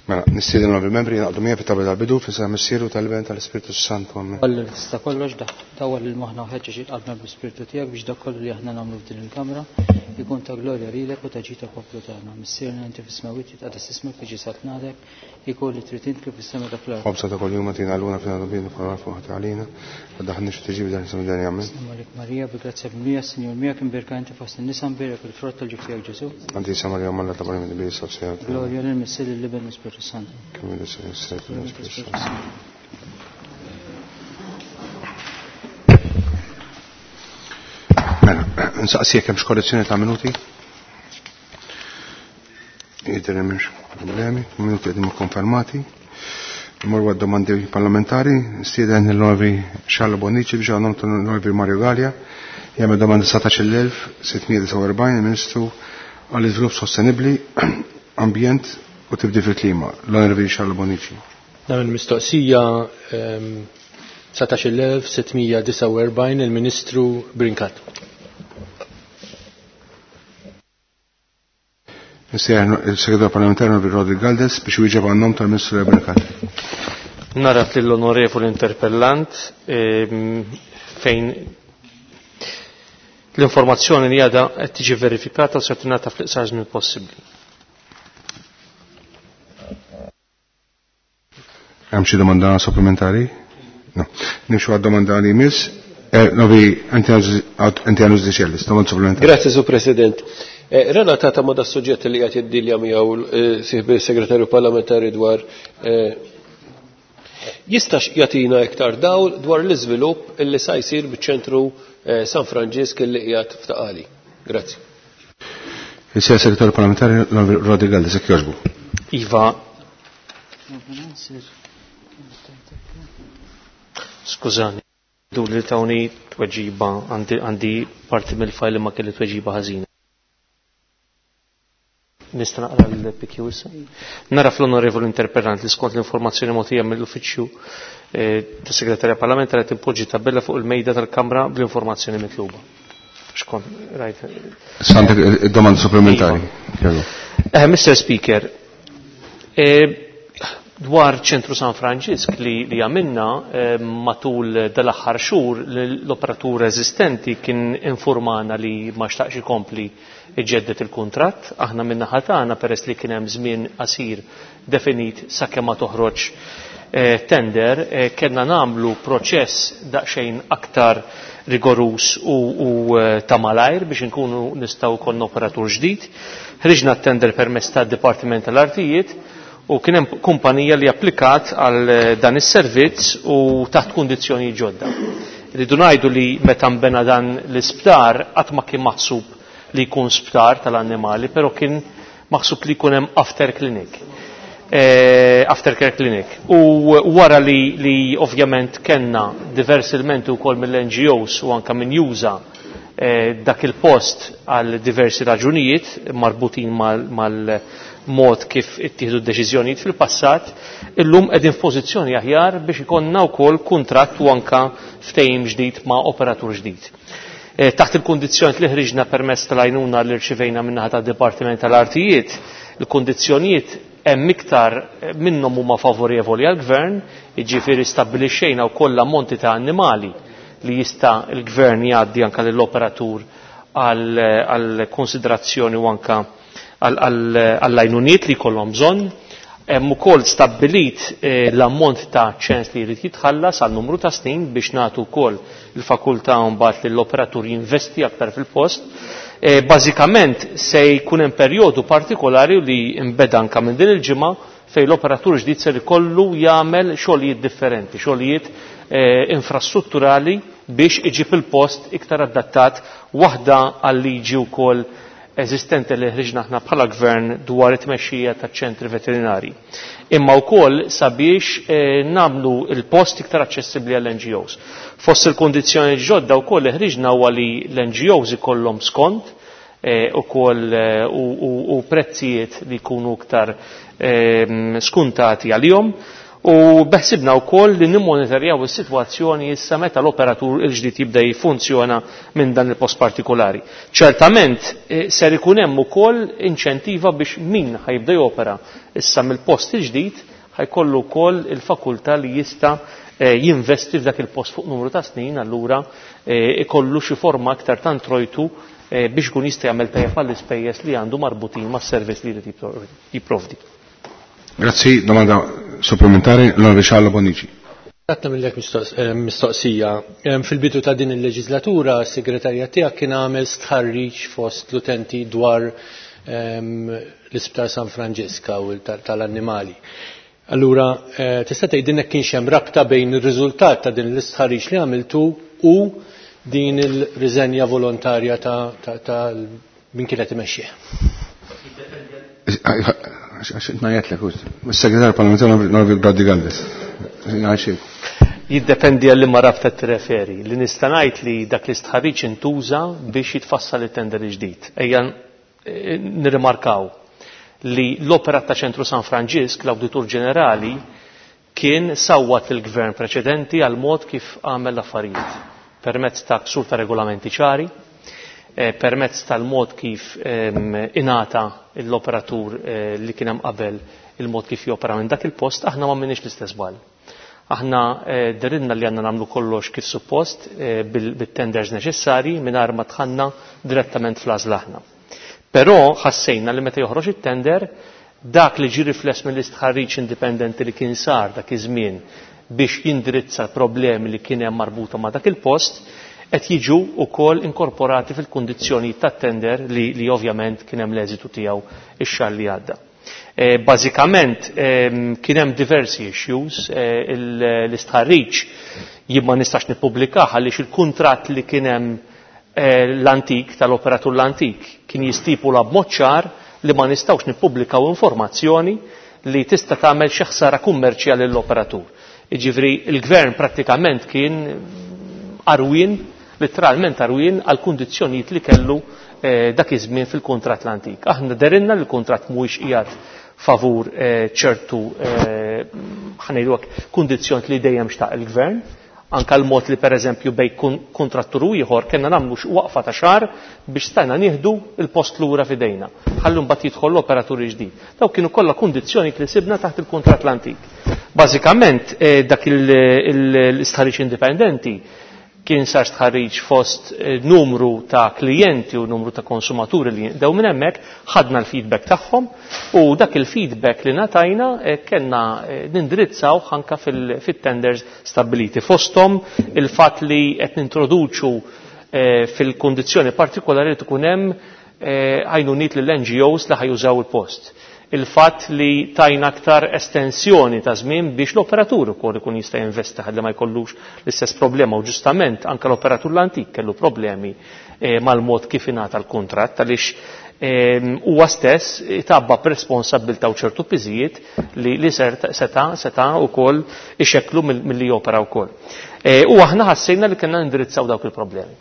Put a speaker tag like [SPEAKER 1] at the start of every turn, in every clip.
[SPEAKER 1] Mela, nistieden l-membri jinaqdu mija fit-tabla tal-bidu fisa missieru tal-ben tal-Ispiritu Santu għamme.
[SPEAKER 2] Għallu tista' kollox dawal il-moħna u ħeġġeġ qalbna bl-Ispiritu tiegħek biex dak kollu li aħna nagħmlu f'din il-kamra jkun ta' glorja lilek u ta' ġita poplu tagħna. Missierna inti fis-smawit jitqadas ismek tiġi satnadek jkun li trid int kif is-sema dak l-ard.
[SPEAKER 1] Obsa ta' kuljum tina għaluna fina dobinu fil fuq għalina u daħniex tiġi dan isem dan jagħmel.
[SPEAKER 2] Malik Marija bi grazzja b'mija Sinjur mija kien birka inti fost in-nisa mbirek il-frott tal-ġib tiegħek Ġesu.
[SPEAKER 1] Anti Samarja Malla ta' Marim bi sosja.
[SPEAKER 2] Glorja lil missier il-Liben Ispiritu Santu.
[SPEAKER 1] Mela, nsaqsijek hemm x'korrezzjoni ta' minuti? Jidher m'hemmx problemi, minuti qegħdin konfermati. Mmorru għad-domandi parlamentari, stieden l-Onorevoli Charlo Bonici biex għandhom l-Onorevoli Mario Gallia, jagħmel domanda 19,649 il-Ministru għall-Iżvilupp Sostenibbli, Ambjent u Tibdil fil-Klima, l-Onorevoli Charlo Bonici.
[SPEAKER 3] Nagħmel mistoqsija 19,649 il-Ministru Brincat.
[SPEAKER 1] Il-Segretarju Parlamentari Onorevoli Rodri Galdes biex wieġeb għan-nom tal-Ministru Brincat.
[SPEAKER 3] Narat lill-Onorevoli Interpellant fejn l-informazzjoni li għadha qed tiġi verifikata u se tingħata fl-iqsar żmien possibbli.
[SPEAKER 1] Hemm xi domanda supplementari? No. Nimxu għad-domanda li jmiss. Novi Antianus Dicellis, domanda supplementari.
[SPEAKER 4] Grazie, Su President. Relatata ma da suġġett li qed jiddilja miegħu l-Segretarju Parlamentari dwar jistax jagħtina iktar dawl dwar l-iżvilupp illi sa jsir biċ-ċentru San Franġisk illi qiegħed f'Taqali. Grazzi.
[SPEAKER 1] Il-Segretarju Parlamentari Rodri Galdes jekk jogħġbu.
[SPEAKER 3] Iva. Skużani, du li tawni tweġiba għandi parti mill-fajl ma kelli tweġiba ħażina. Nista' naqra l-PQ issa? Nara fl-Onorevoli Interpellant li skont l-informazzjoni mogħtija mill-Uffiċċju tas-Segretarja Parlamentari qed impoġġi tabella fuq il-mejda tal-Kamra bl-informazzjoni mitluba. Xkont rajt.
[SPEAKER 1] Santek domanda supplementari.
[SPEAKER 3] Mr. Speaker, dwar ċentru San Franġisk li għamilna matul dal-aħħar xhur l-operatur eżistenti kien informana li ma xtaqx ikompli iġeddet il-kuntratt. Aħna minna ħatana peress li kien hemm żmien qasir definit sakemm ma toħroġ tender, kellna nagħmlu proċess daqsxejn aktar rigorus u ta' malajr biex inkunu nistgħu jkollna operatur ġdid. Ħriġna t-tender permezz tad-Dipartiment tal-Artijiet u kien hemm kumpanija li applikat għal dan is-servizz u taħt kundizzjoni ġodda. Rridu ngħidu li meta nbena dan l-isptar qatt ma kien maħsub li jkun sptar tal-annimali, però kien maħsub li jkun hemm aftercare clinic. U wara li ovvjament kellna diversi elementi wkoll mill-NGOs u anke min juża dak il-post għal diversi raġunijiet marbutin mal-mod kif ittieħdu d-deċiżjonijiet fil-passat, illum qegħdin f'pożizzjoni aħjar biex ikonna wkoll kuntratt u anke ftehim ġdid ma' operatur ġdid. Taħt il-kundizzjonijiet li ħriġna permezz tal-għajnuna li rċivejna min-naħa tad-Dipartiment tal-Artijiet, il-kundizzjonijiet hemm iktar minnhom huma favorevoli għall-Gvern, jiġifieri stabbilixxejna wkoll ammonti ta' annimali li jista' il-Gvern jgħaddi anke lill-operatur għal konsiderazzjoni u anke għall-għajnuniet li jkollhom bżonn. Hemm ukoll stabbilit l-ammont ta' ċens li jrid jitħallas għal numru ta' snin biex nagħtu wkoll il-fakultà mbagħad lill-operatur jinvesti aktar fil-post. Bażikament se jkun hemm perjodu partikolari li imbeda anke minn din il-ġimgħa fejn l-operatur ġdid se jkollu jagħmel xogħlijiet differenti, xogħlijiet infrastrutturali biex iġib il-post iktar adattat waħda għal-liġi wkoll eżistenti li ħriġna aħna bħala Gvern dwar it-tmexxija taċ-ċentri veterinari. Imma wkoll sabiex nagħmlu il-post iktar aċċessibbli għall-NGOs. Fost il-kundizzjoni ġodda wkoll li ħriġna huwa li l-NGOs ikollhom skont ukoll u prezzijiet li jkunu iktar skuntati għalihom U beħsibna wkoll li nimmonitorjaw is-sitwazzjoni issa meta l-operatur il-ġdid jibda jiffunzjona minn dan il-post partikolari. Ċertament ser ikun hemm ukoll inċentiva biex min ħajbda jopera issa mill-post il-ġdid ħajkollu wkoll il-fakultà li jista' jinvesti f'dak il-post fuq numru ta' snin, allura ikollu xi forma aktar ta' introjtu biex kun jista' jagħmel tajjeb għall-ispejjeż li għandu marbutin mas-servizz li jrid jipprovdi.
[SPEAKER 1] Grazzi, domanda supplementari, l-Onorevole Charlo Bonnici.
[SPEAKER 4] Għatna mill-lek mistoqsija. Fil-bidu ta' din il-leġislatura, s-segretarjat tiegħek kien għamel stħarriġ fost l-utenti dwar l-Isptar San Franġiska u tal-annimali. Allura, tista' tgħidilna kien hemm rabta bejn ir-riżultat ta' din l-istħarriġ li għamiltu u din il-riżenja volontarja ta' min kienet imexxih.
[SPEAKER 1] Il-Segretarju Parlamentari Onorevole Bradley Galvez.
[SPEAKER 3] Jiddependi għal ma rabta t-referi. Li nista' ngħid li dak l-istħarriġ intuża biex jitfassal it-tender ġdid. Ejja nirrimarkaw li l-opera ta' ċentru San Franġisk, l-Awditur Ġenerali, kien sawwat il-gvern preċedenti għal mod kif għamel l-affarijiet. Permezz ta' ksur ta' regolamenti ċari, permezz tal-mod kif inata l-operatur li kien hemm qabel il-mod kif jopera minn dak il-post, aħna ma minniex l-istess bal. Aħna deridna li għandna nagħmlu kollox kif suppost bit-tenders neċessarji mingħajr ma tħanna direttament fl-għażla aħna. Però ħassejna li meta joħroġ it-tender dak li ġie rifless mill-istħarriġ indipendenti li kien sar dak iż-żmien biex jindirizza l-problemi li kien hemm marbuta ma' dak il-post qed jiġu wkoll inkorporati fil-kundizzjonijiet tat-tender li ovvjament kien hemm l-eżitu tiegħu ix-xahar li għadda. Bażikament kien hemm diversi issues, l-istħarriġ jien ma nistax nippubblikah għaliex il-kuntratt li kien hemm l-antik tal-operatur l-antik kien jistipula b'mod ċar li ma nistgħux nippubblikaw informazzjoni li tista' tagħmel xi ħsara kummerċjali lill-operatur. Jiġifieri il-gvern prattikament kien arwin, literalment arwin għal kundizzjonijiet li kellu dak iż-żmien fil-kuntratt l-antik. Aħna derinna li l-kuntratt mhuwiex qiegħed favur ċertu ħanejluhekk kundizzjoni li dejjem xtaq il-gvern, anke l-mod li pereżempju bejn kontrattur u ieħor kellna nagħmlu waqfa ta' xahar biex stajna nieħdu l-post lura f'idejna. Ħallu mbagħad jidħol l-operatur ġdid. Daw kienu kollha kundizzjoni li sibna taħt il-kuntratt l-antik. Bażikament dak l-istħarriġ indipendenti kien sar stħarriġ fost numru ta' klijenti u numru ta' konsumaturi li daw minn hemmhekk ħadna l-feedback tagħhom u dak il-feedback li natajna kellna nindirizzaw anke fit-tenders stabiliti. Fosthom il-fatt li qed nintroduċu fil-kundizzjoni partikolari li tkun hemm għajnuniet lill-NGOs li ħajużaw il-post. Il-fatt li tajna aktar estensjoni ta' żmien biex l-operatur ukoll ikun jista' jinvesti ħalli ma jkollux l-istess problema u ġustament anke l-operatur l-antik kellu problemi mal-mod kif ingħata l-kuntratt għaliex huwa stess itabba b'responsabbiltà u ċertu piżijiet li seta' ukoll ixekklu milli jopera wkoll. U aħna ħassejna li kellna indirizzaw dawk il-problemi.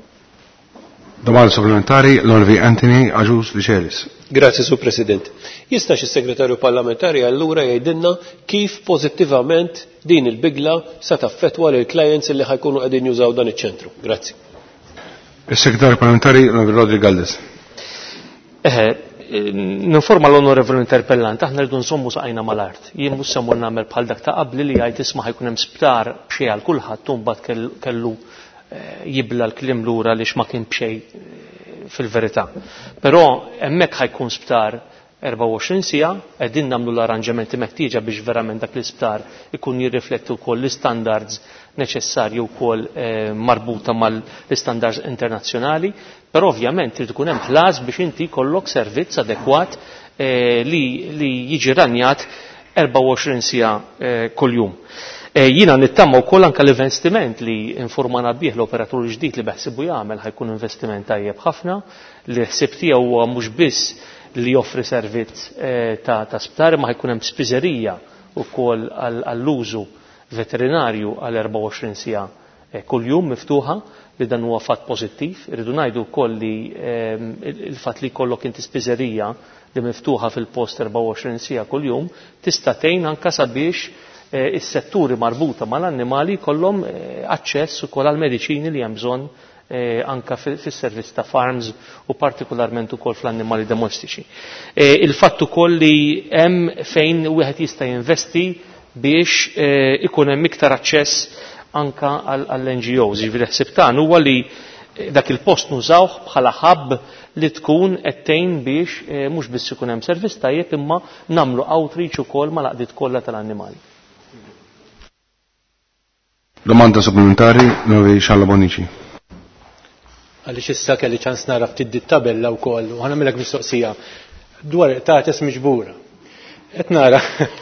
[SPEAKER 1] Domanda supplementari, l-Onorevole Anthony Agius Viceris.
[SPEAKER 4] Grazie, Sur President. Jistax is-Segretarju Parlamentari allura jgħidilna kif pożittivament din il-bigla se taffettwa lil clients li ħajkunu qegħdin jużaw dan iċ-ċentru. Grazzi.
[SPEAKER 1] Is-Segretarju Parlamentari l-Onorevole Rodri Galdes.
[SPEAKER 3] Ninforma l-Onorevole Interpellant, aħna rridu nsommu saqajna mal-art. Jien mhux semmur nagħmel bħal dak ta' qabli li jgħid isma' ħajkun hemm sptar b'xejn għal kulħadd u mbagħad kellu jibla l-klim lura li ma kien b'xejn fil-verità. Però hemmhekk ħajkun sptar 24 siegħa qegħdin nagħmlu l-arranġamenti meħtieġa biex verament dak l-isptar ikun jirrifletti wkoll l-istandards neċessarji wkoll marbuta mal-istandards internazzjonali, però ovvjament trid ikun hemm ħlas biex inti jkollok servizz adekwat li jiġi ranjat 24 siegħa kuljum. Jiena nittama wkoll anke l-investiment li informana bih l-operatur ġdid li beħsibu jagħmel ħajkun investiment tajjeb ħafna li ħsieb tiegħu huwa mhux biss li joffri servizz ta' sptar ma ħajkun hemm spiżerija wkoll għall-użu veterinarju għal 24 siegħa kuljum miftuħa li dan huwa fatt pożittiv. Irridu ngħidu wkoll li il-fatt li jkollok inti spiżerija li miftuħa fil-post 24 siegħa kuljum tista' tgħin anke sabiex is-setturi marbuta mal-annimali kollhom aċċess ukoll għal mediċini li hemm bżonn anka fis-servizz ta' farms u partikolarment ukoll fl-annimali domestiċi. Il-fatt ukoll li hemm fejn wieħed jista' jinvesti biex ikun hemm iktar aċċess anka għall-NGOs. Ġifieri ħsieb tagħna huwa li dak il-post nużawh bħala ħabb li tkun qed tgħin biex mhux biss ikun hemm servizz tajjeb imma nagħmlu outreach ukoll mal-għaqdiet kollha tal-annimali.
[SPEAKER 1] Domanda supplementari, Novi Xalla Bonici.
[SPEAKER 4] Għaliex issa kelli ċans nara ftit tabella wkoll u ħanamilek mistoqsija dwar tates miġbura. Qed nara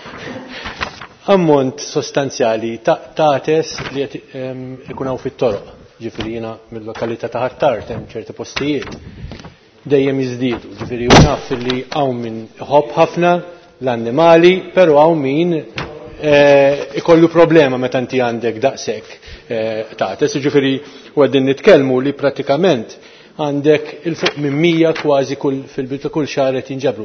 [SPEAKER 4] ammont sostanzjali tates li qed ikun hawn fit-toroq. Ġifieri jiena mill-lokalità ta' Ħattart hemm ċerti postijiet dejjem jiżdiedu. Ġifieri naf li hawn min iħobb ħafna l-annimali, però hawn min ikollu problema meta inti għandek daqshekk tates. Ġifieri għaddin nitkellmu li pratikament għandek il-fuq minn 100 kważi fil-bitu kull xahar qed jinġabru.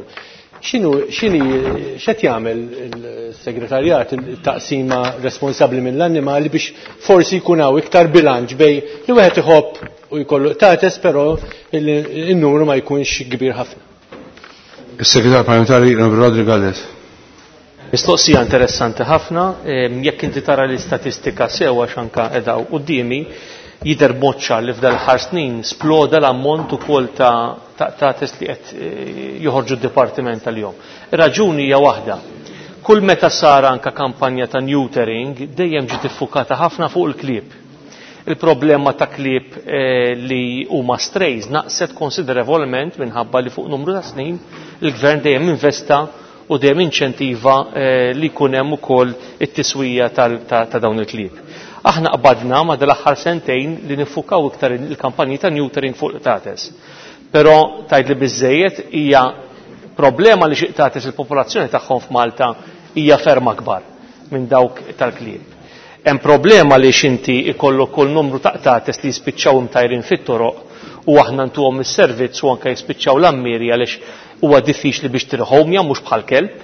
[SPEAKER 4] X'qed jagħmel il-segretarjat il-taqsima responsabbli mill-annimali biex forsi jkun hawn iktar bilanċ bej li wieħed iħobb u jkollu tates però in-numru ma jkunx kbir ħafna.
[SPEAKER 1] Is-Segretarju Parlamentari Rodri Galles.
[SPEAKER 3] Mistoqsija interessanti ħafna, jekk inti tara l-istatistika sewwa x'anka qiegħda qudiemi, jidher b'mod ċar li f'dal ħar snin sploda l-ammont ukoll ta' test li qed joħorġu d-dipartiment tal-jom. Ir-raġuni hija waħda. Kull meta sar anke kampanja ta' neutering dejjem ġiet iffukata ħafna fuq il-klieb. Il-problema ta' klieb li huma strays naqset konsiderevolment minħabba li fuq numru ta' snin il-gvern dejjem investa u dejjem inċentiva li jkun hemm ukoll it-tiswija ta' dawn il-klieb. Aħna qabadna ma dal-aħħar sentejn li nifukaw iktar il-kampanji ta' neutering fuq tates. Però tajt li biżejjed hija problema li xi tates il-popolazzjoni tagħhom f'Malta hija ferm akbar minn dawk tal-klieb. Hemm problema li xinti ikollok kull numru ta' tates li jispiċċaw imtajrin fit-toroq u aħna ntuhom is-servizz u anke jispiċċaw l-ammiri għaliex huwa diffiċli biex tirħomja mhux bħal kelb.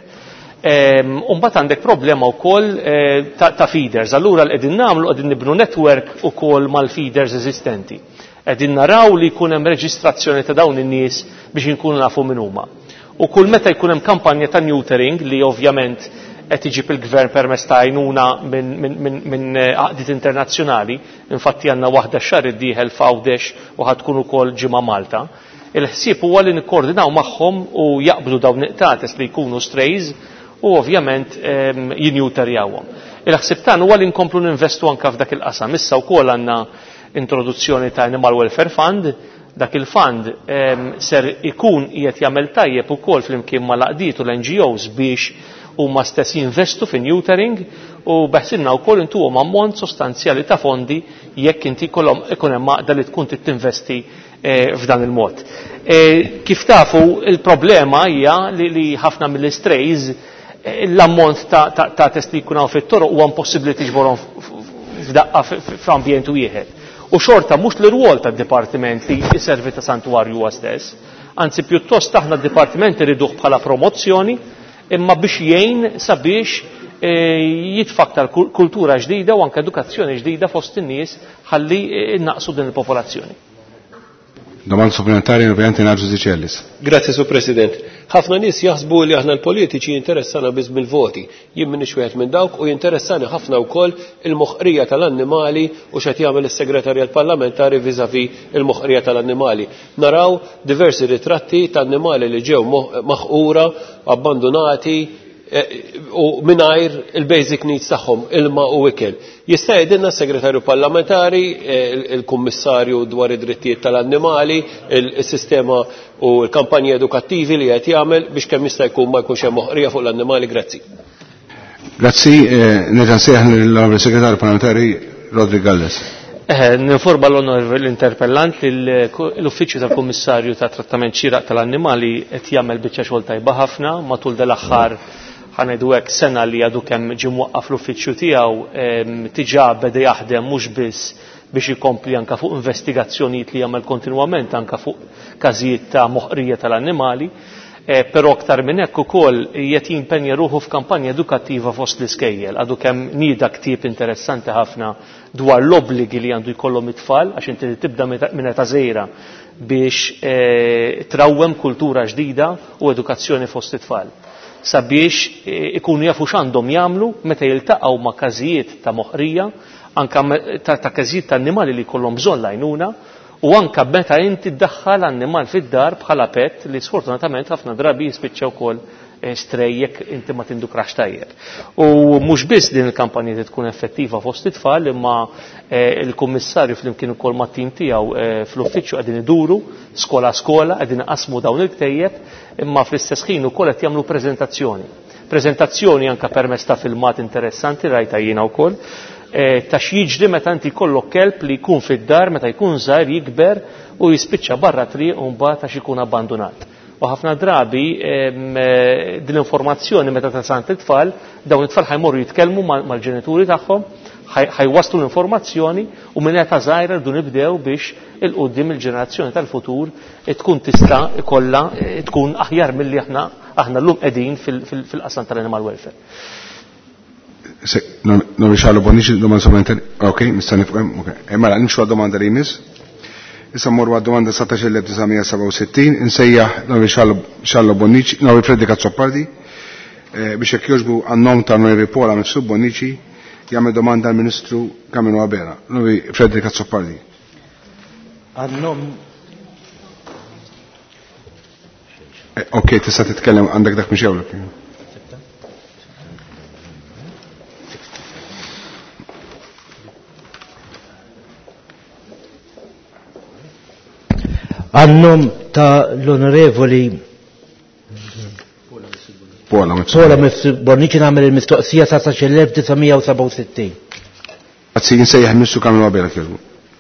[SPEAKER 3] Mbagħad għandek problema wkoll ta' feeders. Allura qegħdin nagħmlu qegħdin nibnu network ukoll mal-feeders eżistenti. Qegħdin naraw li jkun hemm reġistrazzjoni ta' dawn in-nies biex inkunu nafu min huma. U kull meta jkun hemm kampanja ta' neutering li ovvjament qed iġib il-gvern permezz ta' għajnuna minn għaqdiet internazzjonali, infatti għandna waħda x-xahar iddieħel f'Għawdex u ħad tkun ukoll ġimgħa Malta. Il-ħsieb huwa li nikkoordinaw magħhom u jaqbdu dawn iqtates li jkunu strays u ovvjament jinjuterjawhom. Il-ħsieb tagħna huwa li nkomplu ninvestu anke f'dak il-qasam. Issa wkoll għandna introduzzjoni ta' Animal Welfare Fund, dak il-fund ser ikun qiegħed jagħmel tajjeb ukoll flimkien mal-għaqdiet u l-NGOs biex huma stess jinvestu fi neutering u beħsinna wkoll intuhom ammont sostanzjali ta' fondi jekk inti jkollhom ikun hemm għaqda li tkun tinvesti f'dan il-mod. Kif tafu il-problema hija li ħafna mill-strays l-ammont ta' test li jkun hawn fit-toroq huwa impossibbli tiġborhom f'daqqa f'ambjent wieħed. U xorta mhux l-irwol tad-dipartiment li jservi ta' santwarju huwa stess, anzi pjuttost aħna d-dipartiment iriduh bħala promozzjoni imma biex jgħin sabiex jitfaktar kultura ġdida u anke edukazzjoni ġdida fost in-nies ħalli innaqsu din il-popolazzjoni.
[SPEAKER 1] Domanda supplementari ovvjament Narġu Ziċellis.
[SPEAKER 5] Grazie, Sur President. Ħafna nies jaħsbu li aħna l-politiċi jinteressana biss bil-voti. Jien minix wieħed minn dawk u jinteressani ħafna wkoll il-moħqrija tal-annimali u x'qed jagħmel is-segretarjat parlamentari viżavi il-moħqrija tal-annimali. Naraw diversi ritratti ta' annimali li ġew maħqura, abbandonati u mingħajr il-basic needs tagħhom, ilma u ikel. Jista' jgħidilna s-segretarju parlamentari, il-kummissarju dwar id-drittijiet tal-annimali, il-sistema u l-kampanji edukattivi li qed jagħmel biex kemm jista' jkun ma jkunx hemm moħqrija fuq l-annimali. Grazzi.
[SPEAKER 1] Grazzi, nerġa' nsejħ lill-segretarju parlamentari Rodri Galles.
[SPEAKER 3] Ninforma l-interpellant li l-uffiċċju tal-Kummissarju ta' Trattament Xieraq tal-Annimali qed jagħmel biċċa xogħol tajba ħafna matul dal-aħħar ħanejdu hekk sena li għadu kemm ġie mwaqqaf l-uffiċċju tiegħu tiġà beda jaħdem mhux biss biex ikompli anke fuq investigazzjonijiet li jagħmel kontinwament anke fuq każijiet ta' moħqrija tal-annimali, Però aktar minn hekk ukoll qed jimpenja ruħu f'kampanja edukattiva fost l-iskejjel. Għadu kemm nieda ktieb interessanti ħafna dwar l-obbligi li għandu jkollhom it-tfal għax inti tibda minn età żgħira biex trawwem kultura ġdida u edukazzjoni fost it-tfal. Sabiex ikunu jafu x'għandhom jagħmlu meta jiltaqgħu ma' każijiet ta' moħħrija, anke ta' każijiet ta' annimali li jkollhom bżonn għajnuna, u anke meta inti ddaħħal annimal fid-dar bħala pett li sfortunatament ħafna drabi jispiċċa wkoll strej jekk inti ma tindukrax tajjeb. U mhux biss din il-kampanja tkun effettiva fost it-tfal, imma il-kummissarju flimkien ukoll mat-tim tiegħu fl-uffiċċju qegħdin iduru skola qegħdin iqasmu dawn il-ktejjeb, imma fl-istess ħin ukoll qed jagħmlu preżentazzjoni anke permezz ta' filmat interessanti rajta jiena wkoll ta' x'jiġri meta inti jkollok kelb li jkun fid-dar meta jkun żgħir jikber u jispiċċa barra triq u mbagħad għax ikun abbandunat. U ħafna drabi din l-informazzjoni meta tasant it-tfal, dawn it-tfal ħajmorru jitkellmu mal-ġenituri tagħhom, ħajwaslu l-informazzjoni u minn età żgħira rridu nibdew biex il-qudiem il-ġenerazzjoni tal-futur tkun tista' ikollha tkun aħjar milli aħna llum qegħdin fil-qasam tal-animal welfare.
[SPEAKER 1] Non riusciamo a bonirci domanda solamente. Ok, mi stanno. Ok. Mela nimxu għad-domanda li jmiss. Issa mmorru għad-domanda 19,967 insejjaħ non riusciamo bonnici, non Freddi Cazzopardi biex jekk jogħġbu għan-nom ta' Novi Pola Mifsud Bonnici jagħmel domanda għall-Ministru Camillo Abera. Novi Freddi Cazzopardi.
[SPEAKER 6] Għan-nom.
[SPEAKER 1] Ok, tista' titkellem għandek dak mhux jewlek.
[SPEAKER 6] Għannom ta' l-onorevoli Pola Mifsud Bonnici nagħmel il-mistoqsija sa' 1967.
[SPEAKER 1] Grazzi, jinsejjaħ Ministru Camillo Abera kieżbu.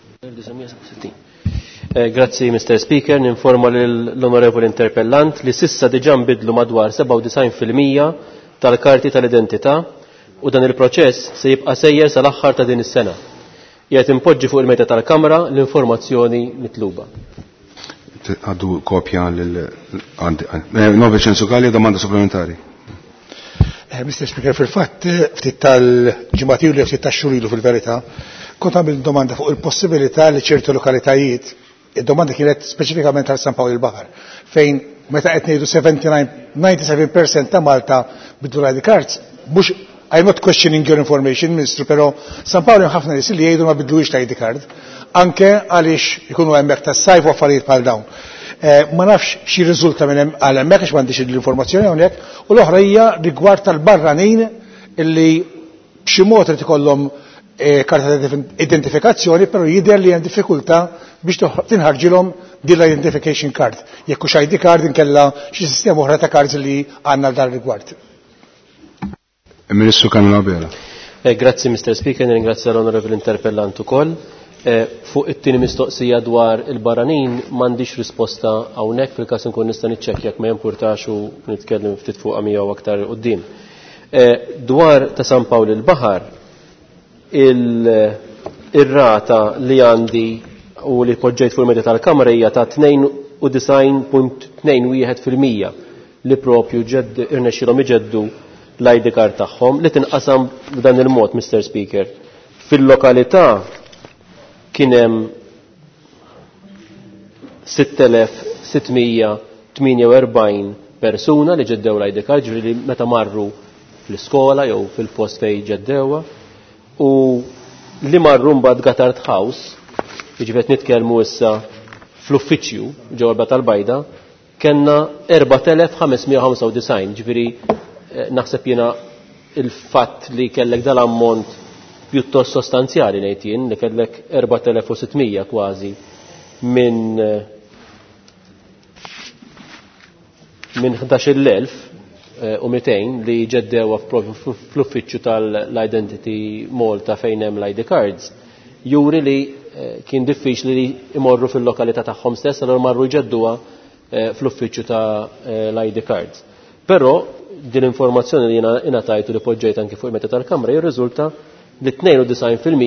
[SPEAKER 5] Grazzi, Mr. Speaker, ninforma l-onorevoli interpellant li sissa diġà nbidlu madwar 97% tal-karti tal-identità u dan il-proċess se jibqa' sejjer sal-aħħar ta' din is-sena. Qiegħed impoġġi fuq il-mejda tal-Kamra l-informazzjoni mitluba.
[SPEAKER 1] Għaddu kopja l-Novi Censugali domanda supplementari.
[SPEAKER 7] Mr. Speaker, fil-fatt, ftit tal-ġimgħatiju li ftit tax-xurilu fil-verità, kont għamil domanda fuq il-possibilità li ċertu lokalitajiet, id-domanda kienet speċifikament għal San Pawl il-Baħar, fejn meta qed ngħidu 97% ta' Malta bidu ID cards, mhux I'm not questioning your information, Ministru, però San Pawl hemm ħafna nies li jgħidu ma bidluwix ta' ID card, anke għaliex ikunu hemmhekk tas-sajf u affarijiet bħal dawn. Ma nafx xi riżulta minn hemm għal hemmhekk għax m'għandix l-informazzjoni hawnhekk, u l-oħra hija rigward tal-barranin illi b'xi mod irid ikollhom karta ta' identifikazzjoni, però jidher li hemm diffikultà biex tinħarġilhom din l-identification card. Jekk hux ID card inkella xi sistema oħra ta' cards li għandna dal rigward.
[SPEAKER 1] Ministru Camillo Abera.
[SPEAKER 5] Grazzi, Mr. Speaker, ringrazzja l-onorevoli interpellant ukoll. Fuq it-tieni mistoqsija dwar il-barranin m'għandix risposta hawnhekk fil-każ inkun nista' niċċekkja jekk ma jimpurtax u nitkellem ftit fuq miegħu aktar quddiem. Dwar ta' San Pawl il-Baħar ir-rata li għandi u li poġġejt fuq il-medja tal-Kamra hija ta' 92.21% li propju irnexxilhom iġeddu l-ID card tagħhom li tinqasam b'dan il-mod, Mr. Speaker. Fil-lokalità kien hemm 6,648 persuna li ġeddew l-ID card, ġifieri meta marru fl-iskola jew fil-post fejn ġeddewha, u li marru mbagħad Gatard House, jiġifieri nitkellmu issa fl-uffiċċju ġewwa tal-Bajda, kellna 4,595, ġifieri naħseb jiena il-fatt li kellek dal-ammont pjuttost sostanzjali ngħid jien li kellek 4,600 kważi minn 11,200 li ġeddewa fl-uffiċċju tal-Identity Malta fejn hemm l-ID cards, juri li kien diffiċli li imorru fil-lokalità tagħhom stess għal marru jġedduha fl-uffiċċju ta' l-ID cards. Però din informazzjoni li jiena ingħatajtu li poġġejt anke fuq il-meta tal-Kamra jirriżulta li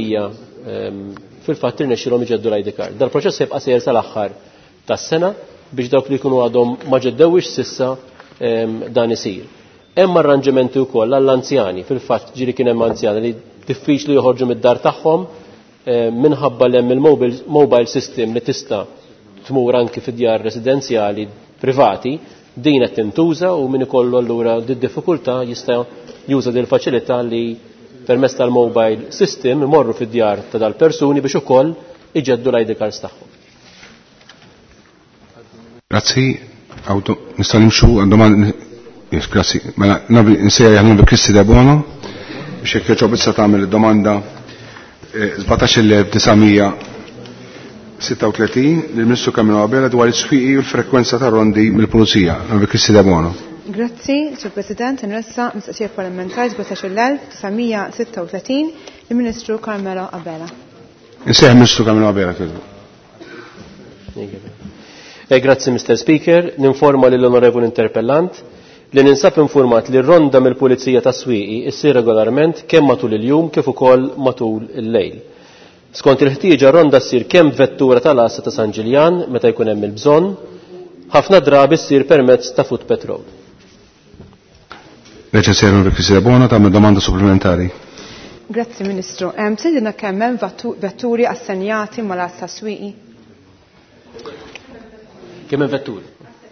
[SPEAKER 5] 92% fil-fatt irnexxilhom iġeddu l-ID card. Dal-proċess jibqa' sejjer sal-aħħar tas-sena biex dawk li jkunu għadhom ma ġeddewx sissa dan isir. Hemm arranġamenti wkoll għall-anzjani, fil-fatt ġieli kien hemm anzjani li diffiċli joħorġu mid-dar tagħhom minħabba l hemm il-mobile system li tista' tmur anki fid-djar residenzjali privati, din qed tintuża u min ikollu allura d-diffikultà jista' juża din il-faċilità li permezz tal-mobile system imorru fid-djar ta' dal-persuni biex ukoll iġeddu l-ID cards tagħhom.
[SPEAKER 1] Grazzi, nistgħu nimxu għand-domanda. Yes, grazzi. Mela nabi nsejja jaħdmu bi Kristi De Bono biex jekk ġobitza tagħmel id-domanda 17,936 lill-Ministru Camillo Abela dwar is-swieqi u l-frekwenza ta' rondi mill-Pulizija. Nabi Kristi De Bono.
[SPEAKER 8] Grazzi, Sur President, nressa mistoqsija parlamentari 17,936 lill-Ministru Camillo Abela.
[SPEAKER 1] Nsejja Ministru Camillo Abela kellu.
[SPEAKER 5] Grazzi, Mr. Speaker. Ninforma lill-Onorevoli Interpellant li ninsab informat li r-ronda mill-Pulizija ta' swieqi issir regolarment kemm matul il-jum kif ukoll matul il-lejl. Skont il-ħtieġa ronda ssir kemm vettura tal-Asta ta' San Ġiljan meta jkun hemm il-bżonn, ħafna drabi ssir permezz ta' foot patrol.
[SPEAKER 1] Reċessjoni Kristi De Bono tagħmel domanda supplementari.
[SPEAKER 8] Grazzi, Ministru. Tgħidilna kemm hemm vetturi assenjati mal-Asta swieqi?
[SPEAKER 5] Kemm hemm vetturi?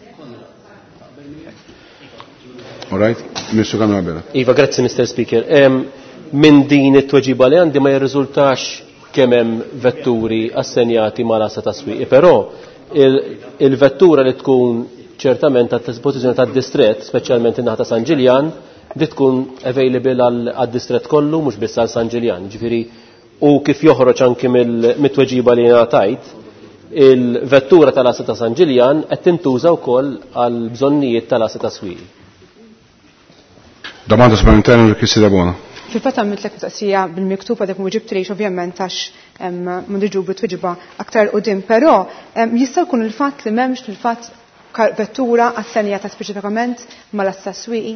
[SPEAKER 1] All right, Ministru Camillo Abela.
[SPEAKER 5] Iva, grazzi, Mr. Speaker. Min din it-tweġiba li għandi ma jirriżultax kemm hemm vetturi assenjati mal-Asta ta' swieqi, però il-vettura li tkun ċertament għat dispożizzjoni tad-distrett, speċjalment in-naħa ta' San Ġiljan, di tkun available għad-distrett kollu mhux biss għal San Ġiljan. Ġifieri u kif joħroġ anke mit-tweġiba li ngħatajt, il-vettura tal-Asta ta' San Ġiljan qed tintuża wkoll għal bżonnijiet tal-Asta ta' swieqi.
[SPEAKER 1] Domanda supplementari mill Kristi De Bono.
[SPEAKER 8] Fil-fatt għamiltlek mistoqsija bil-miktub għadek mu ġibtilix ovvjament għax m'għandux bit-tweġiba aktar qudiem, però jista' jkun il-fatt li m'hemmx fil-fatt vettura assenjata speċifikament mal-Asta swieqi?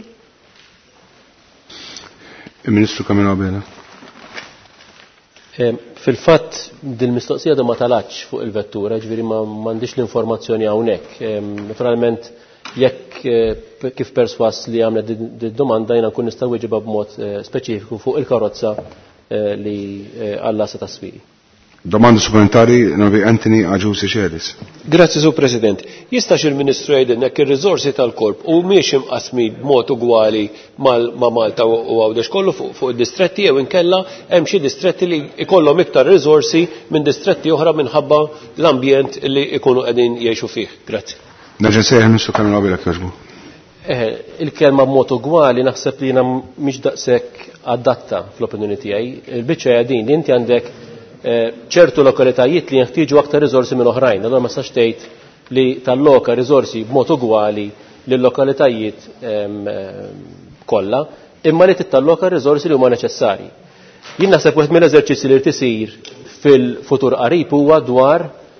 [SPEAKER 1] Il-Ministru Camillo Abela.
[SPEAKER 5] Fil-fatt dil-mistoqsija ma talaqx fuq il-vettura, ġifieri m'għandix l-informazzjoni hawnhekk. Naturalment jekk kif perswas li għamlet d-domanda jina nkun nista' wieġibha b'mod speċifiku fuq il-karozza li għall-Asta ta' swieqi.
[SPEAKER 1] Domanda supplementari Navi Anthony Aġusi Xeris.
[SPEAKER 5] Grazzi, Sur President. Jistax il-Ministru jgħidilna jekk ir-riżorsi tal-korp u mhix imqasmi b'mod ugwali ma' Malta u Għawdex kollu fuq id-distretti jew inkella hemm xi distretti li jkollhom iktar riżorsi minn distretti oħra minħabba l-ambjent li jkunu qegħdin jgħixu fih. Grazzi.
[SPEAKER 1] Nerġa' nsejħ il-Ministru Camillo Abela kieġbu.
[SPEAKER 5] Il-kelma b'mod ugwali naħseb li jiena mhix daqshekk adatta fl-opinjoni tiegħi. Il-biċċa hija din li inti għandek ċertu lokalitajiet li jeħtieġu aktar riżorsi minn oħrajn, allura ma sax tgħid li talloka riżorsi b'mod ugwali lil lokalitajiet kollha, imma li tittalloka riżorsi li huma neċessarji. Jien naħseb wieħed mill-eżerċizzji li tisir fil-futur qarib huwa dwar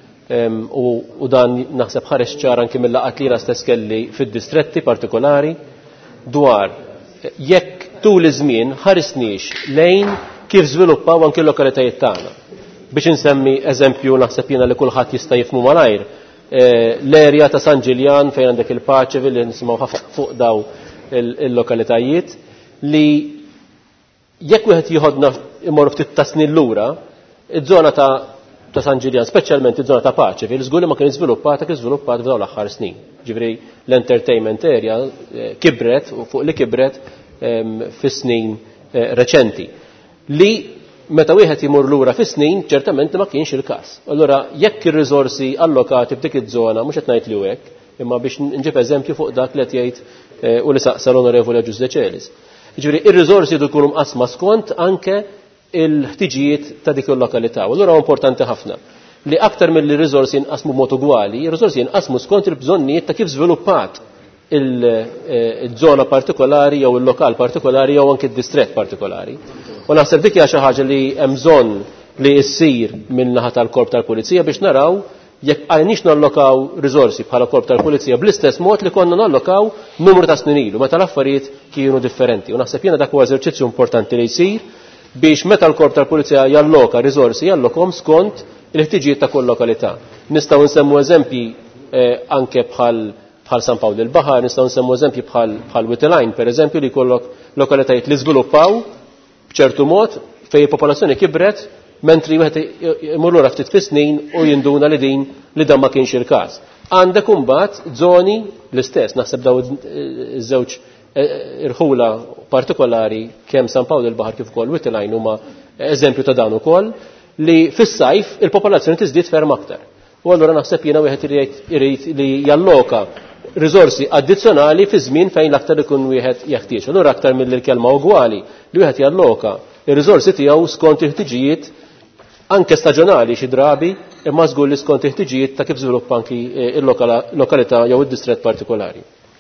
[SPEAKER 5] u dan naħseb ħareġ ċar anke mill-laqgħat li stess kelli fid-distretti partikolari dwar jekk tul iż-żmien ħarisniex lejn kif żviluppaw anke l-lokalitajiet tagħna. Biex insemmi eżempju naħseb jiena li kulħadd jista' jifhmu malajr l-erja ta' San Ġiljan fejn għandek il-Paċevi li nisimgħu ħafna fuq daw il-lokalitajiet li jekk wieħed jieħodna imorru ftit ta' snin lura, iż-żona ta' San Ġiljan, speċjalment iż-żona ta' Paċevi, l-żgur li ma kien iżviluppata kien iżviluppat f'dawn l-aħħar snin. Ġifieri l-entertainment area kibret u fuq li kibret fis-snin reċenti. Li meta wieħed imur lura fis-snin ċertament ma kienx il-każ. Allura jekk ir-riżorsi allokati f'dik iż-żona mhux qed ngħid li hekk, imma biex nġib eżempju fuq dak li qed jgħid u li saqsa l-Onorevoli Aġus De Celis. Jiġifieri ir-riżorsi jkunu mqasma skont anke il-ħtiġijiet ta' dik il-lokalità. Allura huwa importanti ħafna li aktar milli riżorsi jinqasmu b'mod ugwali, ir-riżorsi jinqasmu skont il-bżonnijiet ta' kif żviluppat il-żona partikolari jew il-lokal partikolari jew anke d-distrett partikolari. U naħseb dik hija xi ħaġa li hemm bżonn li ssir min-naħa tal-Korp tal-Pulizija biex naraw jekk għajniex nallokaw riżorsi bħala Korp tal-Pulizija bl-istess mod li konna nallokaw numru ta' snin ilu meta l-affarijiet kienu differenti. U naħseb jiena dak huwa eżerċizzju importanti li jsir biex meta l-Korp tal-Pulizija jalloka riżorsi jallokhom skont il-ħtiġijiet ta' kull lokalità. Nistgħu nsemmu eżempji anke bħal San Pawl il-Baħar, nistgħu nsemmu eżempji bħal Whiteline, pereżempju, li jkollok lokalitajiet li żviluppaw b'ċertu mod fejn il-popolazzjoni kibret, mentri wieħed imur lura ftit fis-snin u jinduna li dan ma kienx il-każ. Għandek imbagħad żoni l-istess, naħseb daw iż-żewġ irħula partikolari kemm San Pawl il-Baħar kif ukoll Whiteline huma eżempju ta' dan ukoll li fis-sajf il-popolazzjoni tiżdied ferm aktar. U allura naħseb jiena wieħed irid li jalloka riżorsi addizzjonali fi żmien fejn l-aktar ikun wieħed jeħtieġ. Allura aktar mill-kelma ugwali li wieħed jalloka ir-riżorsi tiegħu skont il-ħtiġijiet anke staġjonali xi drabi imma żgur li skont il-ħtiġijiet ta' kif żviluppa anki il-lokalità jew id-distrett partikolari.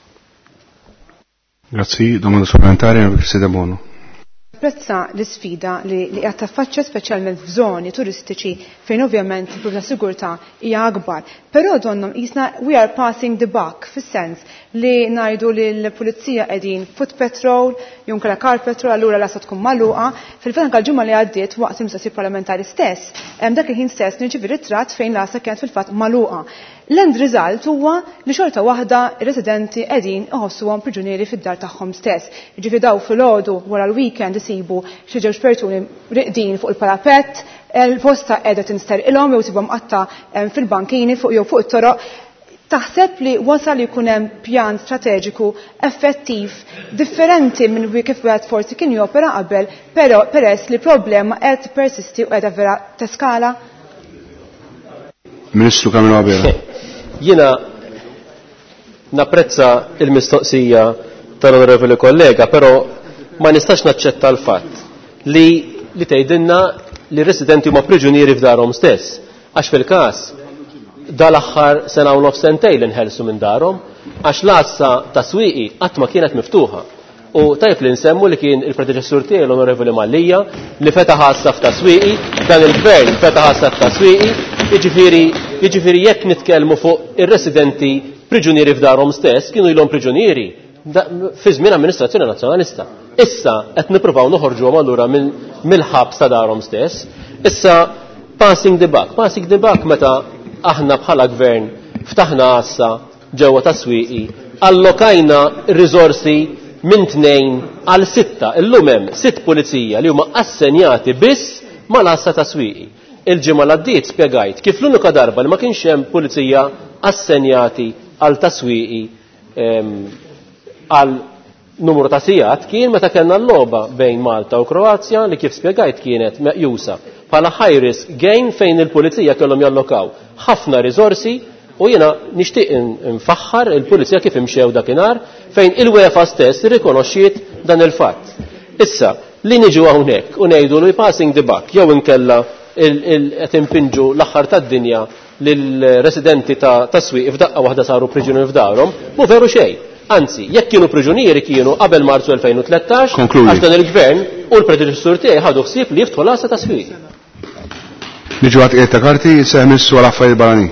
[SPEAKER 1] Grazzi, domanda supplementare, Presidente Bono.
[SPEAKER 8] Prezza l-sfida li qed taffaċċja speċjalment f'żoni turistiċi fejn ovvjament il-problema sigurtà hija akbar. Però donnom qisna we are passing the buck fis-sens li ngħidu li l-pulizija qegħdin foot patrol jew kella car patrol allura la tkun magħluqa. Fil-fatt anke l-ġimgħa li għaddiet waqt il-mistoqsija parlamentari stess hemm dak il-ħin stess nirċievi ritratt fejn l-għasa kienet fil-fatt magħluqa. L-end result huwa li xorta waħda ir-residenti qegħdin iħossuhom priġunieri fid-dar tagħhom stess. Jiġifieri daw filgħodu wara l-weekend isibu xi ġewġ persuni riqdin fuq il-parapett, il-posta qiegħda tinsterqilhom jew sibhom qatta fil-bankini jew fuq it-toroq. Taħseb li wasal li jkun hemm pjan strateġiku effettiv differenti minn kif wieħed forsi kien jopera qabel, però peress li problema qed persisti u qiegħda vera teskala?
[SPEAKER 1] Ministru Kamil Abela.
[SPEAKER 5] Jiena napprezza il-mistoqsija tal-onorevoli kollega, però ma nistax naċċetta l-fatt li tgħidilna li residenti huma priġunieri f'darhom stess. Għax fil-każ dal-aħħar sena u nofs sentejn li nħelsu minn darhom għax l-għassa ta' swieqi qatt ma kienet miftuħa. U tajb li nsemmu li kien il-predeċessur tiegħi l-Onorevoli Mallija li fetaħ għassa f'ta' swieqi, dan il-gvern fetaħ għassa f'ta' swieqi, jiġifieri jekk nitkellmu fuq ir-residenti priġunieri f'darhom stess kienu ilhom priġunieri fi żmien amministrazzjoni nazzjonalista. Issa qed nippruvaw noħorġuhom allura mill-ħabs ta' darhom stess. Issa passing the buck meta aħna bħala gvern ftaħna għassa ġewwa ta' swieqi, allokajna riżorsi minn 2 għal 6. Illum hemm 6 pulizija li huma assenjati biss mal-għassa ta' swieqi. Il-ġimgħa l-għaddiet spjegajt kif l-unika darba li ma kienx hemm pulizija assenjati għal ta' swieqi għal numru ta' sigħat kien meta kellna l-logħba bejn Malta u Kroazja li kif spjegajt kienet meqjusa bħala high risk game fejn il-pulizija kellhom jallokaw ħafna riżorsi u jiena nixtieq nfaħħar il-pulizija kif imxew dakinhar fejn il-UEFA stess irrikonoxxiet dan il-fatt. Issa li niġu hawnhekk u ngħidu li passing the buck jew inkella qed impinġu l-aħħar tad-dinja lill-residenti ta' swieq f'daqqa waħda saru priġunieri f'darhom, mhu veru xejn. Anzi, jekk kienu priġunieri kienu qabel Marzu 2013 għax dan il-gvern u l-predeċessur tiegħi ħadu ħsieb li jiftħu l-għassa ta' swieq.
[SPEAKER 1] Niġu għat ta' karti se jmissu għal affarijiet barranin.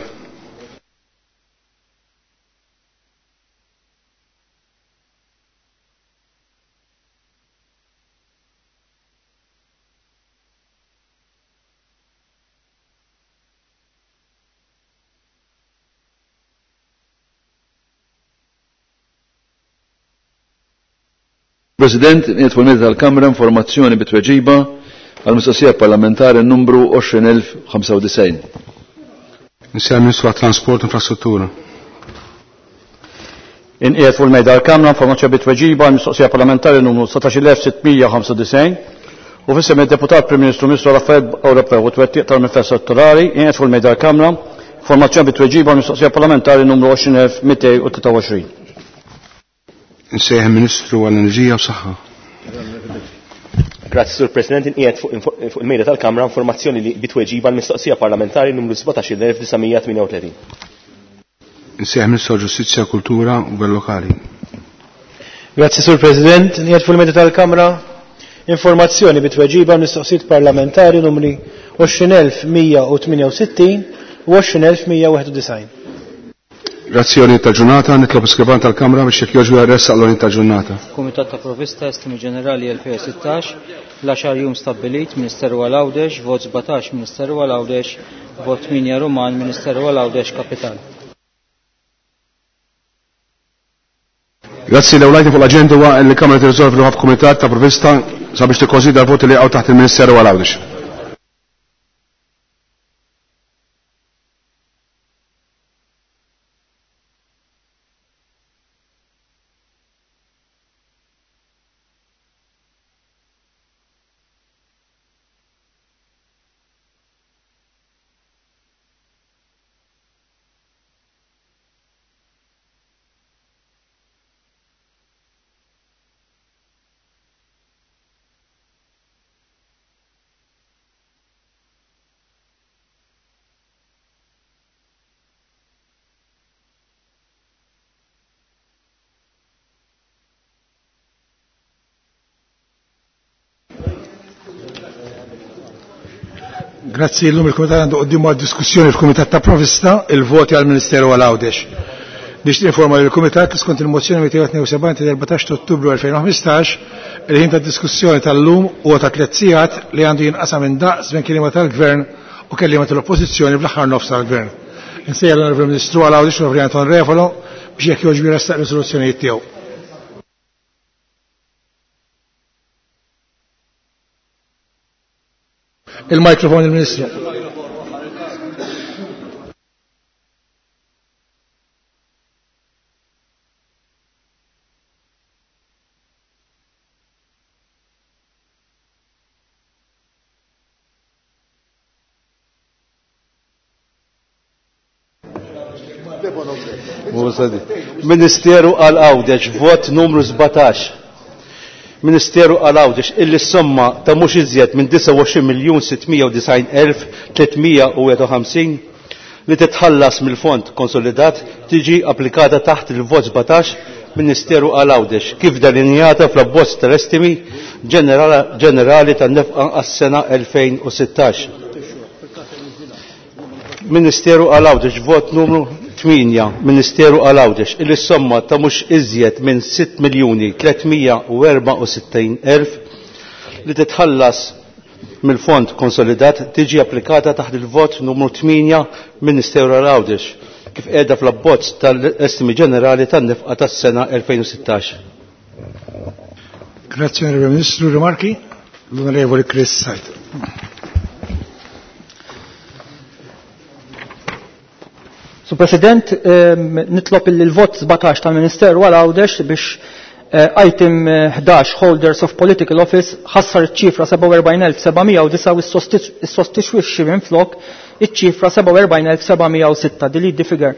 [SPEAKER 9] President, nitfu l-Medja tal-Kamra informazzjoni bitweġiba għal-mistoqsija parlamentari numru 20,095.
[SPEAKER 1] Nisja Ministru għat-Transport u Infrastruttura.
[SPEAKER 10] Inqiegħed fuq il-Medja tal-Kamra informazzjoni bitweġiba għal-mistoqsija parlamentari numru 19,695 u fissem il-Deputat Prim Ministru Ministru għal-Affarijiet Ewropew u twettiq tal-Manifest Elettorali inqiegħed fuq il-Medja tal-Kamra informazzjoni bitweġiba għal-mistoqsija parlamentari numru 20,223.
[SPEAKER 1] Nsejħ Ministru għall-Enerġija u Saħħa.
[SPEAKER 11] Grazzi, Sur President, inqiegħed fuq il-Medja tal-Kamra informazzjoni li bitweġiba l-mistoqsija parlamentari numru 17,938.
[SPEAKER 1] Nsejħ Ministru Ġustizzja, Kultura u Gvern Lokali.
[SPEAKER 12] Grazzi, Sur President, inqiegħed fuq il-Medja tal-Kamra informazzjoni bitweġiba l-mistoqsijiet parlamentari numri 20,168 u 20,191.
[SPEAKER 1] Grazzi għolin ta' ġurnata, nitlob iskrivan tal-Kamra biex jekk joġu għarressa għal-għolin ta' ġurnata.
[SPEAKER 2] Komitat ta' Provvista Estimi Ġenerali 2016, l-10 jum stabbilit Ministeru għal-Għawdex, vot 17 Ministeru għal-Għawdex, vot 8 Ruman Ministeru għal-Għawdex Kapital.
[SPEAKER 1] Grazzi l-ewlajti fuq l-agenda huwa l-Kamra tirriżolvi l f'kumitat ta' provvista sabiex tikkonsidra l-voti li għaw taħt il-Ministeru għal-Għawdex.
[SPEAKER 7] Grazzi, l-lum il-Komitat għandu għoddimu għad-diskussjoni fil-Komitat ta' Provvista il-voti għal-Ministeru għal-Għawdex. Biex informa l-Komitat li skont il-mozzjoni 272 14 Ottubru 2015 il-ħin ta' diskussjoni tal-lum u ta' 3 sigħat li għandu jinqasam minn daqs minn kelliema tal-Gvern u kelliema tal-Oppożizzjoni fl-aħħar nofs tal-Gvern. Insejja l-Onorevoli Ministru għal-Għawdex u l-Onorevoli Anton Refolo biex jekk joġbi restaq risoluzzjonijiet tiegħu. Il-mikrofon il-Ministru.
[SPEAKER 13] Ministeru għal-Għawdex, vot numru 17. Ministeru għal-Għawdex illi s-somma ta' mhux iżjed minn 29,690,351 li titħallas mill-fond konsolidat tiġi applikata taħt il-vot 17 Ministeru għal-Għawdex kif delineata fl-abbozz tal-estimi ġenerali tan-nefqa għas-sena 2016. Ministeru għal-Għawdex, vot numru 8. Ministeru għal-Għawdex illi s-somma ta' mhux iżjed minn 6,364,000 li titħallas mill-fond konsolidat tiġi applikata taħt il-vot numru 8 Ministeru għal-Għawdex kif qiegħda fl-abbozz tal-estimi ġenerali tan-nefqa tas-sena 2016.
[SPEAKER 7] Grazie Onorevole Ministru. Rimarki? L-Onorevole Chris Sajt.
[SPEAKER 2] Su President, nitlob il-vot 17 tal-Ministeru għal-Għawdex biex item 11 Holders of Political Office ħassar iċ-ċifra 47,709 is-sostitwixxi minn flok iċ-ċifra 47,706 delete the figure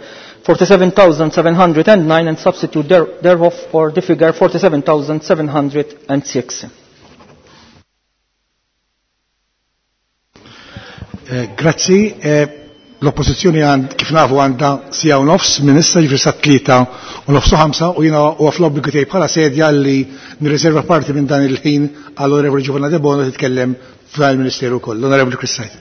[SPEAKER 2] 47,709 and substitute thereof for the figure 47,706.
[SPEAKER 7] Grazzi. L-oppozizjoni kif nafu għandha sija u nofs minn issa ġifri sa' 3 u nofs u 5 u jiena huwa fl-obbligu tiegħi bħala sedja li nirriserva parti minn dan il-ħin għall-Onorevoli Giovanna De Bono titkellem fl-Ministeru wkoll. L-Onorevoli Chris Sajt.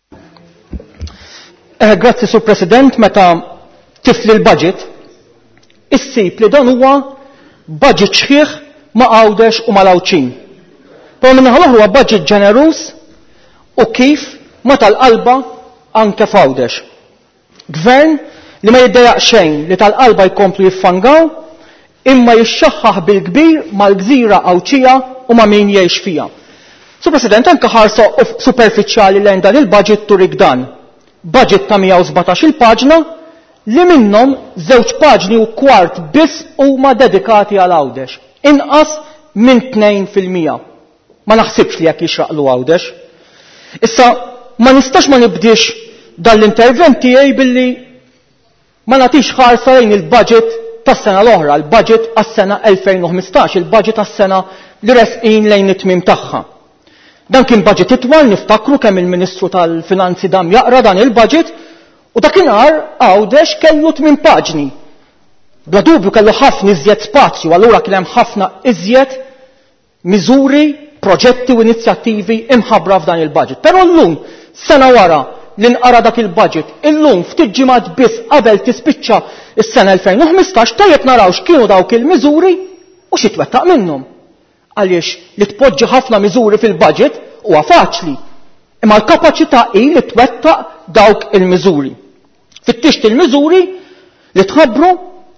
[SPEAKER 2] Grazzi, Sur President, meta tifli l-budget issib li dan huwa budget sħiħ ma' Għawdex u mal-Għawċin. Però minnaħa l-oħra huwa budget ġenerus u kif ma tal-qalba anke f'Għawdex. Gvern li ma jiddejaq xejn li tal-qalba jkomplu jiffangaw imma jixxaħħaħ bil-kbir mal-gżira Għawċija u ma' min jgħix fija. Sur President, anke ħarsa superfiċjali lejn dan il-budget turik dan. Budget ta' 117 il-paġna li minnhom 2 paġni u kwart biss huma dedikati għal Għawdex. Inqas minn 2%. Ma naħsibx li jekk jixraqlu Għawdex. Issa ma nistax ma nibdiex dal-intervent tiegħi billi ma nagħtix ħarsa lejn il-budget tas-sena l-oħra, il-budget għas-sena 2015, il-budget għas-sena li resqin lejn it-tmiem tagħha. Dan kien budget itwal niftakru kemm il-Ministru tal-Finanzi dam jaqra dan il-budget u dakinhar Għawdex kellu 8 paġni. Bla dubju kellu ħafna iżjed spazju, allura kien hemm ħafna iżjed miżuri, proġetti u inizjattivi imħabbra f'dan il-budget. Però llum sena wara li nqara dak il-budget, illum ftit ġimgħat biss qabel tispiċċa is-sena 2015 tajjeb naraw x'kienu dawk il-miżuri u xi twettaq minnhom. Għaliex li tpoġġi ħafna miżuri fil-budget huwa faċli, imma l-kapaċità hi li twettaq dawk il-miżuri. Fittixt il-miżuri li tħabbru u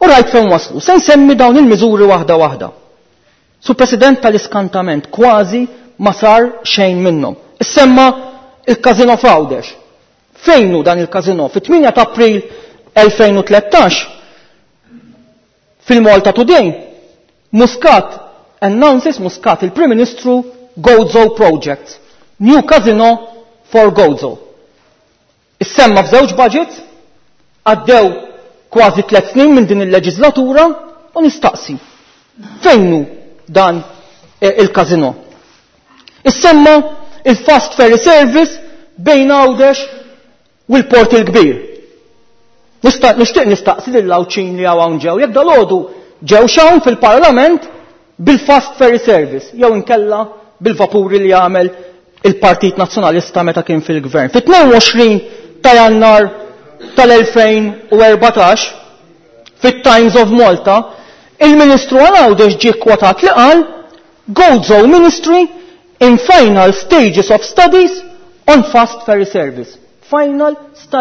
[SPEAKER 14] U rajt fejn waslu. Se nsemmi dawn il-miżuri waħda waħda. Su President tal-iskantament kważi ma sar xejn minnhom. Issemma il-Casino Fawdex. Fejnu dan il-Casino? Fit-8 ta' April 2013 fil-Malta Today Muscat announces Muscat il-Prim Ministru Gozo Project. New Casino for Gozo. Issemma f'żewġ budgets għaddew kważi 3 snin minn din il-leġislatura u nistaqsi. Fejnu dan il-Casino? Issemma il-Fast Ferry Service bejn Għawdex u l-Port il-Kbir. Nixtieq nistaqsi lill-lawċin li hawn ġew jekk dalodu ġew xawn fil-Parlament bil-Fast Ferry Service jew inkella bil-vapuri li jagħmel il-Partit Nazzjonalista meta kien fil-Gvern. Fit-22 ta' Jannar tal-2014 fit-Times of Malta il-Ministru Għawdex ġie kwotat li qal Gozo Ministry in final stages of studies on Fast Ferry Service. Final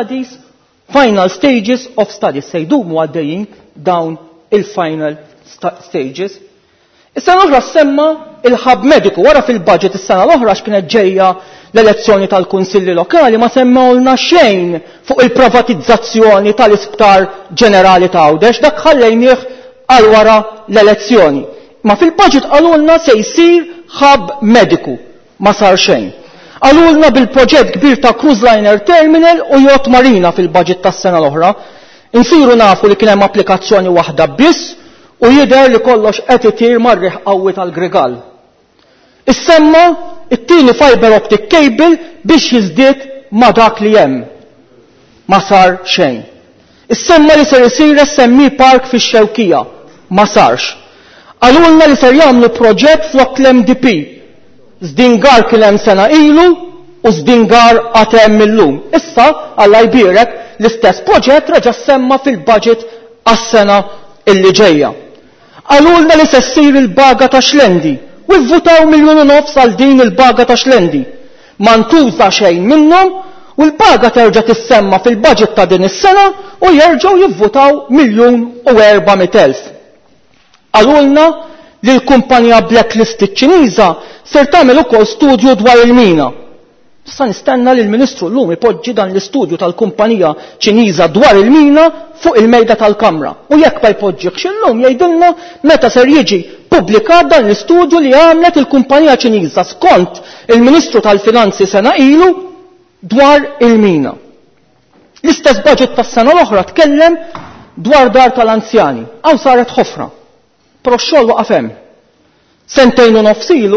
[SPEAKER 14] stages of studies. Se jdumu għaddejjin dawn il-final stages. Is-sena l-oħra semma il-ħab mediku wara fil-budget is-sena l-oħra x'kienet ġejja l-elezzjoni tal-Kunsilli Lokali ma semmawlna xejn fuq il-privatizzazzjoni tal-Isptar Ġenerali ta' Għawdex dak ħallejnieh għal wara l-elezzjoni. Ma fil-budget qalulna se jsir ħab mediku. Ma sar xejn. Qalulna bil-proġett kbir ta' Cruise Liner Terminal u Yacht Marina fil-budget tas-sena l-oħra. Insiru nafu li kien hemm applikazzjoni waħda biss u jidher li kollox qed itir mar-riħ qawwi tal-Grigal. Issemma it-tieni fiber optic cable biex jiżdied ma' dak li hemm. Ma sar xejn. Issemma li ser isir SME Park fix-Xewkija. Ma sarx. Għalulna li ser jagħmlu proġett flok l-MDP. Zdingar kien hemm sena ilu u Zdingar għad hemm illum. Issa Alla jbierek l-istess proġett reġa' semma fil-budget għas-sena illi ġejja. Għalulna li se ssir il-baga ta' Xlendi u vvutaw 1.5 miljun għal din il-baga ta' Xlendi. Ma ntuża xejn minnhom u l-baga terġa' tissemma fil-budget ta' din is-sena u jerġgħu jivvutaw 1.4 miljun. Għalulna li l-kumpanija Blacklisted Ċiniża ser tagħmel ukoll studju dwar il-mina. Issa nistenna li l-Ministru llum ipoġġi dan l-istudju tal-kumpanija Ċiniża dwar il-mina fuq il-mejda tal-Kamra. U jekk ma jpoġġihx illum jgħidilna meta ser jiġi pubblikat dan l-istudju li għamlet il-kumpanija Ċiniża skont il-Ministru tal-Finanzi sena ilu dwar il-mina. L-istess budget tas-sena l-oħra tkellem dwar dar tal-anzjani. Aw saret ħofra. Però x-xogħol waqaf hemm. Sentejn u nofs ilu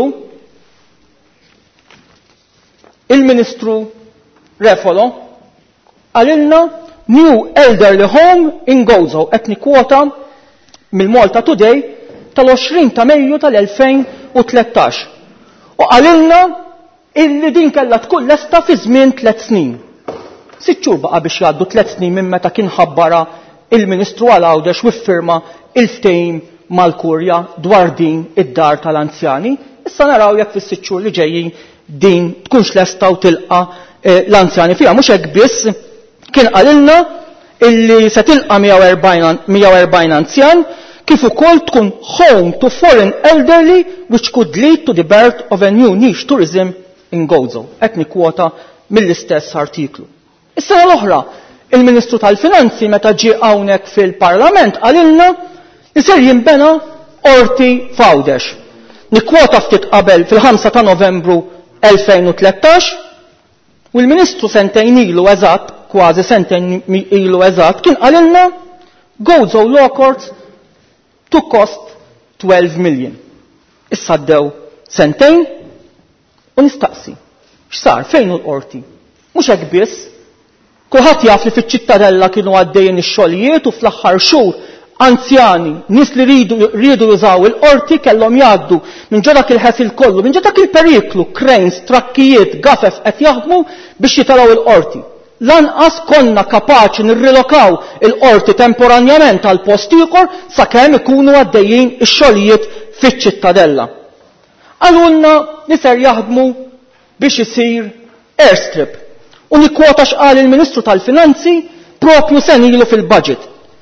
[SPEAKER 14] il-Ministru Refolo għalilna New Elderly Home in Gozo qed nikkwota mill-Malta Today tal-20 ta' Mejju tal-2013. U għalilna illi din kellha tkun lesta fi żmien 3 snin. 6 xhur baqa' biex jgħaddu 3 snin minn meta kien ħabbara il-Ministru Għawdex u ffirma il-ftehim mal-Kurja dwar din id-dar tal-anzjani. Issa naraw jekk fis-6 xhur li ġejjin din tkunx lesta u tilqa l-anzjani fiha. Mhux hekk biss kien qalilna illi se tilqa 140 anzjan kif ukoll tkun home to foreign elderly which could lead to the birth of a new niche tourism in Gozo. Qed nikkwota mill-istess artiklu. Is-sena l-oħra il-Ministru tal-Finanzi meta ġie hawnhekk fil-Parlament qalilna li ser jinbena orti f'Għawdex. Nikkwota ftit qabel fil-5 ta' Novembru 2013 u l-Ministru sentejn ilu eżatt, kważi sentejn ilu eżatt, kien qalilna Gozo Law Courts to cost 12 million. Issa ddew sentejn u nistaqsi. X'sar fejn hu l-qorti? Mhux hekk biss. Kulħadd jaf li fiċ-Ċittadella kienu għaddejjin ix-xogħlijiet u fl-aħħar xhur anzjani, nis li rridu jużaw il-qorti kellhom jgħaddu minn ġodak il-ħefil kollu, minn ġodak il-periklu, krejns, trakkijiet, gafef qed jaħdmu biex jitaraw il-qorti. Lanqas konna kapaċi nirrilokaw il-qorti temporanjament għal post ieħor sakemm ikunu għaddejjin ix-xogħlijiet fiċ-Ċittadella. Għalulna li ser jaħdmu biex isir airstrip. U nikkwota x'qal il-Ministru tal-Finanzi propju se ilu fil-budget.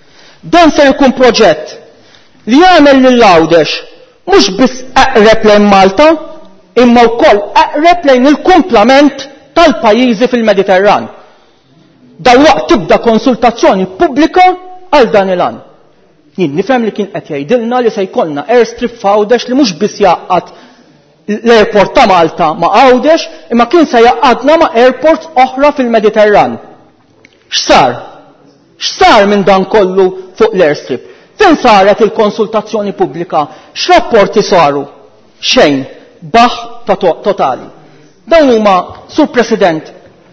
[SPEAKER 14] Dan se jkun proġett li jagħmel lil-Għawdex mhux biss aqreb lejn Malta, imma wkoll aqreb lejn il-kumplament tal-pajjiżi fil-Mediterran. Dalwaqt tibda konsultazzjoni pubblika għal dan il-għan. Jien nifhem li kien qed jgħidilna li se jkollna airstrip f'Għawdex li mhux biss jaqqad l-airport ta' Malta ma' Għawdex, imma kien se jaqqadna ma' airports oħra fil-Mediterran. X'sar minn dan kollu fuq l-airstrip? Fejn saret il-konsultazzjoni pubblika? X'rapporti saru? Xejn, baħ totali. Dawn huma, Sur President,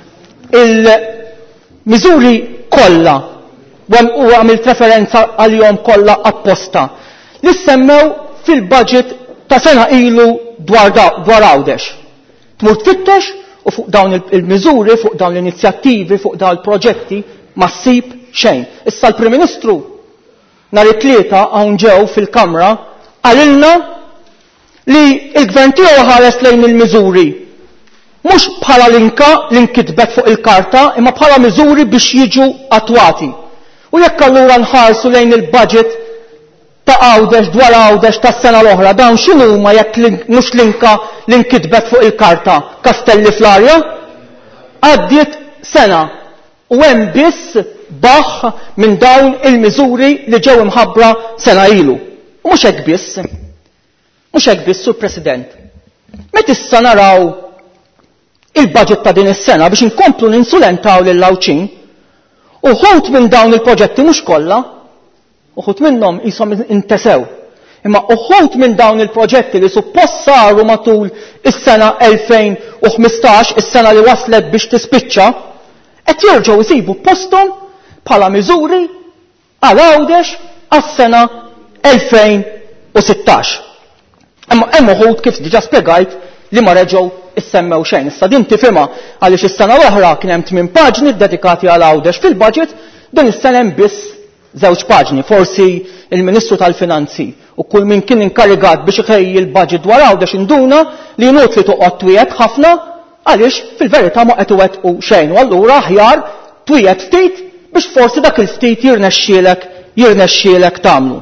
[SPEAKER 14] il-miżuri kollha u għamilt referenza għal-jom kollha apposta li semmew fil-budget ta' sena ilu dwar Għawdex. Tmur tfittex u fuq dawn il-miżuri, fuq dawn l-inizjattivi, fuq dawn il-proġetti ma ssib xejn. Issa l-Prim Ministru nhar it-tlieta hawn ġew fil-Kamra għalilna li l-Gvern tiegħu ħares lejn il-miżuri mhux bħala l-inkitbet fuq il-karta, imma bħala miżuri biex jiġu attwati. U jekk allura nħarsu lejn il-budget ta' Għawdex dwar Għawdex tas-sena l-oħra, dawn x'inhuma jekk mhux l-inkitbet fuq il-karta kastelli fl-arja? Għaddiet sena u hemm biss baħ minn dawn il-miżuri li ġew imħabbra sena ilu. U mhux hekk biss, Sur President. Meta issa naraw il-budget ta' din is-sena biex inkomplu ninsulentaw lil-Lawċin, uħut minn dawn il-proġetti mhux kollha, uħut minnhom ishom intesew. Imma uħut minn dawn il-proġetti li suppost saru matul is-sena 2015, is-sena li waslet biex tispiċċa, qed jerġgħu jsibu posthom bħala miżuri għal Għawdex għas-sena 2016. Imma hemm uħud kif diġà spjegajt li ma reġgħu issemmew xejn. Issa din tifhimha għaliex is-sena l-oħra kien hemm 8 paġni dedikati għal Għawdex fil-budget, din is-sena hemm biss 2 paġni. Forsi il-Ministru tal-Finanzi u kull min kien inkarigat biex iħejji l-budget dwar Għawdex induna li jnut li toqgħod twiegħed ħafna għaliex fil-verità ma qed iwettqu xejn. U allura aħjar twiegħed ftit biex forsi dak il-ftit jirnexxielek tagħmlu.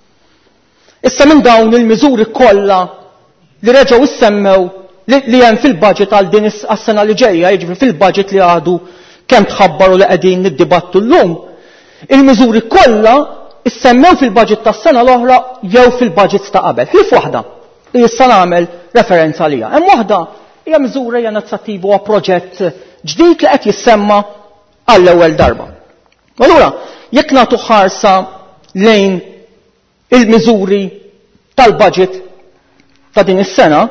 [SPEAKER 14] Issa minn dawn il-miżuri kollha li reġgħu issemmew li hemm fil-budget għal din is-sena li ġejja, jiġri fil-budget li għadu kemm tħabbaru li qegħdin niddibattu llum, il-miżuri kollha issemmew fil-budget tas-sena l-oħra jew fil-budgets ta' qabel. Ħlif waħda li issa nagħmel referenza għaliha. Hemm waħda hija miżura hija inizjattiva u proġett ġdid li qed jissemma għall-ewwel darba. Allura, jekk nagħtu ħarsa lejn il-miżuri tal-budget ta' din is-sena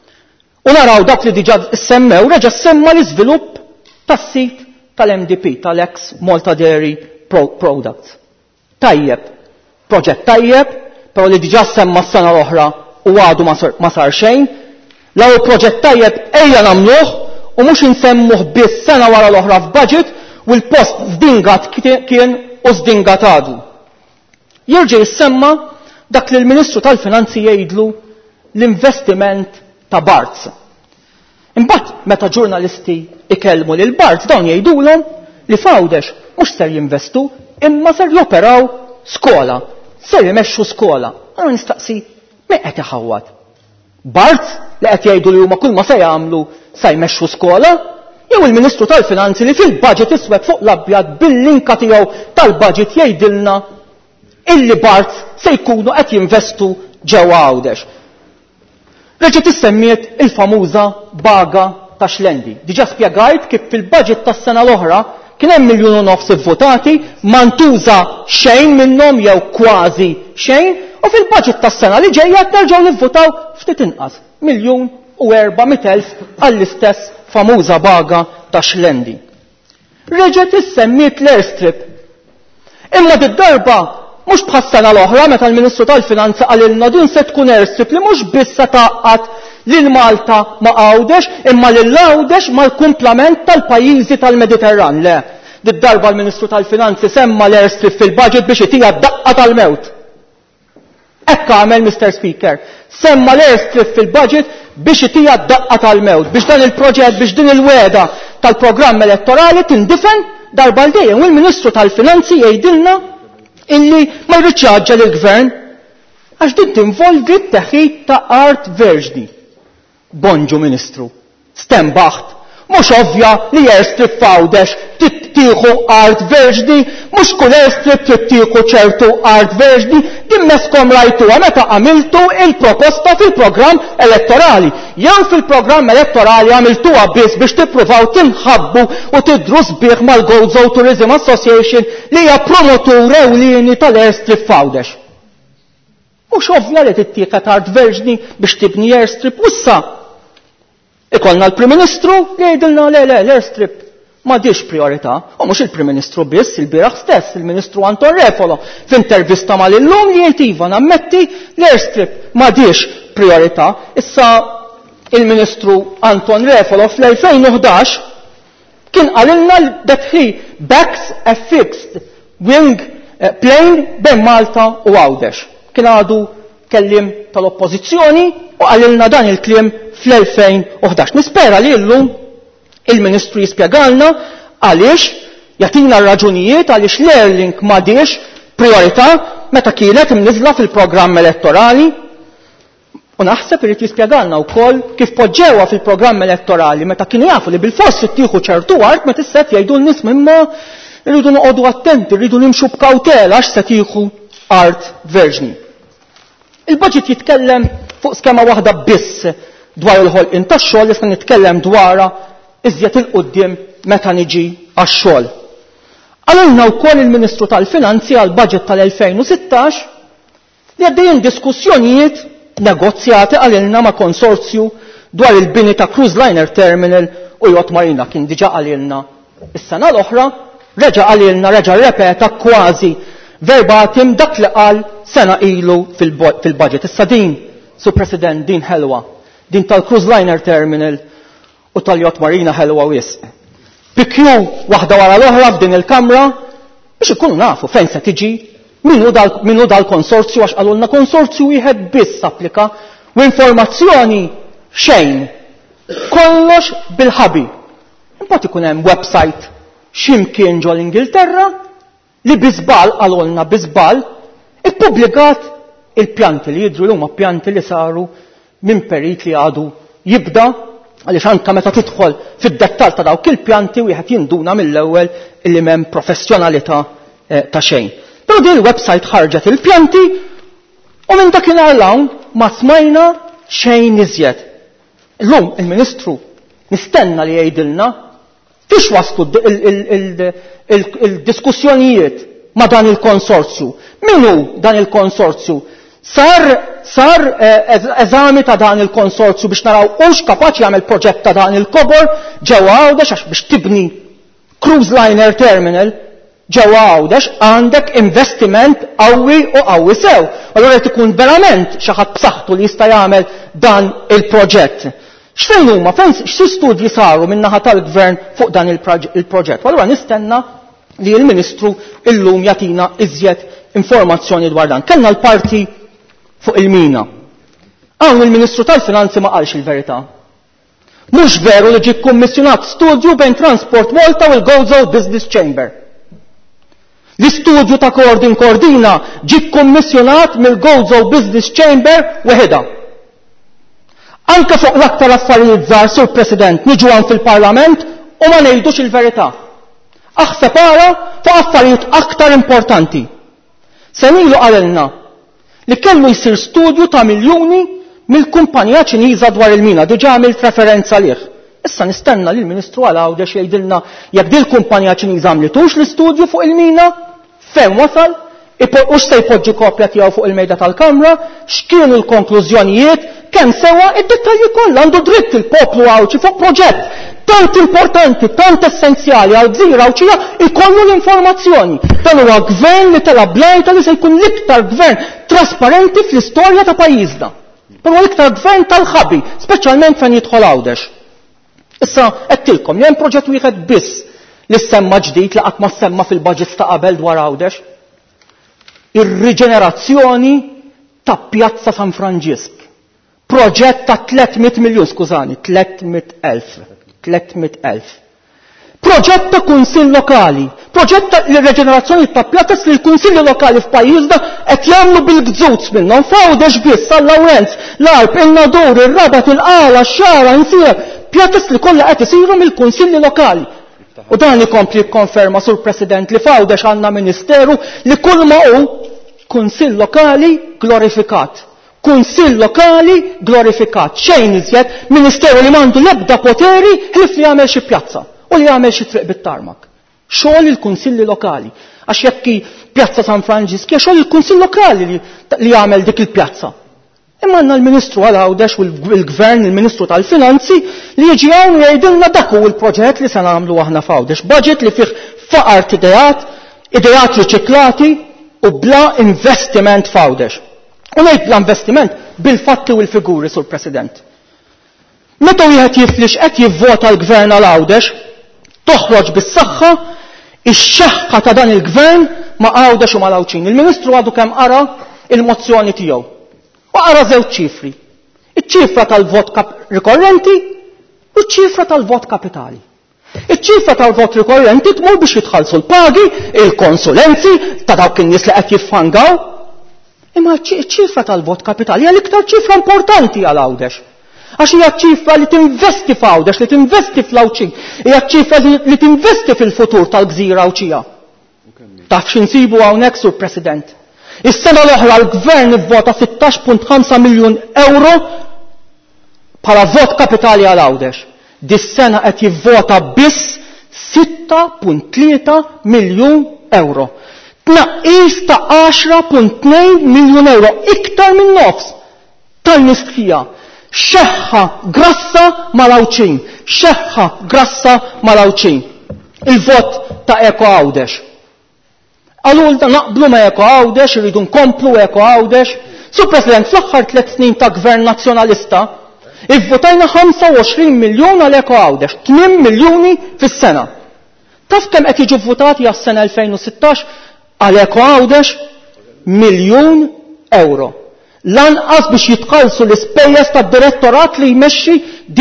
[SPEAKER 14] u naraw dak li diġà semmew reġa' semma l-iżvilupp tas-sit tal-MDP tal-ex Malta Dairy Products. Tajjeb, proġett tajjeb, però li diġà semma s-sena l-oħra u għadu ma sar xejn. L-ewwel proġett tajjeb ejja nagħmluh u mhux insemmuh biss sena wara l-oħra f'budget u l-post żdingat kien u żdingat għadu. Jerġa' jissemma dak li l-Ministru tal-Finanzi jgħidlu l-investiment ta' Barts. Imbagħad meta ġurnalisti ikellmu lil Barts dawn jgħidulhom li f'Għawdex mhux ser jinvestu imma ser joperaw skola, ser jmexxu skola. Allura nistaqsi min qed iħawwad? Barts li qed jgħidu li huma kull ma se jagħmlu se jmexxu skola? Jew il-Ministru tal-Finanzi li fil-budget iswed fuq l-abjad bil-linka tiegħu tal-budget jgħidilna illi Barts se jkunu qed jinvestu ġewwa Għawdex. Reġgħet issemmiet il-famuża baga ta' Xlendi. Diġà spjegajt kif fil-budget tas-sena l-oħra kien hemm 1.5 miljun votati, ma ntuża xejn minnhom jew kważi xejn, u fil-budget tas-sena li ġejja terġgħu nivvotaw ftit inqas 1,400,000 għall-istess famuża baga ta' Xlendi. Reġgħet issemmiet l-airstrip. Imma d-darba mhux bħas-sena l-oħra meta l-Ministru tal-Finanzi qalilna din se tkun airstrip li mhux biss se taqqat lil Malta ma' Għawdex imma lil Għawdex mal-kumplament tal-pajjiżi tal-Mediterran. Le, d-darba l-Ministru tal-Finanzi semma l-airstrip fil-budget biex itija daqqa tal-mewt. Hekk għamel Mr. Speaker, semma l-airstrip fil-budget biex itija daqqa tal-mewt, biex dan il-proġett, biex din il-weda tal-programm elettorali tindifen darba l-dejjem u l-Ministru tal-Finanzi jgħidilna illi ma jridx jaġġel il-gvern għax din tinvolvi t-teħid ta' art verġni. Bonġu Ministru, stembaħt, mhux ovvja li airstrip f'Għawdex tittieħu art verġni, mhux kull airstrip tittieħu ċertu art verġni, din meskom rajtuha meta għamiltu il-proposta fil-programm elettorali. Jew fil-programm elettorali għamiltuha biss biex tippruvaw tinħabbu u tidru sbieħ mal-Gozo Tourism Association li hija promotur ewlieni tal-airstrip f'Għawdex. Mhux ovvja li tittieħed art verġni biex tibni airstrip u issa ikollna l-Prim Ministru li jgħidilna l-airstrip m'għadix priorità, u mhux il-Prim Ministru biss, il-bieraħ stess, il-Ministru Anton Refolo f'intervista mal-illum li jgħid iva nammetti l-airstrip m'għadix priorità. Issa il-Ministru Anton Refolo fl-2011 kien qalilna that he backs a fixed wing plane bejn Malta u Għawdex. Kien għadu kellim tal-oppożizzjoni u qalilna dan il-kliem fl-2011. Nispera li llum il-Ministru jispjegalna għaliex jagħtina r-raġunijiet għaliex l-Airlink m'għadix priorità meta kienet imniżla fil-programm elettorali u naħseb irid jispjegalna wkoll kif poġġewha fil-programm elettorali meta kienu jafu li bil-fors ittieħu ċertu art meta issa jgħidu n-nies imma rridu noqogħdu attenti, rridu nimxu b'kawtela għax se tieħu art verġni. Il-budget jitkellem fuq skema waħda biss dwar il-ħolqien tax-xogħol li se nitkellem dwarha iżjed il-qudiem meta niġi għax-xogħol. Għalulna wkoll il-Ministru tal-Finanzi għal budget tal-2016 li għaddejjin diskussjonijiet negozjati għalilna ma' konsorzju dwar il-bini ta' Cruise Liner Terminal u Yacht Marina kien diġà għalilna is-sena l-oħra, reġa' għalilna reġa' repeta kważi verbatim dak li qal sena ilu fil-budget. Issa din, Sur President, din ħelwa, din tal-Cruise Liner Terminal u tal-Yacht Marina ħelwa wisq. Pikju waħda wara l-oħra f'din il-Kamra biex ikunu nafu fejn se tiġi minnu dal-konsorzju għax qalulna konsorzju wieħed biss applika u informazzjoni xejn. Kollox bil-ħabi. Imbagħad ikun hemm website x'imkien ġol Ingilterra li biżbal qalulna biżbal ippubblikat il-pjanti li jidru l-huma pjanti li saru minn perit li għadu jibda għaliex anke meta tidħol fid-dettall ta' dawk il-pjanti wieħed jinduna mill-ewwel illi m'hemm professjonalità ta' xejn. Però din il-website ħarġet il-pjanti u minn dakinhar l-hawn ma smajna xejn iżjed. Illum il-Ministru nistenna li jgħidilna fiex waslu il-diskussjonijiet ma' dan il-konsorzju. Minu dan il-konsorzju? Sar eżami ta' dan il-konsorzju biex naraw hux kapaċi jagħmel proġett ta' dan il-kobor ġewwa Għawdex għax biex tibni Cruise Liner Terminal ġewwa Għawdex għandek investiment qawwi u qawwi sew. Allura qed ikun verament xi ħadd b'saħħtu li jista' jagħmel dan il-proġett. X'fejn huma, x'si studji saru min-naħa tal-Gvern fuq dan il-proġett. Allura nistenna li l-Ministru illum jagħtina iżjed informazzjoni dwar dan. Kellna l-parti fuq il-mina. Hawn il-Ministru tal-Finanzi ma qalx il-verità. Mhux veru li ġie kkummissjonat studju bejn Transport Malta u l-Gozo Business Chamber. L-istudju ta' Kordina ġie kkummissjonat mill-Gozo Business Chamber weħeda. Anke fuq l-aktar affarijiet żgħar, Sur President, niġu hawn fil-Parlament u ma ngħidux il-verità. Aħseb ara fuq affarijiet aktar importanti. Senilu qalilna li kellu jsir studju ta' miljuni mill-kumpanija Ċiniża dwar il-mina, diġà għamilt referenza lih. Issa nistenna li l-Ministru għal Għawdex jgħidilna jekk din il-kumpanija Ċiniża għamlitux l-istudju fuq il-mina, fejn wasal, u se jpoġġi kopja tiegħu fuq il-mejda tal-Kamra, x'kienu l-konklużjonijiet, kemm sewa id-dettalji kollha għandu dritt il-poplu Għawċi fuq proġett tant importanti, tant essenzjali għal Gżira Għawċija ikollu l-informazzjoni. Dan huwa gvern li tal-ablajta li se jkun l-iktar gvern trasparenti fl-istorja ta' pajjiżna. Dan huwa l-iktar gvern tal-ħabi, speċjalment fejn jidħol Għawdex. Issa qedtilkom li hemm proġett wieħed biss li semma ġdid li qatt ma semma fil-budgets ta' qabel dwar Għawdex. Ir-riġenerazzjoni ta' Pjazza San Franġisk. Proġett ta' 300 miljun, skużani, 300,000. Proġett ta' kunsill lokali, Proġett li reġenerazzjoni ta' pjatas li l-kunsilli lokali f'pajjiżna qed jagħmlu bil-gżuz minnhom Fawdex biss, San Lawrenz, l-Arb, il-Nadur, ir-Rabat, il-Qala, x-Xara, Nsier, pjatas li kollha qed isiru mill-kunsilli lokali. U dan ikompli jikkonferma sur President li Fawdex għandna ministeru li kull ma hu kunsill lokali glorifikat. Kunsill lokali glorifikat. Xejn iżjed ministeru li m'għandu l-ebda poteri ħlif li jagħmel xi pjazza u li jagħmel xi triq bit-tarmak. Xogħol il-kunsilli lokali. Għax jekk pjazza San Franġiski xogħol il-kunsill lokali li jagħmel dik il-pjazza. Imma għandna l-Ministru Għawdex u l-Gvern, il-Ministru tal-Finanzi li jiġi hawn jgħidilna dak hu l-proġett li se nagħmlu aħna f'Għawdex. Budget li fih faqart idejat riċiklati u bla investiment f'Għawdex. U ngħid bla investiment bil-fatti u l-figuri, Sur President. Meta wieħed jiflix qed jivvota l-Gvern għal Għawdex, toħroġ bis-saħħa ix-xeħħa ta' dan il-Gvern ma' Għawdex u ma' Lawċin. Il-Ministru għadu kemm qara il-mozzjoni tiegħu. U qara żewġ ċifri. Iċ-ċifra tal-vot rikorrenti u ċ-ċifra tal-vot kapitali. Iċ-ċifra tal-vot rikorrenti tmur biex jitħallsu l-pagi, il-konsulenzi ta' dawk in-nies li qed jiffangaw. Imma ċ-ċifra tal-vot kapitali hija l-iktar ċifra importanti għal Għawdex. Għax hija ċifra li tinvesti f'Għawdex, li tinvesti fl-Lawċin, hija ċifra li tinvesti fil-futur tal-Gżira Awċija. Taf x'insibu hawnhekk, Sur President. Is-sena l-oħra l-Gvern ivvota 16.5 miljun euro bħala vot kapitali għal Għawdex. Dis-sena qed jivvota biss 6.3 miljun euro. Tnaqqis ta' 10.2 miljun euro, iktar minn nofs tal-nisfija. Xeħħa grassa mal-Lawċin, xeħħa grassa mal-Lawċin. Il-vot ta' Eko Għawdex. Għalul da naqblu ma' Eko Għawdex, irridu nkomplu Eko Għawdex. Su President, fl-aħħar 3 snin ta' Gvern Nazzjonalista, ivvotajna 25 miljun għal Eko Għawdex, 8 miljuni fis-sena. Taf kemm qed jiġu votati għas-sena 2016 għal Eko Għawdex? Miljun euro. Lanqas biex jitqalsu l-ispejjeż tad-direttorat li jmexxi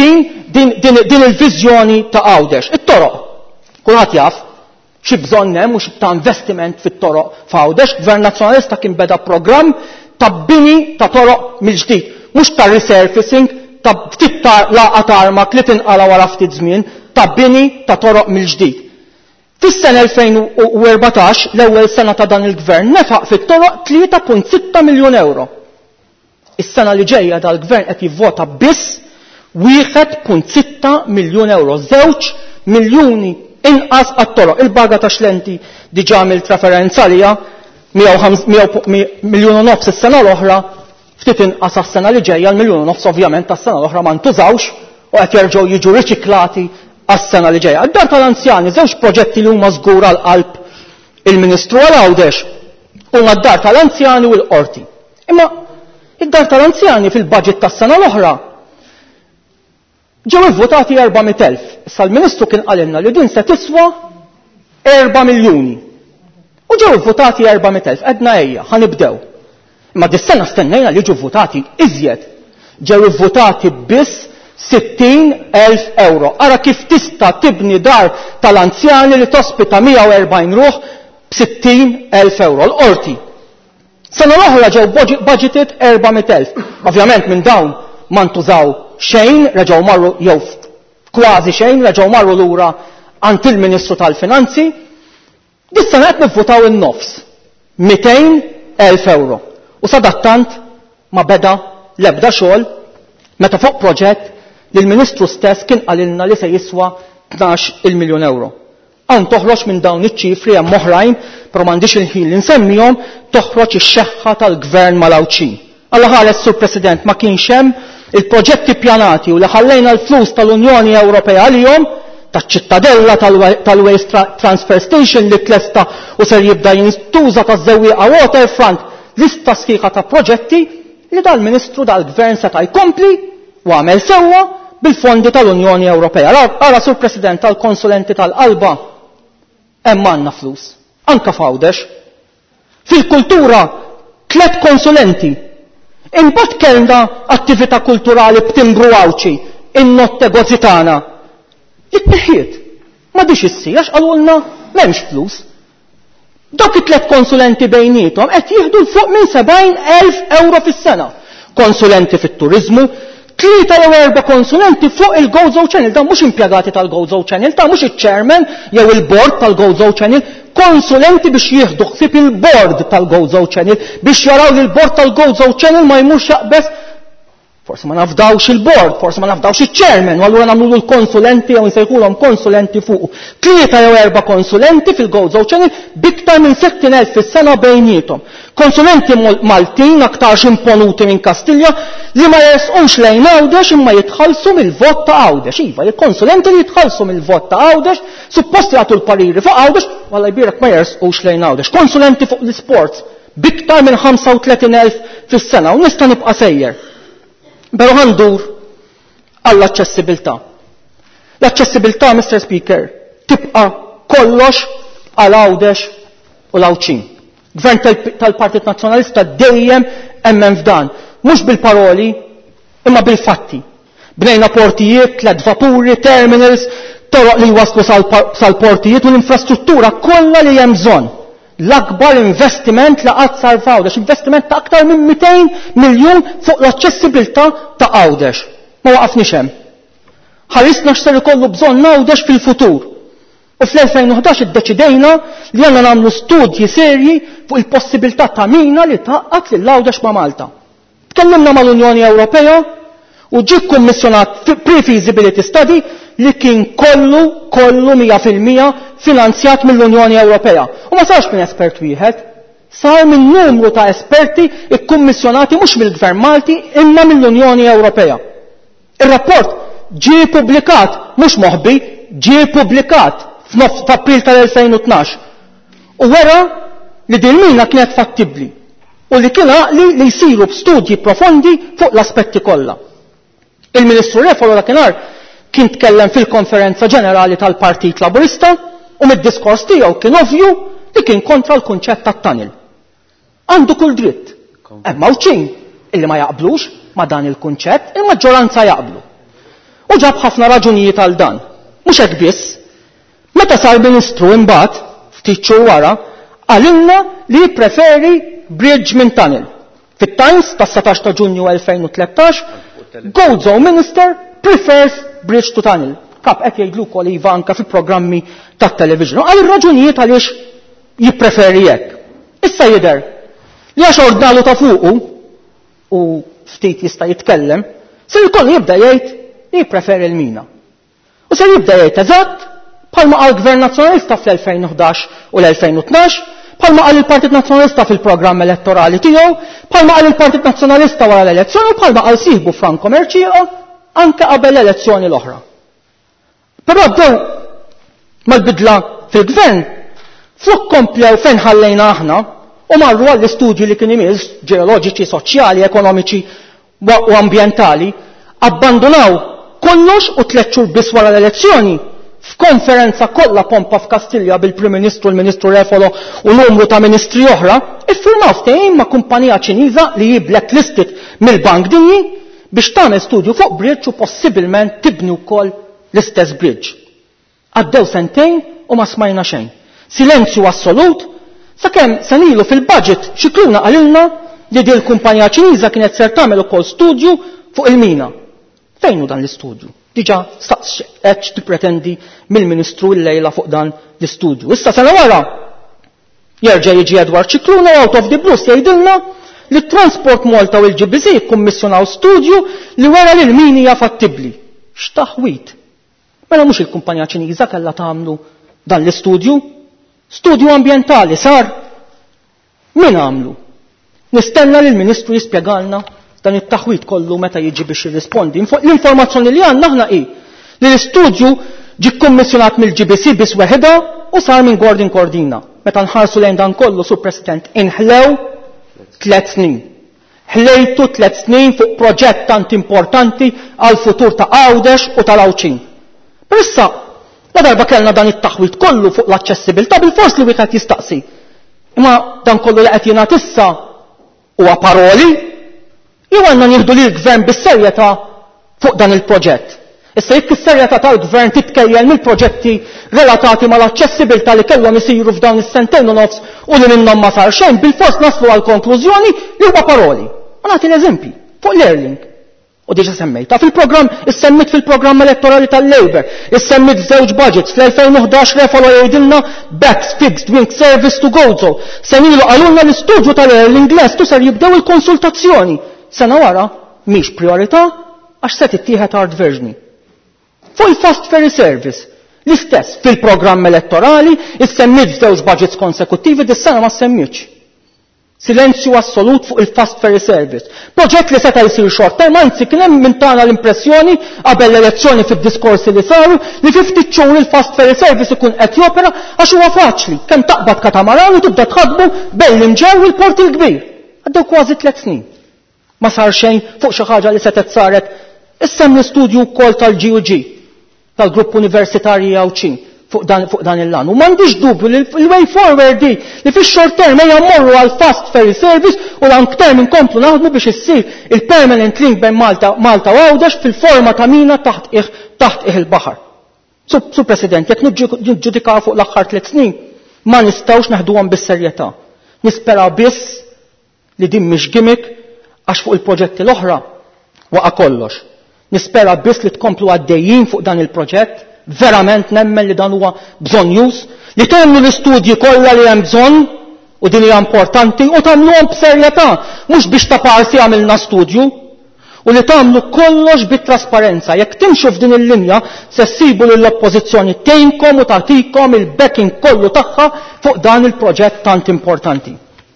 [SPEAKER 14] din il-viżjoni ta' Għawdex. It-toroq. Kulħadd jaf xi bżonn hemm u xi ta' investiment fit-toroq f'Għawdex. Gvern Nazzjonalista kien beda programm ta' bini ta' toroq mill-ġdid, mhux ta' resurfacing, ta' ftit ta' laqa tarmak li tinqala wara ftit żmien, ta' bini ta' toroq mill-ġdid. Fis-sena 2014, l-ewwel sena ta' dan il-Gvern, nefaq fit-toroq 3.6 miljun euro. Is-sena li ġejja dal-Gvern qed jivvota biss 1.6 miljun euro, 2 miljuni inqas għat-toroq. Il-Baga ta' Xlenti diġà għamilt referenza għaliha 100 miljun u nofs is-sena l-oħra, ftit inqas għas-sena li ġejja, l-miljun u nofs ovvjament tas-sena l-oħra ma ntużawx u qed jerġgħu jiġu riċiklati għas-sena li ġejja. Id-dar tal-anzjani, żewġ proġetti li huma żgur għall-qalb il-Ministru għal Għawdex huma d-dar tal-anzjani u l-qorti. Imma id-dar tal-anzjani fil-budget tas-sena l-oħra ġew ivvotati 400,000. Issa l-Ministru kien qalilna li din se tiswa 4 miljuni. U ġew ivvotati 400,000. Qedna ejja, ħanibdew. Imma dis-sena stennejna li ġew votati iżjed. Ġew ivvotati biss 60,000 euro. Ara kif tista' tibni dar tal-anzjani li tospita 140 ruħ b'60,000 euro. L-qorti. Sena l-oħra ġew budgeted 400,000. Ovvjament minn dawn ma ntużaw xejn, reġgħu marru jew kważi xejn, reġgħu marru lura għand il-Ministru tal-Finanzi. Dis-sena qed nivvutaw in-nofs 200,000 euro. U sadattant ma beda l-ebda xogħol meta fuq proġett li l-Ministru stess kien qalilna li se jiswa 12 miljun euro. Għan toħroġ minn dawn iċ-ċifri hemm oħrajn, però m'għandix il-ħin li nsemmihom, toħroġ ix-xeħħa tal-Gvern mal-Lawċin. Alla ħares, Sur President, ma kienx hemm il-proġetti ppjanati u li ħallejna l-flus tal-Unjoni Ewropea għalihom taċ-ċittadella tal-Waste Transfer Station li tlesta u ser jibda jintuża taż-żewwieqa waterfront, lista sħiħa ta' proġetti li dal-Ministru dal-Gvern seta' jkompli u għamel sewwa bil-fondi tal-Unjoni Ewropea. Ara, Sur President, tal-konsulenti tal-qalba hemm għandna flus. Anka f'Għawdex. Fil-kultura 3 konsulenti. Imbagħad kellna attività kulturali b'timbru Għawċi, in-Notte Gozzitana. Li tneħħiet. Ma dix issir għax qalulna m'hemmx flus. Dawk it-tlet konsulenti bejnietom qed jieħdu fuq minn 70,000 euro fis-sena. Konsulenti fit-turizmu, 3 jew 4 konsulenti fuq il-Gozo Channel, dan mhux impjegati tal-Gozo Channel, ta' mhux iċ-chairman jew il-board tal-Gozo Channel, konsulenti biex jieħdu ħsieb il-board tal-Gozo Channel biex jaraw li l-board tal-Gozo Channel ma jmurx jaqbes. Forse ma nafdawx il-board, forse ma nafdawx il-chairman, u allura nagħmlu l-konsulenti jew nsejħulhom konsulenti fuq. 3 jew 4 konsulenti fil-Gozo Channel biktar minn 60,000 fis-sena bejnietom. Konsulenti Maltin aktarx imponuti minn Kastilja li ma jersqux lejn Għawdex imma jitħallsu mill-vot ta' Għawdex. Iva, il-konsulenti li jitħallsu mill-vot ta' Għawdex suppost jagħtu l-pariri fuq Għawdex, walla jbirek ma jersqux lejn Għawdex. Konsulenti fuq l-sports biktar minn 35,000 fis-sena u nista' nibqa' sejjer. Pero għandur għall-aċċessibilità. L-aċċessibilità, Mr. Speaker, tibqa kollox għal Għawdex u l-Għawċin. Gvern tal-Partit Nazzjonalista dejjem emmen f'dan, mhux bil-paroli imma bil-fatti. Bnejna portijiet, 3 vapuri, terminals, toroq li waslu sal-portijiet u l-infrastruttura kollha li hemm bżonn. L-akbar investiment la qatt sar f'Għawdex, investiment ta' aktar minn 200 miljun fuq l-aċċessibilità ta' Għawdex. Ma waqafniex hemm. Ħarisna x'ser ikollu bżonn Għawdex fil-futur. U fl-2011 iddeċidejna li għandna nagħmlu studji serji fuq il-possibilità ta' mina li taqqat lil Għawdex ma' Malta. Tkellimna mal-Unjoni Ewropea u ġie kkummissjonat pre-feasibility study li kien kollu 100% finanzjat mill-Unjoni Ewropea. U ma sarx minn espert wieħed, sar minn numru ta' esperti ikkummissjonati mhux mill-Gvern Malti imma mill-Unjoni Ewropea. Ir-rapport ġie pubblikat, mhux moħbi, ġie pubblikat f'April tal-2012. U wara li din mina kienet fattibbli u li kien għaqli li jsiru b'studji profondi fuq l-aspetti kollha. Il-Ministru Refolo kien tkellem fil-konferenza ġenerali tal-Partit Laburista u mid-diskors tiegħu kien ovvju li kien kontra l-kunċett tat-tunnel. Għandu kull dritt. Hemm Għawċin illi ma jaqblux ma dan il-kunċett, il-maġġoranza jaqblu. U ġab ħafna raġunijiet għal dan. Mhux hekk biss. Meta sar Ministru imbagħad ftit xhur wara għalilna li preferi bridge minn tunnel. Fit-Times tas-17 ta' Ġunju 2013, Gozo Minister prefers bridge to tunnel. Kap qed jgħidlu wkoll iva anke fil-programmi tat-television. Għal ir-raġunijiet għaliex jippreferi hekk. Issa jidher li għax ordnalu ta' fuqu u ftit jista' jitkellem, se jkollu jibda jgħid li jippreferi l-mina. U se jibda jgħid eżatt bħalma qal Gvern Nazzjonalista fl-2011 u l-2012, bħalma qal il-Partit Nazzjonalista fil-programm elettorali tiegħu, bħalma qal il-Partit Nazzjonalista wara l-elezzjoni, bħalma qal sieħbu Franco Merċieqa anke qabel l-elezzjoni l-oħra. Però bdew mal-bidla fil-gvern, flok komplew fejn ħallejna aħna u marru għall-istudji li kien imiż ġeoloġiċi, soċjali, ekonomiċi u ambjentali, abbandonaw kollox u 3 xhur biss wara l-elezzjoni f'konferenza kollha pompa f'Kastilja bil-Prim Ministru, l-Ministru Refolo u numru ta' ministri oħra, iffirmaw ftehim ma' kumpanija Ċiniża li hi blacklisted mill-Bank Dinji biex tagħmel studju fuq bridge u possibilment tibni wkoll l-istess bridge. Għaddew sentejn u ma smajna xejn. Silenzju assolut, sakemm sanilu fil-budget xikluna qalilna li din il-kumpanija Ċiniża kienet ser tagħmel ukoll studju fuq il-mina. Fejn hu dan l-istudju? Diġà qed tippretendi mill-Ministru l-lejla fuq dan l-istudju. Issa sena wara jerġa' jiġi Edward Xikluna out of the blue jgħidilna li Transport Malta u l-GBC kummissjonaw studju li wara li l-mini hija fattibbli. X'taħwit. Mela mhux il-kumpanija Ċiniża kellha tagħmlu dan l-istudju? Studju ambjentali sar. Min għamlu? Nistenna li l-Ministru jispjegalna dan it-taħwit kollu meta jiġi biex jirrispondi. L-informazzjoni li għandna aħna hi li l-istudju ġie kummissjonat mill-GBC biss weħeda u sar minn Gordon Cordina. Meta nħarsu lejn dan kollu sur President inħlew 3 snin. Ħlejtu 3 snin fuq proġett tant importanti għal futur ta' Għawdex u tal-Għawċin. Issa, la darba kellna dan it-taħwit kollu fuq l-aċċessibilità bil-fors li wieħed jistaqsi. Imma dan kollu li qed jingħad issa huwa paroli jew għandna nieħdu lil gvern bis-serjetà fuq dan il-proġett. Issa jekk is-serjetà tal-Gvern titkejjel mill-proġetti relatati mal-aċċessibilità li kellhom isiru f'dawn is-sentejn u nofs u li minnhom ma sar xejn, bil-fors naslu għal konklużjoni li huwa paroli. Ma nagħti l-eżempji fuq Learning. U diġa semmejta fil-programm, issemmit fil-programm elettorali tal-Labor, issemmit żewġ budgets fl-2011 refolo jgħidilna Backs Fixed Wing Service to Gozo. Senilu għalunna l-istudju tal-Learning Lest u ser jibdew il-konsultazzjoni. Sena wara mhix priorità għax se tittieħed hard version. Fuq il-Fast Ferry Service, l-istess fil-programm elettorali issemmit żewġ budgets konsekuttivi dis-sena ma semmitx. Silenzju assolut fuq il-Fast Ferry Service. Proġett li seta' jsir short term, anzi kien hemm minn tagħna l-impressjoni qabel l-elezzjoni fid-diskorsi li saru li fi ftit xhur il-Fast Ferry Service ikun qed jopera għax huwa faċli, kemm taqbad katamaran u tibda tħadmu bejn l-imġew u l-port il-kbir. Għaddew kważi 3 snin. Ma sar xejn fuq xi ħaġa li setet saret. Issem l-istudju wkoll tal-GUG, tal-Grupp Universitarji Awċin fuq dan il-lan. U m'għandix dubju li l-way forward di li fix-short term ejja mmorru għal Fast Ferry Service u long term inkomplu naħdmu biex issir il-permanent link bejn Malta u Għawdex fil-forma ta' mina taħt il-baħar. Su President, jekk niġġudikaw fuq l-aħħar 3 snin, ma nistgħux naħduhom bis-serjetà. Nispera biss li din mhix gimmick għax fuq il-proġetti l-oħra waqa' kollox. Nispera biss li tkomplu għaddejjin fuq dan il-proġett, verament nemmen li dan huwa bżonjuż, li tagħmlu l-istudji kollha li hemm bżonn u din hija importanti u tagħmluhom b'serjetà, mhux biex ta' parsi għamilna studju, u li tagħmlu kollox bit-trasparenza. Jekk timxu f'din il-linja se ssibu lill-oppożizzjoni tgħinkom u tagħtikom il-backing kollu tagħha fuq dan il-proġett tant importanti.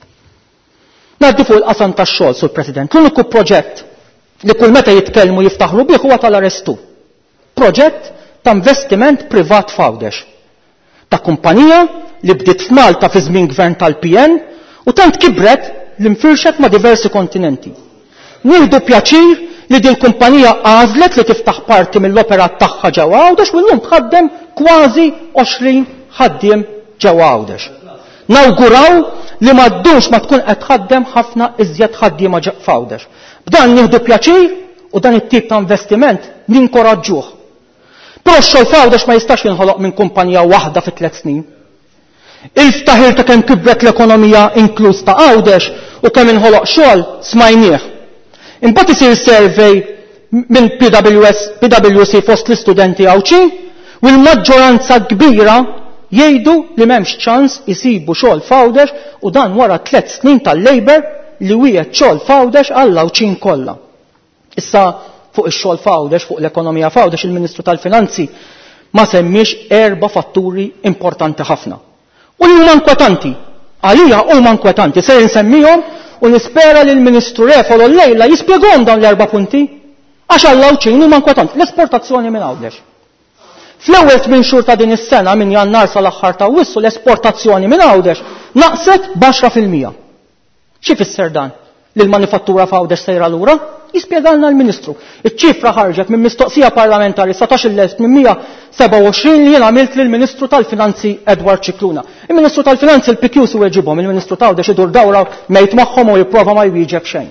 [SPEAKER 14] Ngħaddi fuq il-qasam tax-xogħol, Sur President, l-uniku proġett li kull meta jitkellmu jiftaħru bih huwa tal-Arestu. Proġett ta' investiment privat f'Għawdex. Ta' kumpanija li bdiet f'Malta fi żmien gvern tal-PN u tant kibret li mfirxet ma' diversi kontinenti. Nieħdu pjaċir li din kumpanija għażlet li tiftaħ parti mill-opera tagħha ġewwa Għawdex u llum tħaddem kważi 20 ħaddiem ġewwa Għawdex. Nawguraw li ma ddux ma tkun qed tħaddem ħafna iżjed ħaddiema f'Għawdex. B'dan nieħdu pjaċir u dan it-tip ta' investiment ninkoraġġuh. Però x-xogħol f'Għawdex ma jistax jinħoloq minn kumpanija waħda fi 3 snin. Il-ftaħir ta' kemm kibret l-ekonomija inkluż ta' Għawdex u kemm inħoloq xogħol smajnieh. Imbagħad isir survey minn PwC fost l-istudenti Awċin u l-maġġoranza kbira jgħidu li m'hemmx ċans isibu xogħol f'Għawdex u dan wara 3 snin tal-Labor li wieħed xogħol f'Għawdex għall-Awċin kollha. Issa fuq ix-xogħol f'Għawdex, fuq l-ekonomija f'Għawdex, il-Ministru tal-Finanzi ma semmix 4 fatturi importanti ħafna. U li huma inkwetanti, għalija huma inkwetanti, se nsemmihom u nispera li l-Ministru Refolo llejla jispjegahom dawn l-4 punti għax għall-Awċin huma inkwetanti. L-esportazzjoni minn Għawdex. Fl-ewwel 8 xhur ta' din is-sena minn Jannar sal-aħħar ta' Wissu l-esportazzjoni minn Għawdex naqset b'10%. Xi fisser dan? Li l-manifattura f'Għawdex sejra lura? Jispjegalna l-Ministru. Iċ-ċifra ħarġet minn mistoqsija parlamentari 17,827 li jien għamilt lill-Ministru tal-Finanzi Edward Cicluna. Il-Ministru tal-Finanzi l-PQ su weġibhom, il-Ministru Għawdex idur dawra mejt magħhom u jipprova ma jwieġeb xejn.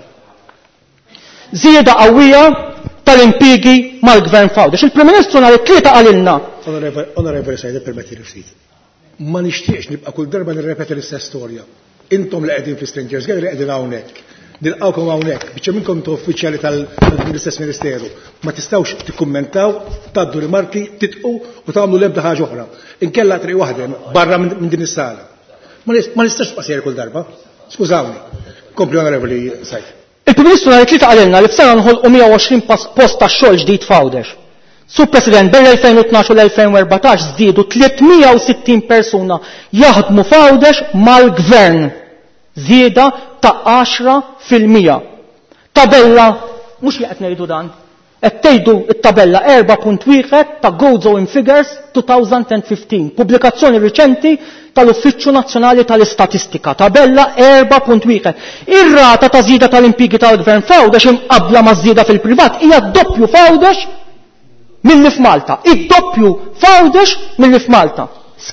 [SPEAKER 14] Żieda qawwija tal-impigi mal-Gvern f'Għawdex. Il-Prim Ministru nhar it-tlieta qalilna.
[SPEAKER 7] Onorevoli Sajda, permetti ftit. Ma nixtieqx nibqa' kull darba nirrepeti l-istess storja. Intom li qegħdin fl-Strangers Gallery qegħdin hawnhekk. Nilqawkom hawnhekk biex minnkom ta' uffiċjali tal-istess Ministeru. Ma tistgħux tikkummentaw, tgħaddu rimarki, titqu u tagħmlu l-ebda ħaġa oħra. Inkella triq waħda barra minn din is-sala. Ma nistax qasir kull darba. Skużawni. Kompli Onorevoli Sajd.
[SPEAKER 14] Il-Prim Ministru nhar it-tlieta qalilna li f'sena nħolqu 120 post ta' xogħol ġdid f'Għawdex. Sur President, bejn l-2012 u l-2014 żdiedu 360 persuna jaħdmu f'Għawdex mal-Gvern. Żieda ta' 10%. Tabella, mhux li qed ngħidu dan, qed tgħidu t-tabella 4.1 ta' Gozo in Figures 2015, pubblikazzjoni riċenti tal-Uffiċċju Nazzjonali tal-Istatistika, tabella 4.1. Ir-rata ta' żieda tal-impjiegi tal-Gvern f'Għawdex imqabbla ma' żieda fil-privat hija doppju f'Għawdex milli f'Malta. Id-doppju f'Għawdex milli f'Malta.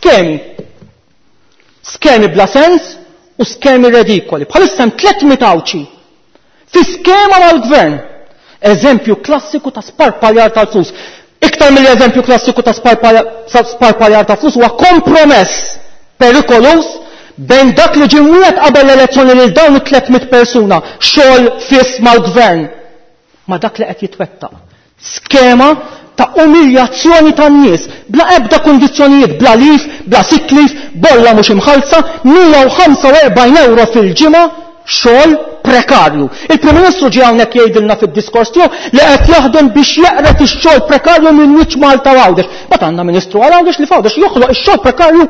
[SPEAKER 14] Skemi bla sens u skemi redikoli. Bħalissa hemm 300 Awċi fi skema mal-Gvern. Eżempju klassiku ta' sparpaljar tal-flus. Iktar mill-eżempju klassiku ta' sparpaljar ta' flus huwa kompromess perikolus bejn dak li ġimwiet qabel l-elezzjoni lil dawn 300 persuna xogħol fis mal-gvern ma dak li qed jitwettaq. Skema ta' umiljazzjoni tan-nies bla ebda kundizzjonijiet, bla lif, bla sick leave, bolla mhux imħallsa, 145 euro fil-ġimgħa xogħol prekarju. Il-Prim Ministru ġie hawnhekk jgħidilna fid-diskors tiegħu li qed jaħdem biex jeqret ix-xogħol prekarju minn wiċċ Malta Għawdex. Mbagħad għandna Ministru Għawdex li f'Għawdex joħloq ix-xogħol prekarju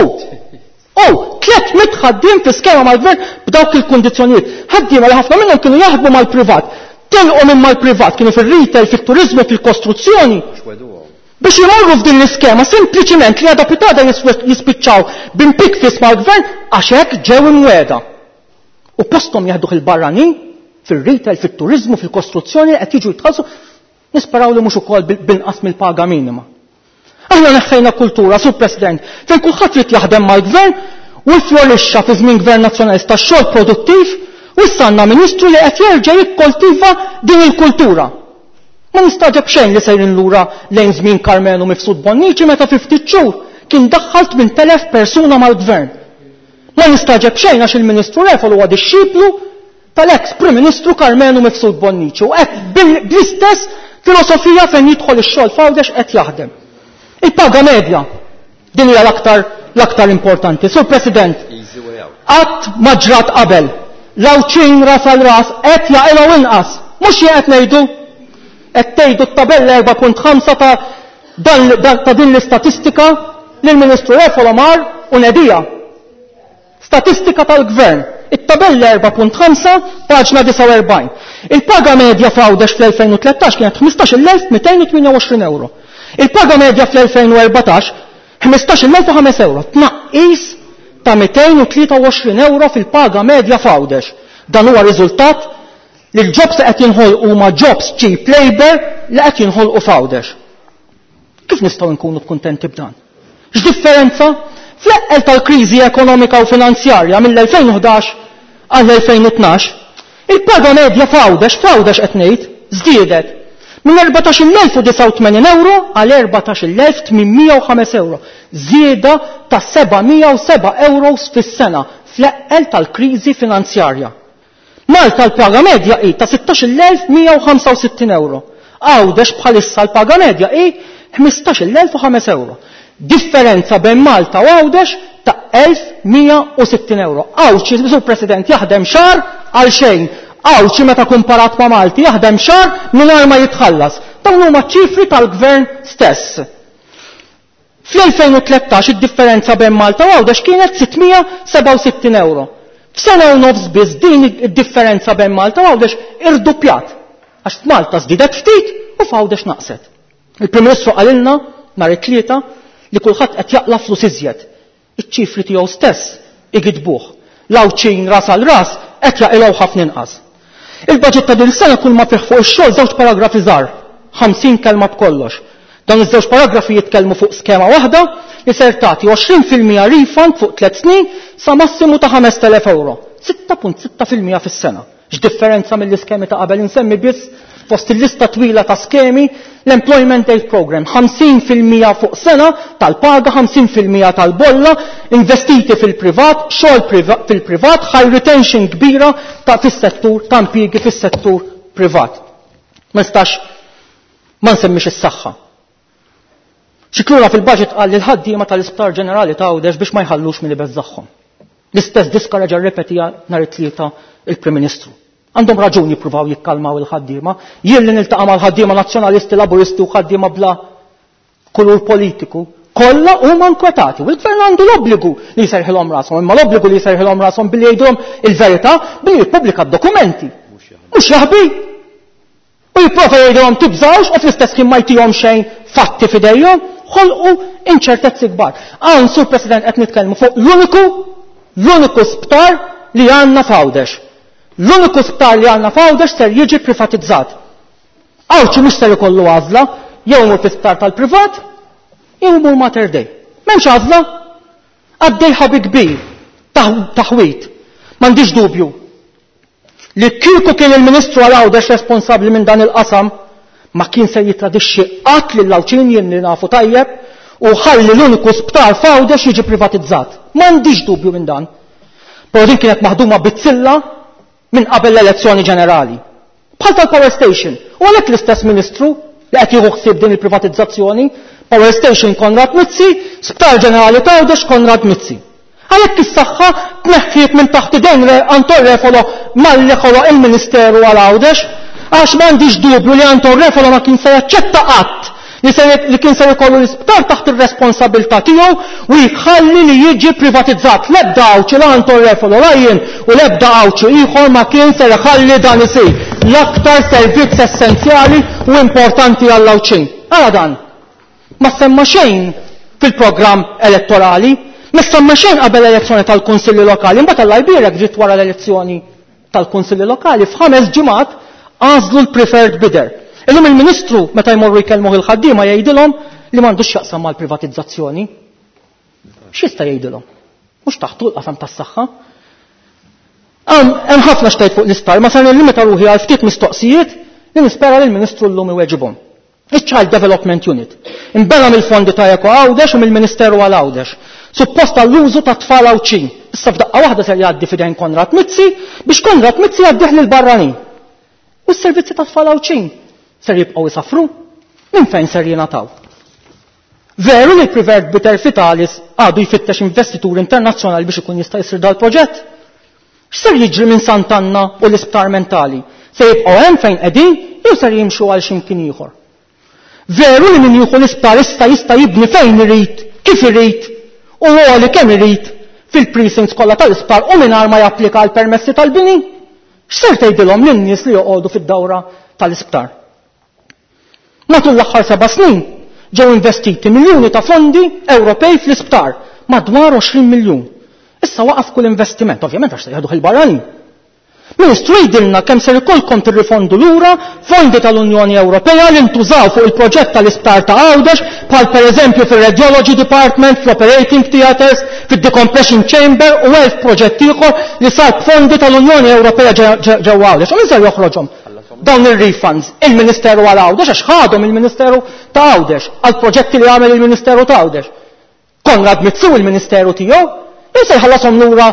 [SPEAKER 14] 300 ħaddiem fi skema mal-gvern b'dawk il-kundizzjonijiet. Ħaddiema li ħafna minnhom kienu jaħdmu mal-privat. Telqu minn mal-privat kienu fir-retail, fit-turiżmu, fil-kostruzzjoni. Biex jmorru f'din l-iskema sempliċiment li għadha pitada jispiċċaw b'impik fis mal-gvern għax hekk ġew imwiegħda. U postom jaħduh il-barranin fil-retail, fil-turizmu, fil-kostruzzjoni qed jiġu jitħallsu nisperaw li mhux ukoll binqas mill-paga minima. Aħna neħħejna kultura, Sur President, fejn kulħadd jrid jaħdem mal-gvern u jflorixxa fi żmien gvern nazzjonalista xogħol produttiv u issa għandna Ministru li qed jerġa' jikkoltiva din il-kultura. Ma nistaġeb xejn li sejrin lura lejn żmien Karmenu Mifsud Bonnici meta fi ftit xhur kien daħħal 8,000 persuna mal-gvern. Ma nistaġeb xejn għax il-Ministru Refol huwa dixxiplu tal-ex Prim Ministru Karmenu Mifsud Bonnici u qed bl-istess filosofija fejn jidħol ix-xogħol f'Għawdex qed jaħdem. Il-paga medja din hija l-aktar importanti. Sur President, qatt ma ġrat qabel l-awċin ras għal ras qed jaqilgħu inqas. Mhux qed ngħidu qed tgħidu t-tabella 4.5 ta' din l-istatistika lill-Ministru Refol Omar u nedija. Statistika tal-Gvern. It-tabella 4.5 paġna 49. Il-paga medja f'Għawdex fl-2013 kienet 15,228 euro. Il-paga medja fl-2014 15,005 euro. Tnaqqis ta' 223 euro fil-paga medja f'Għawdex. Dan huwa riżultat li l-jobs li qed jinħolqu huma jobs cheap labor li qed jinħolqu f'Għawdex. Kif nistgħu nkunu kuntenti b'dan? X'differenza fl-eqqel tal-kriżi ekonomika u finanzjarja mill-2011 għal-2012 il-paga medja f'Għawdex qed ngħid żdiedet minn 14,089 euro għal 14,805 euro. Zieda ta' 707 euros fis-sena fl-eqqel tal-kriżi finanzjarja. Malta l-paga medja hi ta' 16,165 euro. Għawdex bħalissa l-paga medja hi 15,005 euro. Differenza bejn Malta u Għawdex ta' 1,160 euro. Għawċi, Sur President, jaħdem xar għal xejn. Għawċi meta kumparat ma' Malti jaħdem xar mingħajr ma jitħallas. Dawn huma ċifri tal-Gvern stess. Fl-2013 id-differenza bejn Malta u Għawdex kienet 667 euro. F'sena u nofs biss din id-differenza bejn Malta u Għawdex irdoppjat. Għax f'Malta żdiedet ftit u f'Għawdex naqset. Il-Prim Ministru qalilna nhar it-tlieta li kulħadd qed jaqla flus iżjed. Iċ-ċifri tiegħu stess igidbuh. L-awċin ras għal ras qed jaqilgħu ħafna inqas. Il-budget ta' din sena kull ma fih fuq ix-xogħol żewġ paragrafi żgħar, 50 kelma b'kollox. Dan iż-żewġ paragrafi jitkellmu fuq skema waħda li ser tagħti 20% refund fuq 3 snin sa massimu ta' 5,000 euro. 6.6% fis-sena. X'differenza mill-iskemi ta' qabel insemmi biss fost il-lista twila ta' skemi l-Employment Aid Program 50% fuq sena tal-paga, 50% tal-bolla, investiti fil-privat, xogħol fil-privat, high retention kbira ta' fis-settur ta' impjiegi fis-settur privat. Ma nistax ma nsemmix is-saħħa. Xiklura fil-budget qal li l-ħaddiema tal-Isptar Ġenerali ta' Għawdex biex ma jħallux milli beżżagħhom. L-istess diska reġa' rrepetija nhar it-tlieta il-Prim Ministru. Għandhom raġuni jippruvaw jikkalmaw il-ħaddiema. Jien li niltaqa' mal-ħaddiema nazzjonalisti, laburisti u ħaddiema bla kulur politiku, kollha huma nkwetati. U l-Gvern għandu l-obbligu li jserħilhom rashom, imma l-obbligu li jserħilhom rashom billi jgħidulhom il-verità billi jippubblika d-dokumenti. Mhux jaħbi. U jipprova jgħidulhom tibżawx u fl-istess kien ma jtihom xejn fatti f'idejhom, ħolqu inċertezzi kbar. Sur President qed nitkellmu fuq l-uniku sptar li għandna f'Għawdex. L-uniku sptar li għandna f'Għawdex ser jiġi privatizzat. Għawċi mhux ser ikollu għażla, jew imur fl-isptar tal-privat, jew imur Mater Dei. M'hemmx għażla. Għaddej ħabi kbir, taħwit. M'għandix dubju li kieku kien il-Ministru għal Għawdex responsabbli minn dan il-qasam, ma kien se jitradixxi qatt lil Lawċin jien li nafu tajjeb u ħalli l-uniku sptar f'Għawdex jiġi privatizzat. M'għandix dubju minn dan. Però din kienet maħduma bitzilla minn qabel l-elezzjoni ġenerali. Bħal tal-Power Station. U għalhekk l-istess Ministru li qed jieħu ħsieb din il-privatizzazzjoni, Power Station Konrad Mizzi, Sptar Ġenerali Għawdex Konrad Mizzi. Għalhekk is-saħħa tneħħiet minn taħt idejn Anton Refolo malli ħoloq il-Ministeru għal Għawdex għax m'għandix dubju li Anton Refolo ma kien se jaċċetta qatt li kien se jkollu l-isptar taħt ir-responsabilità tiegħu u jħalli li jiġi privatizzat. L-ebda Għawċi la Anton Refolo la jien u l-ebda Għawċi ieħor ma kien se jħalli dan isir l-aktar servizz essenzjali u importanti għall-Lawċin. Ara dan, ma semma xejn fil-programm elettorali, ma semma xejn qabel l-elezzjoni tal-Kunsilli Lokali, imbagħad l-ajbierek ġiet wara l-elezzjoni tal-Kunsilli Lokali f'ħames ġimgħat għażlu l-preferred bidder. Illum il-Ministru meta jmorru jkellmuh il-ħaddiema jgħidilhom li m'għandux x'jaqsam mal-privatizzazzjoni. X'jista' jgħidilhom? Mhux taħtu l-qasam tas-saħħa. Hemm ħafna xtejt fuq l-isptar, ma se nillimita ruħi għal ftit mistoqsijiet li nispera li l-Ministru llum iweġibhom. Iċ-Child Development Unit. Imbena mill-fondi ta' Eko Għawdex u mill-Ministeru għal Għawdex. Supposta l-użu ta' tfal Għawċin. Issa f'daqqa waħda ser jgħaddi f'idejn Konrad Mizzi biex Konrad Mizzi jgħaddih lil barranin. U s-servizzi ta' tfal Għawċin ser jibqgħu jisafru? Minn fejn ser jingħataw? Veru li l-Preferred Bidder Vitalis għadu jfittex investitur internazzjonali biex ikun jista' jsir dal-proġett? X'ser jiġri minn Sant'Anna u l-Isptar Mentali? Se jibqgħu hemm fejn qegħdin jew ser jimxu għal x'imkien ieħor? Veru li min jieħu l-isptar jista' jibni fejn irid, kif irid u għoli kemm irid fil-precincts kollha tal-isptar u mingħajr ma japplika l-permessi tal-bini? X'ser tgħidilhom lin-nies li joqogħdu fid-dawra tal-isptar? Matul l-aħħar 7 snin ġew investiti miljuni ta' fondi Ewropej fl-isptar, madwar 20 miljun. Issa waqaf kull investiment, ovvjament għax se jieħduh il-barranin. Ministru jgħidilna kemm ser ikolkom tirrifondu lura fondi tal-Unjoni Ewropea li ntużaw fuq il-proġett tal-isptar ta' Għawdex bħal pereżempju fir-Radiology Department, fl-Operating Theatres, fid-Decompression Chamber u elf proġett ieħor li sar fondi tal-Unjoni Ewropea ġewwa Għawdex. U min ser joħroġhom dawn ir-refunds il-Ministeru għal Għawdex għax ħadhom il-Ministeru ta' Għawdex għal proġetti li għamel il-Ministeru ta' Għawdex. Konrad Mizzi il-Ministeru tiegħu jew se jħallashom lura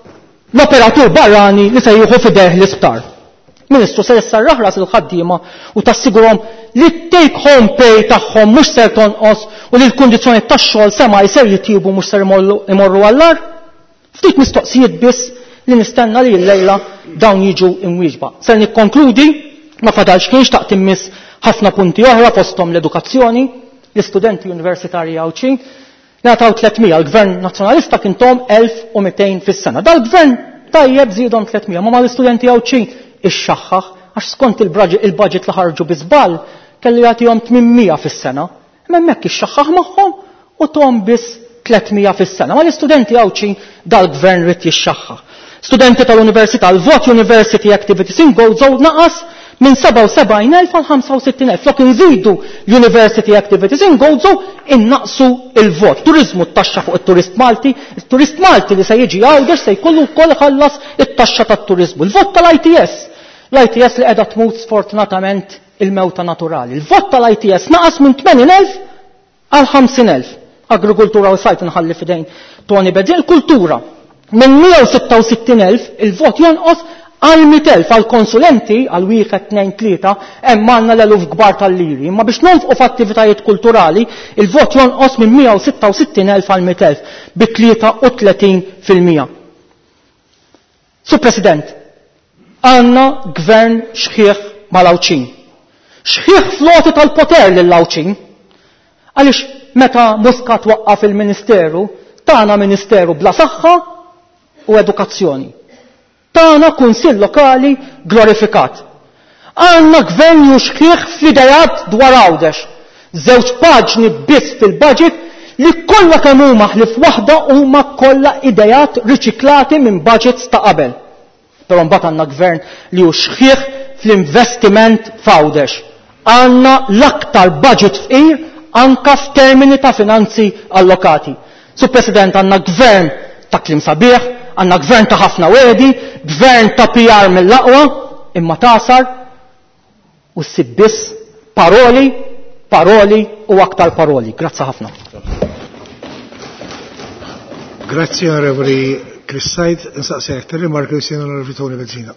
[SPEAKER 14] l-operatur barrani li se jieħu fideh l-isptar. Ministru se jissarraħ ras il-ħaddiema u tassigurhom li t-take home pay tagħhom mhux ser tonqos u li l-kundizzjoni tax-xogħol sema jser jitjiebu mhux ser imorru għall-ar. Ftit mistoqsijiet biss li nistenna li l-lejla dawn jiġu imwieġba. Se nikkonkludi ma fadalx kien xtaqt immiss ħafna punti oħra fosthom l-edukazzjoni, l-istudenti universitarji Għawċin nataw 300, l-Gvern Nazzjonalista kien tom 1200 fis-sena. Dal-Gvern tajjeb żiedhom 300, ma l-istudenti Għawċin ix-xaħħaħ għax skont il-budget li ħarġu biżball kelli jagħtihom 800 fis-sena. Hemmhekk ix-xaħħaħ magħhom u tom biss 300 fis-sena. Ma l-istudenti Għawċin dal-Gvern rid jixxaħħaħ. Studenti tal-Università, l-vot University Activities in Gozo naqas minn 77,000 għal 65,000. Flok nżidu l-University Activities in Gozo innaqsu il-vot. Turizmu t-taxxa fuq it-turist Malti, il-turist Malti li se jiġi Għawdex se jkollu wkoll ħallas it-taxxa tat-turizmu. Il-vot tal-ITS, l-ITS li qiegħda tmut sfortunatament il-mewta naturali. Il-vot tal-ITS naqas minn 80,000 għal 50,000. Agrikultura u sajt nħalli fidejn Tony Bedri. Il-kultura minn 166,000 il-vot jonqos għal 100,000 għal konsulenti għal 1, 2, 3 hemm għandna l-eluf kbar tal-liri. Imma biex nonfqu f'attivitajiet kulturali il-vot jonqos minn 166,000 għal 100,000 bi 33%. Sur President, għandna gvern xħieħ mal-Għawċin. Xħieħ floti tal-poter lill-Għawċin għaliex meta Muscat waqqaf il-Ministeru tagħna Ministeru bla saħħa u edukazzjoni. Tana kunsill lokali glorifikat. Għanna gvern juxħiħ fl-idejat dwar Għawdex. 2 paġni biss fil-budget li kollha kemm huma ħlif waħda huma kollha idejat riċiklati minn budgets ta' qabel. Però mbagħad għandna gvern li juxħiħ fl-investiment f'Għawdex. Għandna l-aktar budget fqir anka f'termini ta' finanzi allokati. Sur President, għandna gvern ta' klim sabiħ, għanna gvern ta' ħafna wedi, gvern ta' PR mill-aqwa, imma tasar u s-sibbis Paroli, paroli u aktar paroli. Grazzi ħafna.
[SPEAKER 7] Grazzi onorevoli Chris Said, nsaqsi aktar rimarki u sien onorevoli Tony Bezzina.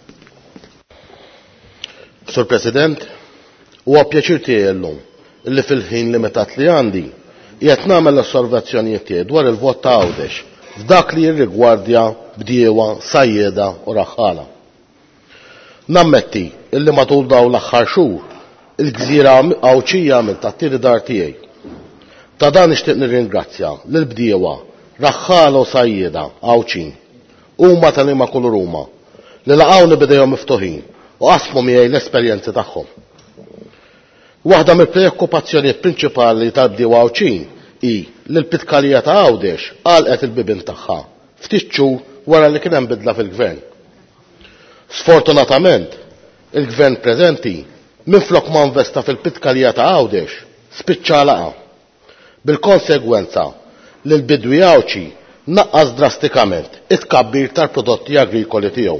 [SPEAKER 15] Sur President, huwa pjaċir tiegħi llum illi fil-ħin limitat li għandi qiegħed nagħmel l-osservazzjonijiet tiegħi dwar il-vot ta' Għawdex f'dak li jirrigwardja bdiewa, sajjeda u raħħala. Nammetti illi matul daw l-aħħar xhur il-gżira Għawċija għamil tat-tieni dar tiegħi. Ta' dan nixtieq nirringrazzja lill-bdiewa, raħħala u sajjeda Għawċin huma tal-ima kull Ruma li laqgħuni bidejhom miftuħin u qasmu miegħi l-esperjenzi tagħhom. Waħda mill-preokkupazzjonijiet prinċipali tal-bdiewa Għawċin hi li l-pitkalija ta' Għawdex għalqet il-bibien tagħha ftit xhur wara li kien hemm bidla fil-gvern. Sfortunatament, il-gvern preżenti minflok ma investa fil-pitkalija ta' Għawdex spiċċa laqa. Bil-konsegwenza li l-bidwi Għawċi naqqas drastikament it-tkabbir tal-prodotti agrikoli tiegħu.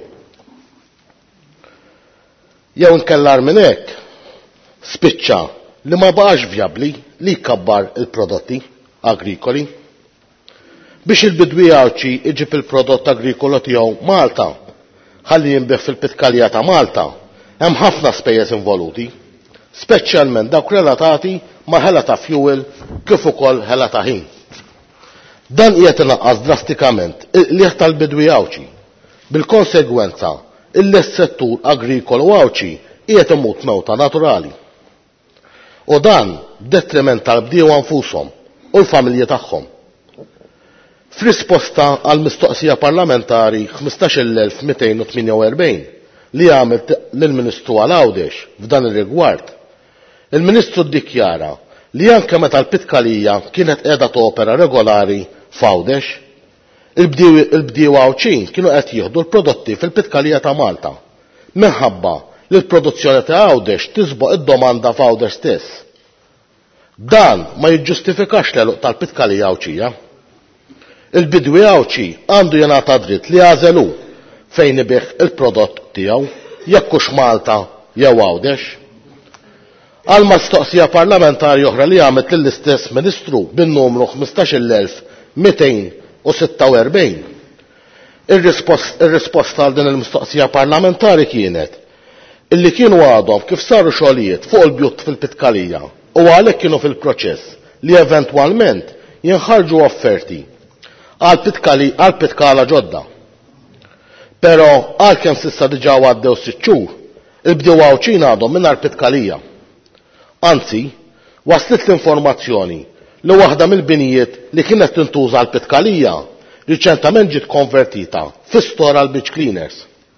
[SPEAKER 15] Jew inkellar minn hekk, spiċċa li ma baqax vjabbli li jkabbar il-prodotti agrikoli. Biex il-bidwi Għawċi iġib il-prodott agrikolo tiegħu Malta ħalli jinbeħ fil-pitkalija ta' Malta, hemm ħafna spejjeż involuti, speċjalment dawk relatati ma' ħela ta' fuel kif ukoll ħela ta' ħin. Dan qiegħed inaqqas drastikament il-qliegħ tal-bidwi Għawċi. Bil-konsegwenza, il-settur agrikolu Għawċi qiegħed imut mewta naturali. U dan detriment tal-bdiewa nfushom u l-familji tagħhom. F'risposta għal mistoqsija parlamentari 15,248 li għamilt lill-Ministru għal Għawdex f'dan ir-rigward, il-Ministru ddikjara li anke meta l-pitkalija kienet qiegħda topera regolari f'Għawdex, il-bdiewa Għawċin kienu qed jieħdu l-prodotti fil-pitkalija ta' Malta minħabba li l-produzzjoni ta' Għawdex tisboq id-domanda f'Għawdex stess. Dan ma jiġġustifikax l-eluq tal-pitkalija Għawċija. Il-bidwi Għawċi għandu jingħata dritt li għażelu fejn ibih il-prodott tiegħu jekk hux Malta jew Għawdex. Għal mistoqsija parlamentari oħra li għamet lill-istess Ministru bin-numru 15,246, ir-risposta għal din il-mistoqsija parlamentari kienet illi kienu għadhom kif saru xogħlijiet fuq il-bjut fil-pitkalija u għalhekk kienu fil-proċess li eventwalment jinħarġu offerti għal pitkala ġodda. Pero għalkemm s'issa diġà għaddew 6 xhur, il-bdiewa Għawċin għadhom mingħajr pitkalija. Anzi, waslet l-informazzjoni li waħda mill-binijiet li kienet tintuża għal pitkalija riċentament ġiet konvertita fi-store għal beach cleaners.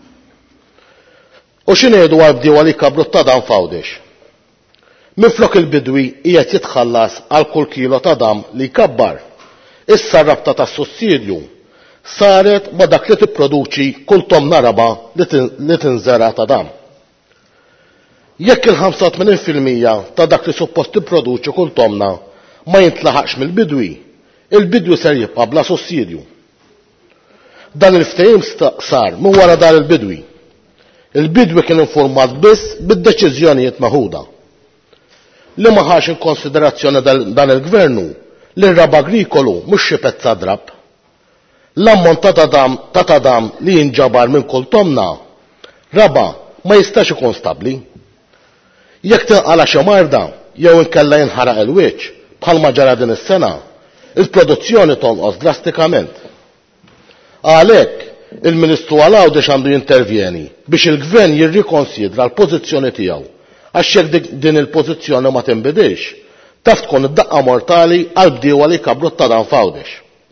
[SPEAKER 15] U x'ingħidu għal bdiewa li kabru ta' dam f'Għawdex? Minflok il-bidwi qiegħed jitħallas għal kull kilo ta' dam li jkabbar. Issa r-rabta tas sussidju saret ma' dak li tipproduċi kull tomna raba li tinżera ta' dam. Jekk il-85% ta' dak li suppost tipproduċi kull tomna ma jintlaħaqx mill-bidwi, il-bidwi ser jibqa' bla sussidju. Dan il-ftehim sar minn wara dar il-bidwi. Il-bidwi kien informat biss bid-deċiżjonijiet maħuda. Li ma ħax in konsiderazzjoni dan il-gvernu li r-raba agrikolu mhux xi pezza drab. L-ammont ta' dam li jinġabar minn kull tomna raba ma jistax ikun stabbli. Jekk tinqala xi marda jew inkella jinħaraq il-wiċċ bħalma ġara din is-sena, il-produzzjoni tonqos drastikament. Għalhekk il-Ministru għal Għawdex għandu jintervjeni biex il-Gvern jirrikonsidra l-pożizzjoni tiegħu għax jekk din il-pożizzjoni ma tinbidilx, taf tkun id-daqqa mortali għal bdiewa li kabru ta' dan f'Għawdex.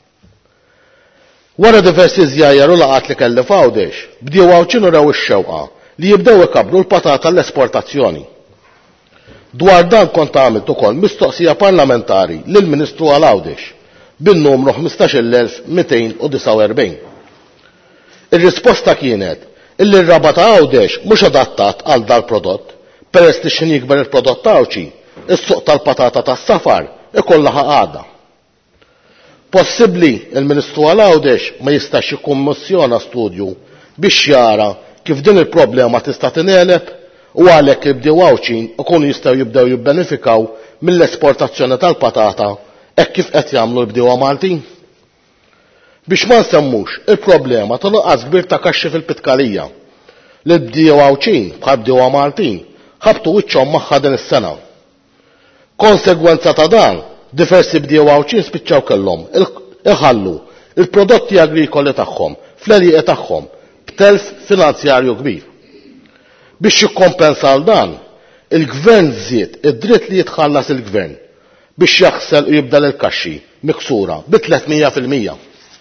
[SPEAKER 15] Wara diversi żjajjar u laqat li kelli f'Għawdex, bdiewa Għawċin raw ix-xewqa li jibdew ikabru l-patata l-esportazzjoni. Dwar dan kont għamilt ukoll mistoqsija parlamentari lill-Ministru għal Għawdex bin-numru 15,249. Ir-risposta kienet illi r-raba ta' Għawdex mhux adattat għal dal-prodott peress li x'in jikber il-prodott ta' Għawċi, is-suq tal-patata tas-safar ikollha ħaqada. Possibbli il-Ministru għal Għawdex ma jistax jikkummissjona studju biex jara kif din il-problema tista' tingħeleb u għalhekk il-bdiewa Awċin ikunu jistgħu jibdew jibbenefikaw mill-esportazzjoni tal-patata hekk kif qed jagħmlu l-bdiewa Maltin. Biex ma nsemmux il-problema ta' nuqqas kbir ta' kaxxi fil-Pitkalija li l-bdiewa Awċin bħal bdiewa Maltin ħabtu wiċċhom magħha din is-sena. Konsegwenza ta' dan, diversi bdiewa Awċin spiċċaw kellhom iħallu il-prodotti agrikoli tagħhom fl-għelieq tagħhom b'telf finanzjarju kbir. Biex jikkompensa dan, il-gvern żied id-dritt li jitħallas il-gvern biex jaħsel u jibdel il-kaxxi miksura bi 300%.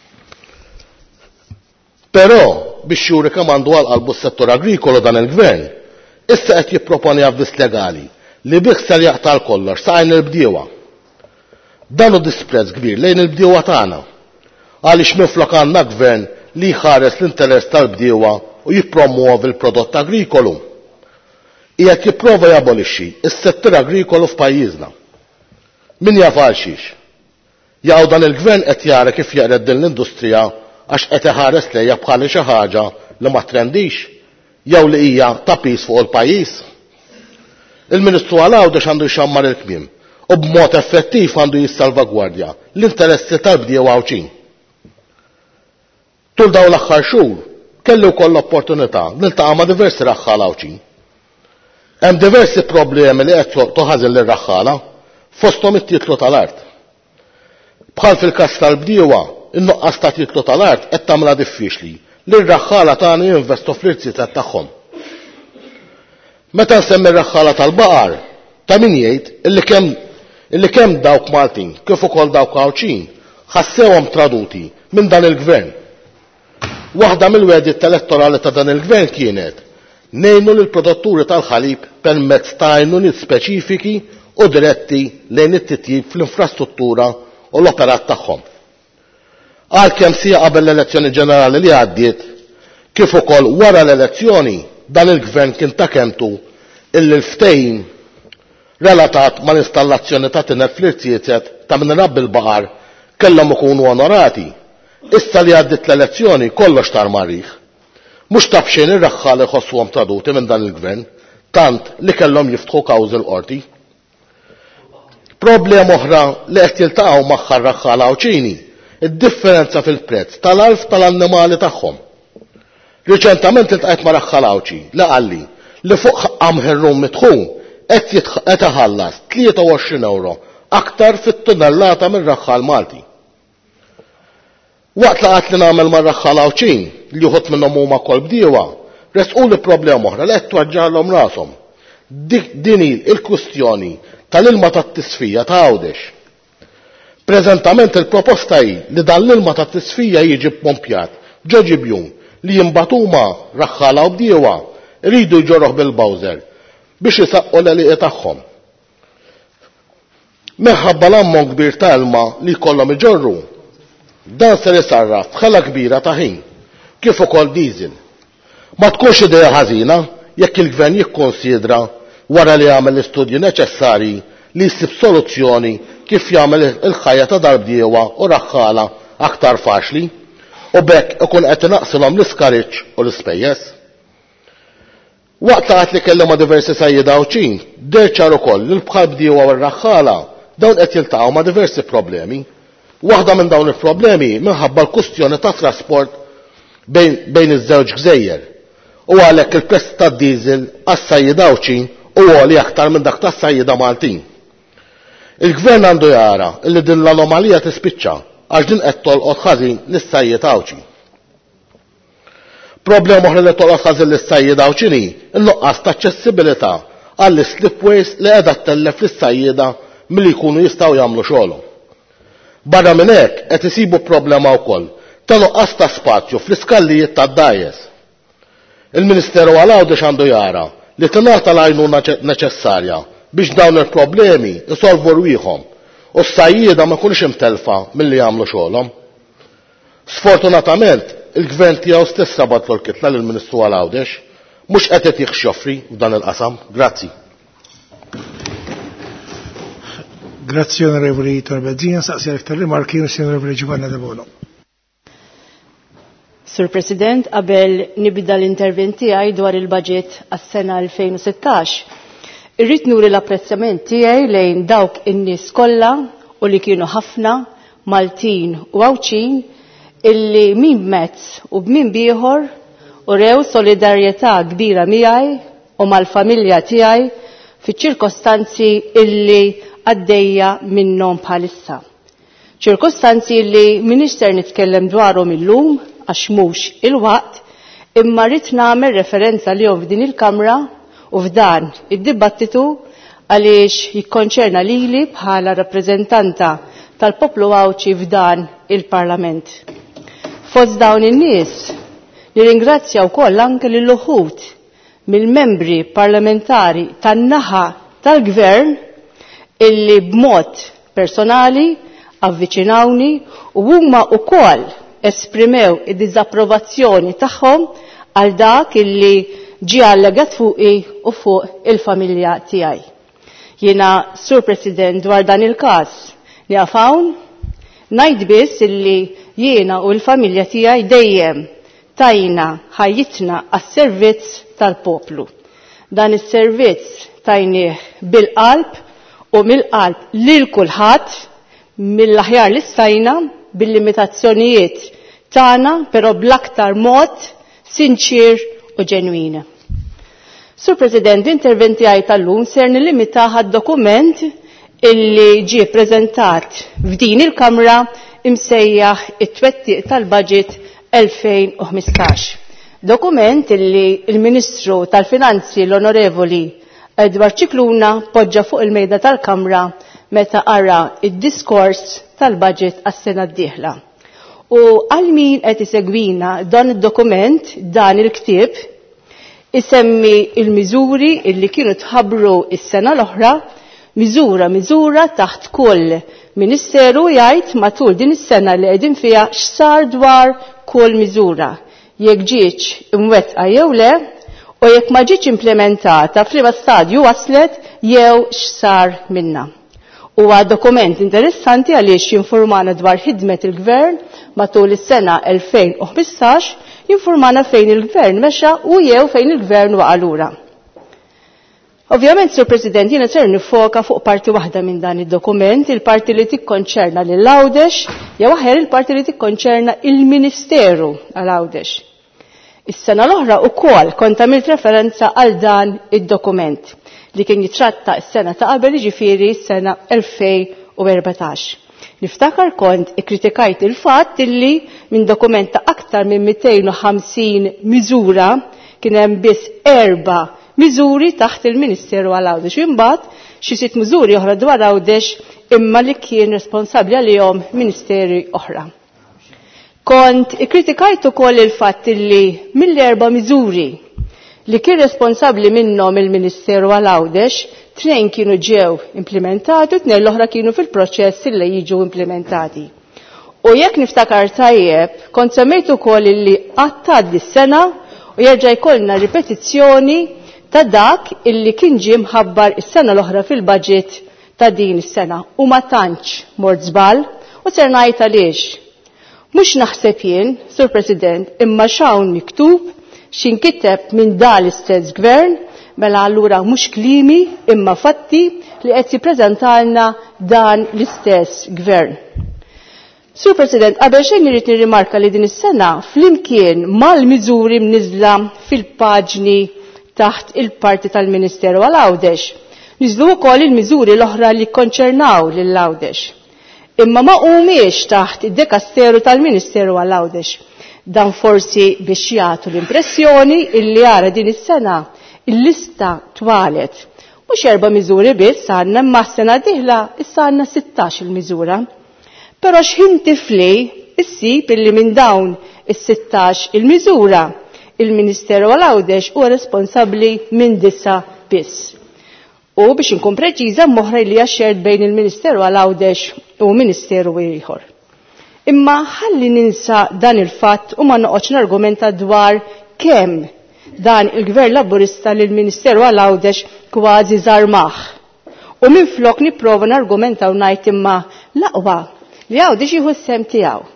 [SPEAKER 15] Però biex juri kemm għandu għal-qalbu s-settur agrikolu dan il-gvern, issa qed jipproponi avviż legali li biħsel jaqtal kollox sajn il-bdiewa. Dan hu disprezz kbir lejn il-bdiewa tagħna għaliex minflok għandna gvern li jħares l-interess tal-bdiewa u jippromuovi l-prodott agrikolu. Qiegħed jipprova jabolixxi s-settur agrikolu f'pajjiżna. Min jaf għal xiex? Jaqgħu dan il-gvern qed jara kif jaqred din l-industrija għax qed iħares lejha bħala xi ħaġa li ma trendix jew li hija ta' pis fuq il-pajjiż. Il-Ministru Għawdex għandu jxammar il-kmiem u b'mod effettiv għandu jissalvagwardja l-interessi tal-bdiewa Awċin. Tul dawn l-aħħar xhur kelli wkoll l-opportunità niltaqa' ma' diversi raħħala Awċin. Hemm diversi problemi li qed toħażel lir-raħħala fosthom it-titlu tal-art. Bħal fil-każ tal-bdiewa, in-nuqqas ta' titlu tal-art qed tagħmilha diffiċli li r-raħħala tagħna jinvestu fl-irtiset tagħhom. Meta nsemmi r-raħħala tal-baqar, ta' min jgħid illi kemm dawk Maltin kif ukoll dawk Awċin ħassewhom traduti minn dan il-gvern. Waħda mill-wedjiet elettorali ta' dan il-gvern kienet ngħinu lill produtturi tal-ħalib permezz ta' għajnuniet speċifiki u diretti lejn it-titjib fl-infrastruttura u l-operat tagħhom. Għalkemm sija qabel l-elezzjoni ġenerali li għaddiet, kif ukoll wara l-elezzjoni dan il-gvern kien ta' kemtu il-ftehim relatat mal-installazzjoni ta' tinef fl-irtijiet ta' minn rabbi l-baqar kellhom ikunu onorati. Issa li għaddit l-elezzjoni kollox tar marriħ. Mhux taf xejn ir-raħħal iħossuhom traduti minn dan il-gvern, tant li kellhom jiftħu kawż il-qorti. Problema oħra li qed jiltaqgħu magħha r-raħħala Awċini, id-differenza fil-prezz tal-alf tal-annimali tagħhom. Riċentament iltqajt ma' raħħala Awċin li qalli li fuq ħammħirrum mitħun qed iħallas 23 euro aktar fit-tunnellata mir-raħħal Malti. Waqt laqgħat li nagħmel mar-raħħal Awċin li wħud minnhom huma wkoll bdiewa, resquli problema oħra li qed twaġġaħlhom rashom. Din il-kwistjoni tal-ilma tat-tisfija ta' Għawdex. Preżentament il-proposta hi li dan l-ilma tat-tisfija jiġi ppompjat ġo ġibjun li jinbagħtu huma raħħala u bdiewa iridu jġorruh bil-bowser biex isaqqu l-għelieq tagħhom. Minħabba l-ammont kbir ta' ilma li jkollhom iġorru, dan se jisarraf bħala kbira ta' ħin, kif ukoll diesel. Ma tkunx idea ħażina jekk il-gvern jikkonsidra wara li jagħmel l-istudji neċessarji li jsib soluzzjoni kif jagħmel il-ħajja ta' darbdiewa u raħħala aktar faċli u bekk ikun qed inaqsilhom l-iskariġġ u l-ispejjeż. Waqt laqgħat li kellhom ma' diversi sajjieda Awċin, derċar ukoll li bħal bdiewa u r-raħħala dawn qed jiltaqgħu ma' diversi problemi. Waħda minn dawn il-problemi minħabba l-kustjoni ta' trasport bejn iż-żewġ gżejjer u għalhekk il-prezz tad-diesel għas-sajjieda Awċin u għoli aktar minn dak tas-sajjieda Maltin. Il-gvern għandu jara li din l-anomalija tispiċċa għax din qed tolqot ħażin lis-sajjied Awċin. Problema oħra li tolqot ħażin lis-sajjied Awċin hi n-nuqqas ta' aċċessibilità għall-slipways li qiegħda ttellef lis-sajjieda milli jkunu jistgħu jagħmlu xogħolhom. Barra minn hekk qed isibu problema wkoll ta' nuqqas ta' spazju fl-iskallijiet tad-dajes. Il-Ministeru Għawdex għandu jara li tingħata l-għajnuna neċessarja biex dawn il-problemi isolvu rwieħhom u s-sajjieda ma jkunux imtelfa milli jagħmlu xogħolhom. Sfortunatament, il-gvern tiegħu stess sabatlu l-kitla lill-Ministru Għawdex mhux qed jagħtih xofri f'dan il-qasam. Grazzi.
[SPEAKER 7] Grazie onorevoli Torbezzina, saqsija iktar rimarki u Onorevoli Giovanna De Bono.
[SPEAKER 16] Sur President, qabel nibda l-intervent tiegħi dwar il-budget għas-sena 2016, irrid nuri l-apprezzament tiegħi lejn dawk in-nies kollha u li kienu ħafna Maltin u Għawċin illi min mezz u b'min bieħor u rew solidarjetà kbira miegħi u mal-familja tiegħi fiċ-ċirkostanzi illi għaddejja minnhom bħalissa. ċirkostanzi illi minister nitkellem dwarhom illum għax mhux il-waqt, imma rrid nagħmel referenza lihom f'din il-Kamra u f'dan id-dibattitu għaliex jikkonċerna lili bħala rappreżentanta tal-poplu Għawċi f'dan il-Parlament. Fost dawn in-nies nirringrazzja wkoll anke lil uħud mill-membri parlamentari tan-naħa tal-Gvern illi b'mod personali avviċinawni u huma wkoll esprimew id-diżapprovazzjoni tagħhom għal dak illi ġie allegat fuqi u fuq il-familja tiegħi. Jiena, Sur President, dwar dan il-każ li hawn ngħid biss illi jiena u l-familja tiegħi dejjem tajna ħajjitna għas-servizz tal-poplu. Dan is-servizz tajnieh bil-qalb u mill-qalb lil kulħadd mill-aħjar li stajna bil-limitazzjonijiet tagħna però bl-aktar mod sinċir u ġenwin. Sur President, interventi għaj tal-lum ser nilimita għad-dokument illi ġie prezentat f'din il-Kamra imsejjaħ it-twettiq tal-budget 2015. Dokument illi il-Ministru tal-Finanzi l-Onorevoli Edward Cicluna poġġa fuq il-mejda tal-Kamra meta qara id-diskors tal-budget għas-sena d-dieħla. U għal min qed isegwina dan id-dokument, dan il-ktieb, isemmi il-miżuri illi kienu tħabbru is-sena l-oħra, miżura taħt kull ministeru jgħid matul din is-sena li qegħdin fiha x'sar dwar kull miżura, jekk ġietx imwettqa jew le, u jekk ma ġietx implementata f'liema stadju waslet jew x'sar minnha. Huwa dokument interessanti għaliex jinformana dwar ħidmet il-Gvern matul is-sena 2015, jinformana fejn il-Gvern mexa u jew fejn il-Gvern waqa' lura. Ovvjament, Sur President, jiena ser nifoka fuq parti waħda minn dan id-dokument, il-parti li tikkonċerna lil Għawdex, jew aħjar il-parti li tikkonċerna il-Ministeru għal Għawdex. Is-sena l-oħra wkoll kont għamilt referenza għal dan id-dokument li kien jitratta s-sena ta' qabel ġifieri s-sena 2014. Niftakar kont ikkritikajt il-fatt illi minn dokument ta' aktar minn 250 miżura kien hemm biss 4 miżuri taħt il-Ministeru għal Għawdex. Imbagħad xi 6 miżuri oħra dwar Għawdex imma li kien responsabbli għalihom ministeri oħra. Kont ikkritikajt ukoll il-fatt illi mill-4 miżuri li kien responsabbli minnhom il-Ministeru għal Għawdex, 2 kienu ġew implementati u 2 l-oħra kienu fil-proċess li jiġu implementati. U jekk niftakar tajjeb, kont semmejt ukoll illi għattad dis-sena u jerġa' jkollna ripetizzjoni ta' dak illi kien ġie mħabbar is-sena l-oħra fil-budget ta' din is-sena u ma tantx mort żball u ser ngħid għaliex. Mhux naħseb jien, Sur President, imma x'hawn miktub x'inkiteb minn dan l-istess Gvern, mela allura mhux klimi imma fatti li qed jippreżentalna dan l-istess Gvern. Sur President, qabel xejn irid nirrimarka li din is-sena flimkien mal-miżuri mniżla fil-paġni taħt il-parti tal-Ministeru għal Għawdex, niżlu wkoll il-miżuri l-oħra li konċernaw lil Għawdex. Imma ma humiex taħt id-Dekasteru tal-Ministeru għal Għawdex. Dan forsi biex jagħtu l-impressjoni illi ara din is-sena il-lista twalet. Mhux 4 miżuri biss għandna imma s-sena d-dieħla issa għandna 16 il-miżura. Però x'ħin tifli issib illi minn dawn is-16 il-miżura il-Ministeru għal Għawdex huwa responsabbli minn 9 biss. U biex inkun preċiża moħra li għaxxert bejn il-Ministeru għal Għawdex u Ministeru ieħor. Imma ħalli ninsa dan il-fatt u ma noqgħodx nargumenta dwar kemm dan il-Gvern Laburista li l-Ministeru għal Għawdex kważi żarmah. U minflok nipprova nargumenta u ngħid imma l-aqwa li Għawdex jieħu s-sem tiegħu.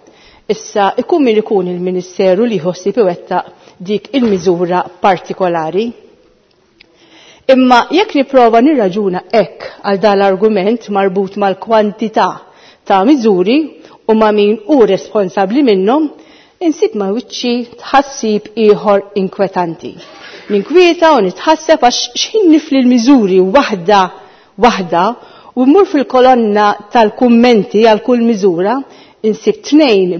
[SPEAKER 16] Issa ikun min ikun il-Ministeru li jħossib iwettaq dik il-miżura partikolari. Imma jekk nipprova nirraġuna hekk għal dan l-argument marbut mal-kwantità ta' miżuri u ma' min hu responsabbli minnhom, insib ma' wiċċi tħassib ieħor inkwetanti. Ninkwieta u nitħasseb għax x'in nifli l-miżuri waħda u mmur fil-kolonna tal-kummenti għal kull miżura insib tnejn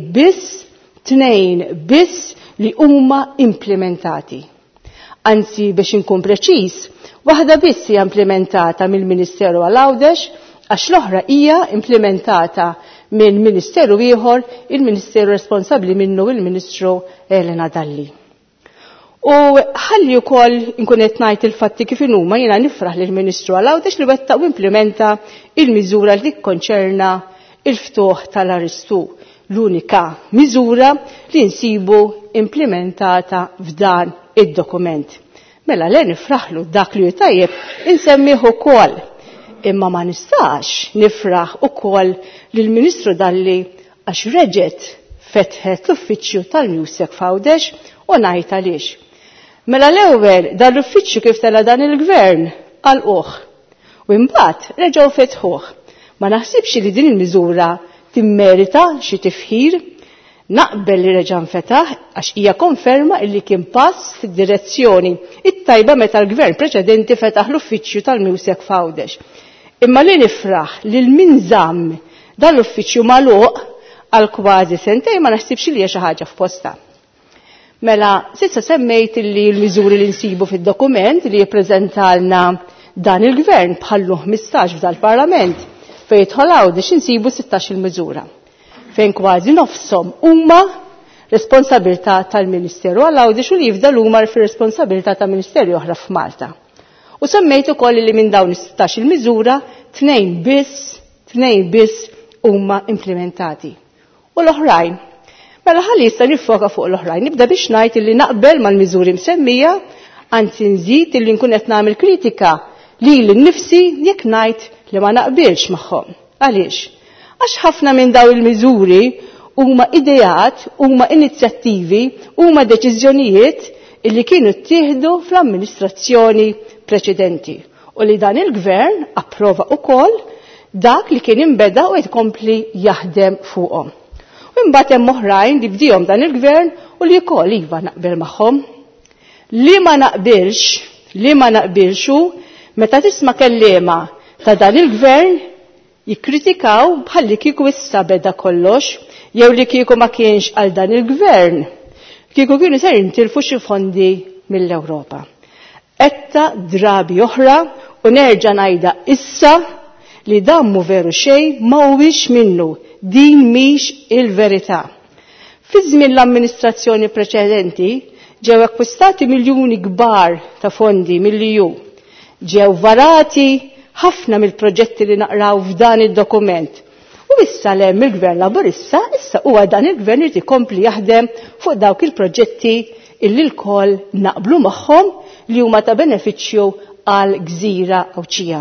[SPEAKER 16] biss li huma implementati. Anzi biex inkun preċiż, waħda biss hija implementata mill-Ministeru għall-Għawdex għax l-oħra hija implementata minn Ministeru ieħor, il-Ministeru responsabbli minnu il-Ministru Elena Dalli. U ħalli wkoll inkun qed ngħid il-fatti kif huma jiena nifraħ lill-Ministru għall-Għawdex li wettaq u implementa il-miżura li tikkonċerna il-ftuħ tal-Aristu, l-unika miżura li nsibu implementata f'dan id-dokument. Mela le nifraħlu dak li tajjeb insemmiħ ukoll. Imma ma nistax nifraħ ukoll lill-Ministru Dalli għax reġgħet fetħet l-uffiċċju tal-Newsec f'Għawdex u ngħid għaliex. Mela l-ewwel dan l-uffiċċju kif tela dan il-Gvern għalquh u mbagħad reġgħu fetħuh. Ma naħsibx li din il-miżura timmerita xi tifħir. Naqbel li reġa' nfetaħ għax hija konferma illi kien pass fid-direzzjoni it-tajba meta l-Gvern preċedenti fetaħ l-uffiċċju tal-Newsec f'Għawdex. Imma li nifraħ lil min żamm dan l-uffiċċju magħluq għal kważi sentejn ma naħsibx li hija xi ħaġa f'posta. Mela s'issa semmejt li l-miżuri li nsibu fid-dokument li jippreżentalna dan il-Gvern bħallu 15 f'dal-Parlament fejn jidħol Għawdex insibu 16 il-miżura. Fejn kważi nofshom huma responsabilità tal-Ministeru għall-Għawdex u li jifdal huma fir-responsabilità ta' Ministeri oħra f'Malta. U semmejt ukoll li minn dawn is-16 il-miżura tnejn biss huma implementati. U l-oħrajn. Mela ħalli issa nifoka fuq l-oħrajn. Nibda biex ngħid li naqbel mal-miżuri msemmija, anzi nżid illi nkun qed nagħmel kritika lili nnifsi jekk ngħid li ma naqbilx magħhom. Għaliex? Għax ħafna minn daw il-miżuri huma idejat, huma inizjattivi, huma deċiżjonijiet illi kienu ttieħdu fl-amministrazzjoni preċedenti u li dan il-Gvern approva ukoll dak li kien imbeda u jkompli jaħdem fuqhom. U imbagħad hemm oħrajn li bdihom dan il-Gvern u li wkoll iva naqbel magħhom. Li ma naqbilxu meta tisma' kelliema ta' dan il-Gvern jikkritikaw bħalli kieku issa beda kollox jew li kieku ma kienx għal dan il-Gvern kieku kienu ser jintilfu xi fondi mill-Ewropa. Etta drabi oħra u nerġa' ngħidha issa li dan mhu veru xejn mhuwiex minnu, din mhix il-verità. Fi żmien l-amministrazzjoni preċedenti ġew akkwistati miljuni kbar ta' fondi mill-EU. Ġew varati ħafna mill-proġetti li naqraw f'dan id-dokument. U issa l-hemm il-Gvern Laburista, issa huwa dan il-Gvern irid ikompli jaħdem fuq dawk il-proġetti illi l-koll naqblu magħhom li huma ta' benefiċċju għal gżira Awċija.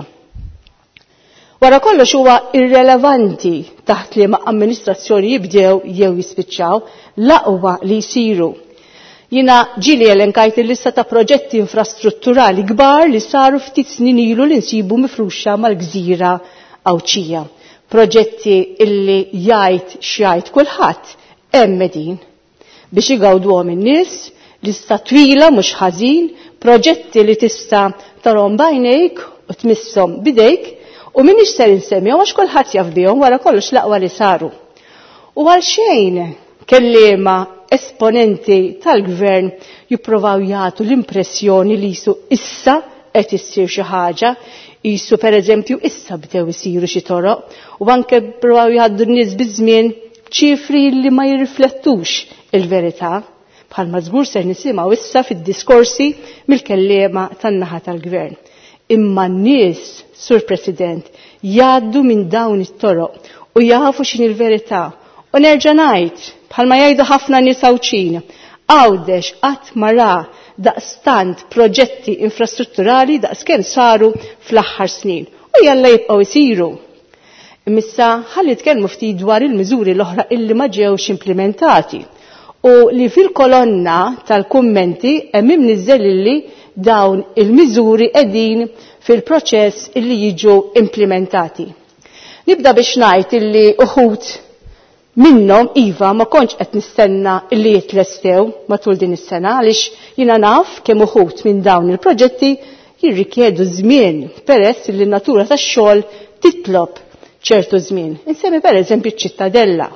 [SPEAKER 16] Wara kollox huwa irrelevanti taħt li ma' amministrazzjoni jibdew jew jispiċċaw l-aqwa li jsiru. Jiena ġieli elenkajt il-lista ta' proġetti infrastrutturali kbar li saru ftit snin ilu li nsibu mifruxa mal-gżira Awċija. Proġetti illi jgħid x'jgħid kulħadd hemm din biex igawduhom in-nies, lista twila mhux ħażin, proġetti li tista' tarhom bajnejk u tmisshom bidejk u minix ser insemmihom għax kulħadd jaf bihom wara kollox l-aqwa li saru. U għal xejn kelliema esponenti tal-Gvern jippruvaw jagħtu l-impressjoni li jisu issa qed issir xi ħaġa, jisu pereżempju issa bdew isiru xi toroq u anke ppruvaw jgħaddu n-nies biż-żmien ċifri li ma jirriflettux il-verità bħalma żgur ser nisimgħu issa fid-diskorsi mill-kelliema tan-naħa tal-Gvern. Imma n-nies, Sur President, jgħaddu minn dawn it-toroq u jafu x'in il-verità. U nerġa' ngħid bħalma jgħidu ħafna nies Awċin, Għawdex qatt ma ra daqstant proġetti infrastrutturali daqskemm saru fl-aħħar snin u jalla jibqgħu jsiru. Imissa ħalli tkellmu ftit dwar il-miżuri l-oħra illi ma ġewx implementati u li fil-kolonna tal-kummenti hemm imniżżel li dawn il-miżuri qegħdin fil-proċess illi jiġu implementati. Nibda biex ngħid illi uħud minnhom iva ma kontx qed nistenna illi jitlestew matul din is-sena għaliex jiena naf kemm uħud minn dawn il-proġetti jirrikjedu żmien peress li n-natura tax-xogħol titlob ċertu żmien. Insemmi pereżempju ċ-Ċittadella.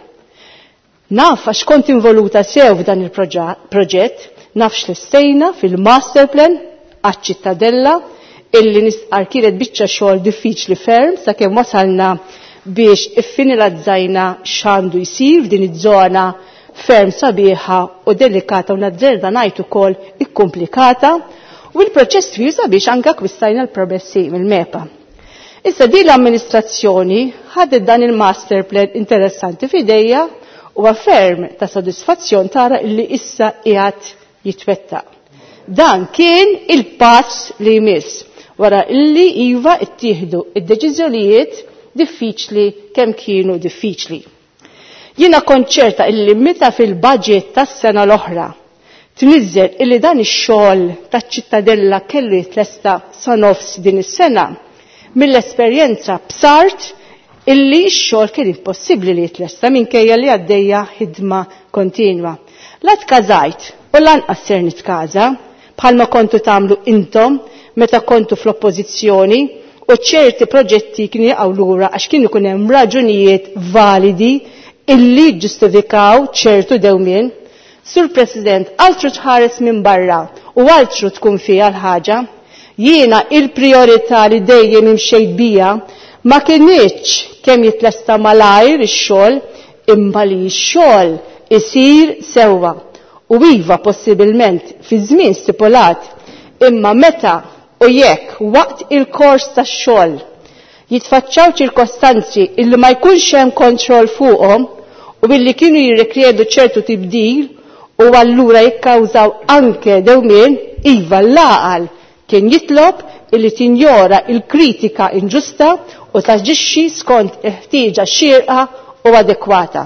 [SPEAKER 16] Naf għax kont involuta sew f'dan il-proġett, nafx l-istejna fil-master plan għaċ-Ċittadella illi nisqar kienet biċċa xogħol diffiċli ferm sakemm wasalna biex iffinalizzajna x'għandu jsir f'din iż-żona ferm sabiħa u delikata u nazzerda ngħid ukoll ikkumplikata u l-proċess twil sabiex anke akkwistajna l-progressi mill-MEPA. Issa din l-amministrazzjoni ħadet dan il-master plan interessanti f'idejja u ferm ta' sodisfazzjon tara illi issa qiegħed jitwettaq. Dan kien il-pass li jmiss wara illi iva ttieħdu id-deċiżjonijiet diffiċli kemm kienu diffiċli. Jiena konċerta illi meta fil-budget tas-sena l-oħra tniżżel illi dan ix-xogħol taċ-Ċittadella kellu jitlesta sa nofs din is-sena, mill-esperjenza b'sart illi x-xogħol kien impossibbli li jitlesta minkejja li għaddejja ħidma kontinwa. La tkazajt u lanqas ser nitkaża bħalma kontu tagħmlu intom meta kontu fl-oppożizzjoni u ċerti proġetti kienu jaqgħu lura għax kienu ikun hemm raġunijiet validi illi ġustifikaw ċertu dewmien. Sur President, altru tħares minn barra u altru tkun fiha l-ħaġa, jiena il-priorità li dejjem imxejt bija ma kienx kemm jitlesta malajr ix-xogħol imma li x-xogħol isir sewwa. U iva possibilment fi żmien stipulat imma meta u jekk waqt il-kors tax-xogħol jitfaċċaw ċirkostanzi illi ma jkunx hemm kontroll fuqhom u billi kienu jirrikjedu ċertu tibdil u allura jikkawżaw anke dewmien iva l-għaqal kien jitlob illi tinjora il-kritika inġusta u taġixxi skont il-ħtieġa xierqa u adekwata.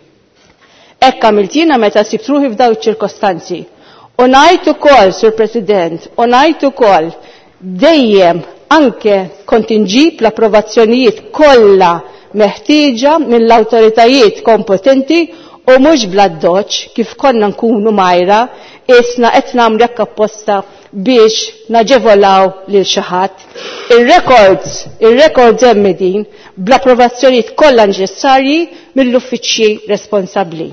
[SPEAKER 16] Hekk għamilt jiena meta sibt ruħi f'dawn iċ-ċirkostanzi. U ngħid ukoll, Sur President, u ngħid ukoll dejjem anke kont inġib l-approvazzjonijiet kollha meħtieġa mill-awtoritajiet kompetenti u mhux bladdoċ kif konna nkunu majra isna qed nagħmlu hekk apposta biex naġevolaw lil xi ħadd. Ir-records hemm din bl-approvazzjonijiet kollha neċessarji mill-uffiċċji responsabbli.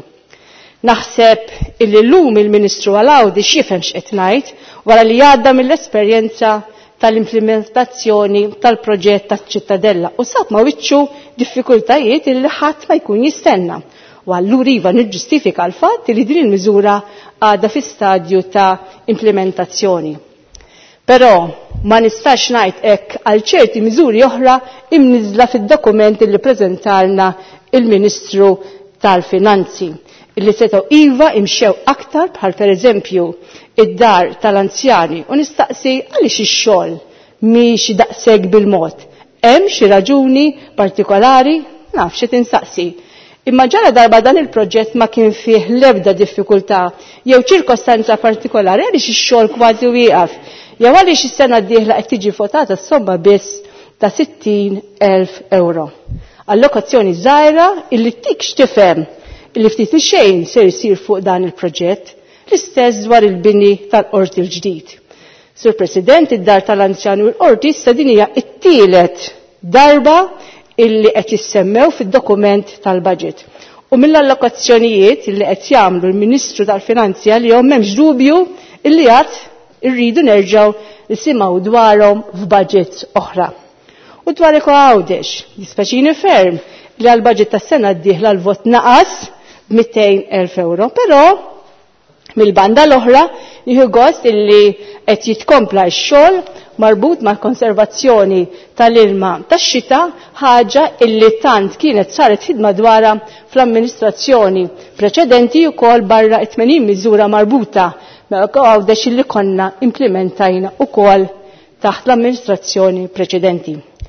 [SPEAKER 16] Naħseb illi llum il-Ministru Għal-Awdi x'jifhem x'qed ngħid wara li għadda mill-esperjenza tal-implementazzjoni tal-proġett taċ-Ċittadella u sab ma wiċċu diffikultajiet illi ħadd ma jkun jistenna. U allura iva niġġustifika l-fatt li din il-miżura għadha fi stadju ta' implementazzjoni. Però ma nistax ngħid hekk għal ċerti miżuri oħra imniżla fid-dokument li preżentalna il-Ministru tal-Finanzi illi setgħu iva imxew aktar bħal pereżempju id-dar tal-anzjani u nistaqsi għaliex ix-xogħol mhix daqshekk bil-mod. Hemm xi raġuni partikolari? Naf xi tinsaqsi. Imma ġara darba dan il-proġett ma kien fih l-ebda diffikultà jew ċirkostanza partikolari għaliex ix-xogħol kważi wieqaf. Jew għaliex is-sena d-dieħla qed tiġi votata somma biss ta' 60,000 euro. Allokazzjoni żgħira illi tikx tifhem illi ftit xejn se jsir fuq dan il-proġett, l-istess dwar il-bini tal-qorti l-ġdid. Sur President, id-dar tal-anzjani u l-qorti issa din hija t-tielet darba illi qed jissemmew fid-dokument tal-budget. U mill-allokazzjonijiet illi qed jagħmlu l-Ministru tal-Finanzi għalihom m'hemmx dubju illi qatt irridu nerġgħu nisimgħu dwarhom f'budgets oħra. U dwar Eko Għawdex, jispeċini ferm li għal-budget tas-sena d-dieħla l-vot naqas 200,000 euro, però mill-banda l-oħra nieħu gost illi qed jitkompla x-xogħol marbut mal-konservazzjoni tal-ilma tax-xita, ħaġa illi tant kienet saret ħidma dwarha fl-amministrazzjoni preċedenti wkoll barra 80 miżura marbuta ma' Għawdex illi konna implementajna wkoll taħt l-amministrazzjoni preċedenti.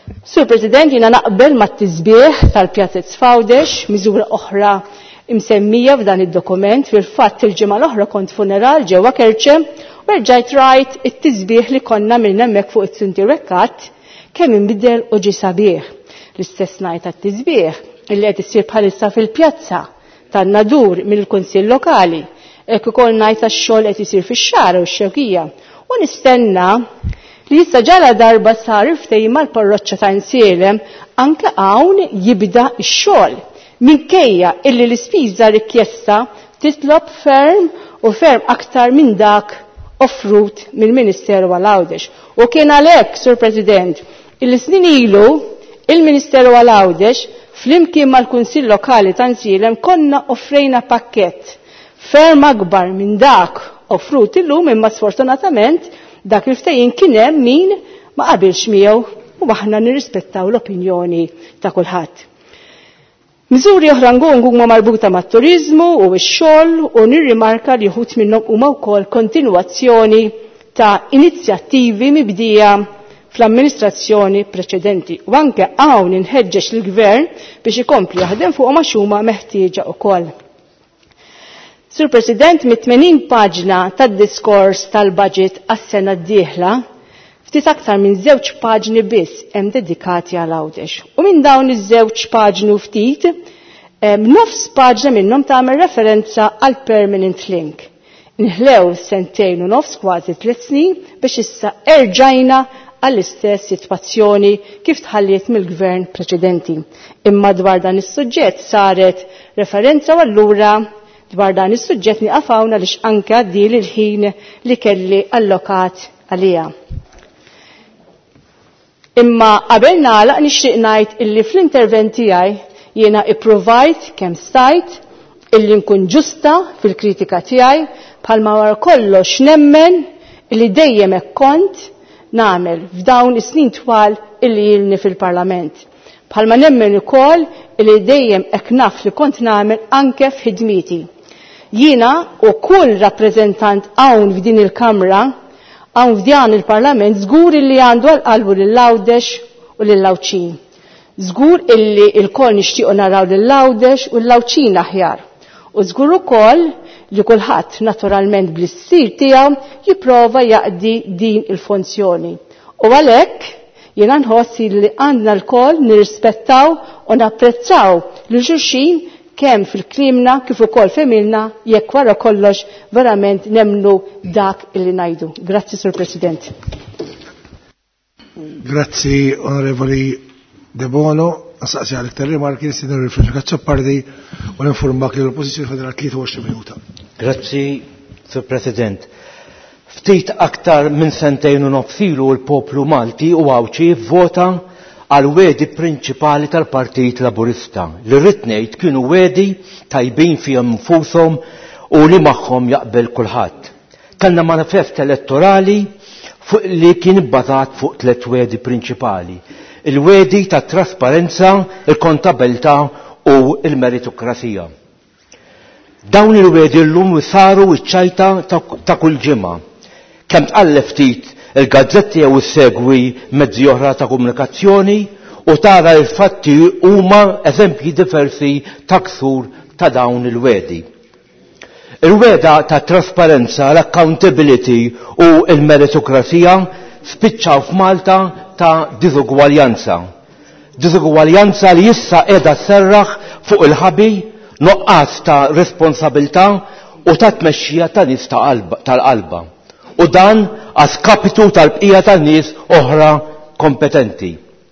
[SPEAKER 16] Sur President, jina naqbel ma' t-tizbieħ tal-Pjazzett Fawdex, miżura oħra imsemmija f'dan id-dokument, fil-fatt il-ġimgħa l-oħra kont funeral ġewwa Kerċe u rġajt rajt it-tizbieħ li konna minn hemmhekk fuq it-Sinti Rekkat kemm inbidel u ġi sabiħ. L-istess ngħid tat-tizbieħ illi qed issir bħalissa fil-pjazza tan-Nadur mill-Kunsill Lokali, hekk ukoll ngħid tax-xogħol qed isir fix-xara u x-xewkija. U nistenna li issa ġala darba sar ftehim mal-parroċċa ta' Insielem anke hawn jibda x-xogħol minkejja illi l-ispiża rikjesta titlob ferm u ferm aktar minn dak offrut mill-Ministeru għal-Għawdex. U kien għalhekk, Sur President, il-snin ilu il-Ministeru għal-Għawdex flimkien mal-Kunsill Lokali ta' Insielem konna offrejna pakkett ferm akbar minn dak offrut illum, imma sfortunatament dak il-ftehim kien hemm min ma qabilx miegħu u aħna nirrispettaw l-opinjoni ta' kulħadd. Miżuri oħra huma marbuta mat-turiżmu u x-xogħol u nirrimarka li wħud minnhom huma wkoll kontinwazzjoni ta' inizjattivi mibdija fl-amministrazzjoni preċedenti u anke hawn inħeġġeġ lill-Gvern biex ikompli jaħdem fuqhom għax huma meħtieġa wkoll. Sur President, mit-80 paġna tad-diskors tal-budget għas-sena d-dieħla, ftit aktar minn 2 paġni biss hemm dedikati għal Għawdex. U minn dawn iż-2 paġni u ftit, nofs paġna minnhom tagħmel referenza għal permanent link. Inħlew 2 u nofs kważi 3 snin biex issa erġajna għall-istess sitwazzjoni kif tħalliet mill-gvern preċedenti. Imma dwar dan is-suġġett saret referenza u allura dwar dan is-suġġett niqafawna lix anke għaddil il-ħin li kelli allokat għalija. Imma qabel nagħlaq nixtieq ngħid illi fl-intervent tiegħi jiena ipprovajt kemm stajt illi nkun ġusta fil-kritika tiegħi bħalma wara kollox nemmen illi dejjem hekk kont nagħmel f'dawn is-snin twal illi ilni fil-Parlament. Bħalma nemmen ukoll illi dejjem hekk naf li kont nagħmel anke f'ħidmieti. Jiena u kull rappreżentant hawn f'din il-Kamra, hawn f'dan il-Parlament, żgur illi għandu għal-qalbu lill-Għawdex u lill-Lawċin. Żgur illi l-koll nixtiequ naraw lill-Għawdex u l-Lawċin aħjar. U żgur ukoll li kulħadd naturalment bl-issir tiegħu jipprova jaqdi din il-funzjoni. U għalhekk jiena nħossi li għandna l-koll nirrispettaw u napprezzaw lil xulxin kemm fil-klimna kif ukoll femilna jekk wara kollox verament nemnu dak illi ngħidu. Grazzi, Sur President.
[SPEAKER 7] Grazzi, Onorevoli De Bono. Asaqsi għal iktar rimarki nistieden riflessjoni pardi u ninformak li l-Oppożizzjoni fadal 23 minuta.
[SPEAKER 6] Grazzi, Sur President. Ftit aktar minn 2 u nofs ilu l-poplu Malti u Għawċi vvota għal wedi prinċipali tal-Partit Laburista li rrid ngħid kienu wedi tajbin fihom infushom u li magħhom jaqbel kulħadd. Kellna manifest elettorali li kien bbażat fuq 3 wedi prinċipali. Il-wedi ta' trasparenza, il-kontabilità u il-meritokrazija. Dawn il-wedi llum saru iċ-ċajta ta' kull ġimgħa. Kemm tqallef ftit il-gazzetti jew segwi mezzi oħra ta' komunikazzjoni u tara l-fatti huma eżempji diversi ta' ksur ta' dawn il-wedi. Il-weda ta' trasparenza, l-accountability u il-meritokrazija spiċċaw f'Malta ta' diżugwaljanza. Diżugwaljanza li issa qiegħda serraħ fuq il-ħabi, noqqas ta' responsabilità u ta' tmexxija ta' nies tal-qalba. U dan għaskapitu tal-bqija tan-nies oħra kompetenti.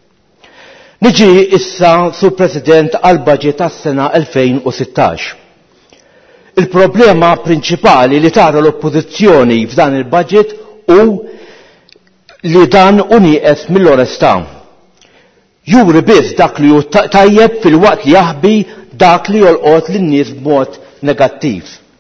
[SPEAKER 6] Niġi issa, Sur President, għal-budget tas-sena 2016. Il-problema prinċipali li tara l-oppożizzjoni f'dan il-budget u li dan unieqes mill-onestà. Juri biss dak li hu tajjeb fil-waqt li jaħbi dak li jolqot lin-nies b'mod negattiv.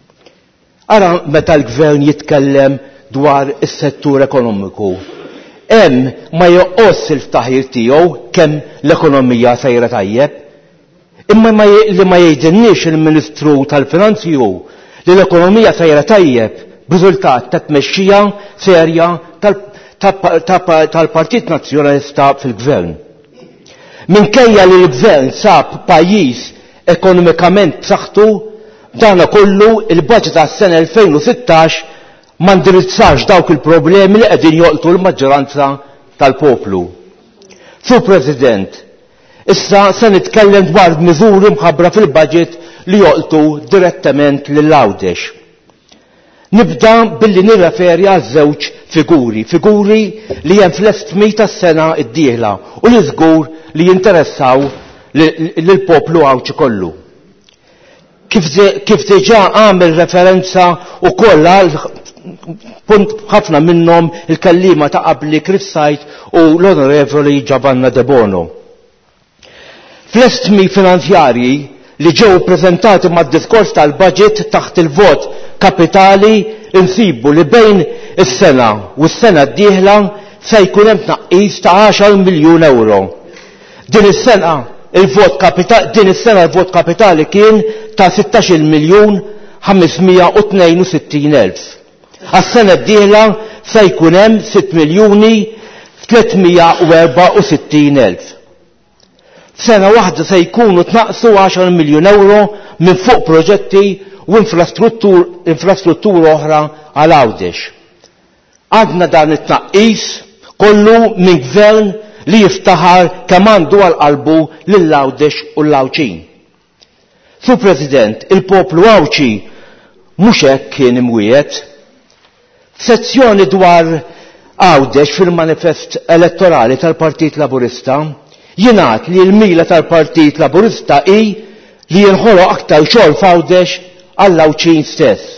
[SPEAKER 6] Ara meta l-Gvern jitkellem dwar is-settur ekonomiku. Hemm ma joqqos il-ftaħir tiegħu kemm l-ekonomija sejra tajjeb. Imma li ma jgħidilniex il-Ministru tal-Finanzi hu li l-ekonomija sejra tajjeb b'riżultat ta' tmexxija serja tal-Partit Nazzjonalista fil-Gvern. Minkejja li l-gvern sab pajjiż ekonomikament b'saħħtu, dana kollu il-budget għas-sena 2016 ma ndirizzax dawk il-problemi li qegħdin joqtu l-maġġoranza tal-poplu. Sur President, issa se nitkellem dwar miżuri mħabbra fil-budget li joqtu direttament lill-Għawdex. Nibda billi nirreferi għal żewġ figuri li hemm fl-estmi tas-sena d-dieħla u li żgur li jinteressaw lill-poplu Għawċi kollu. Kif diġà għamel referenza wkoll għal punt ħafna minnhom il-kellima ta' qabli Chris Sajt u l-Onorevoli Giovanna De Bono. Fl-estmi finanzjarji li ġew preżentati mad-diskors tal-budget taħt il-vot kapitali insibu li bejn is-sena u s-sena d-dieħla se jkun hemm tnaqqis ta' 10 miljun euro. Din is-sena il-vot kapitali kien ta' 16 miljun 562 elf. Għas-sena d-dieħla se jkun hemm 6 miljuni 364 elf. Sena waħda se jkunu tnaqsu 10 miljun euro minn fuq proġetti u infrastruttura oħra għal Għawdex. Għadna dan it-tnaqqis kollu minn gvern li jiftaħar kemm għandu għal qalbu lill-Għawdex u l-Għawċin. Sur President, il-poplu Għawċi mhux hekk kien imwiet. Sezzjoni dwar Għawdex fil-manifest elettorali tal-Partit Laburista jingħad li l-mila tal-Partit Laburista hi li jinħoloq aktar xogħol f'Għawdex għall-Għawċin stess.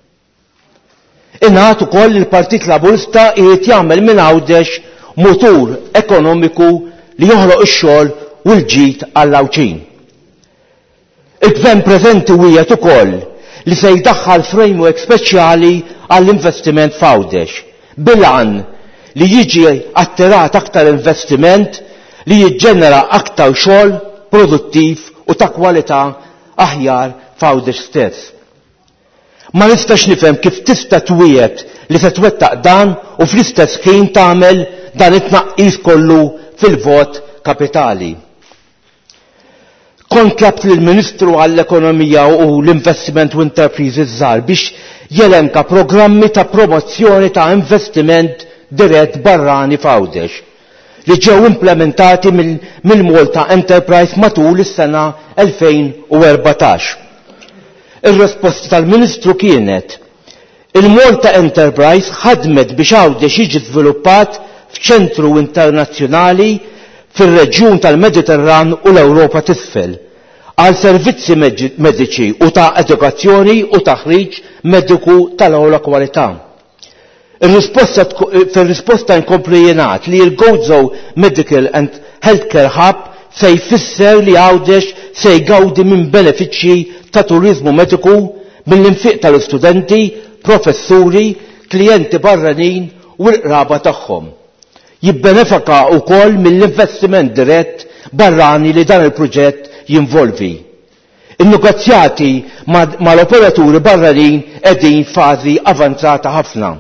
[SPEAKER 6] Ingħad ukoll il-Partit Laburista jrid jagħmel minn Għawdex motur ekonomiku li joħloq ix-xogħol u l-ġid għall-Għawċin. Il-gvern preżenti wiegħed ukoll li se jdaħħal framework speċjali għall-investiment f'Għawdex bil-għan li jiġi attirat aktar investiment li jiġġenera aktar xogħol produttiv u ta' kwalità aħjar f'Għawdex stess. Ma nistax nifhem kif tista' twiet li se twettaq dan u fl-istess ħin tagħmel dan it-tnaqqis kollu fil-vot kapitali. Kontlabt lill-Ministru għall-Ekonomija u l-Investiment u Enterprises żgħar biex jelenka programmi ta' promozzjoni ta' investiment dirett barrani f'Għawdex li ġew implementati mill-Malta Enterprise matul is-sena 2014. Ir-risposta tal-Ministru kienet il-Malta Enterprise ħadmet biex Għawdex jiġi żviluppat f'ċentru internazzjonali fir-reġjun tal-Mediterran u l-Ewropa t'isfel għal servizzi mediċi u ta' edukazzjoni u taħriġ mediku tal-ewwel kwalità. Fir-risposta inkompli jingħad li l-Gozo Medical and Healthcare Hub se jfisser li Għawdex se jgawdi minn benefiċċji ta' turiżmu mediku mill-infiq tal-istudenti, professuri, klijenti barranin u l-qraba tagħhom. Jibbenefika wkoll mill-investiment dirett barrani li dan il-proġett jinvolvi. In-negozjati mal-operaturi barranin qegħdin fażi avanzata ħafna.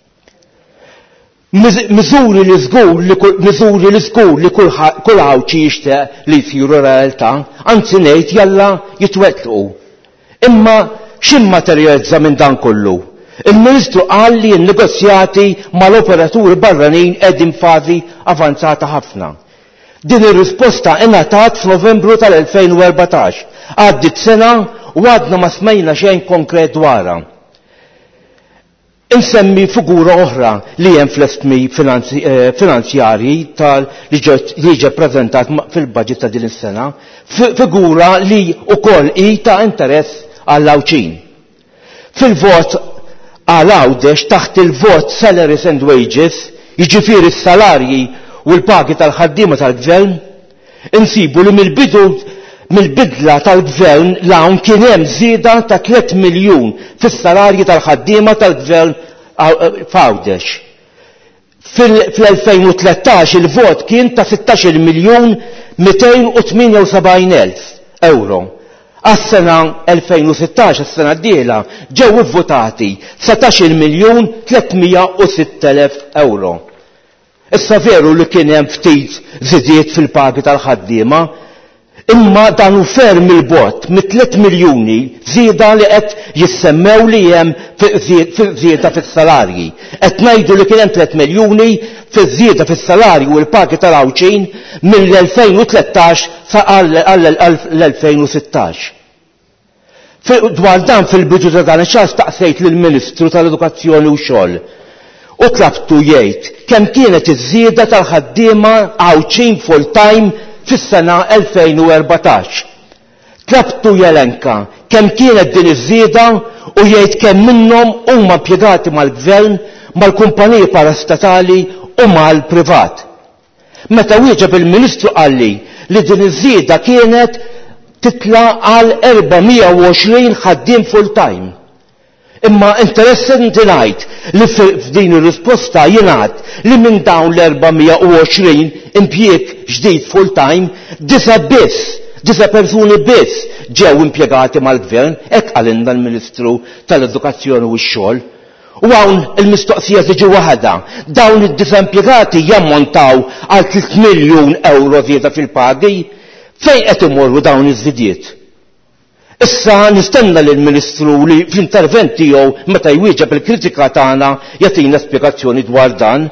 [SPEAKER 6] Miżuri li żgur li kull Għawċi jixtieq li jsiru realtà, anzi ngħid jalla jitwettqu. Imma x'immaterjalizza minn dan kollu? Il-Ministru qal li n-negozjati mal-operaturi barranin qegħdin fażi avanzata ħafna. Din ir-risposta ingħatat f'Novembru tal-2014. Għaddit sena u għadna ma smajna xejn konkret dwarha. Insemmi figura oħra li hemm fl-estmi finanzjarji li ġie ppreżentat fil-budget ta' din is-sena, figura li wkoll hi ta' interess għall-Għawċin. Fil-vot għal Għawdex taħt il-vot Salaries and Wages, jiġifieri s-salarji u l-pagi tal-ħaddiema tal-gvern, insibu li mill-bidla tal-gvern l-hawn kien hemm żieda ta' 3 miljun fis-salarji tal-ħaddiema tal-gvern f'Għawdex. Fil-2013 il-vot kien ta' 16 miljun 278 elf euro. Għas-sena 2016, s-sena d-dieħla, ġew votati 17 miljun 306 elf euro. Issa veru li kien hemm ftit żidiet fil-pagi tal-ħaddiema, imma dan hu ferm il-bot mit-3 miljuni żieda li qed jissemmew li hemm żieda fis-salarji. Qed ngħidu li kien hemm 3 miljuni fiż-żieda fis-salarji u l-pagi tal-għawċin mill-2013 sa għall-2016. Dwar dan fil-bidu ta' dan ix-xahar staqsejt lill-Ministru tal-Edukazzjoni u x-xogħol u tlabtu jgħid kemm kienet iż-żieda tal-ħaddiema għawċin full-time fis-sena 2014. Tlabtu jelenka kemm kienet din iż-żieda u jgħid kemm minnhom huma impjegati mal-gvern, mal-kumpaniji parastatali u mal-privat. Meta wieġeb il-Ministru qalli li din iż-żieda kienet titla għal 420 ħaddiem full-time. Imma interessanti ngħid li f'din ir-risposta jingħad li minn dawn l-420 impjieg ġdid full-time, 9 persuni biss ġew impjegati mal-gvern, hekk qalinna l-Ministru tal-Edukazzjoni u x-xogħol. U hawn il-mistoqsija tiġi waħda, dawn id-9 impjegati jammontaw għal 3 miljun euro żieda fil-pagi, fejn qed imorru dawn iż-żidiet? Issa nistenna lill-Ministru li fl-intervent tiegħu meta jwieġeb il-kritika tagħna jagħtina spjegazzjoni dwar dan.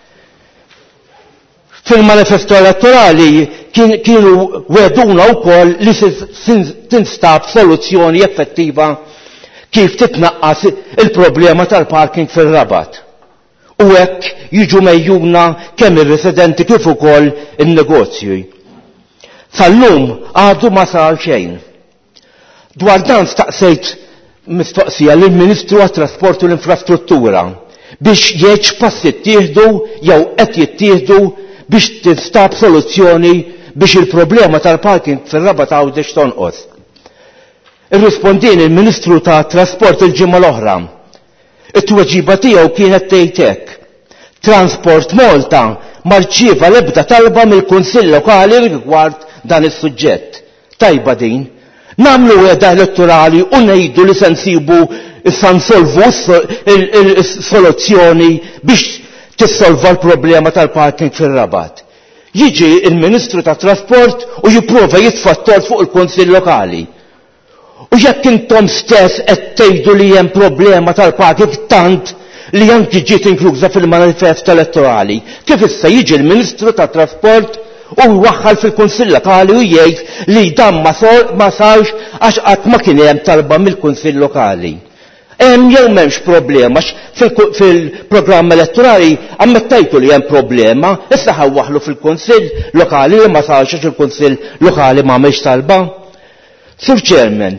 [SPEAKER 6] Fil-manifesto elettorali kienu weduna wkoll li tinstab soluzzjoni effettiva kif titnaqqas il-problema tal-parking fir-Rabat. U hekk jiġu mejjuna kemm ir-residenti kif ukoll in-negozji. Sal-lum għadu ma sar xejn. Dwar dan staqsejt mistoqsija lill-Ministru għat-Trasport u l-Infrastruttura biex jgħid passi ttieħdu jew qed jittieħdu biex tinstab soluzzjoni biex il-problema tal-parking fir-Rabat Għawdex tonqos. Irrispondien il-Ministru tat-Trasport il-ġimgħa l-oħra. It-tweġiba tiegħu kienet tgħid hekk. Transport Malta ma rċieva l-ebda talba mill-Kunsill Lokali rigward dan is-suġġett. Tajba din. Namlu għeda elettorali u ngħidu li se nsibu issa nsolvu soluzzjoni biex tissolva l-problema tal-parking fir-Rabat. Jiġi il-Ministru tat-Trasport u jipprova jitfattor fuq il-Kunsill Lokali. U jekk intom stess qed tgħidu li hemm problema tal-parking tant li anki ġiet inkluża fil-manifest elettorali, kif issa jiġi il-Ministru tat-Trasport u jwaħħal fil-Kunsill Lokali u jgħid li dan ma sarx għax qatt ma kien hemm talba mill-Kunsill Lokali. Hemm jew m'hemmx problema fil-programm elettorali ammettajtu li hemm problema, issa ħawwaħlu fil-Kunsill Lokali li ma sarx għax il-Kunsill Lokali m'għamilx talba. Sur Chairman,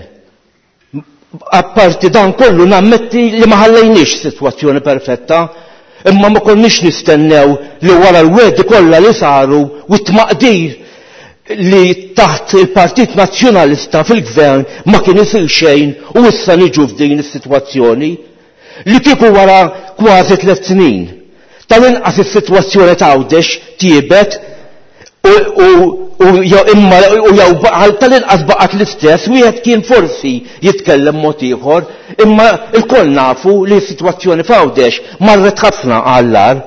[SPEAKER 6] apparti dan kollu nammetti li ma ħallejniex sitwazzjoni perfetta, imma ma konniex nistennew li wara l-wedi kollha li saru u t-tmaqdir li taħt il-Partit Nazzjonalista fil-Gvern ma kien isir xejn u issa niġu f'din is-sitwazzjoni li kieku wara kważi 3 snin. Tal-inqas is-sitwazzjoni ta' Għawdex tiebet u jew tal-inqas baqgħet l-istess, wieħed kien forsi jitkellem mod ieħor, imma l-koll nafu li s-sitwazzjoni f'Għawdex marret ħafna għall-ar.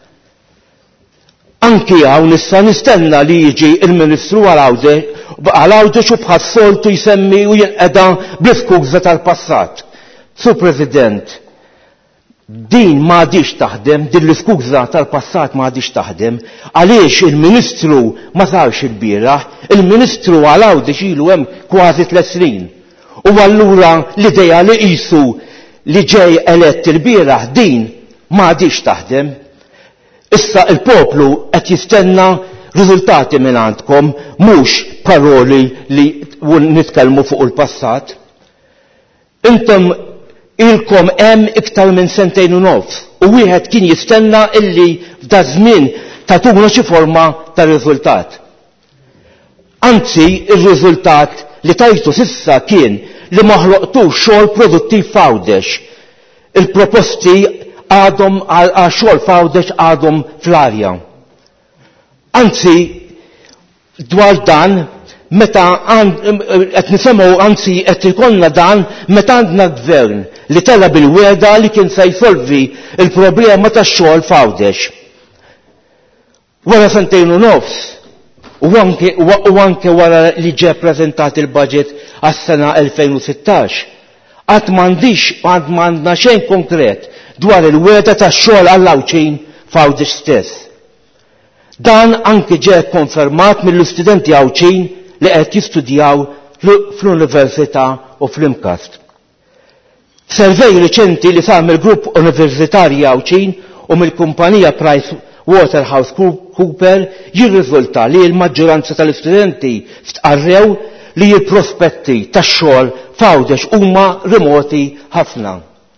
[SPEAKER 6] Anki hawn issa nistenna li jiġi il-Ministru għal Għawdex u bħas-soltu jsemmi u jinqeda bl-iskuża tal-passat. Sur President, din ma għadix taħdem, din l-iskuża tal-passat ma għadix taħdem, għaliex il-Ministru ma sarx il-bieraħ, il-Ministru għal Għawdex ilu hemm kważi 3 snin. U allura l-idea li qisu li ġej elett il-bieraħ din ma għadix taħdem. Issa il-poplu qed jistenna riżultati minn għandkom, mhux paroli li nitkellmu fuq il-passat. Intom ilkom hemm iktar minn 2 sentejn u nofs u wieħed kien jistenna illi f'da żmien tatuna xi forma ta' riżultat. Anzi, ir-riżultat li tajtu sissa kien li ma ħloqtux xogħol produttiv f'Għawdex. Il-proposti għadhom għal xogħol f'Għawdex għadhom fl-arja. Anzi, dwar dan meta qed nisemgħu anzi qed ikollna dan meta għandna gvern li tela bil-weda li kien se jsolvi il-problema tax-xogħol f'Għawdex. Wara sentejn u nofs, u anke wara li ġie ppreżentat il-budget għas-sena 2016, għad m'għandna xejn konkret dwar il-weda tax-xogħol għall-Awċin f'Għawdex stess. Dan anke ġie konfermat mill-istudenti Awċin li qed jistudjaw fl-Università u fl-Imkast. Servej riċenti li sar mill-Grupp Universitarji Awċin u mill-kumpanija PricewaterhouseCoopers jirriżulta li l-maġġoranza tal-istudenti stqarrew li l-prospetti tax-xogħol f'Għawdex huma remoti ħafna.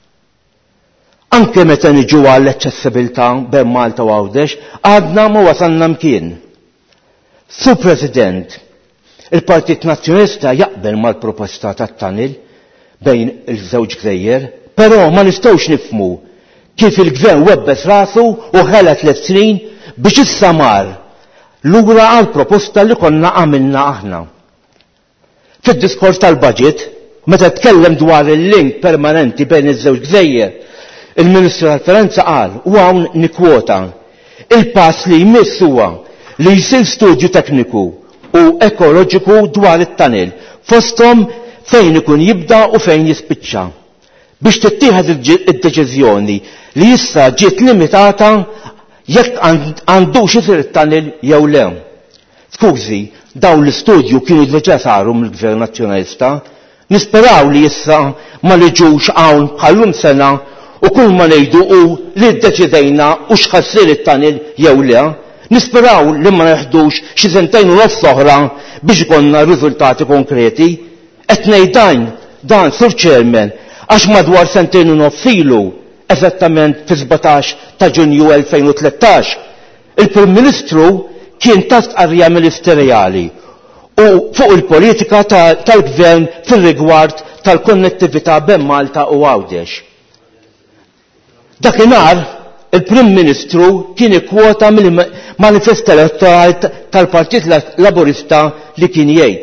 [SPEAKER 6] Anke meta niġu għall-aċċessibilità bejn Malta u Għawdex, għadna ma wasalna mkien. Sur President, il-Partit Nazzjonista jaqbel mal-proposta tat-Tanil bejn il-żewġ gżejjer, però ma nistgħux nifhmu kif il-Gvern webbes rasu u ħela 3 snin biex issa mar lura għal proposta li konna għamilna aħna. Fid-diskors tal-budget, meta tkellem dwar il-link permanenti bejn iż-żewġ gżejjer, il-Ministru tal-Finanza qal u hawn nikkwota il-pass li jmiss huwa li jsir studju tekniku u ekoloġiku dwar it-tanil fosthom fejn ikun jibda u fejn jispiċċa biex tittieħed id-deċiżjoni li issa ġiet limitata jekk għandux isir it-tanil jew le. Skużi, dawn l-istudju kienu diġà saru mill-Gvern Nazzjonalista, nisperaw li issa ma liġux hawn bħallum sena u kull ma ngħidu hu li ddeċidejna u x'ħassir it-tanil jew le, nisperaw li ma neħdux xi sentejn u nofs oħra biex ikollna riżultati konkreti. Qed ngħid dan Sur Chairman għax madwar sentejn u nofs ilu, eżattament fi 17 ta' Ġunju 2013, il-Prim Ministru kien ta' stqarrija ministerjali u fuq il-politika tal-Gvern fir-rigward tal-konnettività bejn Malta u Għawdex. Dakinhar il-Prim Ministru kien ikkwota mill-manifest elettorali tal-Partit Laburista li kien jgħid: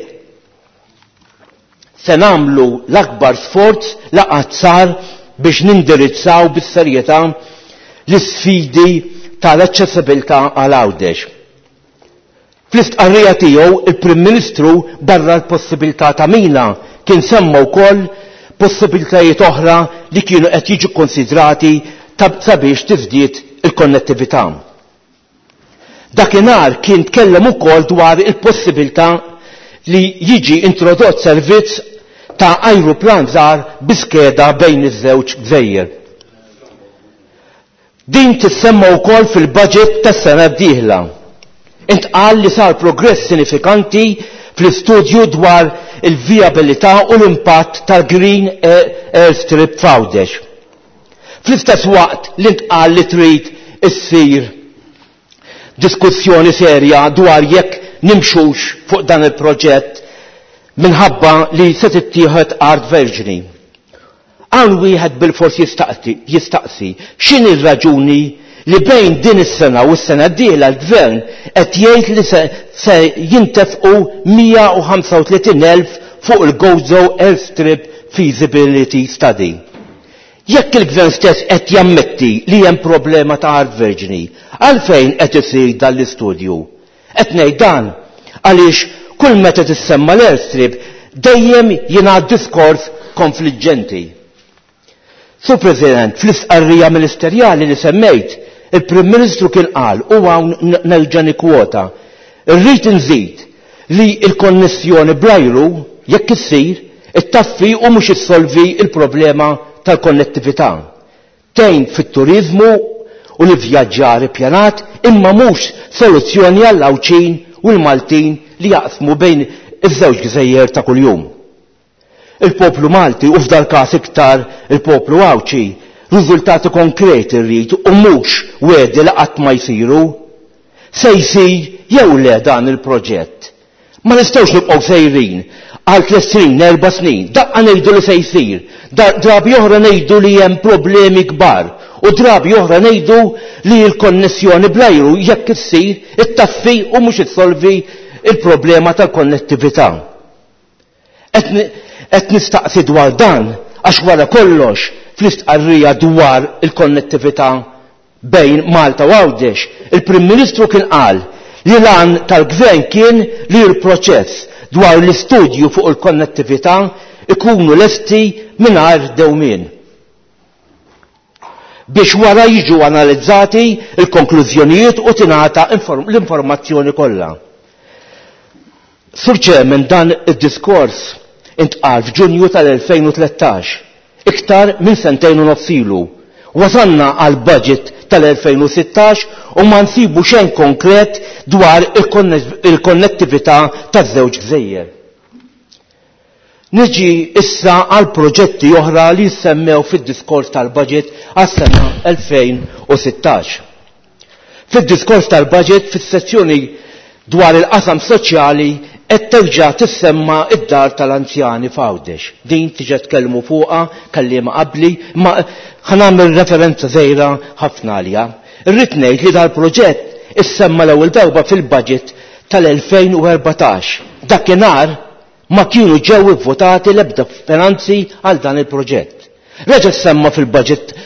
[SPEAKER 6] se nagħmlu l-akbar sforz laqgħat sar biex nindirizzaw bis-serjetà l-isfidi tal-aċċessibilità għal Għawdex. Fl-istqarrija tiegħu il-Prim Ministru barra l-possibilità ta' mina kien semma wkoll possibilitajiet oħra li kienu qed jiġu konsidrati sabiex tiżdied il-konnettività. Dakinhar kien tkellem ukoll dwar il-possibilità li jiġi introdott servizz ta' ajruplan żgħar biskeda bejn iż-żewġ gżejjer. Din tissemma wkoll fil-budget tas-sena d-dieħla. Intqal li sar progress sinifikanti fl-istudju dwar il-viabilità u l-impatt tal-Green Airstrip f'Għawdex. Fl-istess waqt li intqal li trid issir diskussjoni serja dwar jekk nimxux fuq dan il-proġett minħabba li se tittieħed art verġini. Hawn wieħed bil-fors jistaqsi x'inhi r-raġuni li bejn din is-sena u s-sena d-dieħla l-Gvern qed jgħid li se jintefqu 135,000 fuq il-Gozo Airstrip Feasibility Study. Jekk il-Gvern stess qed jammetti li hemm problema ta' art verġini, għalfejn qed isir dan l-istudju? Qed ngħid dan għaliex kull meta tissemma l-airstrip dejjem jingħad diskors konfliġġenti. Sur President, fl-istqarrija ministerjali li semmejt, il-Prim Ministru kien qal u hawn nerġa' nikkwota: irrid inżid li l-konnessjoni bl-ajru jekk issir ittaffi u mhux issolvi il-problema tal-konnettività. Tgħin fit-turiżmu u l-ivvjaġġar ippjanat imma mhux soluzzjoni għall-Awċin u l-Maltin li jaqsmu bejn iż-żewġ gżejjer ta' kuljum. Il-poplu Malti u f'dal każ iktar il-poplu Għawċi riżultati konkreti rrid u mhux wedi li qatt ma jsiru. Se jsir jew le dan il-proġett. Ma nistgħux nibqgħu sejrin għal 3 snin, 4 snin, daqqa ngħidu li se jsir, drabi oħra ngħidu li hemm problemi kbar u drabi oħra ngħidu li l-konnessjoni bl-ajru jekk issir ittaffi u mhux issolvi il-problema tal-konnettività. Qed nistaqsi dwar dan għax wara kollox fl-istqarrija dwar il-konnettività bejn Malta u Għawdex, il-Prim Ministru kien qal li l-għan tal-Gvern kien li l-proċess dwar l-istudju fuq il-konnettività ikunu lesti mingħajr dewmien. Biex wara jiġu analizzati il-konklużjonijiet u tingħata l-informazzjoni kollha. Sur Chairman, dan id-diskors intqal f'Ġunju tal-2013, iktar minn sentejn u nofs ilu. Wasanna għal budget tal-2016 u ma nsibu xejn konkret dwar il-konnettività taż-żewġ gżejjer. Niġi issa għal proġetti oħra li jsemmew fid-diskors tal-budget għas-sena 2016. Fid-diskors tal-budget fis-sezzjoni dwar il-qasam soċjali qed terġa' tissemma id-dar tal-anzjani f'Għawdex. Din tiġa tkellmu fuqha kelliema qabli, ma ħanagħmel referenza żgħira ħafna għaliha. Irrid ngħid li dal-proġett issemma l-ewwel darba fil-budget tal-2014. Dakinhar ma kienu ġew ivvotati l-ebda finanzi għal dan il-proġett. Reġa' semma fil-budget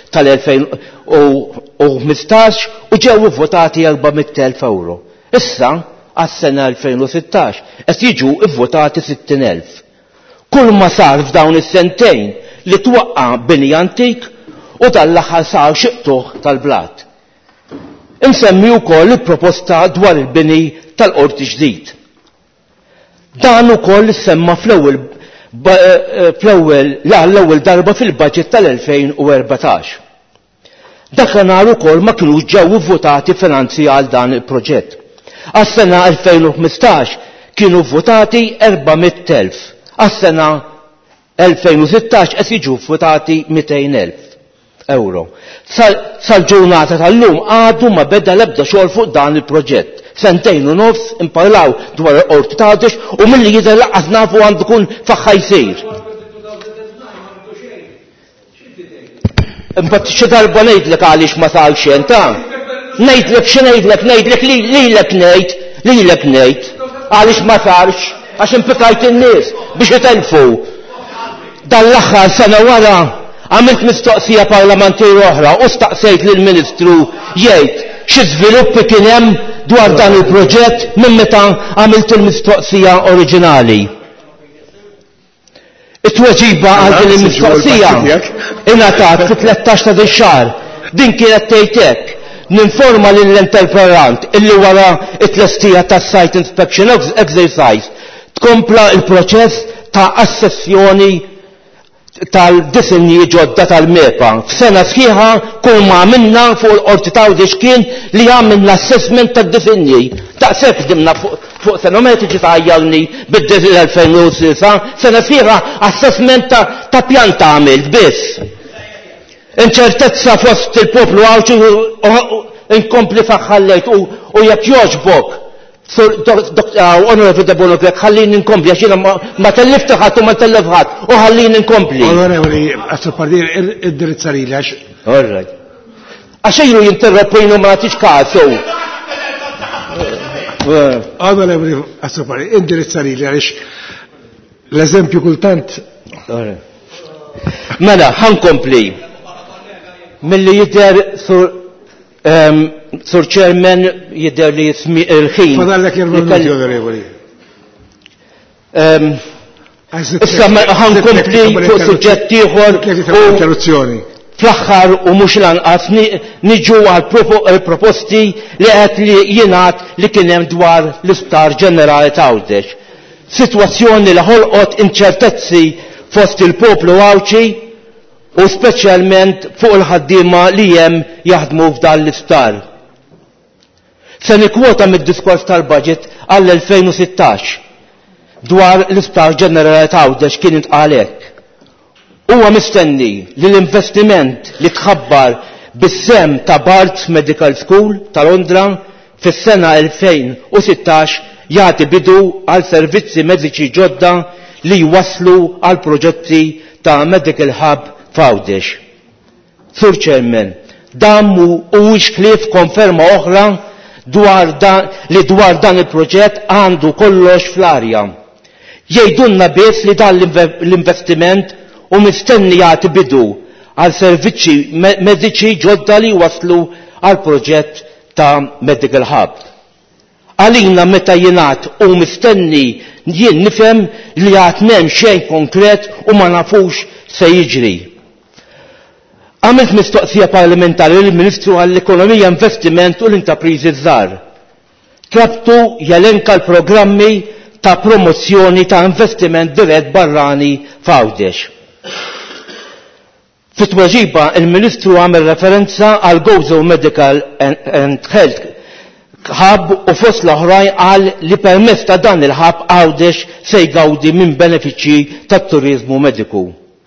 [SPEAKER 6] tal-2015 u ġew ivvotati 400,000 euro. Issa għas-sena 2016 qed jiġu ivvotati 60,000. Kull ma sar f'dawn is-sentejn li twaqqa bini antik u tal-aħħar sar xiqtuh tal-blat. Insemmi wkoll il-proposta dwar il-bini tal-qorti ġdid. Dan ukoll semma l-ewwel darba fil-budget tal-2014. Dakinhar ukoll ma kinux ġew votati finanzi għal dan il-proġett. Għas-sena 2015 kienu votati 400,000. Għas-sena 2016 qed jiġu votati 200,000 euro. Sal-ġurnata tal-lum għadu ma beda l-ebda xogħol fuq dan il-proġett. Sentejn u nofs imparlaw dwar il-qorti ta' Għawdex u milli jidher laqqas nafu għandu kun faħħa jsir. Imbagħad xi darba ngħidlek għaliex ma sar xejn ta' ngħidlek x'ngħidlek lilek ngħid għaliex ma sarx għax impikajt in-nies biex itelfu. Dan l-aħħar sena wara għamilt mistoqsija parlamentari oħra u staqsejt lill-Ministru jgħid xi żviluppi kien hemm dwar dan il-proġett minn meta għamilt il-mistoqsija oriġinali. It-tweġiba għal din il-mistoqsija ingħatat fit-13 ta' xahar. Din kienet tgħid hekk: ninforma lill-interpellant illi wara it-tlestija tas-site inspection exercise tkompla il-proċess ta' assessjoni tal-disinji ġodda tal-MEPA. F'sena sħiħa kull ma għamilna fuq il-qorti ta' Għawdex kien li għamilna assessment tad-disinji. Daqshekk dimna fuq senometriċi ta' għajjalni bid-2006, sena sħiħa assessment ta' pjanta għamilt biss. Inċertezza fost il-poplu Għawċi inkompli faħħallejt u jekk jogħġbok. Onorevoli Debonok, ħallini inkompli, għax ma tellifti ħadd u ma tellef ħadd u ħallini inkompli. Onorevoli, għastru pardir id-dirizza li għax. Alright. Għax ilu jinterrompinu ma nagħtix kasu. Onorevoli, għastru pardir id-dirizza li għax l-eżempju kultant. Mela, ħankompli. Milli jidher Sur Chairman jidher li l-ħin. Fadallek l-minuti, onorevoli. Issa ħankompli fuq suġġett ieħor fl-aħħar u mhux lanqas niġu għal proposti li qed li jingħad li kien hemm dwar l-Isptar Ġenerali ta' Għawdex. Sitwazzjoni li ħolqot inċertezzi fost il-poplu Għawċi u speċjalment fuq il-ħaddiema li hemm jaħdmu f'dan l-isptar. Se nikkwota mid-diskors tal-budget għall-2016 dwar l-Isptar Ġenerali ta' Għawdex kien intqal hekk. Huwa mistenni li l-investiment li tħabbar bis-sem ta' Barts Medical School ta' Londra fis-sena 2016 jagħti bidu għal servizzi mediċi ġodda li jwasslu għal proġetti ta' Medical Hub f'Għawdex. Sur Chairman, dan mhuwiex klief konferma oħra dwar dan il-proġett għandu kollox fl-arja. Jgħidulna biss li dan l-investiment u mistenni jagħti bidu għal servizzi mediċi ġodda li waslu għal proġett ta' Medical Hub. Għalina meta jingħad u mistenni jien nifhem li għad m'hemm xejn konkret u ma nafux se jiġri. Għamilt mistoqsija parlamentari lill-Ministru għall-Ekonomija, Investiment u l-Intrapriżi żgħar. Tlabtu jelenka l-programmi ta' promozzjoni ta' investiment dirett barrani f'Għawdex. Fit-tweġiba il-Ministru għamel referenza għal Gozo Medical and Health Hub u fost l-oħrajn għal li permezz ta' dan il-ħab Għawdex se jgawdi minn benefiċċji tat-turiżmu mediku.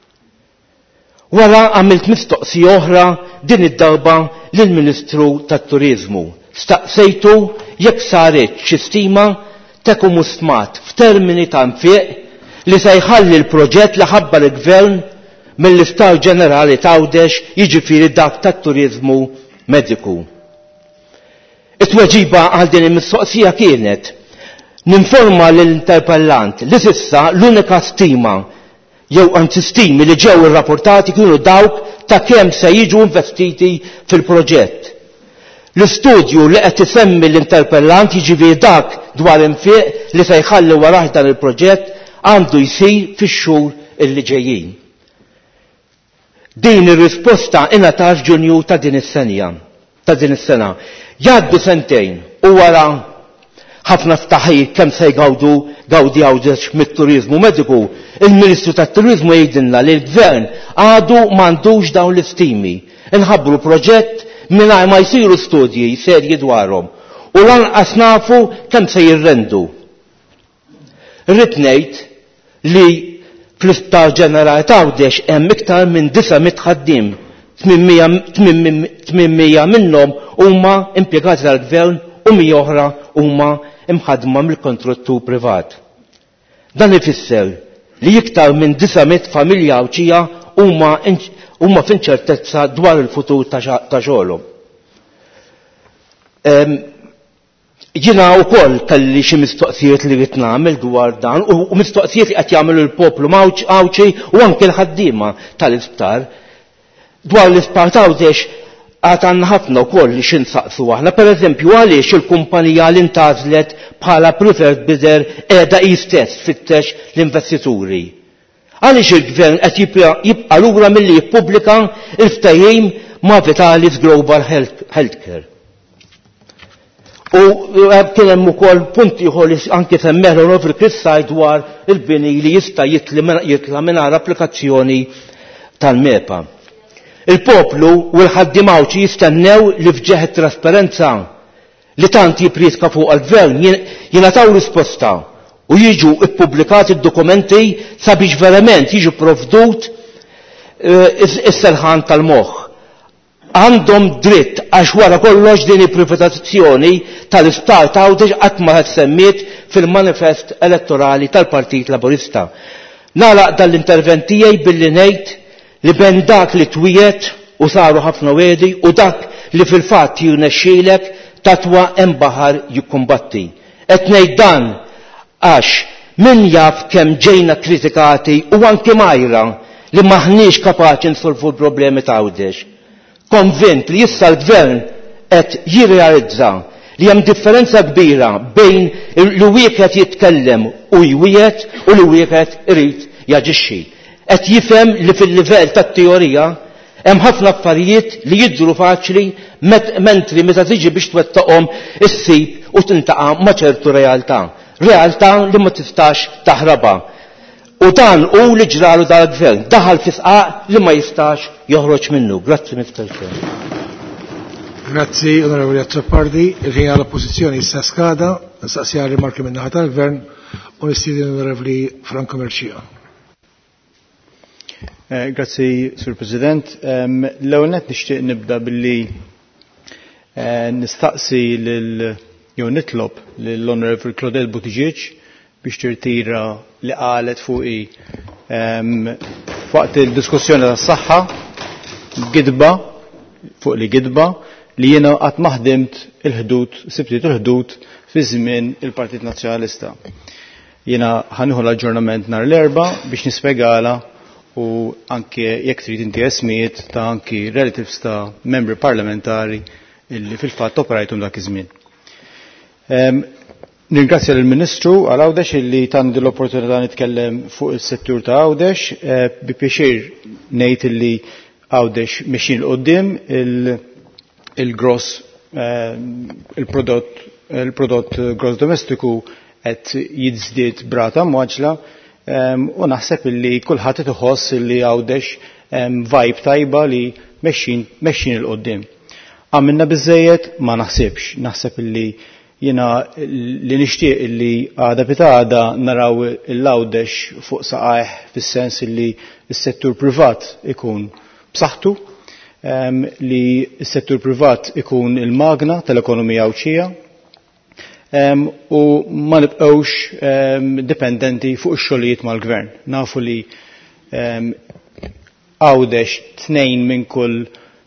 [SPEAKER 6] Wara għamilt mistoqsija oħra din id-darba lill-Ministru tat-Turiżmu. Staqsejtu jekk saret xi stima ta' kumusmat f'termini ta' nfiq li se jħalli l-proġett li ħabbar il-Gvern mill-Isptar Ġenerali ta' Għawdex jiġifieri dak tat-turiżmu mediku. It-tweġiba għal din il-mistoqsija kienet ninforma lill-interpellant li s'issa l-unika stima jew anzi stimi li ġew irrapportati kienu dawk ta' kemm se jiġu investiti fil-proġett. L-istudju li qed isemmi l-interpellant jiġifieri dak dwar infiq li se jħalli warah dan il-proġett għandu jsir fix-xhur illi ġejjin. Din ir-risposta ingħatat f'Ġunju ta' din is-sena. Jgħaddu sentejn u wara ħafna ftaħir kemm se jgawdi Għawdex mit-turiżmu mediku, il-Ministru tat-Turiżmu jgħidilna li l-Gvern għadu m'għandux dawn l-istimi. Inħabbru proġett mingħajr ma jsiru studji serji dwarhom u lanqas nafu kemm se jirrendu. Rrid ngħid li fl-Isptar Ġenerali ta' Għawdex hemm iktar minn 900 ħaddiem, 800 minnhom huma impjegati tal-Gvern u 100 oħra huma imħaddma mill-kontruttur privat. Dan ifisser li iktar minn 900 familja Għawdxija huma f'inċertezza dwar il-futur ta' xogħolhom. Jiena wkoll kelli xi mistoqsijiet li rid nagħmel dwar dan u mistoqsijiet li qed jagħmlu l-poplu Għawdxi u anke l-ħaddiema tal-isptar dwar l-Isptar ta' Għawdex għad għandna ħafna wkoll li xinsaqsu aħna. Pereżempju għaliex il-kumpanija li ntażlet bħala preferred bidder qiegħda hi stess tfittex l-investituri. Għaliex il-Gvern qed jibqa' lura milli jippubblika l-ftehim ma' Vitalis Global Healthcare. U kien hemm ukoll punti ieħor li anke semmeħlu fil-krissaj dwar il-bini li jista' jitla mingħajr applikazzjoni tal-MEPA. Il-poplu u l-ħaddim Għawdxi jistennew li fġeħ trasparenza li tant jipriska fuq għal-Gvern jingħataw risposta u jiġu ippubblikati d-dokumenti sabiex verament jiġu provdut is-serħan tal-moħħ. Għandhom dritt għax wara kollox din il-privatizzazzjoni tal-Isptar ta' Għawdex qatt ma semmiet fil-manifest elettorali tal-Partit Laburista. Nagħlaq dal-intervent tiegħi billi ngħid li ben dak li twiet u saru ħafna wedi u dak li fil-fatt jirnexxielek tatwa hemm baħar jikkumbatti. Qed ngħid dan għax min jaf kemm ġejna kritikati u anke majra li maħniex kapaċi nsolvu l-problemi ta' Għawdex. Konvint li issa l-Gvern qed jirrealizza li hemm differenza kbira bejn li wieħed jitkellem u jwiet u li wieħed irid jaġixxi. Qed jifhem li fil-livell tat-teorija hemm ħafna affarijiet li jidhru faċli mentri meta tiġi biex twettaqhom issib u tintaqa' ma' ċertu realtà. Realtà li ma tistax taħrabha. U dan hu li ġralu dal-Gvern daħal fisqaq li ma jistax joħroġ minnu. Grazzi Mr.
[SPEAKER 7] Grazzi, Onorevoli Azzopardi. Il-ħin għall-Oppożizzjoni issa skada, nistaqsija rimarki min-naħa tal-Gvern u nistiedi Onorevoli Franco Mercia.
[SPEAKER 12] Grazzi, Sur President. L-ewwel nett nixtieq nibda billi nistaqsi jew nitlob lill-Onorevoli Claudel Buttigieg biex tirtira li qalet fuqi waqt il-diskussjoni tas-saħħa fuq li gidba li jiena qatt ma ħdimt sibtiet il-ħdud fi żmien il-Partit Nazzjonalista. Jiena ħanieħu l-aġġornament nhar l-erba' biex nispjegala u anke jekk trid inti esmijiet ta' anki relatives ta' membri parlamentari illi fil-fatt operajtum dak iż-żmien. Ningrazzja lill-Ministru għal Għawdex illi tani l-opportunità nitkellem fuq is-settur ta' Għawdex, bi pjaċir ngħid illi Għawdex mexin l-qoddim il-gross il-prodott gross domestiku qed jiżdied brata mwaġla u naħseb illi kulħadd iħoss illi Għawdex vibe tajba li mexxin il-qoddim. Għamilna biżejjed ma naħsibx, naħseb illi jiena li nixtieq illi għada bitada naraw il-Għawdex fuq saqajh fis-sens illi s-settur privat ikun b'saħħtu, li s-settur privat ikun il-magna tal-ekonomija Awċija u ma nibqgħux dipendenti fuq ix-xogħlijiet mal-gvern. Nafu li Għawdex 2 minn kull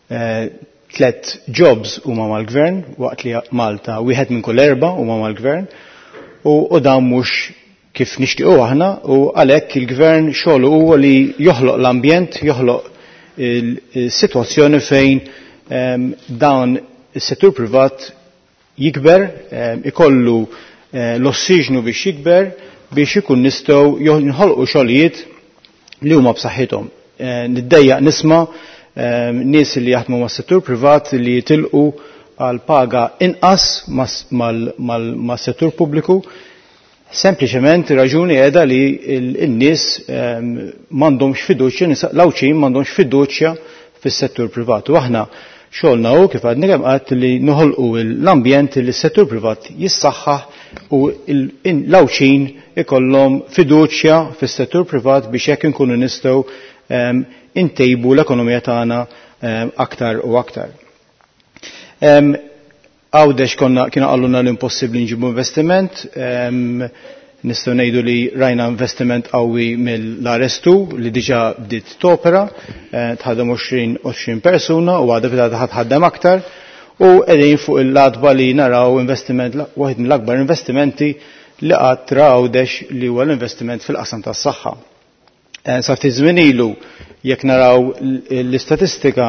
[SPEAKER 12] 3 jobs huma mal-gvern, waqt li Malta 1 minn kull 4 huma mal-gvern u dan mhux kif nixtiequ aħna u għalhekk il-gvern xogħlu huwa li joħloq l-ambjent, joħloq il-sitwazzjoni fejn dawn is-settur privat jikber, ikollu l-ossiġnu biex jikber biex ikun nistgħu jinħolqu xogħlijiet li huma b'saħħithom. Niddejjaq nisma' nies li jaħdmu mas-settur privat li jitilqu għal paga inqas mas-settur pubbliku sempliċement raġuni qiegħda li n-nies m'għandhomx fiduċja, l-Awċin m'għandhomx fiduċja fis-settur privat. U aħna xogħolna hu kif għadni kemm qatt li noħolqu l-ambjent li s-settur privat jissaħħaħ u l-Awċin ikollhom fiduċja fis-settur privat biex jekk inkunu nistgħu intejbu l-ekonomija tagħna aktar u aktar. Għawdex kienu għalluna l-impossibli nġibu investiment, nistgħu ngħidu li rajna investiment qawwi mill-Arestu li diġà bdiet topera, tħaddem 20 persuna u għadha bdiet ħaddem aktar u qegħdin fuq il-ladba li naraw investiment waħed mill-akbar investimenti li qatt ra Għawdex li huwa l-investiment fil-qasam tas-saħħa. Sa ftit żmien ilu jekk naraw l-istatistika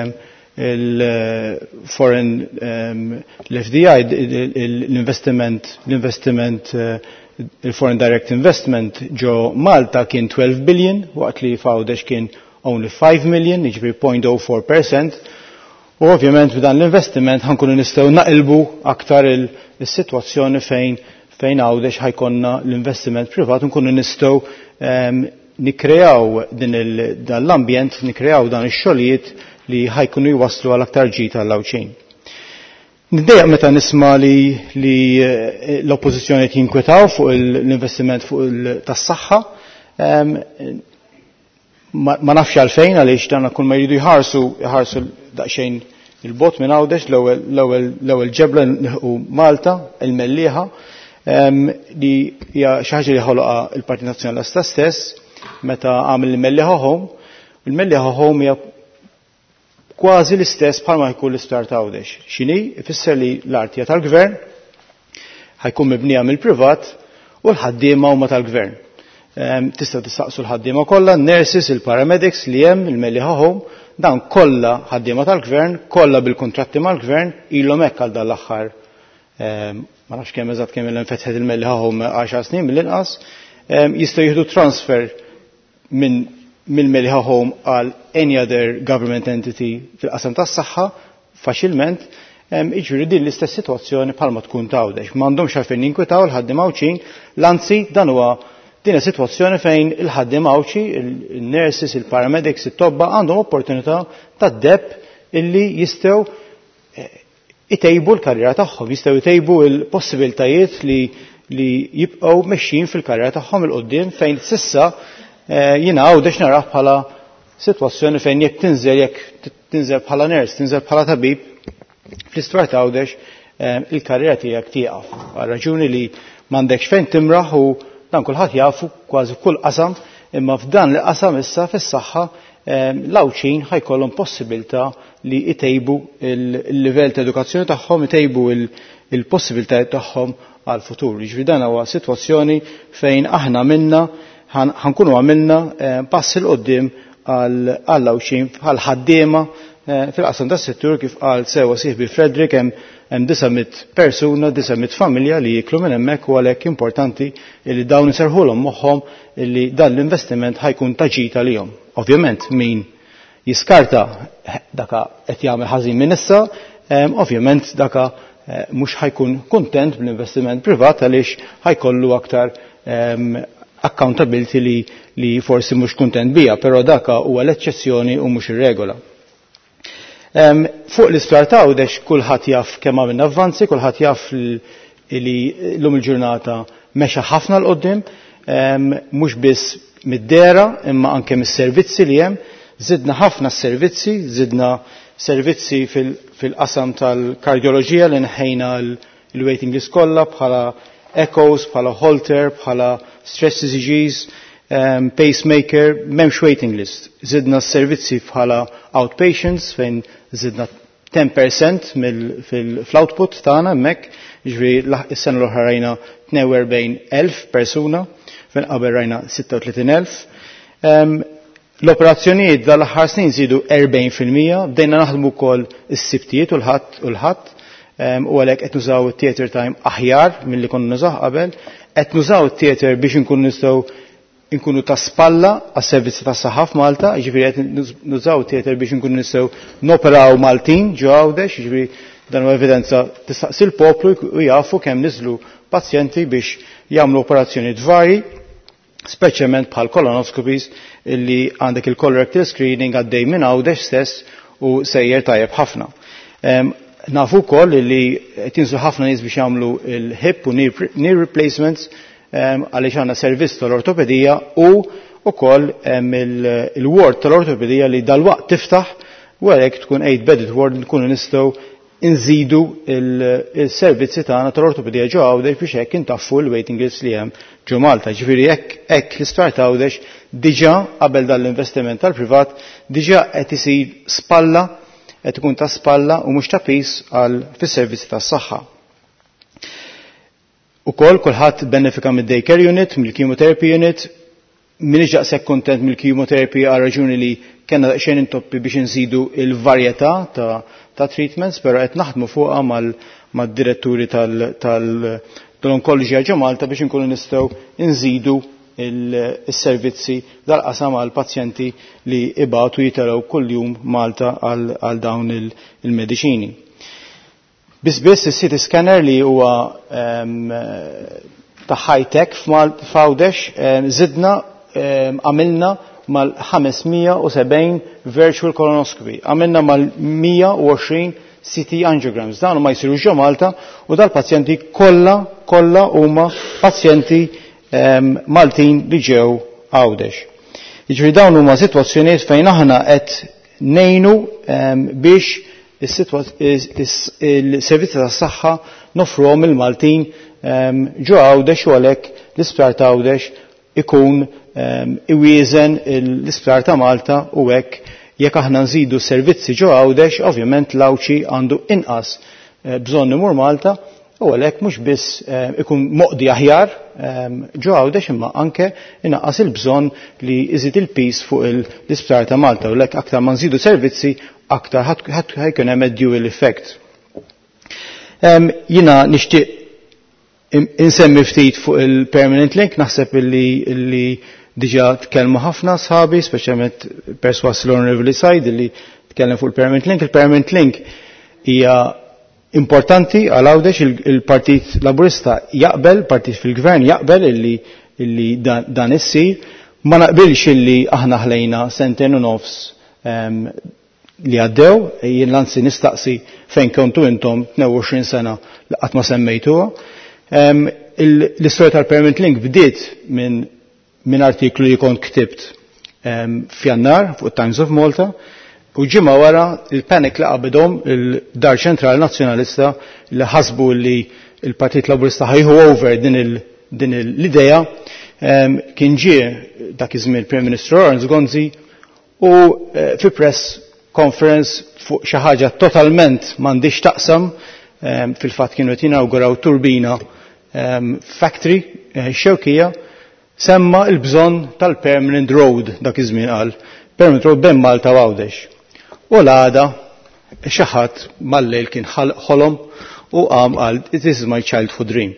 [SPEAKER 12] il-foreign l-FDI l-investiment il-foreign direct investment ġo Malta kien 12 billion waqt li f'Għawdex kien only 5 million, jiġifieri 0.04%. U ovvjament b'dan l-investiment ħankunu nistgħu naqilbu aktar is-sitwazzjoni fejn Għawdex ħajkonna l-investiment privat nkunu nistgħu nikkreaw dan l-ambjent, nikkreaw dan ix-xogħlijiet li ħajkunu jwaslu għal aktar ġita għall-Awċin. Niddejjaq meta nisma' li l-oppożizzjoni jinkwetaw fuq l-investiment fuq tas-saħħa, ma nafx għalfejn għaliex dan kull ma jridu jħarsu daqsxejn il-bot minn Għawdex l-ewwel ġebla u Malta il-mellieħa li hija xi ħaġa li ħoloqha il-Partit Nazzjonalista stess meta għamel il-mellieħa home. Il-mellieħa home hija kważi l-istess bħalma jkun l-isptar ta' Għawdex. X'inhi ifisser li l-artija tal-gvern ħajkun mibnija mill-privat u l-ħaddiema huma tal-gvern. Tistgħu tistaqsu l-ħaddiema kollha, nurses, il-paramedics li hemm il-mellieħa home, dan kollha ħaddiema tal-gvern, kollha bil-kuntratti mal-gvern ilhom hekk għal dan l-aħħar ma nafx kemm eżatt kemm il-infetħet il-mellieħa home 10 snin mill-inqas, jistgħu jieħdu transfer mill-mellieħa home għal any other government entity fil-qasam tas-saħħa faċilment, jiġri din l-istess sitwazzjoni bħalma tkun ta' Għawdex. M'għandhomx għalfejn jinkwetaw il-ħaddiem Awċin, l-anzi dan huwa din sitwazzjoni fejn il-ħaddiem Awċi, il-nurses, il-paramedics, it-tobba għandhom opportunità ta' depp illi jistgħu itejbu l-karriera tagħhom, jistgħu jtejbu l-possibiltajiet li jibqgħu mexxin fil-karriera tagħhom il-qudiem fejn s'issa jiena Għawdex naraħ bħala sitwazzjoni fejn jekk tinżel bħala ners, tinżel bħala tabib fl-istwar ta' Għawdex il-karriera tiegħek tieqaf. Għal raġuni li m'għandekx fejn timraħ u dan kulħadd jafu kważi kull qasam, imma f'dan il-qasam issa fis-saħħa l-Awċin ħajkollhom possibilità li jtejbu il-livell ta' edukazzjoni tagħhom, jtejbu il-possibilitajiet tagħhom għal-futur. Jiġri dan huwa sitwazzjoni fejn aħna minna ħankunu għamilna pass il-qoddim għall-Awċin għal-ħaddiema fil-qasam tas-settur kif qal sewa sieħbi Frederick hemm 900 persuna, 900 familja li jiklu minn hemmhekk u għalhekk importanti li dawn iserħulhom moħħhom li dan l-investiment ħajkun taġita lihom. Ovvjament min jiskarta daka qed jagħmel ħażin minn issa, ovvjament daka mhux ħajkun kuntent bl-investiment privat għaliex ħajkollu aktar accountability li forsi mhux kuntent biha, però daka huwa l-eċċezzjoni u mhux ir-regola. Fuq l-isptar ta' Għawdex kulħadd jaf kemm għamilna avvanzi, kulħadd jaf li l-lum il-ġurnata mexa ħafna l-qoddim, mhux biss mid-dera imma anke mis-servizzi li hemm, żidna ħafna s-servizzi, żidna servizzi fil-qasam tal-kardjoloġija li nħejna l-waiting list kollha bħala echoes, bħala holter, bħala stress ECGs, pacemaker, m'hemmx waiting list. Żidna s-servizzi bħala outpatients fejn żidna 10% fl-output tagħna hemmhekk, jiġri is-sena l-oħra rajna 42,000 persuna, fejn qabel rajna 36,000. L-operazzjonijiet dal-aħħar snin żiedu 40%, bdejna naħdmu wkoll is-sibtijiet u l-ħadd, u għalhekk qed nużaw it-theatre time aħjar milli konna nużaw qabel, qed nużaw it-theatre biex inkunu nistgħu inkunu ta' spalla għas-servizzi ta' saħħa f'Malta, jiġifieri qed nużaw it-theatre biex inkunu nistgħu noperaw Maltin ġo Għawdex, jiġifieri dan huwa evidenza tistaqsi l-poplu u jafu kemm niżlu pazjenti biex jagħmlu operazzjonijiet varji, speċjalment bħal colonoscopies illi għandek il-colorectal screening għaddej minn Għawdex stess u sejjer tajjeb ħafna. Nafu wkoll li qed jinżlu ħafna nies biex jagħmlu il-hip u knee replacements għaliex għandna servizz tal-ortopedija u wkoll il-ward tal-ortopedija li dalwaqt tiftaħ u għalhekk tkun 8-bedded ward nkunu nistgħu nżidu il-servizzi tagħna tal-ortopedija ġo Għawdex biex hekk intaffu l-waiting list li hemm ġo Malta. Ġifieri hekk l-isptar ta' Għawdex diġà qabel dan l-investiment tal-privat diġà qed isir spalla qed ikun ta' spalla u mhux ta' pis għal fis-servizzi tas-saħħa. Ukoll kulħadd benefika mid-daycare unit, mill-chemotherapy unit, m'iniex daqshekk kuntent mill-chemotherapy għal raġuni li kellna daqsxejn intoppi biex inżidu l-varjetà ta' treatments, però qed naħdmu fuqha mad-diretturi tal-onkoloġija ġo Malta biex inkunu nistgħu nżidu il-servizzi dal-qasam għal pazjenti li ibatu jitaraw kuljum Malta għal dawn il-mediċini. Biss is-CT scanner li huwa ta' high-tech f'Għawdex żidna għamilna mal-570 virtual colonoscopy, għamilna mal-120 CT angiograms. Dan ma jsirux ġo Malta u dal-pazjenti kollha huma pazjenti Maltin li ġew Għawdex. Jiġri dawn huma sitwazzjonijiet fejn aħna qed ngħinu biex il-servizzi tas-saħħa nofruhom il-Maltin ġo Għawdex u għalhekk l-isptar ta' Għawdex ikun iwieżen l-isptar ta' Malta u hekk jekk aħna nżidu servizzi ġo Għawdex, ovvjament l-Awċi għandu inqas bżonn imur Malta u għalhekk mhux biss ikun moqdi aħjar ġo Għawdex imma anke inaqqas il-bżonn li iżid il-pis fuq l-isptar ta' Malta u għalhekk aktar ma nżidu servizzi aktar ħajkun hemm dual effect. Jiena nixtieq insemmi ftit fuq il-permanent link, naħseb illi diġà tkellmu ħafna sħabi, speċjalment perswas l-Honorable Said illi tkellem fuq il-permanent link. Il-permanent link hija importanti għal Għawdex, il-Partit Laburista jaqbel, partit fil-Gvern jaqbel illi dan issir, ma naqbilx illi aħna ħlejna sentejn u nofs li għaddew, jien lanzi nistaqsi fejn kontu intom 22 sena li qatt ma semmejtuha. L-istorja tal-permanent link bdiet minn artiklu li kont ktibt f'Jannar fuq Times of Malta u ġimgħa wara il-panic li qabidhom il-Dar Ċentrali Nazzjonalista li ħasbu li il-Partit Laburista ħajħu over din l-idea kien ġie dak iż-żmien il-Prim Ministru Lawrence Gonzi u fi press conference fuq xi ħaġa totalment m'għandix taqsam fil-fatt kienu qed jinawguraw turbina factory xewkija semma l-bżonn tal-permanent road dak iż-żmien qal permanent road bejn Malta u Għawdex. u l-għada xi ħadd mal-lejl kien ħolom u qal this is my childhood dream.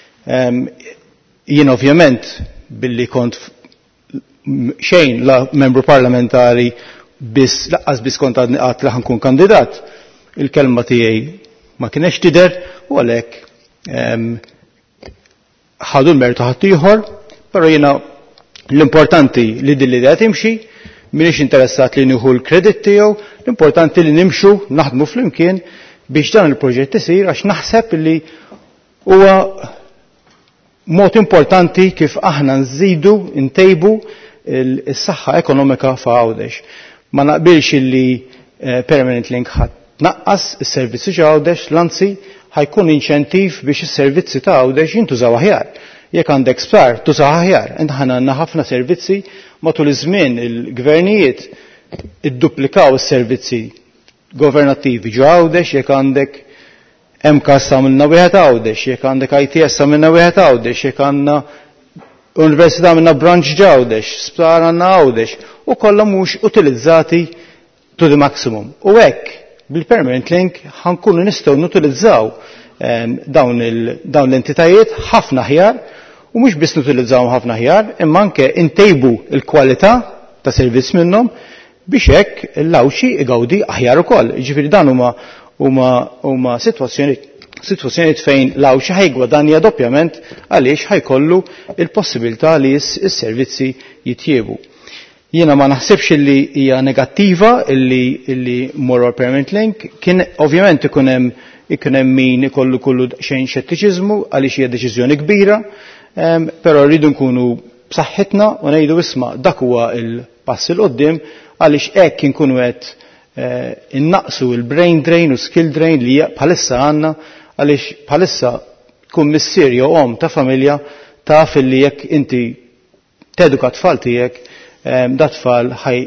[SPEAKER 12] Jien ovvjament billi kont xejn la membru parlamentari laqqas biss kont għad li ħankun kandidat, il-kelma tiegħi ma kienx tidher u għalhekk ħadu l-mertu ħadd ieħor, però jiena l-importanti li din l-idea timxi, m'iniex interessat li nieħu l-kredit tiegħu, l-importanti li nimxu naħdmu flimkien biex dan il-proġett isir għax naħseb li huwa mod importanti kif aħna nżidu ntejbu is-saħħa ekonomika f'Għawdex. Ma naqbilx illi Permanent Link ħadd tnaqqas is-servizzi ġ'Għawdex, l-anzi ħajkun inċentiv biex is-servizzi ta' Għawdex jintużaw aħjar. Jekk għandek spar, tużaw aħjar. Ħana għandna ħafna servizzi matul iż-żmien il-gvernijiet idduplikaw is-servizzi governattivi ġo Għawdex, jekk għandek MKS minna wieħed Għawdex, jekk għandek ITS minna wieħed Għawdex, jekk għandna Università minna branch Għawdex, sptar għandna Għawdex, u kollha mhux utilizzati to the maximum. U hekk bil-Permanent Link ħankunu nistgħu nutilizzaw dawn l-entitajiet ħafna ħjar u mhux biss nutilizzawhom ħafna ħjar, imma anke intejbu l-kwalità ta' servizz minnhom biex hekk l-Lawxi igawdi aħjar ukoll. Jiġifieri dan huma sitwazzjonijiet fejn Lawxi ħajgwadanja doppjament għaliex ħajkollu il-possibilità li s-servizzi jitjiebu. Jiena ma naħsibx li hija negattiva illi morru Permanent Link, kien ovvjament ikun hemm min ikollu kullu xejn xettiċiżmu għaliex hija deċiżjoni kbira, però rridu nkunu b'saħħitna u ngħidu isma' dak huwa l-pass il qudiem għaliex hekk inkunu qed innaqsu l-brain drain u skill drain li bħalissa għandna għaliex bħalissa tkun missier jew om ta' familja taf illi jekk inti teduka tfal tiegħek dat tfal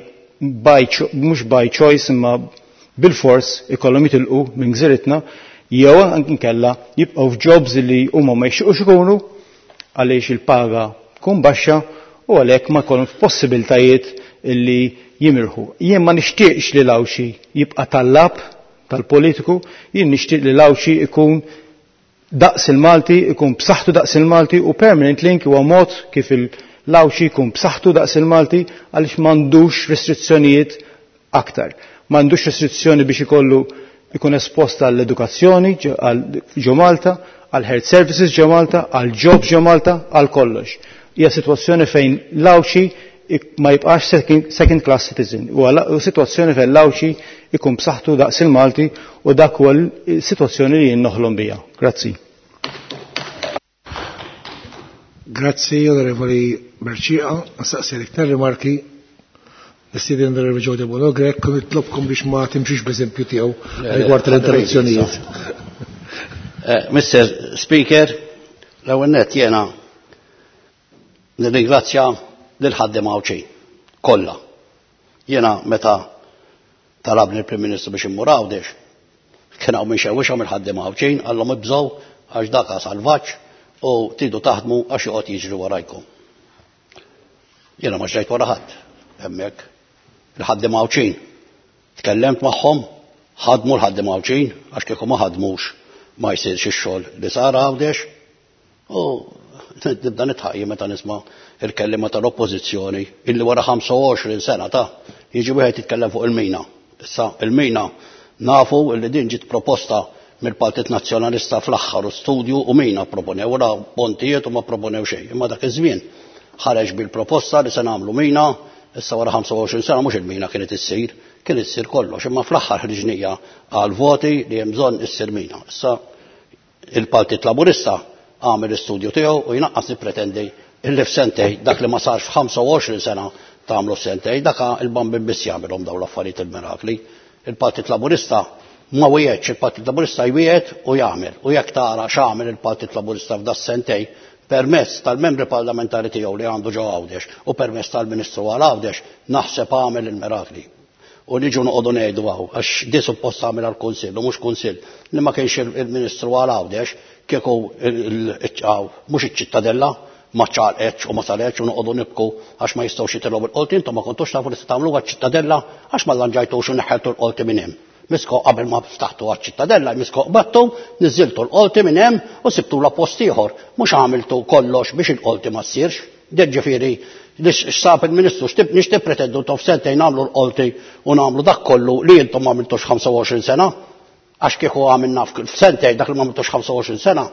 [SPEAKER 12] mhux by choice imma bil-fors ikollhom jitilqu minn gżiritna jew inkella jibqgħu f'jobs li huma ma jxuqux ikunu għaliex il-paga tkun baxxa u għalhekk ma jkollhomx possibiltajiet illi jimirħu. Jien ma nixtieqx li Lawxi jibqa' tal-lab tal-politiku, jien nixtieq li Lawxi ikun daqs il-Malti, ikun b'saħħtu daqs il-Malti u Permanent Link huwa mod kif Lawxi jkun b'saħħtu daqs il-Malti għaliex m'għandux restrizzjonijiet aktar. M'għandux restrizzjoni biex ikun espost għall-edukazzjoni ġo Malta, għal health services ġo Malta, għal jobs ġo Malta, għal kollox. Hija sitwazzjoni fejn Lawxi ma jibqax second class citizen. U sitwazzjoni fejn Lawxi ikun b'saħħtu daqs il-Malti u dak huwa l-sitwazzjoni li jien noħlom biha. Grazzi.
[SPEAKER 7] Grazzi, onorevoli Berċiqa, għasaqsi iktar rimarki l-istudent onorevoli Ġewdi Bologrek, kun nitlobkom biex ma timxux b'eżempju tiegħu rigward l-interruzzjonijiet.
[SPEAKER 17] Mr. Speaker, l-ewwel nett jiena nirringrazzja lil-ħaddiem Għawdex kollha. Jiena meta talabni l-Prim Ministru biex immur Għawdex, kien hawn min xewwixhom il-ħaddiem Għawdex għallhom ibżgħu għax dak salvaġġ u tridu taħdmu għax joqgħod jiġri warajkom. Jiena ma ġejt wara ħadd hemmhekk. Il-ħaddiem Għawdex tkellemt magħhom, ħadmu l-ħaddiem Għawdex għax kieku ma ħadmux ma jsirx ix-xogħol li sar Għawdex. U nibda nitħajjem meta nisma' il-kelliema tal-oppożizzjoni illi wara 25 sena jiġi wieħed jitkellem fuq il-mina. Issa il-mina nafu illi din ġiet proposta mill-Partit Nazzjonalista fl-aħħar studju u mina proponew wara pontijiet u ma proponew xejn. Imma dak iż-żmien ħareġ bil-proposta li se nagħmlu mina, issa wara 25 sena mhux il-mina kienet issir kollox, imma fl-aħħar ħriġnija għal voti li hemm bżonn issir mina. Issa il-Partit Laburista għamel istudju tiegħu u jnaqqas nippretendi illi f'sentej dak li ma sarx f'25 sena tagħmlu f'sentej, dak il-bambin biss jagħmelhom dawn l-affarijiet il-mirakli. Il-Partit Laburista ma wieħedx, il-Partit Laburista jwieħed u jagħmel. U jekk tara x'għamel il-Partit Laburista f'das sentej permezz tal-membri parlamentari tiegħu li għandu ġew Għawdex u permezz tal-Ministru għal Għawdex naħseb għamel il-mirakli. U niġu noqogħdu ngħidu għax di suppost għamel għall-Kunsill u mhux Kunsill li ma kienx il-Ministru għal Għawdex kieku mhux iċ-ċittadella ma ċarqetx u ma saretx u noqogħdu nibku għax ma jistgħux jitilgħu bil-qorti, intom ma kontux tafu li se tagħmlu għaċ-ċittadella għax ma lanġajtux u neħħeltu l-qorti minn hemm. Misko qabel ma ftaħtu għaċ-ċittadella, misko qbattu, niżiltu l-qorti minn hemm u sibtu la post ieħor, mhux għamiltu kollox biex il-qorti ma ssirx. Ġifieri x'sab il-Ministru nix tippretendu tof sentejn nagħmlu l-qorti u nagħmlu dak kollu li intom ma għamiltux 25 sena, għax kieku għamilna f'sentejn dak li ma għamiltux 25 sena.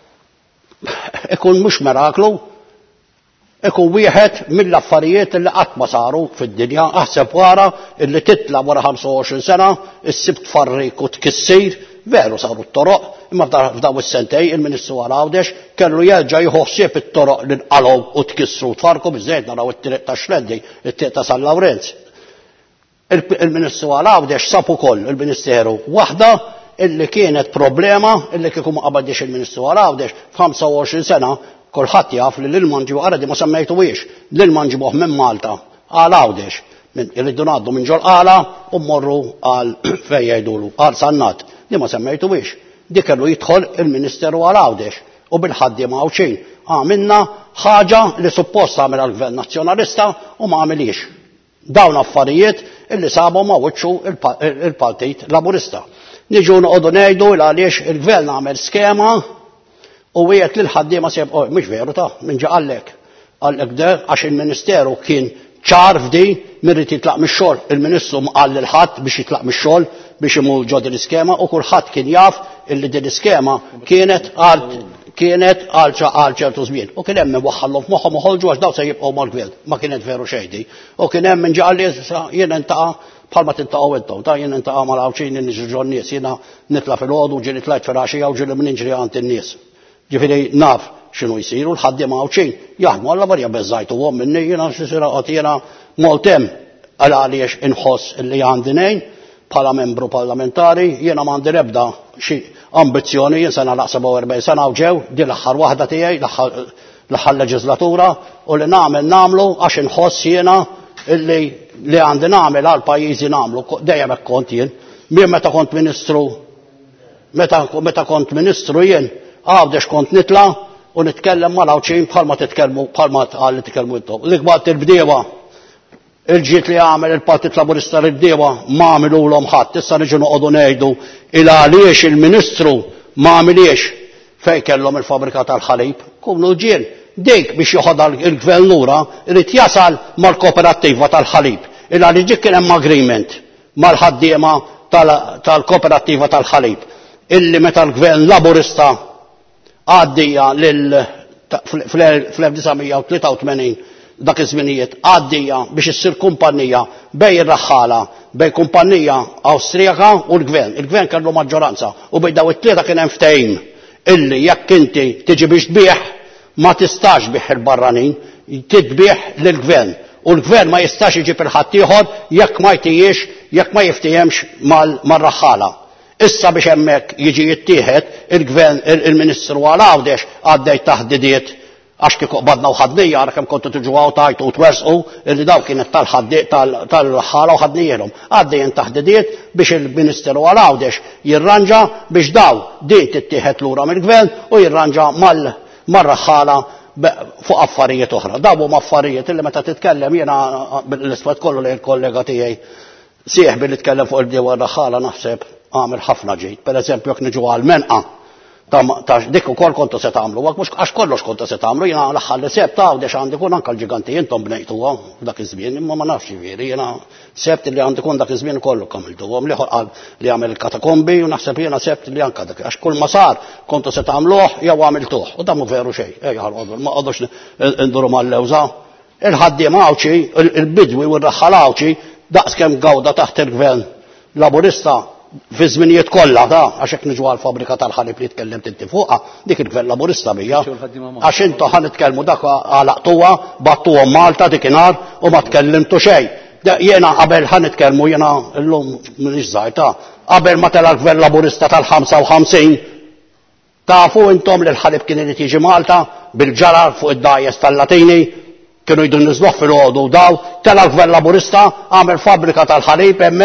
[SPEAKER 17] Ikun mhux miraklu, ikun wieħed mill-affarijiet li qatt ma saru fid-dinja, aħseb wara illi titla wara 25 sena, issibt farrik u tkissir, veru saru t-toroq, imma f'daw is-sentej il-Ministru Għawdex kellu jerġa' jħossib it-toroq li nqalgħu u tkissru tfarku biżejjed naraw it-triq ta' Xleddi, it-triq ta' San Lawrenz. Il-Ministru Għawdex sab ukoll il-Ministeru waħda illi kienet problema illi kieku ma qabadix il-Ministru Għawdex f'25 sena kulħadd jaf li l-ilman ġibu għaradi ma semmejtuwiex, l-ilman ġibuh minn Malta għal Għawdex, irridu ngħaddu minn ġol qala u mmorru għal fejn jgħidulu għal Sannat, li ma semmejtuwiex. Dik kellu jidħol il-Ministeru għal Għawdex u bil-ħaddiem hawn xejn. Għamilna ħaġa li suppost għamilha l-Gvern Nazzjonalista u ma għamilix. Dawn affarijiet illi sabu ma wiċċu il-Partit Laburista. Niġu noqogħdu ngħidu għaliex il-Gvern għamel skema u wieħed li l-ħaddiema seb mhux veru ta' minn ġa għallek għax il-Ministeru kien ċar f'di mirrid jitlaq mix-xogħol. Il-Ministru qal lil ħadd biex jitlaq mix-xogħol biex imur ġo din iskema u kulħadd kien jaf illi din iskema kienet għal ċertu żmien. U kien hemm waħħallhom f'moħħhom uħolġu għax daw se jibqgħu mal-Gvern. Ma kienet veru xejdi. U kien hemm minn ġa għalli jien intaqa' bħalma tintaqgħu intom, ta' jien intaqa' mal-għawċin niġġu n-nies, jiena nitla' fil-għodu ġieli tlajt fil-għaxija u ġieli minn inġri għand in-nies. Ġifieri naf x'inhu jsiru l-ħaddiem hawnċin jaħdmu alla varja beżżajtu għom minni jiena xisira jiena moltem għaliex inħoss li għandi ngħin bħala membru parlamentari jiena m'għandi ebda xi ambizzjoni jien sena naqsa 47 sena u ġew din l-aħħar waħda tiegħi l-aħħar leġislatura u li nagħmlu għax inħoss jiena li għandi nagħmel għal pajjiżi nagħmlu dejjem hekk kont jien. Mien meta kont Ministru jien Għawdex kont nitla u nitkellem mal-għawċin bħalma titkellmu bħalma tqal li titkellmu intom. L-ikbar il-bdiewa il-ġiet li għamel il-Partit Laburista l-bdiewa ma għamilulhom ħadd. Issa niġu noqogħdu ngħidu għaliex il-Ministru ma għamiliex fejn kellhom il-fabrika tal-ħalib. Kunu ġien dik biex joħodha il-Gvern lura irid jasal mal-kooperattiva tal-ħalib. Għaliex ġik kien hemm agreement mal-ħaddiema tal-kooperattiva tal-ħalib illi meta l-Gvern Laburista għaddija fl-1983 dak iż-żminijiet għaddija biex issir kumpanija bej ir-raħħala bej kumpanija Awstrijaka u l-Gvern. Il-Gvern kellu maġġoranza u bej daw it-tlieta kien hemm ftehim illi jekk inti tiġi biex tbieħ ma tistax bih il-barranin, titbieħ lill-Gvern. U l-Gvern ma jistax iġib il-ħadd ieħor jekk ma jtijiex, jekk ma jiftehemx mal-raħħala. Issa biex hemmhekk jiġi jittieħed il-Gvern il-Ministru Għawdex għaddej taħdidiet għax kieku qbadna u ħadnija għara kemm kontu tiġu għaw tajtu u twersqu illi daw kienet tal-ħala u ħadnijelhom. Għaddej taħdidiet biex il-Ministru Għawdex jirranġa biex daw din tittieħed lura mill-Gvern u jirranġa mar-raħħala fuq affarijiet oħra. Daw huma affarijiet illi meta titkellem jiena l-isfat kollu li l-kollega tiegħi sieħ billi tkellem fuq il-bdiewa r-raħħala naħseb għamil ħafna ġejt. Per eżempju, jekk niġu għal-menqa ta' dik ukoll kontu se tagħmlu, għax kollox kontu se tagħmlu, jiena l-aħħar li sebt Għawdex għandi kun anke l-ġiganti intom bnejtuha dak iż-żmien, imma ma nafx jiġifieri, jiena sebt li għandi kun dak iż-żmien kollu kamiltuhom li ħolqal li għamel il-katakombi u naħseb jiena sebt li anke dak għax kull ma sar kontu se tagħmluh jew għamiltuh u dan mhu veru xejn. Ma qogħdux induru mal-lewża. Il-ħaddiem Għawċi, il-bidwi u r-raħħal daqskemm gawda taħt il-Gvern Laburista fi żminijiet kollha għax hekk niġu għall-fabrika tal-ħalib li tkellemt inti fuqha, dik il-Gvern Laburista bija. Għax intu ħan nitkellmu dak għalaqtuha, battuhom Malta dikinhar u ma tkellimtu xejn. Jiena qabel ħan nitkellmu jiena llum m'iniex żgħir qabel ma tela l-Gvern Laburista tal-55 tafu intom li l-ħalib kien irid jiġi Malta bil-ġarar fuq id-dajjes tal-Latini kienu jdu niżluh fil-għodu daw tela l-Gvern Laburista għamel fabrika tal-ħalib hemmhekk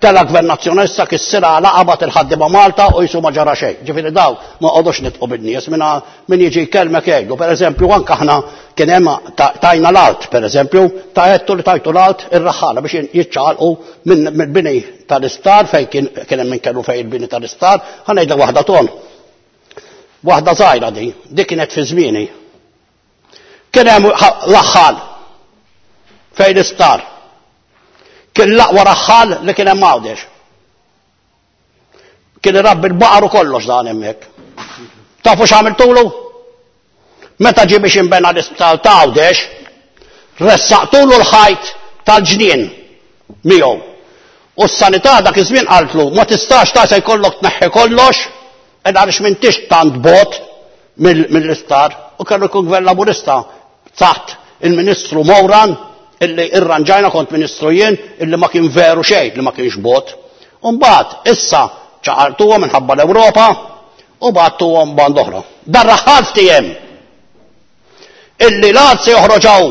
[SPEAKER 17] tal-Gvern Nazzjonalista kissira laqabat il-ħaddiema Malta u jisu ma ġara xejn. Ġifieri daw ma qogħdux nitqu bin-nies min jiġi jkellmek jgħidu. Pereżempju anke aħna kien hemm tajna l-alt, pereżempju, tajtu li tajtu l-alt ir-raħħala biex jiċċaqalqu mill-bini tal-istar fejn kien hemm min kellu fejn il-bini tal-istar, ħanejdlek waħda ton. Waħda żgħira dik kienet fi żmieni. Kien hemm l-aħħal fejn l-istar. Kien l-aqwa raħħal li kien hemm Għawdex. Kien irabbi l-baqar u kollox dan hemmhekk. Tafu x'għamiltulu? Meta ġie biex inbena l-isptar ta' Għawdex, ressaqtulu l-ħajt tal-ġnien miegħu. U s-sanità dak iż-żmien qaltlu ma tistax ta' se jkollok tneħħi kollox għaliex m'intix tant bot mill-istar u kellu jkun gvern laburista taħt il-Ministru Mowran illi irranġajna kont ministru jien illi ma kien veru xejn li ma kienx bot. U mbagħad issa ċaqaltuhom minħabba l-Ewropa u bagħtuhom band oħra. Dan raħħal ftehim illi l-għad se joħroġaw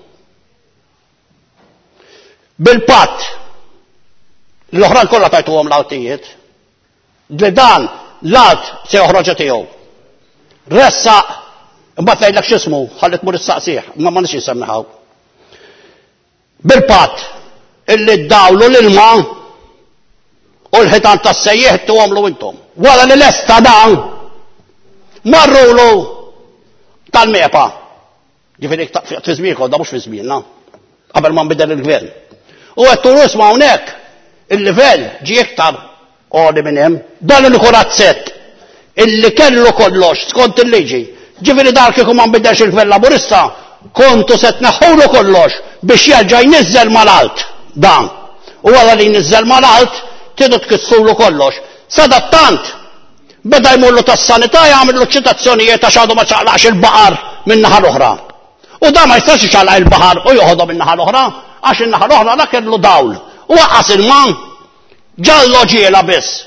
[SPEAKER 17] bil-patt l-oħrajn kollha tajtuhom l-għawtijiet li dan l-għad se joħroġa tiegħu. Ressaq imbagħad ngħidlek x'ismu ħallit mur issaqsih ma nix insemmiħaw. Bil-patt illi ddawlu l-ilma u l-ħitan tas-sejjieħ tuhomlu intom. Wara li lesta dan marrulu tal-mepa. Ġifieri fi żmienkom da mhux fi żmienna. Qabel ma nbidel il-gvern. U qed turu isma' hawnhekk il-livell ġie iktar għoli minn hemm. Dan il-kurazzett illi kellu kollox skont il-liġi. Ġifieri dar kieku ma nbiddelx il-gvern laburista kontu se tneħħulu kollox biex jerġa' jniżżel mal-alt dan. U wara li jniżżel mal-alt tidu tkissulu kollox. Sadattant beda jmullu tas-sanità jagħmlu ċitazzjonijiet għax għadu ma ċaqlaqx il-baqar min-naħa l-oħra. U da ma jistax iċaqlaq il-baħar u joħodhom min-naħa l-oħra għax in-naħa l-oħra dak kellu dawl. U waqqas il-man ġallo ġiela biss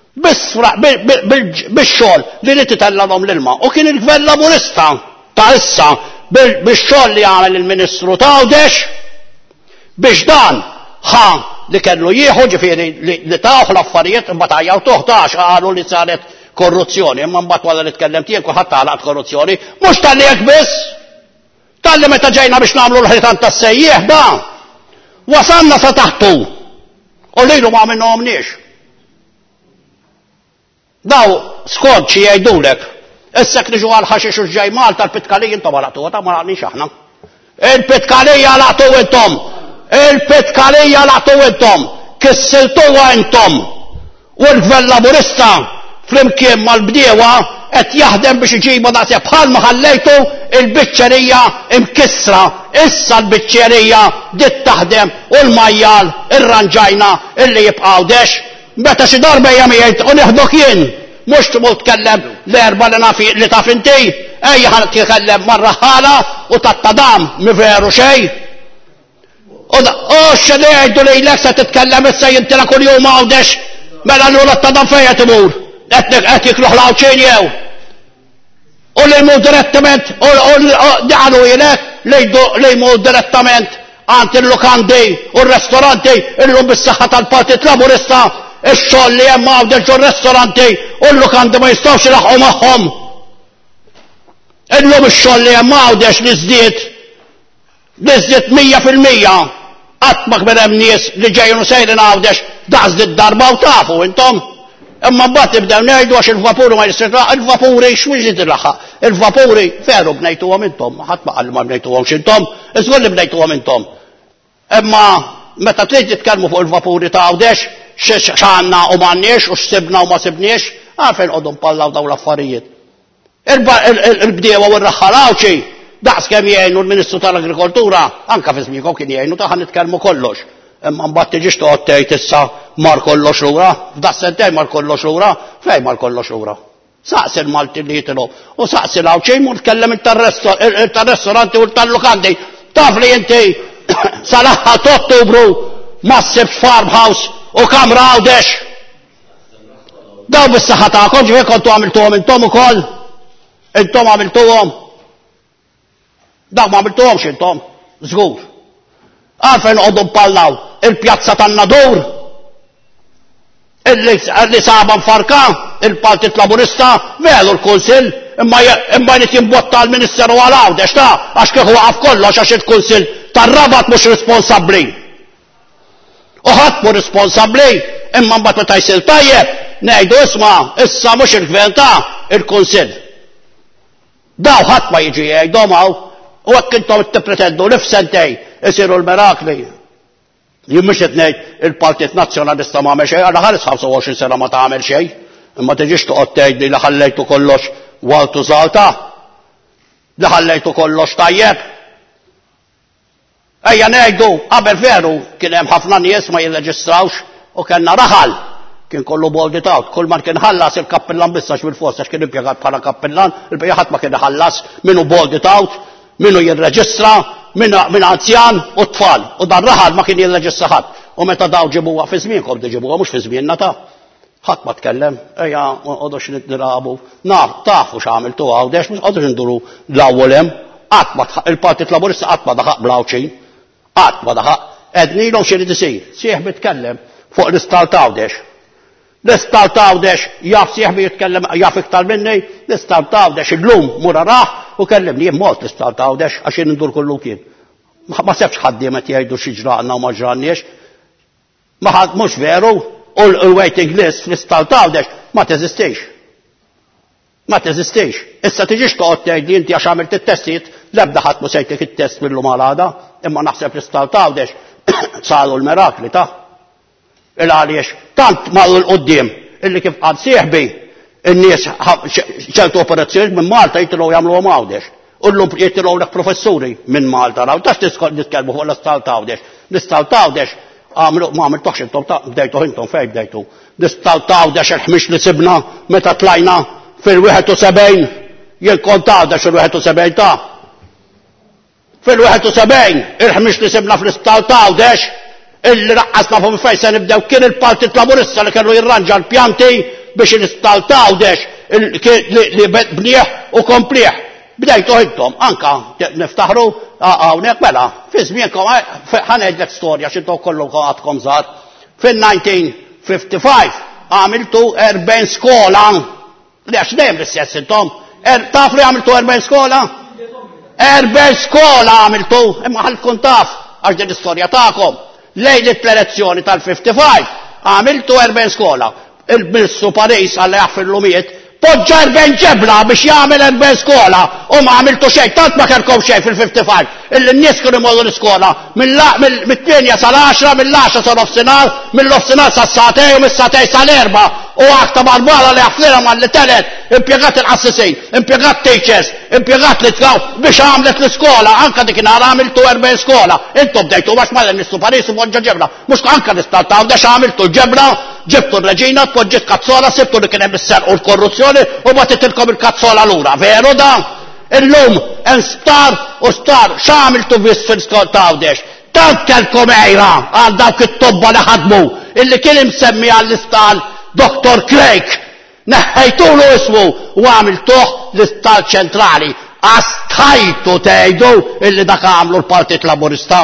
[SPEAKER 17] bix-xogħol li li titellahom l-ilma. U kien il-gvern laburista ta' issa bix-xogħol li għamel il-Ministru ta' Għawdex biex dan li kellu jieħu ġifieri li tawħ l-affarijiet imbagħad għajjaw toħtax qalu li saret korruzzjoni, imma mbagħad wara li tkellem tiegħek kulħadd tagħlaq korruzzjoni, mhux tal-li hekk biss. Tal-li meta ġejna biex nagħmlu l-ħitan tas-sejjieħ dan wasalna sa taħtu u lilu ma minnhomniex. Daw skont xi jgħidulek issek niġu għal ħaxix u ġej Malta l-pitkalija intom għalaqtu ta' ma għalniex aħna. Il-pitkalija għalaqtu intom. Il-pitkalija għalaqtu intom. Kissiltuha intom. U l-gvern laburista flimkien mal-bdiewa qed jaħdem biex iġibu daqshekk bħalma ħallejtu il-biċċerija imkissra. Issa l-biċċerija dit taħdem u l-majjal irranġajna illi jibqa' Għawdex. Meta xi darba jgħid u nieħdok jien mhux tmur tkellem l-erba' li taf inti, ejja ħan titkellem mar-raħħala u tat-tadam mi veru xejn. U x'għed jgħidu lilek se titkellem issa jintilha kuljum Għawdex mela allura t-tadam fejn qed imur. Qed jikluh l-Għawċejn jew. U li jmur direttament għalu jilek li jmur direttament għand il-lukandi u r-restoranti illum bis-saħħa tal-Partit Laburista ix-xogħol li hemm Għawdex u r-restoranti u l-lukandi ma jistgħux ilaħqu magħhom. Illum ix-xogħol li hemm Għawdex li żdied 100% qatt ma kien hemm nies li ġejjin sejrin Għawdex daqs darba u tafu intom. Imma mbagħad nibdew ngħidu għax il-vapuri ma jistgħu il-vapuri x'mhux jitilħaq. Il-vapuri veru bnejtuhom intom, ħadd ma qal ma bnejtuhomx intom, iżgur li bnejtuhom intom. Imma meta trid titkellmu fuq il-vapuri ta' Għawdex x'għandna u m'għandniex u x'sibna u ma sibniex, għalfejn qogħdu mpallaw dawn l-affarijiet. Il-bdiewa u r-raħħalawċi daqs kemm jgħinu l-Ministru tal-Agrikoltura anke fi żmienkom kien jgħinu ta' nitkellmu kollox. Imma mbagħad tiġix toqgħod tgħid issa mar kollox lura, f'das sentejn mar kollox lura, fejn mar kollox lura. Saqsi l-Malti li jitilgħu u saqsi l-Għawċejn mur tkellem tar-restoranti u tal-lukandi. Taf li inti sal-aħħar ta' Ottubru ma ssibx farmhouse u kamra Għawdex. Daw bis-saħħa tagħkom ġifier kontu għamiltuhom intom ukoll. Intom għamiltuhom. Daw ma għamiltuhomx intom, żgur. Għalfejn qogħdu mpallaw il-pjazza tan-Nadur Illi saba mfarka il-Partit Laburista veru l-Kunsill imma jrid jimbotta l-Ministeru għal-Għawdex għax kieku waqaf kollox għax il-Kunsill tar-Rabat mhux responsabbli. U ħadd mhu responsabbli imma mbagħad meta jsir tajjeb ngħidu isma' issa mhux il-Gvern il-Kunsill. Daw ħadd ma jiġi jgħidhom hawn u hekk intom tippretendu li f'sentej isiru l-mirakli. Jien mhux qed ngħid il-Partit Nazzjonalista m'għamel xejn, għal ħares 25 sena ma tagħmel xejn, imma tiġix toqgħod tgħidli li ħallejtu kollox waltu żalta, li ħallejtu kollox tajjeb. Ejja ngħidu qabel veru kien hemm ħafna nies ma jirreġistrawx u kellna raħal kien kollu bolded out, kull ma kien ħallas il-kappellan bissax bil-fost għax kien impjegat bħala kappellan, il-bejja ħadd ma kien ħallas minnu bolded out, minnu jirreġistra, minn anzjan u tfal. U dan raħal ma kien jirreġistra ħadd. U meta daw ġibuha fi żmienkom ġibuha mhux fi żmienna ħadd ma tkellem, ejja qogħdux nitdrabu. Tafu x'għamiltu Għawdex, mhux qogħdux induru l-ewwel hemm, qatt ma il-Partit Laburista qatt ma daħaq blawċin. Qatt ma daħaq. Ednilhom xi rid isir. Sieħbi jitkellem fuq l-istal ta' Għawdex. L-istal ta' Għawdex jaf sieħbi jitkellem jaf iktar minni, l-istal ta' Għawdex illum mura raħ u kellimni jien mort l-istal ta' Għawdex għax jien indur kullu kien. Ma sebx ħaddiem qed jgħidu xi ġraqna u ma ġranniex. Ma mhux veru u l-waiting list fl-istal ta' Għawdex ma teżistix. Ma teżistix. Issa tiġix toqgħod tgħidli inti għax għamilt it-testijiet l-ebda ħadd mhu sejtek it-test mill-lum għal imma naħseb l-istal ta' Għawdex saru l-mirakli ta' il-għaliex tant marru l-qoddim illi kif qad sieħbi in-nies ċertu operazzjoni minn Malta jitilgħu jagħmluhom Għawdex. U llum jitilgħu lek professuri minn Malta raw tax nitkellmu fuq l-istal ta' Għawdex. L-istal ta' Għawdex ma għamiltuħx intom bdejtu intom fejn bdejtu. L-istal ta' Għawdex il-ħmix li sibna meta tlajna fil-71 jien kont Għawdex il-71 ta' fil-71 il-ħmix li sibna fl-istal ta' Għawdex illi raqqasna fuq fejn se nibdew kien il-Partit Laburista li kellu jirranġa l-pjanti biex il-istal ta' Għawdex li bnieħ u komplieħ. Bdejtu intom anka niftaħru hawnhekk mela fi żmienkom ħanejdlek storja x'intom kollu għadkom żgħar. Fin-1955 għamiltu 40 skola li għax dejjem l-istess intom. Taf li għamiltu 40 skola? 40 skola għamiltu, imma ħalkun taf għax din l-istorja tagħkom. Lejn it-elezzjoni tal-55 għamiltu 40 skola. Il-Ministru Paris għalli jaffir-lumiet poġġa 40 ġebla biex jagħmel 40 skola u ma għamiltu xejn, tant ma kellkom xejn fil-55. Il-nies kienu jmorru l-iskola mill-8 sal-10, mill-10 sal-nofsinhar, mill-nofsinhar sas-satej u mis-satej sal-erba' u akta barbara li għaflira mal-li telet, impjegat il-qassisin, impjegat teachers, impjegat li tkaw biex għamlet l-iskola, anka dik nara għamiltu 40 skola. Intom bdejtu għax ma l-Ministru Paris u poġġa ġebla. Mhux anka nistal ta' għawdex għamiltu l-ġebla, ġibtu r-reġina, tpoġġiet kazzola, sibtu li kien hemm is-serq u l-korruzzjoni u batitilkom il-kazzola lura. Veru da? Illum hemm star u star x'għamiltu biss fil-skol ta' Għawdex. Tant kellkom ejra għal dawk it-tobba li ħadmu illi kien imsemmi għall-istal Dr. Craig, neħħejtulu ismu u għamiltuħ l-istal ċentrali. Astajtu tgħidu illi dak għamlu l-Partit Laburista.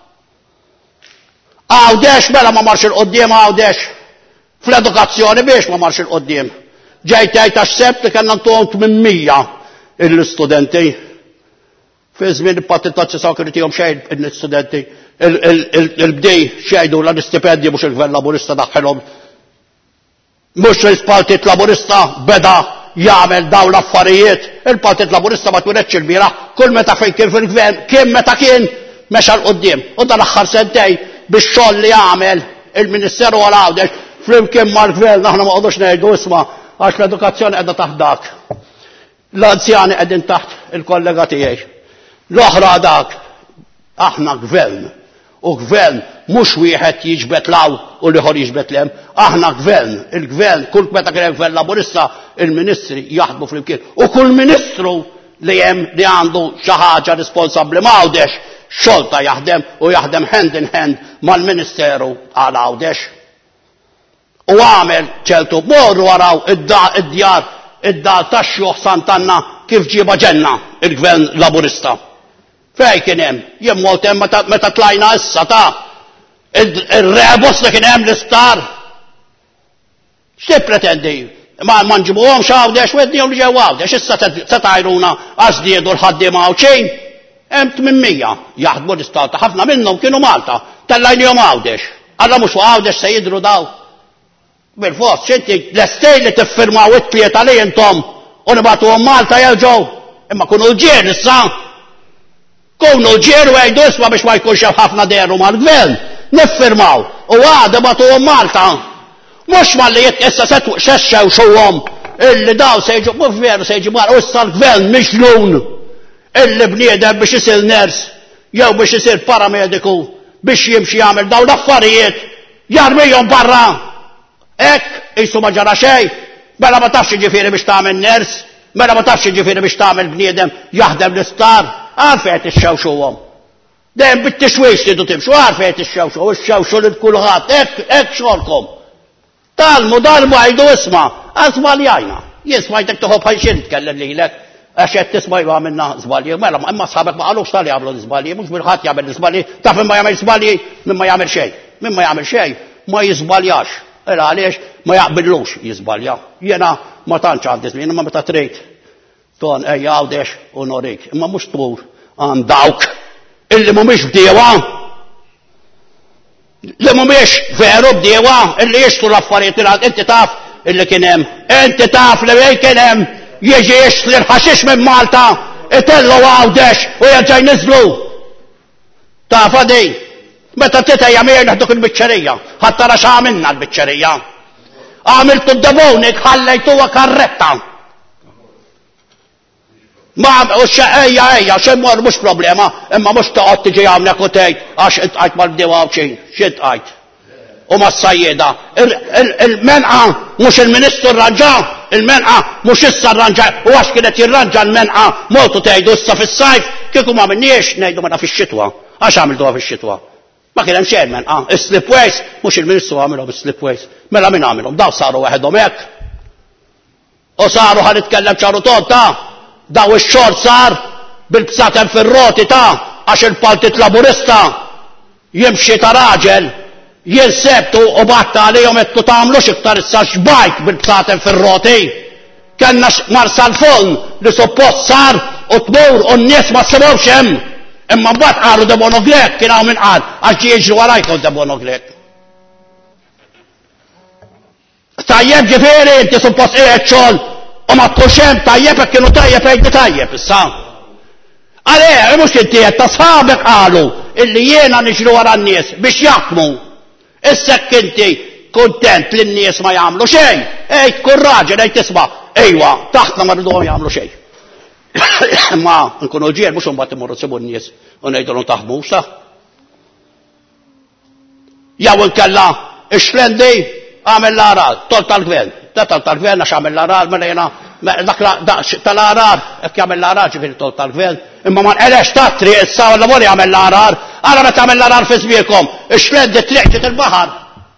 [SPEAKER 17] Għawdex mela ma marx il-qoddim Għawdex. Fl-edukazzjoni biex ma marx il-qoddim. Ġejtajt għax sebt li kellna ntuhom 800 il-studenti. Fi żmien il-Partit Nazzjonali kienu tihom xejn il-studenti. Il-bdej xejdu l-istipendji mhux il-Gvern Laburista daħħilhom. Mhux il-Partit Laburista beda jagħmel dawn l-affarijiet. Il-Partit Laburista ma twiretx il-bieraħ kull meta fejn kien fil-Gvern, kien meta kien mexa l-qoddim. U dan l-aħħar sentej bix-xogħol li jagħmel il-Ministeru għal Għawdex flimkien mal-Gvern aħna ma qogħdux ngħidu isma' għax l-edukazzjoni qiegħda taħt dak. L-anzjani qegħdin taħt il-kollega tiegħi. L-oħra dak aħna Gvern. U Gvern mhux wieħed jiġbed law u liħor jiġbed lem. Aħna Gvern, il-Gvern, kull meta kien hemm Gvern Laburista, il-Ministri jaħdmu flimkien. U kull Ministru li hemm li għandu xi ħaġa responsabbli ma' Għawdex xolta jaħdem u jaħdem hand in hand mal-Ministeru għal Għawdex. U għamel ċeltu morru waraw id-djar id-dar tax-xjuħ Sant'Anna kif ġiba ġenna il-Gvern Laburista. Fej kien hemm, jien molt hemm meta tlajna issa ta' il-rebus li kien hemm l-istar. X'tippretendi? Ma nġibuhom x'Għawdex wednihom li ġew Għawdex, issa se tgħidulna għażdiedu l-ħaddiema hawn xejn. Hemm 800 jaħdmu l-istat, ħafna minnhom kienu Malta, tellajnihom Għawdex. Alla mhux Għawdex se jidhru daw. Bil-fost, x'inti lestej li tiffirmaw it-tlieta li intom u nibagħtuhom Malta jerġgħu. Imma kunu l-ġier issa. Kunu l-ġier u jgħidu isma' biex ma jkunx hemm ħafna deru mal-gvern. Niffirmaw u għada bagħtuhom Malta. Mux ma li issa setu xexxew xuwom illi daw sejġu, mux veru sejġu bar, u issa l-gvern mixlun illi bniedem biex isir ners, jew biex isir paramediku, biex jimxi jagħmel daw l-affarijiet, jarmijhom barra. Ek, jisu ma ġara xej, mela ma tafx ġifieri biex tagħmel ners, mela ma tafx ġifieri biex tagħmel bniedem jaħdem l-istar, għalfejn tixxew xuwom. Dejjem bit-tixwix tidu timxu, għalfejn tixxew xuwom, ixxew lil kulħadd, hekk xogħolkom. Talmu darbu għajdu isma, għazbaljajna. Jismajtek tuħob ħanxin tkellem lilek, għaxet tismajlu għamilna zbalji. Mela, imma sħabek ma għalux tal jgħamlu zbalji, mux bil-ħat jgħamil zbalji, taf minn ma jgħamil zbalji, minn ma jgħamil xej. Minn ma jgħamil xej, ma jizbaljax. Ela għaliex, ma jgħabillux jizbalja. Jena ma tanċ għandis, jena ma meta trejt. Ton, ejja Għawdex u norik. Imma mux tur għan dawk, illi mumiex bdiewa. Li mumiex veru bdiewa illi jixtu l-affarijiet il-għad, inti taf illi kienem, inti taf li bej kienem jieġi jixtli l-ħaxix minn Malta, itellu Għawdex u jerġaj nizlu. Taf għadi, meta tita jamir naħduk il-bicċerija, ħattara x'għamilna l-bicċerija. Għamiltu d-debonik, ħallejtuha karretta. Ma u ejja, xemmor mux problema, imma mux taqot tiġi għamnek u tejt, għax intqajt mal-bdewa u ċin, xintqajt. U ma s-sajjeda. Il-menqa mux il-ministru rranġa, il-menqa mux issa rranġa, u għax kienet jirranġa l-menqa, moltu tejdu issa fis-sajf, kieku ma minniex nejdu meta fix-xitwa, għax għamiltuha fix-xitwa. Ma kien hemm xejn menqa, is-slipways, mux il-ministru għamilhom is-slipways. Mela min għamilhom, daw saru waħedhom hekk. U saru ħanitkellem ċaru tonta. Daw ix-xogħol sar bil-bsatem fir-roti ta' għax il-Partit Laburista jimxi ta' raġel jinsebtu u batta għalihom qed tagħmlux iktar issa xbajt bil-bsatem fir-roti. Kellna marsa l-fuln li suppost sar u tmur u n-nies ma sebgħux hemm. Imma mbagħad qalu Debonoglek kien hawn min qal għax jiġru warajkom Debonoglek. Tajjeb ġifieri inti suppost qiegħed xogħol u ma tkunxem tajjeb hekk kienu tajjeb ejdi tajjeb issa. Għaleh, mhux inti qed ta' sħabek qalu illi jiena niġru wara n-nies biex jaħdmu. Issa hekk inti kuntent li n-nies ma jagħmlu xejn. Ej tkun raġel ej tisma' ejwa, taħtna ma rridhom jagħmlu xejn. Ma nkunu ġiel mhux imbagħad imorru tsibu n-nies u ngħidulhom taħdmu sa. Jew inkella ix-xlendi għamel l-aral, tol tal-gvern. Tal-gvern għax għamel l-arar, mela jena, tal-arar, ekki għamel l-arar ġifiri tal-gvern, imma man elex tatri, issa u l-lavori għamel l-arar, għara meta għamel l-arar fi zbiekom, ix-xleddi triqċet il-bahar.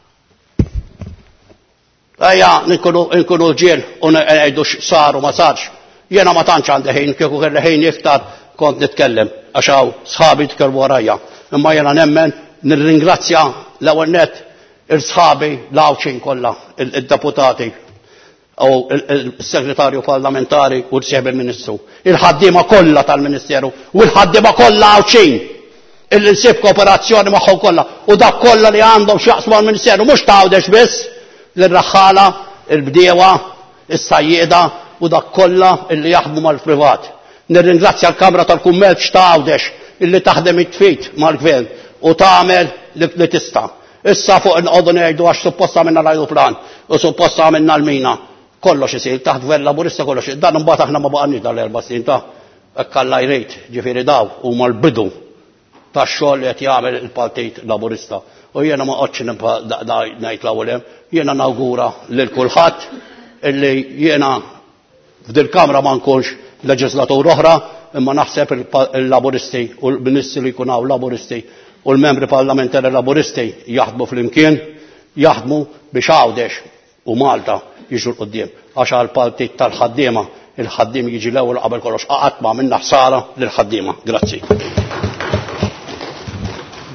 [SPEAKER 17] Ejja, nkunu ġiel, u ngħidu saru ma sarx, jena ma tantx għandi ħin, kieku kelli ħin iktar kont nitkellem, għax hawn sħabi tkellmu warajja, imma jena nemmen nirringrazzja l-ewwel nett il-sħabi l-għawċin kollha, il-deputati, u il-segretarju parlamentari u l-sieħb il-ministru, il-ħaddiema kollha tal-ministeru u l-ħaddiema kollha għawċin, il-sib kooperazzjoni magħhom kollha u dak kollha li għandhom x'jaqsmu għall-ministeru mhux ta' Għawdex biss, l-raħħala, il-bdiewa, is-sajjieda u dak kollha illi jaħdmu mal-privat. Nirringrazzja l-Kamra tal-Kummerċ ta' Għawdex illi taħdem it-tfit mal-gvern u tagħmel li tista'. Issa fuq inqogħdu ngħidu għax suppost għamilna l-ajruplan u suppost għamilna l-mina. Kollox isir taħt gvern Laburista kollox. Dan imbagħad aħna ma baqgħniex dal-4 snin ta' hekk Alla jrid ġifieri daw huma l-bidu tax-xogħol li qed jagħmel il-Partit Laburista. U jiena ma qgħodx ngħid l-ewwel hemm, jiena nawgura lil kulħadd illi jiena f'dil Kamra ma nkunx leġislatur oħra, imma naħseb il-Laburisti u l-Ministri li jkun hawn Laburisti u l-membri parlamentari Laburisti jaħdmu fl-imkien, jaħdmu biex Għawdex u Malta jiġu l-qoddim. Għax għal-partit tal-ħaddiema, il-ħaddim jiġi l-ewwel qabel kollox qaqatma minna ħsara lill-ħaddiema. Grazzi.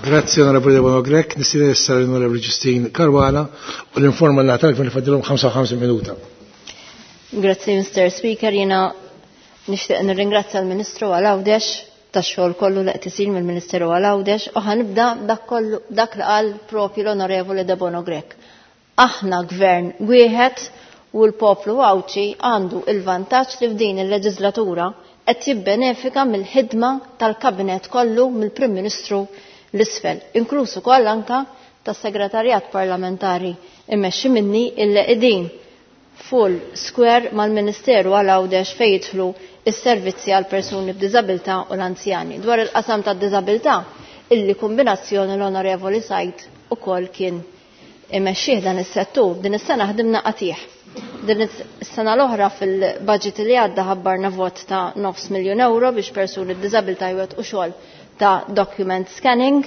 [SPEAKER 7] Grazie onorevoli Debono Grek, nistida issa l-onorevoli Ġustin Karwana u l-informa l-għatal fadilhom 55 minuta.
[SPEAKER 16] Grazie Mr. Speaker, jena nishtiq nirringrazzja l-Ministru Għal-Għawdex tax-xogħol kollu li qed isir mill-Ministeru Għal-Għawdex u ħanibda dak li qal propju l-onorevoli Debono Grek. Aħna gvern wieħed u l-poplu Għawċi għandu il-vantaġġ li f'din il-leġislatura qed jibbenefika mill-ħidma tal-Kabinet kollu mill-Prim Ministru l-isfel, inkluż ukoll anke tas-Segretarjat Parlamentari immexxi minni illi qegħdin full square mal-Ministeru Għal-Għawdex fejn jidħlu is-servizzi għal persuni b'diżabilità u l-anzjani. Dwar il-qasam tad-diżabilità illi kombinazzjoni l-Onorevoli Said ukoll kien imexxih dan is-settur. Din is-sena ħdimna qatih. Din is-sena l-oħra fil-budget li għadda ħabbarna vot ta' €9,000,000 biex persuni b'diżabilità jwettqu xogħol ta' document scanning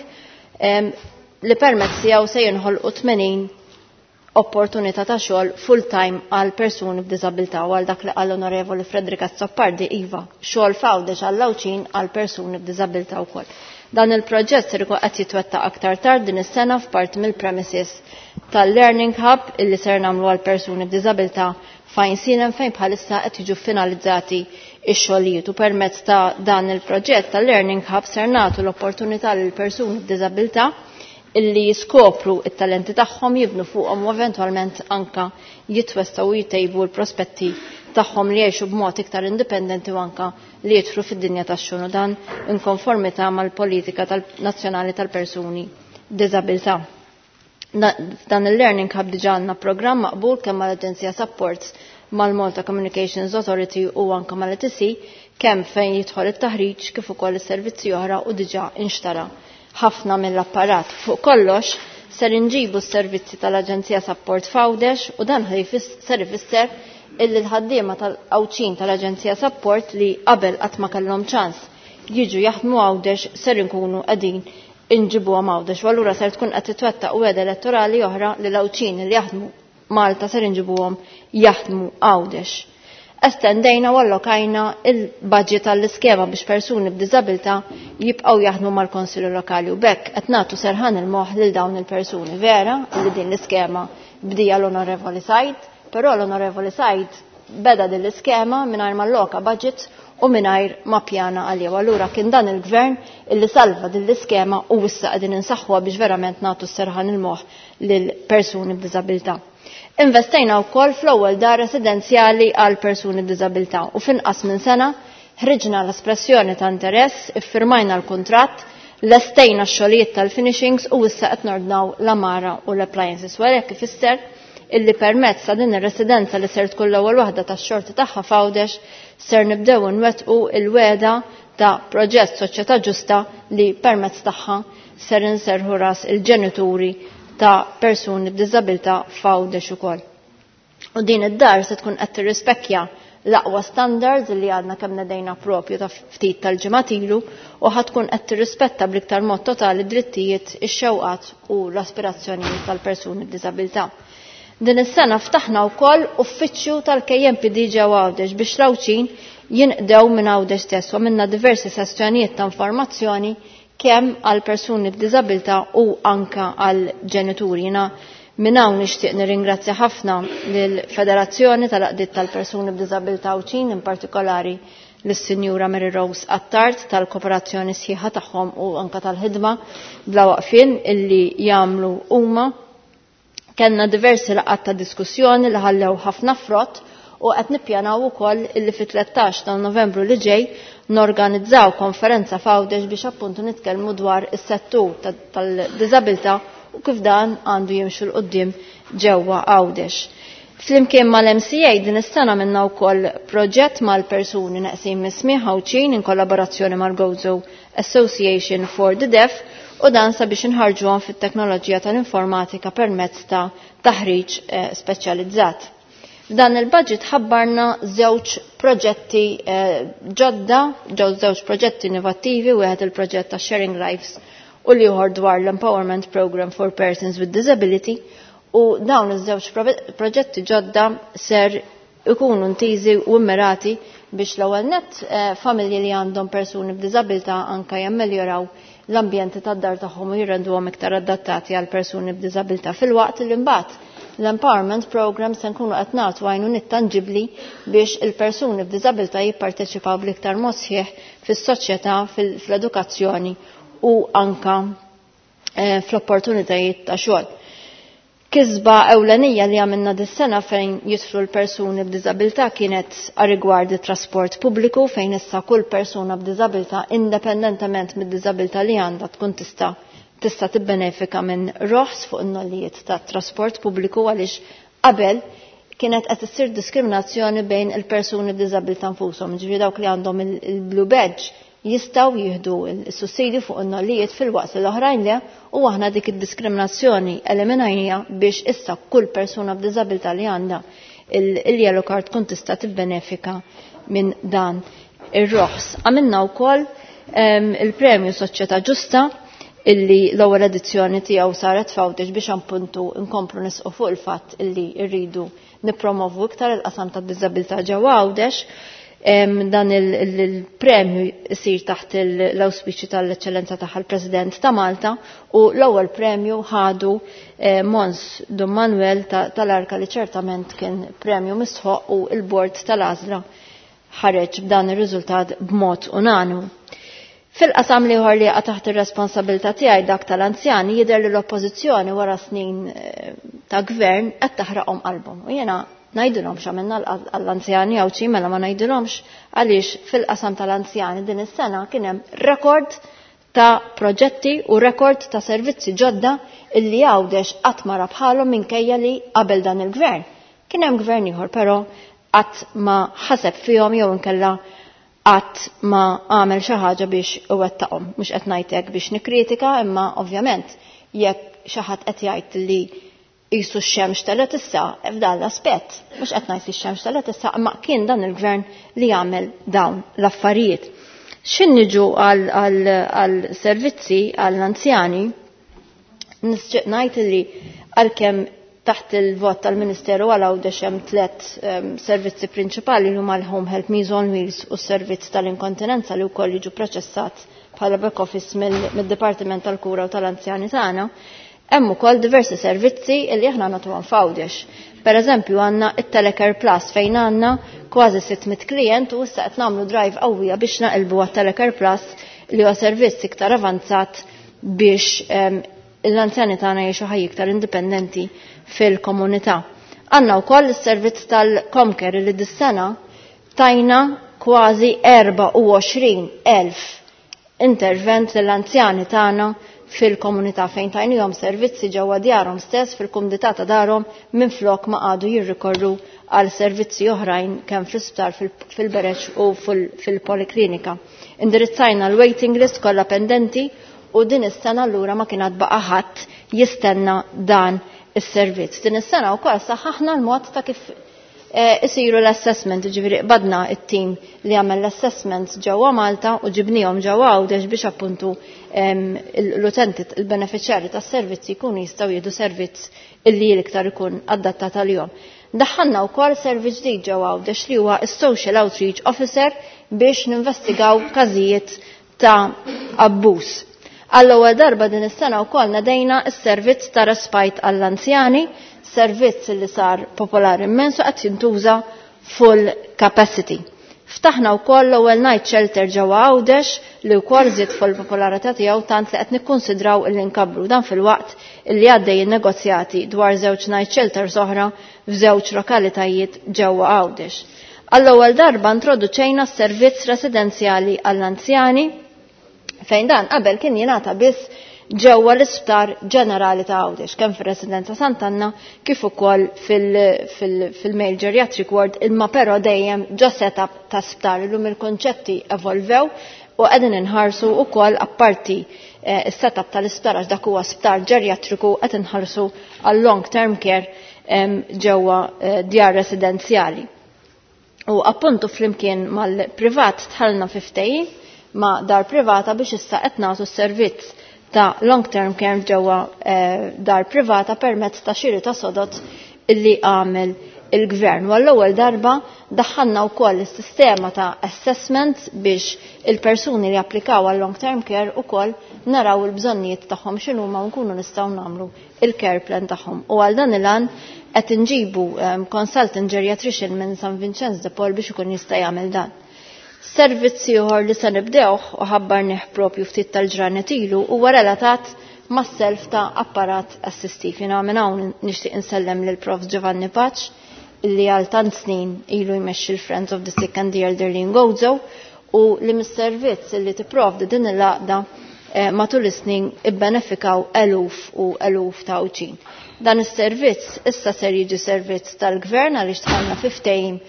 [SPEAKER 16] li permezz tiegħu se jinħolqu 80 opportunità ta' xogħol full-time għal persuni b'diżabilità u għal dak li qal Onorevoli Fredrika Zoppardi iva, xogħol f'Għawdex għall-Lawċin għal persuni b'diżabilità wkoll. Dan il-proġett ser ikun qed jitwettaq aktar tard din is-sena f'parti mill-premises tal-Learning Hub illi ser nagħmlu għal persuni b'diżabilità fejn sinem fejn bħalissa qed jiġu finalizzati ix-xogħlijiet u permezz ta' dan il-proġett tal-Learning Hub ser nagħtu l-opportunità lil persuni b'diżabilità illi jiskopru it-talenti tagħhom jibnu fuqhom u eventwalment anka jitwestaw u jtejbu l-prospetti tagħhom li jgħixu b'mod iktar indipendenti u anka li jidħlu fid-dinja tax-xogħol dan inkonformità mal-politika nazzjonali tal-persuni b'diżabilità. Dan il-Learning Hub diġà għandna programm maqbul kemm mal-Aġenzija Supports mal-Malta Communications Authority u anka mal-ETC kemm fejn jidħol it-taħriġ kif ukoll is-servizzi oħra u diġà inxtara ħafna mill-apparat. Fuq kollox ser inġibu s-servizzi tal-Aġenzija Support f'Għawdex u dan ser ifisser illi l-ħaddiema tal-Għawċin tal-Aġenzija Support li qabel qatt ma kellhom ċans jiġu jaħdmu Għawdex ser inkunu qegħdin inġibuhom Għawdex u allura ser tkun qed titwettaq weda elettorali oħra li l-Għawċin li jaħdmu Malta ser inġibuhom jaħdmu Għawdex. Estendejna u allokajna il-budget tal-iskema biex persuni b'diżabilità jibqgħu jaħdmu mal-Konsilju Lokali u bekk qed nagħtu serħan il-moħħ lil dawn il-persuni vera li din l-iskema bdija l-Onorevoli Said, però l-Onorevoli Said beda din l-iskema mingħajr ma alloka budget u mingħajr ma pjana għalija. Allura kien dan il-gvern illi salva din l-iskema u issa qegħdin insaħħuha biex verament nagħtu serħan il-moħħ lil persuni b'diżabilità. Investejna wkoll fl-ewwel dar residenzjali għal persuni b'diżabilità u f'inqas minn sena ħriġna l-espressjoni ta' interess, iffirmajna l-kuntratt, lestejna x-xogħlijiet tal-finishings u issa qed nordnaw l-amara u l-appliances wara jekk ifisser illi permezz ta' din ir-residenza li ser tkun l-ewwel waħda tax-xorti tagħha f'Għawdex ser nibdew nwettqu l-weda ta' proġett Soċjetà Ġusta li permezz tagħha ser inserħu ras il-ġenituri ta' persuni b'diżabilità f'Għawdex ukoll. U din id-dar se tkun qed tirrispekkja l-aqwa standards li għadna kemm nedejna propju ta' ftit tal-ġimgħat ilu u ħad tkun qed tirrispetta bl-iktar mod totali drittijiet, ix-xewqat u l-aspirazzjonijiet tal-persuni b'diżabilità. Din is-sena ftaħna wkoll uffiċċju tal-KMPD ġewwa Għawdex biex l-Għawċin jinqdew minn Għawdex stess u minna diversi sessjonijiet ta' informazzjoni kemm għal persuni b'diżabilità u anka għal ġenituri. Minn hawn nixtieq nirringrazzja ħafna lill-Federazzjoni tal-Għaqdiet tal-Persuni b'Diżabilità Għawċin, in partikolari lis-Sinjura Mary Rose Attard tal-kooperazzjoni sħiħa tagħhom u anka tal-ħidma bla waqfien illi jagħmlu huma. Kenna diversi laqgħat ta' diskussjoni li ħallew ħafna frott u qed nippjanaw ukoll illi fit-13 ta' Novembru li ġej norganizzaw konferenza f'Għawdex biex appuntu nitkellmu dwar is-settur tal-diżabilità u kif dan għandu jimxu l-qoddim ġewwa Għawdex. Flimkien mal-MCA din is-sena minna wkoll proġett mal-persuni neqsin mismieħ Għawċin in kollaborazzjoni mal-Gozo Association for the Deaf u dan sabiex inħarġuhom fit-teknoloġija tal-informatika permezz ta' taħriġ speċjalizzat. Dan il-budget ħabbarna żewġ proġetti ġodda, żewġ proġetti innovattivi, wieħed il-proġett ta' Sharing Lives u li ieħor dwar l-Empowerment Program for Persons with Disability u dawn iż-żewġ proġetti ġodda ser ikunu ntiżi u immirati biex l-ewwel nett familji li għandhom persuni b'diżabilità anke jammeljoraw l-ambjenti tad-dar tagħhom u jirrenduhom iktar adattati għal persuni b'diżabilità fil-waqt li mbagħad l-empowerment program se nkunu qed nagħtu għajnuniet tangibbli biex il-persuni b'diżabilità jipparteċipaw bl-iktar mod sħiħ fis-soċjetà, fl-edukazzjoni u anka fl-opportunitajiet ta' xogħol. Kisba ewlenija li għamilna dis-sena fejn jidħlu l-persuni b'diżabilità kienet rigward it-trasport pubbliku fejn issa kull persuna b'diżabilità indipendentement mid-diżabilità li għandha tkun tista' tibbenefika minn roħs fuq in-nollijiet tat-trasport pubbliku għaliex qabel kienet qed issir diskriminazzjoni bejn il-persuni b'diżabilità nfushom, ġifieri dawk li għandhom il-blue badge jistgħu jieħdu s-sussidju fuq in-nollijiet fil-waqt l-oħrajn le u aħna dik id-diskriminazzjoni eliminajnija biex issa kull persuna b'diżabilità li għandha il-yellow card tkun tista' tibbenefika minn dan ir-roħs. Għamilna wkoll il-Premju Soċjetà Ġusta illi l-ewwel edizzjoni tiegħu saret f'Għawdex biex appuntu nkomplu nisqu fuq il-fatt illi rridu nippromovu iktar il-qasam tad-diżabilità ġewwa Għawdex. Dan il-premju jsir taħt l-auspiċi tal-eċċellenza tagħha l-President ta' Malta u l-ewwel premju ħadu Mons Dom Manuel tal-Arka li ċertament kien premju misħoq u l-bord tal-għażla ħareġ b'dan ir-riżultat b'mod unanimu. Fil-qasam li ħor li taħt ir-responsabilità tiegħi dak tal-anzjani jidher li l-oppożizzjoni wara snin ta' gvern qed taħraqhom qalbhom. U jiena ngħidilhomx għamilna għall-anzjani jew xi mela ma ngħidilhomx għaliex fil-qasam tal-anzjani din is-sena kien hemm rekord ta' proġetti u rekord ta' servizzi ġodda illi Għawdex qatt ma ra bħalhom minkejja li qabel dan il-gvern. Kien hemm gvern ieħor però qatt ma ħaseb fihom jew inkella qatt ma għamel xi ħaġa biex iwettaqhom. Mhux qed ngħid hekk biex nikkritika, imma ovvjament jekk xi ħadd qed jgħid li qisu x-xemx telet issa f'dan l-aspett, mhux qed ngħid li x-xemx telet issa, imma kien dan il-gvern li jagħmel dawn l-affarijiet. X'inniġu għal servizzi għall-anzjani, nisġeq ngħid li għalkemm taħt il-vot tal-Ministeru għal Għawdex hemm 3 servizzi prinċipali li huma l-Home Help Meals on Wheels u s-servizz tal-inkontinenza li wkoll jiġu proċessat bħala back office mid-Dipartiment tal-Kura u tal-Anzjani tagħna, hemm ukoll diversi servizzi li aħna nagħtuhom f'Għawdex. Pereżempju għandna it-Telecare Plus fejn għandna kważi 600 klijent u issa qed nagħmlu drive qawwija biex naqilbu għat-Telecare Plus li huwa servizz iktar avanzat biex l-anzjani tagħna jgħixu ħajja iktar indipendenti fil-komunità. Għandna wkoll is-servizz tal-Comcare li dis-sena tajna kważi 24,000 intervent lill-anzjani tagħna fil-komunità fejn tajnihom servizzi ġewwa djarhom stess fil-kumdità ta' darhom minflok ma għadu jirrikorru għal servizzi oħrajn kemm fl-isptar fil-bereċ u fil-poliklinika. Indirizzajna l-waiting list kollha pendenti u din is-sena allura ma kien baqa' ħadd jistenna dan is-servizz. Din is-sena wkoll saħħaħna l-mod ta' kif isiru l-assessment, ġifieri qbadna it-tim li għamel l-assessment ġewwa Malta u ġibnihom ġewwa Għawdex biex appuntu l-utenti, il-beneficjari tas-servizzi jkunu jistgħu jieħdu servizz illi l-iktar ikun adattat għalihom. Daħħalna wkoll servizz ġdid ġewwa Għawdex li huwa s-Social Outreach Officer biex ninvestigaw każijiet ta' abbuż. Għall-ewwel darba din is-sena wkoll nadejna s-servizz ta' respite għall-anzjani, servizz li sar popolari immens u qed jintuża full capacity. Ftaħna wkoll l-ewwel night shelter ġewwa Għawdex li wkoll żied fuq il-popolarità tiegħu tant li qed nikkunsidraw illi nkabbru dan fil-waqt illi għaddej in-negozjati dwar żewġ night shelters oħra f'żewġ lokalitajiet ġewwa Għawdex. Għall-ewwel darba introduċejna s-servizz residenzjali għall-anzjani fejn dan qabel kien jingħata biss ġewwa l-Isptar Ġenerali ta' Għawdex, kemm fir-Residenza Sant'Anna kif ukoll fil-Male Geriatric Ward, imma però dejjem ġo setup ta' sptar illum il-konċetti evolvew u qegħdin inħarsu wkoll apparti is-setup tal-isptar għax dak huwa sptar ġerjatriku qed inħarsu għal long term care ġewwa djar residenzjali. U appuntu flimkien mal-privat tħallna fiftejn ma' dar privata biex issa qed nagħtu s-servizz ta' long term care ġewwa dar privata permezz ta' xiri ta' sodot illi għamel il-gvern. U għall-ewwel darba daħħalna wkoll is-sistema ta' assessment biex il-persuni li applikaw għal long term care ukoll naraw il-bżonnijiet tagħhom x'inhuma u nkunu nistgħu nagħmlu il-care plan tagħhom. U għal dan il-għan qed inġibu consultant geriatrician minn San Vincenz de Paul biex ikun jista' jagħmel dan. Servizzi ieħor li se nibdewh u ħabbarnih propju ftit tal-ġranet ilu huwa relatat mas-self ta' apparat assistiv. Jiena minn hawn nixtieq insellem lil Prof Giovanni Paċ illi għal tant snin ilu jmexxi l-Friends of the Sick and the Elderly in Gozo u li mis-servizz illi tipprovdi din il-laqda matul is-snin ibbenefikaw eluf u eluf ta' uċin. Dan is-servizz issa ser jiġi servizz tal-gvern għaliex tħallna fiftejn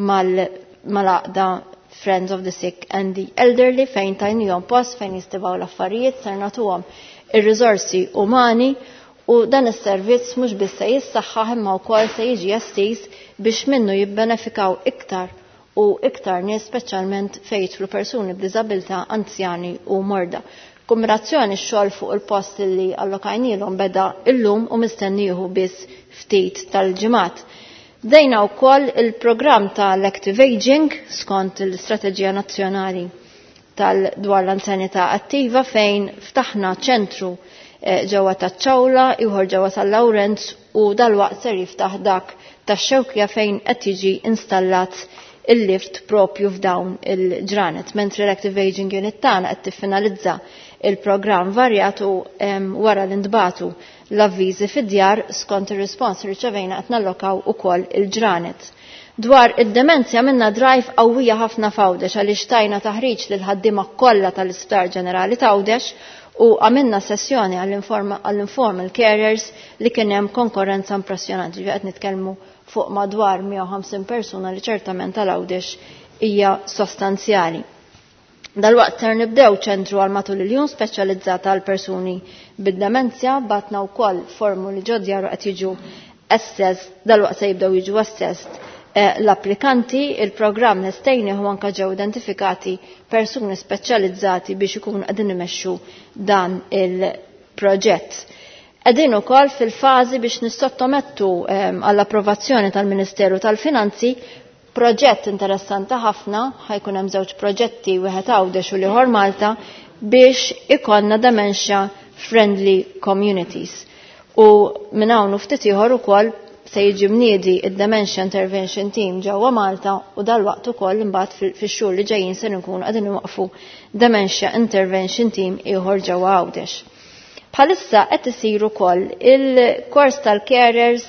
[SPEAKER 16] mal-laqda Friends of the Sick and the Elderly fejn tajnijom post fejn jistibaw l-affarijiet ser nagħtuhom ir-riżorsi umani u dan is-servizz mhux biss se jissaħħaħ imma wkoll se jiġi estiż biex minnu jibbenefikaw iktar u iktar nies speċjalment fejn jidħlu persuni b'diżabilità, anzjani u morda. Kombinazzjoni x-xogħol fuq il-post li allokajnielhom beda illum u mistennijhu biss ftit tal-ġimgħat. Dejna wkoll il-programm tal-Active Aging skont l-Istrateġija Nazzjonali dwar l-anzjanità attiva fejn ftaħna ċentru ġewwa taċ-Ċawla, ieħor ġewwa San Lawrence u dalwaqt ser jiftaħ dak tax-Xewkja fejn qed jiġi installat il-lift propju f'dawn il-ġranet, mentri l-Active Aging Unit tagħna qed tiffinalizza il-programm varjat u wara l-intbatu l-avviżi fid-djar skont ir-rispons li rċevejna qed nallokaw ukoll il-ġranet. Dwar id-demenzja minna drive qawwija ħafna f'Għawdex għaliex tajna taħriġ lil ħaddiema kollha tal-Isptar Ġenerali ta' Għawdex u għamilna sessjoni għall-informal carers li kien hemm konkurrenza impressjonanti. Qed nitkellmu fuq madwar 150 persuna li ċertament tal-Għawdex hija sostanzjali. Dalwaqt ser nibdew ċentru għal matul il-jum speċjalizzata għal persuni bid-demenzja, batna wkoll formuli ġodja qed jiġu assessed, dalwaqt se jibdew jiġu assessed l-applikanti. Il-programm nestejni hu anke ġew identifikati persuni speċjalizzati biex ikunu qegħdin imexxu dan il-proġett. Qegħdin ukoll fil-fażi biex nissottomettu għall-approvazzjoni tal-Ministeru tal-Finanzi proġett interessanti ħafna, ħajkun hemm żewġ proġetti wieħed Għawdex u ieħor Malta biex ikonna dementia friendly communities. U minn hawn ftit ieħor ukoll se jiġi mniedi id-Dementia Intervention Team ġewwa Malta u dalwaqt ukoll imbagħad fix-xhur li ġejjin se nkunu qegħdin nwaqfu Dementia Intervention Team ieħor ġewwa Għawdex. Bħalissa qed isir ukoll il-kors tal-carers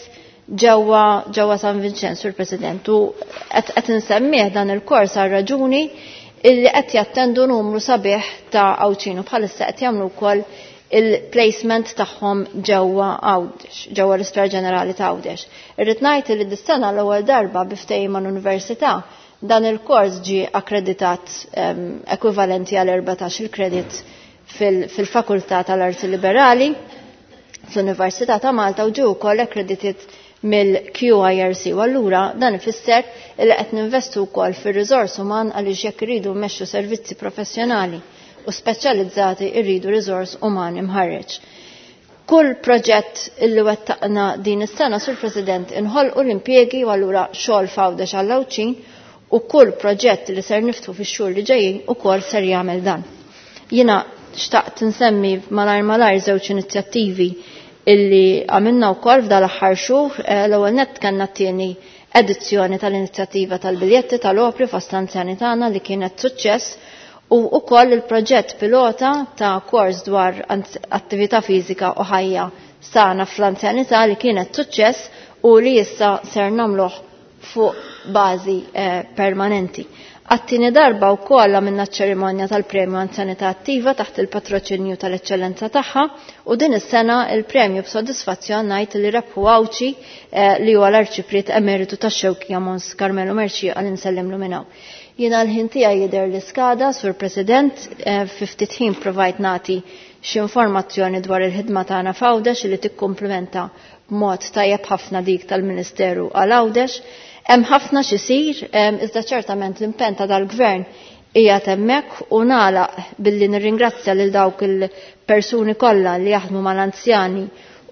[SPEAKER 16] ġewwa San Vincenz Sur President u qed insemmih dan il-kors għal raġuni illi qed jattendu numru sabiħ ta' Għawċin u bħalissa qed jagħmlu wkoll il-placement tagħhom ġewwa Għawdex, ġewwa l-Isptar Ġenerali ta' Għawdex. Irrid ngħid li dis-sena l-ewwel darba biftehim mal-Università dan il-kors ġie akkreditat ekwivalenti għal 14 il-kredit fil-Fakultà tal-Arti Liberali fl-Università ta' Malta u ġew ukoll accredited mill-QIRC u allura dan ifisser li qed ninvestu wkoll fir-riżors uman għaliex jekk iridu mmexxu servizzi professjonali u speċjalizzati irridu riżors uman imħarreġ. Kull proġett illi wettaqna din is-sena Sur President inħolqu l-impjiegi u allura xogħol f'Għawdex għall-Għawċin u kull proġett li ser niftu fix-xhur li ġejjin ukoll ser jagħmel dan. Jiena xtaqt insemmi malajr żewġ inizjattivi illi għamilna wkoll f'dal aħħar xhur. L-ewwel nett kellna t-tieni edizzjoni tal-inizjattiva tal-biljetti tal-opri fost anzjani tagħna li kienet suċċess u wkoll il-proġett pilota ta' kors dwar attività fiżika u ħajja sana fl-anzjanità li kienet suċċess u li issa ser nagħmluh fuq bażi permanenti. Għattini darba wkoll għamilna ċ-ċerimonja tal-Premju Anzjanità Attiva taħt il-patroċinju tal-eċċellenza tagħha u din is-sena il-premju b'sodisfazzjon ngħid li rebħu Għawċi li huwa l-Arċipriet Emeritu tax-Xewkija Mons Karmelu Merċi għal insellimlu minn hawn. Jiena l-ħin tiegħi jidher li skada Sur President fi ftit ħin provajt nagħti xi informazzjoni dwar il-ħidma tagħna f'Għawdex li tikkumplementa b'mod tajjeb ħafna dik tal-Ministeru għal Għawdex. Hemm ħafna xisir, iżda ċertament l-impenn tal-Gvern hija hemmhekk u nagħlaq billi nirringrazzja lil dawk il-persuni kollha li jaħdmu mal-anzjani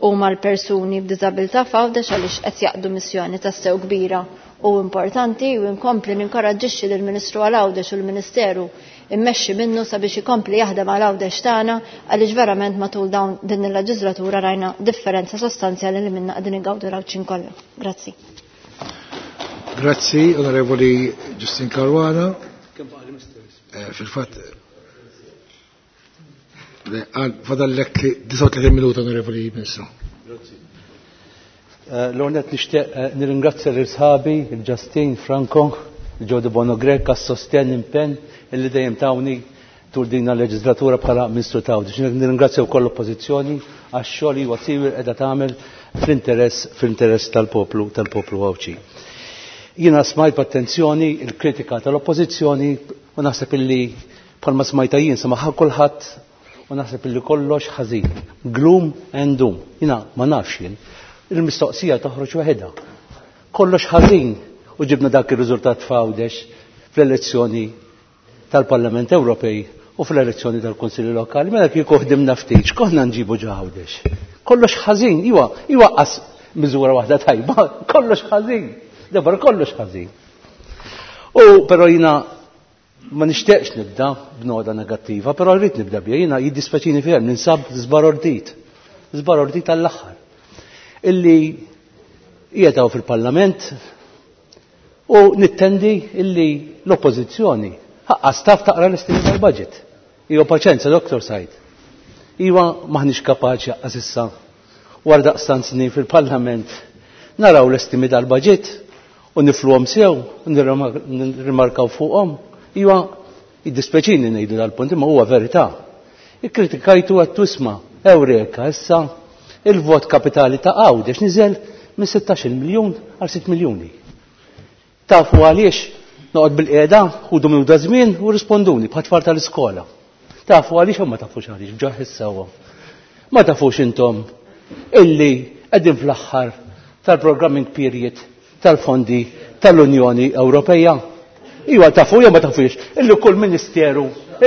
[SPEAKER 16] huma l-persuni b'diżabilità f'Għawdex għaliex qed jaqdu missjoni tassew kbira u importanti u nkompli ninkoraġġixxi lill-Ministru għal Għawdex u l-Ministeru immexxi minnu sabiex ikompli jaħdem għal Għawdex tagħna għaliex verament matul dawn din il-leġislatura rajna differenza sostanzjali li minna qegħdin igawdu l-Għawdxin kollha. Grazzi.
[SPEAKER 7] Grazzi, Onorevoli Justin Caruana. Fil-fatt, fadallek 39 minuta, Onorevoli Ministru.
[SPEAKER 13] L-għonet nishtiq nirringrazzja l-sħabi, il-Justin, Franco, il-Ġodi Bonogrek, għas-sosten impen illi dejjem tawni tur din l-leġislatura bħala Ministru Tawdi. Nirringrazzja wkoll l-Oppożizzjoni għax-xogħol li wasiwi qiegħda tagħmel fl-interess tal-poplu Għawċi. Jiena smajt b'attenzjoni il-kritika tal-Oppożizzjoni u naħseb illi bħalma smajta jien semaħa kulħadd u naħseb illi kollox ħażin. Gloom and doom. Jiena ma nafx jien. Il-mistoqsija toħroġ waħedha. Kollox ħażin u ġibna dak ir-riżultat f'Għawdex fl-elezzjoni tal-Parlament Ewropej u fl-elezzjoni tal-Kunsilli Lokali. Mela kieku ħdimna ftit, x'koħna nġibu ġo Għawdex. Kollox ħażin, iwa qas miżura waħda tajba, kollox ħażin. Debar kollox ħażin. U però jiena ma nixtieqx nibda b'noda negattiva, però rrid nibda bija jiena jiddispeċini ferm ninsab żbar ordit tal-aħħar. Illi qiegħu fil-Parlament u nittendi illi l-Oppożizzjoni ħaqqas taf taqra l-istimi tal-budget. Iwa paċenza, Dr. Said. Iwa maħniex kapaċi ħaqqas issa wara daqstan snin fil-Parlament naraw l-istimi tal-budget u nifluhom sew u nirrimarkaw fuqhom. Iwa jiddispeċini ngħidu dal-punt imma huwa verità. Ikkritikajtu qed tisma' Ewreka issa il-vot kapitali ta' Għawdex niżel minn 16 miljun għal 6 miljuni. Tafu għaliex noqgħod bil-qiegħda u dum da żmien u risponduni bħat-tfal tal-iskola. Tafu għaliex u ma tafux għaliex ġaħ sewwa. Ma tafux intom illi qegħdin fl-aħħar tal-programming period tal-fondi tal-Unjoni Ewropea. Iwa tafu jew ma tafux illi kull ministeru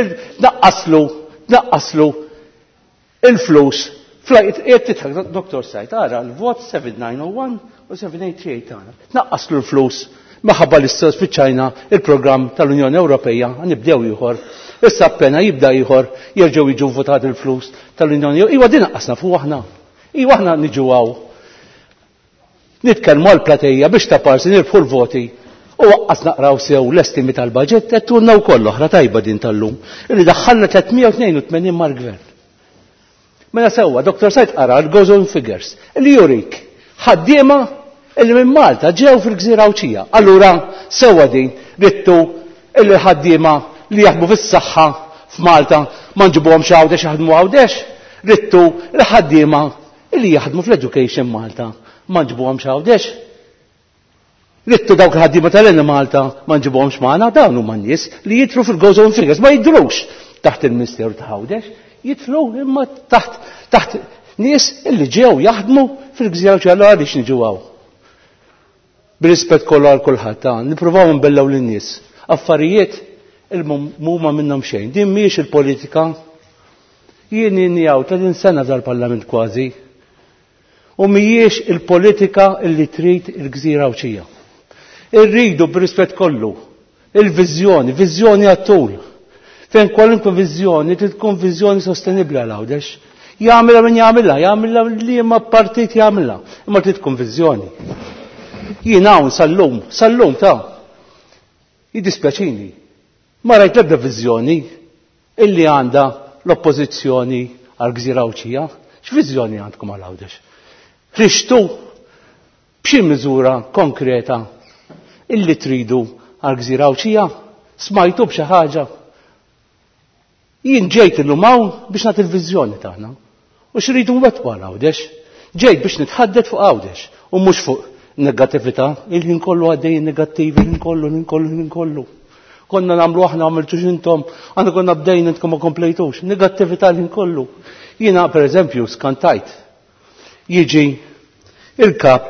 [SPEAKER 13] naqqaslu il-flus titħak, Dr. Sajt, għara, l-vot 7901 u 7838 għana. Naqqaslu l-flus maħabba l-istess fiċċajna il-programm tal-Unjoni Ewropea, nibdew ieħor. Issa appena jibda ieħor jerġgħu jiġu votat il-flus tal-Unjoni Ewropea. Iwa din naqqasna fuq aħna. Iwa aħna niġu għaw. Nitkellmu għall-platejja biex ta' parsi nirbħu l-voti u waqqas naqraw sew l-estimi tal-baġġett qed tulna wkoll oħra tajba din tal-lum. Illi daħħalna 382 mal-gvern. Mela sewwa, Dr. Sajt qara l-goes on figures, li jurik ħaddiema illi minn Malta ġew fil-Gżira Għawċija. Allura sewwa din rittu illi ħaddiema li jaħdmu fis-saħħa f'Malta ma nġibuhom Għawdex jaħdmu Għawdex. Rittu l-ħaddiema illi jaħdmu fl-Education Malta ma nġibuhom Għawdex. Rittu dawk il-ħaddiema tal-Eni Malta ma nġibuhomx magħna dawn huma nies li jidħlu fil-goes on figures ma jidhrux taħt il-Ministeru ta' Għawdex. Jitlu imma taħt nies illi ġew jaħdmu fil-Gżira Għawċija għaliex niġu għaw. Bir-rispett kollu għal kulħadd ta' nippruvaw nbellaw lin-nies. Affarijiet il-muma minnhom xejn. Din mhijiex il-politika. Jien inni għaw 30 sena dal-Parlament kważi. U mhijiex il-politika illi trid il-Gżira Għawċija. Irridu bir-rispett kollu il-viżjoni għat-tul. Fejn kwalunkwe viżjoni tkun viżjoni sostenibbli għal Għawdex. Jagħmilha min jagħmilha li ma partit jagħmilha, imma trid tkun viżjoni. Jien hawn sal-lum ta' jiddispjaċini. Ma rajt l-ebda viżjoni illi għandha l-Oppożizzjoni għal Gżira Għawċija. X'viżjoni għandkom għal Għawdex? Ħriġtu b'xi miżura konkreta illi tridu għal Gżira Għawċija? Smajtu b'xi ħaġa? Jien ġejt illum hawn biex nagħti l-viżjoni tagħna. U x'ridu nwettqu għal Għawdex. Ġejt biex nitħaddet fuq Għawdex u mhux fuq negattività, il-ħin kollu għaddejjin negattivi, ħin kollu. Konna nagħmlu aħna għamiltu x'intom, aħna konna bdejn intkom ma komplejtux, negattività l-ħin kollu. Jiena pereżempju skantajt jiġi il-kap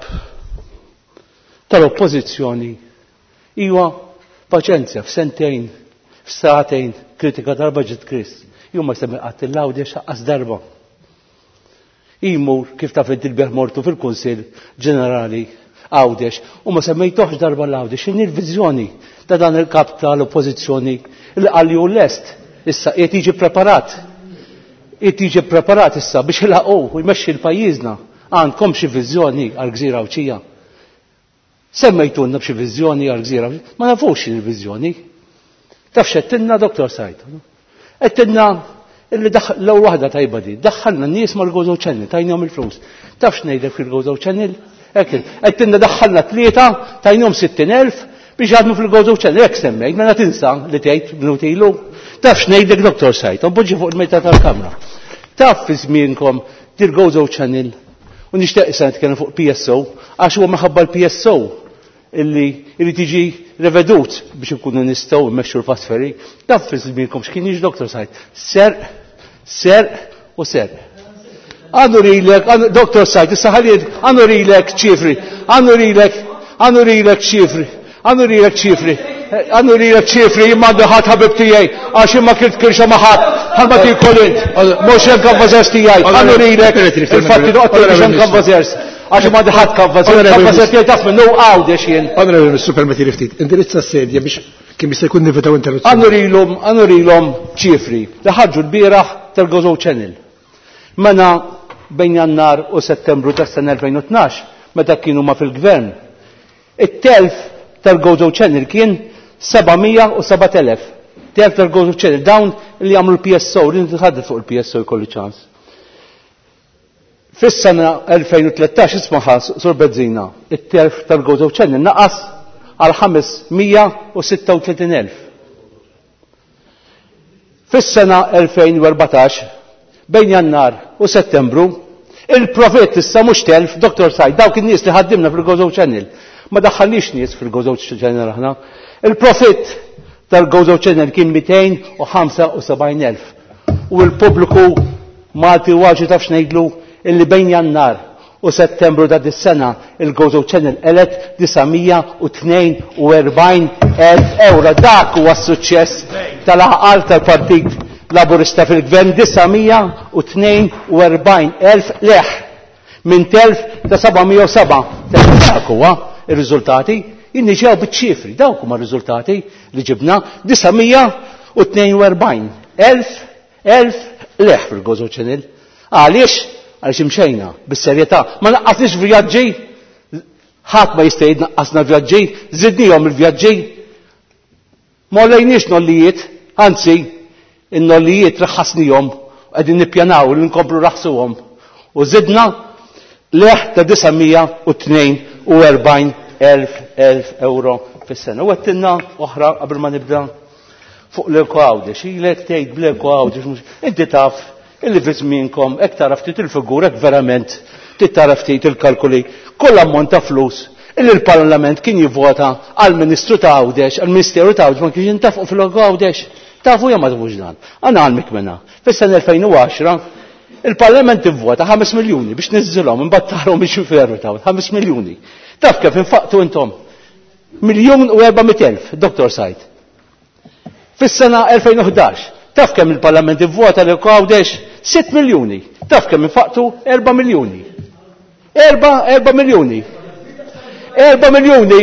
[SPEAKER 13] tal-Oppożizzjoni iwa paċenzja f'sentejn, f'satejn kritika tal-budget Chris. Jumma semmi għattillaw di xaqqas darba. Jimur kif taf il-bieħ mortu fil-Kunsill Ġenerali Għawdex u ma semmejtuħx darba l-Għawdex x'inhi l-viżjoni ta' dan il-kap tal-oppożizzjoni li qal ju lest issa qiegħed jiġi preparat. Qiegħed jiġi preparat issa biex ilaqgħu u jmexxi l-pajjiżna. Għandkom xi viżjoni għall-Gżira Awċija. Semmejtunna b'xi viżjoni għall-Gżira Awċija. Ma nafux il-viżjoni. Taf x'għedtilna Dr. Sajt. Għedtilna illi l-ewwel waħda tajba di, daħħalna n-nies mal-Gozo Channel, tajnhom il-flus. Taf x'ngħidlek fil-Gozo Channel? Għedtilna daħħalna 3 tajnhom 60,000 biex għadmu fil-Gozo Channel, hekk semmejt, mela tinsa li tgħid minutilu. Taf x'ngħidlek Dr. Sajt, unbuġġi fuq il-mejta tal-kamra. Taf fi żmienkom til-Gozo Channel u nixtieq issa nitkellem fuq PSO għax huwa minħabba l-PSO illi jrid jiġi revedut biex ikunu nistgħu mmexxu l-fasferi. Taf fi żmienkom x'kien jiġi Dr. Sajt. Serq u serq. Għandu rilek, Dr. Sajt, issa ħalli għandu rilek ċifri, għandu rilek ċifri, jimmandu ħadd ħabib tiegħi għax imma kirt kirxa ma ħadd ħalma tikkolint, mhux hemm kanvażers tiegħi, għandu rilek il-fatti noqgħod biex hemm kanvażers. Għax ma ħadd kanvażers tiegħi taf minnu Għawdex jien.
[SPEAKER 7] Onorevoli Mr. Permetti ftit, indirizza sedja biex kien jista' jkun nivitaw interruzzjoni.
[SPEAKER 13] Għandu rilhom ċifri li ħarġu l-bieraħ tal-Gozo Channel. Mena bejn Jannar u Settembru tas-sena 2012 meta kienu ma fil-gvern. It-telf tal-Gozo Channel kien 707,000. Telf tal-Gozo Channel dawn li jagħmlu l-PSO, li nitħadded fuq il-PSO jkollu ċans. Fis-sena 2013 ismaħa Sur Bezzina, it-telf tal-Gozo Channel naqas għal 536,000. Fis-sena 2014 bejn Jannar u Settembru il-profit issa mhux telf Dr. Sajt dawk in-nies li ħaddimna fil-Gozo Channel. Ma daħħalniex nies fil-Gozo Channel aħna. Il-profit tal-Gozo Channel kien 275,000. U l-pubbliku Malti waġi taf x'ngħidlu illi bejn Jannar u Settembru ta' dis-sena il-Gozo Channel elet 942,000 euro. Dak huwa s-suċċess tal-aqal tal-Partit Laburista fil-Gvern 942,000 leħ minn telf ta' 707. Dak huwa ir-riżultati jinniġew biċ-ċifri. Dawk huma r-riżultati li ġibna 942,000 leħ fil-Gozo Channel. Għaliex? Għaliex imxejna bis-serjetà. Ma naqqasniex vjaġġi. Ħadd ma jista' jnaqqasna vjaġġi, żidnihom il-vjaġġi. Ma lejniex nollijiet, anzi in-nollijiet raħħasnihom qegħdin nippjanaw li nkomplu raħsuhom. U żidna leħ ta' 942,000 euro fis-sena. U għedtilna oħra qabel ma nibda fuq l-Eko Għawdex. Ilek tgħid bl-Eko Għawdex inti taf illi fi żmienkom hekk tara ftit il-figur hekk verament tara ftit il-kalkuli kull ammont ta' flus illi l-Parlament kien jivvota għall-Ministru ta' Għawdex, għall-Ministeru ta' Għawdex ma kienx jintafqu fil-Eko Għawdex. Tafu jew ma tafux dan. Għana għalmek minna. Fis-sena 2010 il-Parlament ivvota 5 miljuni biex niżżilhom imbagħad tarhom biex jiferru ta' 5 miljuni. Taf kif infaqtu intom? 1,400,000, Dr. Sajt. Fis-sena 2011, taf kemm il-Parlament ivvota li Għawdex 6 miljuni. Taf kemm infaqtu 4 miljuni. 4 miljuni. 4 miljuni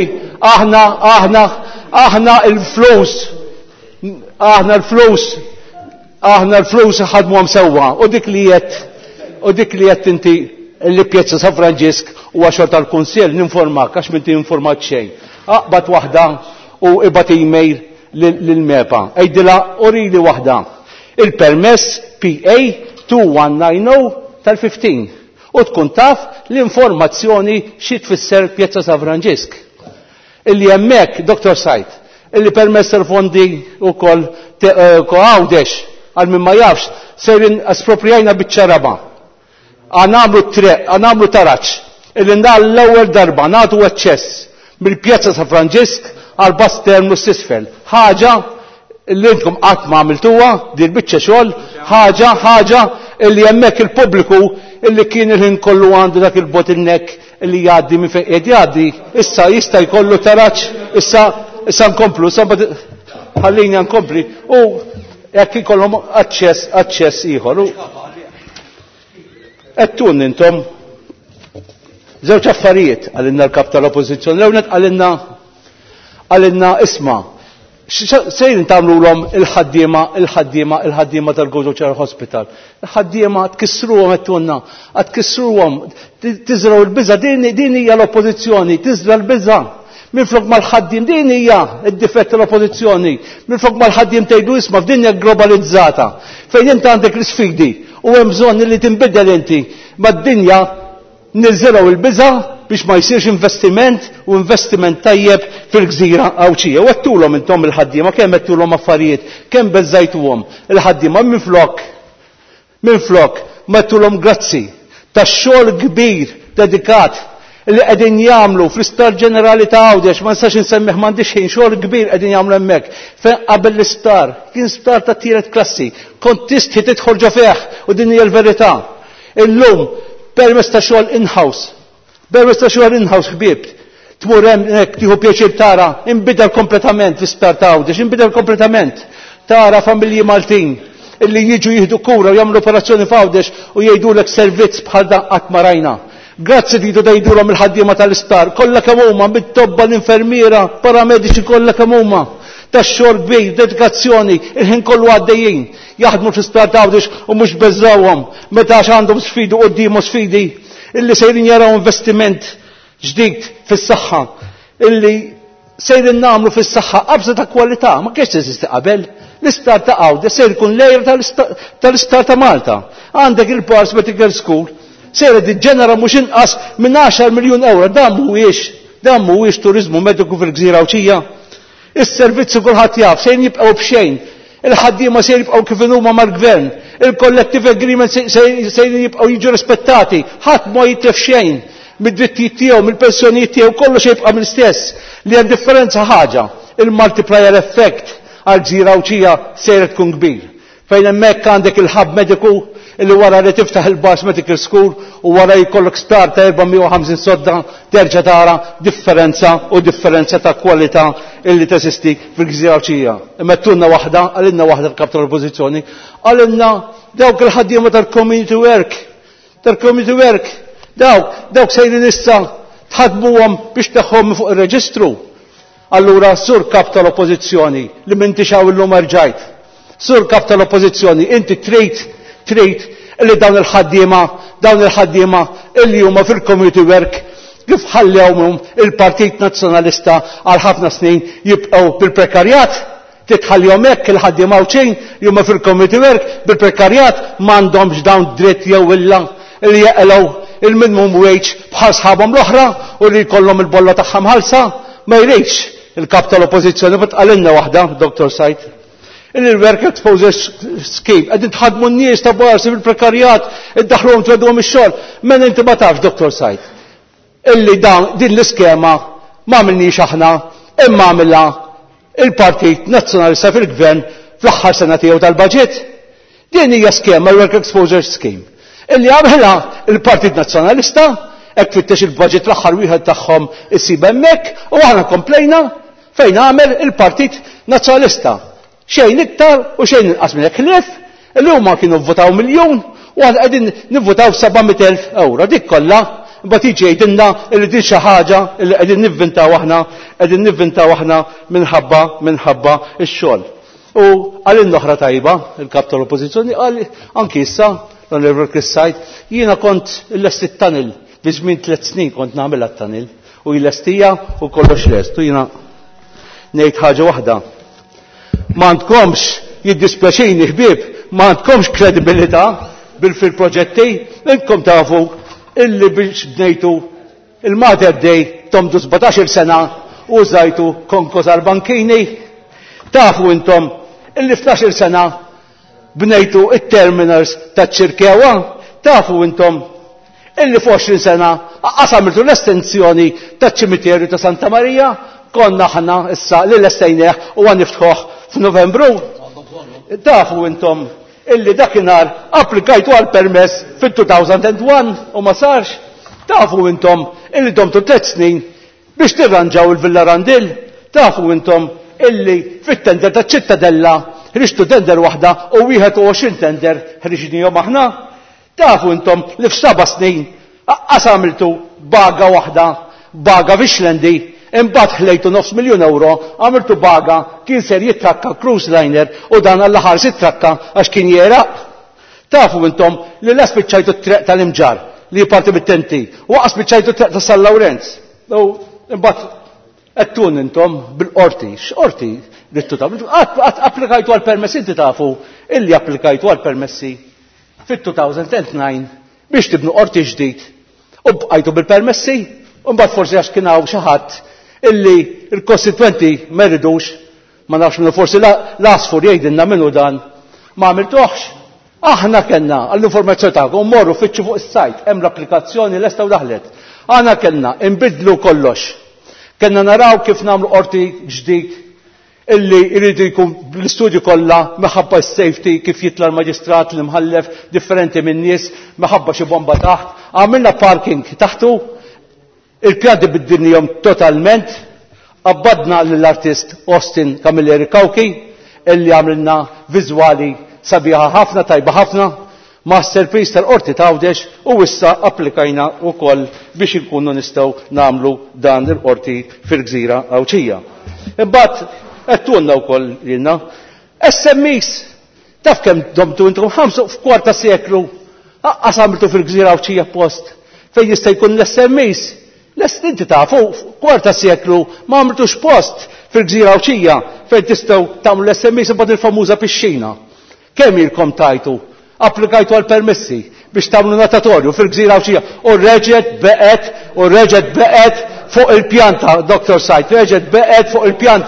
[SPEAKER 13] aħna il-flus ħadmuhom sewwa u dik li qed inti li Pjazza San Franġisk huwa xogħol tal-Kunsill ninformak għax m'inti informat xejn. Aqbad waħda u ibad email lil-MEPA. Ejdilha urili waħda. Il-permess PA 2190 tal-15 u tkun taf l-informazzjoni xi tfisser Pjazza San Franġisk. Illi hemmhekk Dr. Sajt illi permess il-fondi ukoll Għawdex għal min ma jafx serin esproprijajna biċ-ċaraba. Għanamlu taraċ illi ndal l-ewwel darba nagħtu aċċess mill-Pjazza San Franġisk għal bas terminus isfel. Ħaġa illi intkom qatt ma għamiltuha dir biċċa xogħol, ħaġa illi hemmhekk il-pubbliku illi kien il-ħin kollu għandu dak il-bottleneck illi jgħaddi minn fejn qed jgħaddi, issa jista' jkollu taraċ, issa nkomplu, ħallini nkompli u jekk ikollhom aċċess ieħor. Ettun intom żewġ affarijiet għalinna l-kap tal-oppożizzjoni. L-ewnet għalinna isma' sejrin tagħmluhom il-ħaddiema tal-Gozo Ċar Hospital. Il-ħaddiema tkissruhom għettunna, tkissruhom, tiżraw il-biża' din hija l-oppożizzjoni, tiżra l-biża'. Minflok mal-ħaddiem din hija d-difett tal-oppożizzjoni. Minflok mal-ħaddiem tgħidu isma' f'dinja globalizzata fejn inti għandek l-isfidi u hemm bżonn li tinbidel inti mad-dinja niżilgħu il-biża' biex ma jsirx investiment u investiment tajjeb fil-gżira Awċija. U għettulhom intom il-ħaddiema kemm għettulhom affarijiet, kemm beżżajtuhom il-ħaddiema minflok ma għettulhom grazzi tax-xogħol kbir dedikat li qegħdin jagħmlu fl-Isptar Ġenerali ta' Għawdex, ma nistax insemmih m'għandix ħin, xogħol kbir qegħdin jagħmlu hemmhekk. Fejn qabel l-isptar kien sptar ta' tielet klassi, kont tistħi tidħol ġo fih u din hija l-verità. Illum permezz ta' xogħol in-house ħbieb, tmur hemmhekk tieħu pjaċir tara inbidel kompletament l-isptar ta' Għawdex, inbidel kompletament. Tara familji Maltin illi jiġu jieħdu kura u jagħmlu operazzjoni f'Għawdex u jgħidulek servizz bħal dan qatt ma rajna. Grazzi li tgħidulhom il-ħaddiema tal-isptar, kollha kemm huma mit-tobba l-infermiera, paramediċi kollha kemm huma. Tax-xogħol kbir, dedikazzjoni, il-ħin kollu għaddejjin. Jaħdmu fl-isptar ta' Għawdex u mhux beżżawhom meta għandhom sfidi qudiemhom sfidi illi sejrin jaraw investiment ġdid fis-saħħa, illi sejrin nagħmlu fis-saħħa qabża ta' kwalità, ma kienx teżisti qabel. L-isptar ta' Għawdex se jkun lejr tal-isptar ta' Malta. Għandek il-Pars Medical School sejra tiġġenera mhux inqas minn 10 miljun euro. Dan mhuwiex turiżmu mediku fil-Gżira Awċija. Is-servizzi kulħadd jaf sejrin jibqgħu b'xejn. Il-ħaddiema se jibqgħu kif huma mal-gvern, il-collective agreement se jibqgħu jiġu rispettati, ħadd ma jitlef xejn mid-drittijiet tiegħu, mill-pensjonijiet tiegħu, kollox jibqa' mill-istess. Li hemm differenza ħaġa, il-multiplier effect għal Gżira Awċija sejra tkun kbir. Fejn hemmhekk għandek il-ħabb mediku illi wara li tiftaħ il-Bars Medical School u wara jkollok sptar ta' 450 sodda terġa' tara differenza ta' kwalità illi teżisti fil-Gżira Awċija. Immettunna waħda, għalinna waħda l-kap tal-oppożizzjoni, għalinna dawk il-ħaddiema tal-community work, dawk sejrin issa tħadmuhom biex taħħom fuq ir-reġistru. Allura sur kap tal-oppożizzjoni li m'intixaw illum arġajt. Sur kap tal-oppożizzjoni inti trid li dawn il-ħaddiema illi huma fil-community work kif ħallewhom il-Partit Nazzjonalista għal ħafna snin jibqgħu bil-prekarjat, titħallihom hekk il-ħaddiema Awċejn li huma fil-community work bil-prekarjat m'għandhomx dawn dritt jew illa li jaqilgħu il-minimum wage bħal sħabhom l-oħra u li jkollhom il-bolla tagħhom ħalsa. Ma jridx il-kap tal-oppożizzjoni għalinna waħda, Dr. Sajt. Il-work exposure scheme, għedin tħadmu n-nies ta' barsi fil-prekarjat, id-daħlum t-wedhom il-xol. Men inti ma tafx, Dr. Sajt, illi din l-iskema ma għamilniex aħna, imma għamilha il-Partit Nazzjonalista fil-Gvern fl-aħħar sena tiegħu tal-budget. Din hija skema, il-work exposure scheme, illi għamilha il-Partit Nazzjonalista, hekk fittex il-budget l-aħħar wieħed tagħhom isib hemmhekk u aħna komplejna fejn għamel il-Partit Nazzjonalista. Xejn iktar u xejn inqas minn hekk ħlief, illi huma kienu vvotaw miljun u għal qegħdin nivvotaw 700,000 euro. Dik kollha imbagħad jiġi jgħidilna li din xi ħaġa li qegħdin nivvintaw aħna minħabba x-xogħol. U għalin oħra tajba, il-kap tal-oppożizzjoni qal anki issa l-Onorevole Chris Sajt, jiena kont l-lesti t-tanil, fi żmien 3 snin kont nagħmilha t-tanil u l-lestija u kollox lest. U jiena ngħid ħaġa waħda. M'għandkomx jiddispjaċini ħbieb, m'għandkomx kredibilità fil-proġetti, inkom tafu illi biex bnejtu il-Mater Dei tomdu 17 sena u żajtu konkos għal-bankini. Tafu intom illi 12 sena bnejtu it-terminals taċ-Ċirkewa. Tafu intom illi f'20 sena qasamiltu l-estensjoni taċ-ċimiterju ta' Santa Marija. Konna ħana issa li l-estejneħ u għan niftħuħ f'Novembru. Tafu intom illi dakinhar applikajtu għal permess fil-2001 u ma sarx. Tafu intom illi domtu 3 snin biex tirranġaw il-Villa Randil. Tafu intom illi fit-tender ta' ċittadella ħriġtu tender waħda u 21 tender ħriġnihom aħna. Tafu intom li f'7 snin għamiltu baga waħda, baga Vixlendi, imbagħad ħlejtu €9,000,000, għamiltu baga kien ser jitrakka cruise liner u dan għall-aħħar trakka għax kien jeraq. Tafu intom li l-aspiċċajtu t-treq tal-imġar li parti bit-tenti u aspiċċajtu t-treq ta' San Lawrenz. U imbagħad għettun intom bil-qorti, x'qorti rittu ta' applikajtu għal-permessi, inti tafu illi applikajtu għal-permessi fit-2009 biex tibnu qorti ġdid u bqajtu bil-permessi u mbagħad forsi għax kien hawn xi ħadd illi l-kostitwenti ma rridux ma nafx minnu forsi l-asfur jgħidilna minnu dan ma għamiltuhx. Aħna kellna għall-informazzjoni tagħkom morru fitxu fuq is-sajt hemm l-applikazzjoni lesta u daħlet. Aħna kellna inbidlu kollox. Kellna naraw kif nagħmlu qorti ġdid illi jridu jkun l-istudju kollha meħabba s-safety kif jitla l-maġistrat li mħallef differenti minn nies meħabba xi bomba taħt. Għamilna parking taħtu, il-pjanti bid-dinjhom totalment, abbadna l-artist Austin Camilleri Kawki illi għamilna viżwali sabiħa ħafna, tajba ħafna, masterpiece tal-qorti Għawdex u issa applikajna wkoll biex inkunu nistgħu nagħmlu dan il-qorti fil-Gżira Awċija. Imbagħad għettunna u koll jilna. SMEs, taf kem domtu intom f'kwarta seklu, għasamiltu fil-Gżira Awċija post, fej jista' jkun l-SMEs. L-estinti tafu, f'kwarta seklu, ma għamiltux post fil-Gżira Awċija, fej tistaw tamlu l-SMEs bad il-famuża pixxina. Kemm ilkom tajtu, applikajtu għal-permessi biex tamlu natatorju fil-Gżira Awċija u reġet beqet fuq il-pjanta, Dr. Sajt, reġet beqet fuq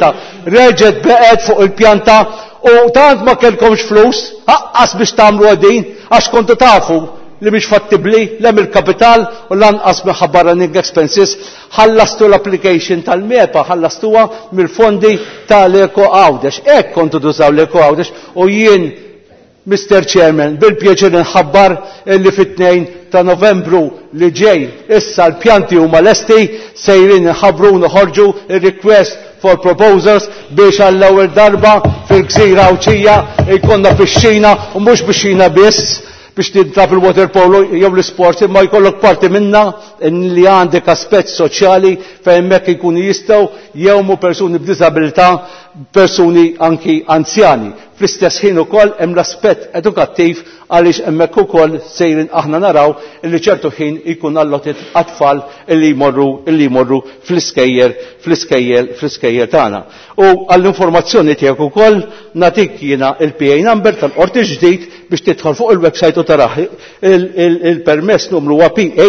[SPEAKER 13] il-pjanta u tant ma kellkomx flus, għas biex tamlu għadin, għax kontu tafu li biex fattibli lem il-kapital u lanqas minħabba running expenses, ħallastu l-application tal-MEPA, ħallastuha mill-fondi tal-Eko Għawdex. Ek kontu tużaw l-Eko Għawdex u jien, Mr. Chairman, bil-pjaċir nħabbar li fit-2 ta' Novembru li ġej issa l-pjanti huma lesti sejrin nħabbru noħorġu il-request for proposals biex għall-ewwel darba fil-Gżira Awċija jkollna pixxina u mhux pixxina biss biex tintrab il-water polo jew l-sport imma jkollok parti minna li għandek aspett soċjali fejn hemmhekk ikunu jistgħu jewmu persuni b'diżabilità, persuni anki anzjani. Fl-istess ħin ukoll hemm l-aspett edukattiv għaliex hemmhekk ukoll sejrin aħna naraw li ċertu ħin ikun allotit għat-tfal illi jmorru fl-iskejjel tagħna. U għall-informazzjoni tiegħek ukoll natik jiena il-PA number tal-qorti ġdid biex tidħol fuq il-website u taraħ il-permess numru huwa PA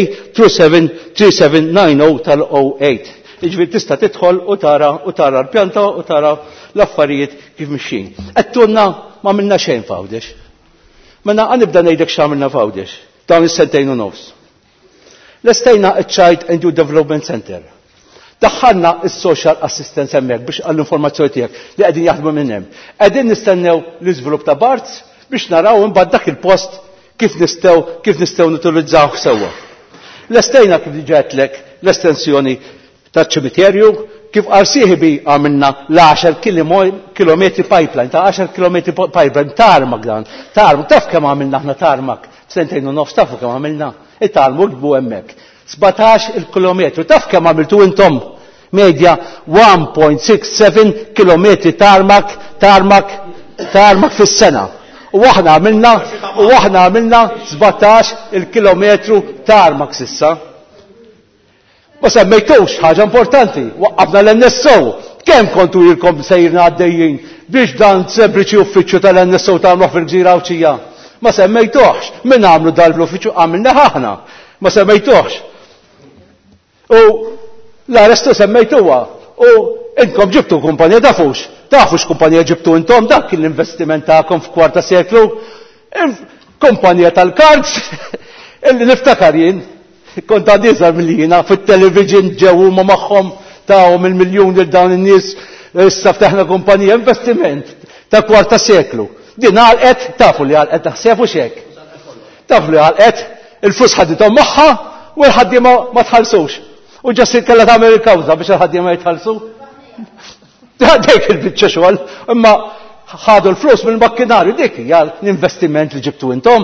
[SPEAKER 13] 3790 tal-08. Iġbir tista' tidħol u tara l-pjanta u tara l-affarijiet kif mixin. Għettunna ma minna xejn f'Għawdex. Menna għanibda ngħidlek x'għamilna f'Għawdex dawn is-sentejn u nofs. Lestejna ċ-Child and Youth Development Center. Daħħalna is-social assistance hemmhekk biex għall-informazzjoni tiegħek li qegħdin jaħdmu minn hemm. Qegħdin nistennew l-iżvilupp ta' Barts biex naraw imbagħad dak il-post kif nistgħu nutilizzawh sewwa. Lestejna kif diġetlek l-estensjoni taċ-ċimiterju kif qarsieħbi għamilna l-10 kilometri pipeline, ta' 10 kilometri pipeline, tarmak dan, taf kemm għamilna aħna tarmak, sentejn u nofs tafu kemm għamilna, it-tarmu għdbu hemmhekk. 17 il-kilometru, taf kemm għamiltu intom, medja 1.67 kilometri tarmak fis-sena. U aħna għamilna 17 il-kilometru tarmak sissa. Ma semmejtux ħaġa importanti, waqqafna l-NSO, kemm kontu jilkom sejrna għaddejjin biex dan sempliċi uffiċċju tal-NSO tagħmlu fil-Gżira Awċija. Ma semmejtuhx, min għamlu dal-uffiċċju għamilna aħna, ma semmejtuhx. U l-arrestu semmejtuha, u inkom ġibtu kumpanija tafux kumpanija ġibtu intom dak l-investiment tagħkom f'kwarta seklu, kumpanija tal-kards, illi niftakar jien. Kont għadizar mill-jina fit-television ġewu ma maħħom ta'hom il-miljon il dawn in-nies issa ftaħna kumpanija investiment ta' kwarta seklu. Din għalqet tafu li għalqet taħsefu xek. Tafu li għalqet il-flus ħaddithom magħha u l-ħaddiema ma tħallsux. U ġassi kellha tagħmel il-kawża biex il-ħaddiema jitħallsu. Dik il-biċċa xogħol, imma ħadu l-flus mill-makkinarju dik hija l-investiment li ġibtu intom.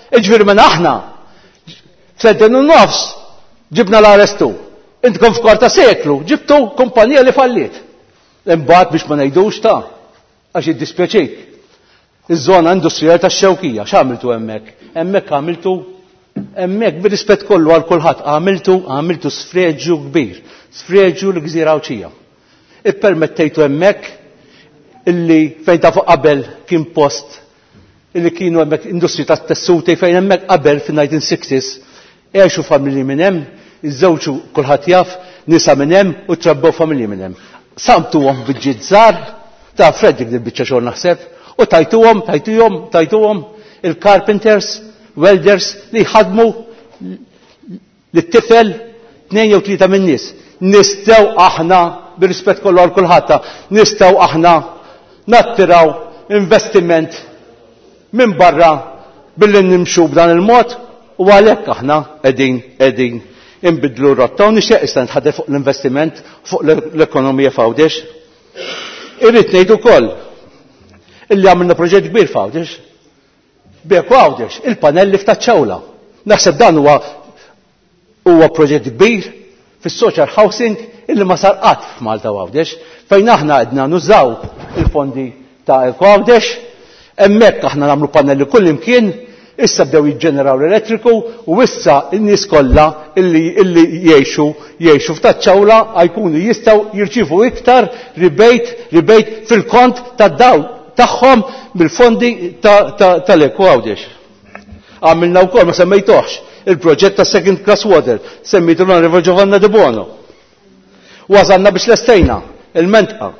[SPEAKER 13] Iġviri minn aħna, f'seddin u nofs, ġibna l-arrestu. Intkom f'kwarta seklu, ġibtu kumpanija li fallit. Imbagħad biex ma ngħidux ta' għax jiddispjaċik. Iż-żona industrijali tax-Xewkija, x'għamiltu hemmhekk? Hemmhekk bir-rispett kollu għal kulħadd għamiltu sfreġġu kbir, sfreġġu l-Gżira Awċija. Ippermettejtu hemmhekk illi fejn ta' fuq qabel kien post illi kienu hemmhekk industri tat-tessuti fejn hemmhekk qabel fin-1960s għexu familji minn hemm, iż-żewġu kulħadd jaf, nisa minn hemm u trabbew familji minn hemm. Samtuhom biġġiet żgħar ta' Fredrik din biċċa xogħol naħseb u tajtuhom il-carpenters, welders li jħadmu l-tifel 2 jew 3 minn nies. Nistgħu aħna bir-rispett kollu għal kulħadd, nistgħu aħna nattiraw investiment minn barra billi nimxu b'dan il-mod u għalhekk aħna qegħdin inbidlu rotta u nixtieq issa nitħaddem fuq l-investiment fuq l-ekonomija f'Għawdex. Irrid ngħid ukoll illi għamilna proġett kbir f'Għawdex. Bek Għawdex, il-panelli f'Taċċawla. Naħseb dan huwa proġett kbir fis-social housing illi ma sar qatt f'Malta Għawdex, fejn aħna qedna nużaw il-fondi ta' Għawdex, hemmhekk aħna nagħmlu pannelli kull imkien, issa bdew jiġġeneraw l-elettriku u issa n-nies kollha illi jgħixu f'Taċċawla jkunu jistgħu jirċievu iktar ribejt fil-kont tad-dawl tagħhom bil-fondi tal-Eco Għawdex. Għamilna wkoll ma semmejtuhx il-proġett ta' Second Class Water, semmitu l-Onorevole Giovanna De Bono. Wasalna biex lestejna il-mentqa.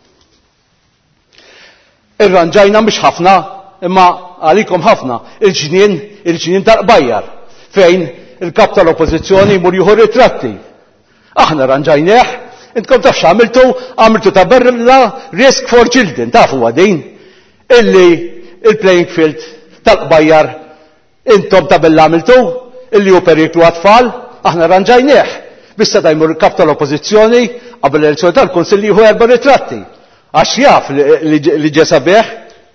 [SPEAKER 13] Irranġajna biex ħafna, imma għalikom ħafna, il-ġnien tal-qbajjar, fejn il-kap tal-oppożizzjoni jmur jieħu ritratti. Aħna ranġajneħ, intkom tafx għamiltu ta' berla Risk for Children, tafu għadin, illi il-playing field tal-qbajjar intom ta' bella għamiltu, illi hu periklu għatfall, aħna ranġajneħ. Bissa ta' jmur il-kap tal-oppożizzjoni qabel l-elezzjoni tal-Kunsill jieħu 4 ritratti. Għax jaf li ġe sabiħ.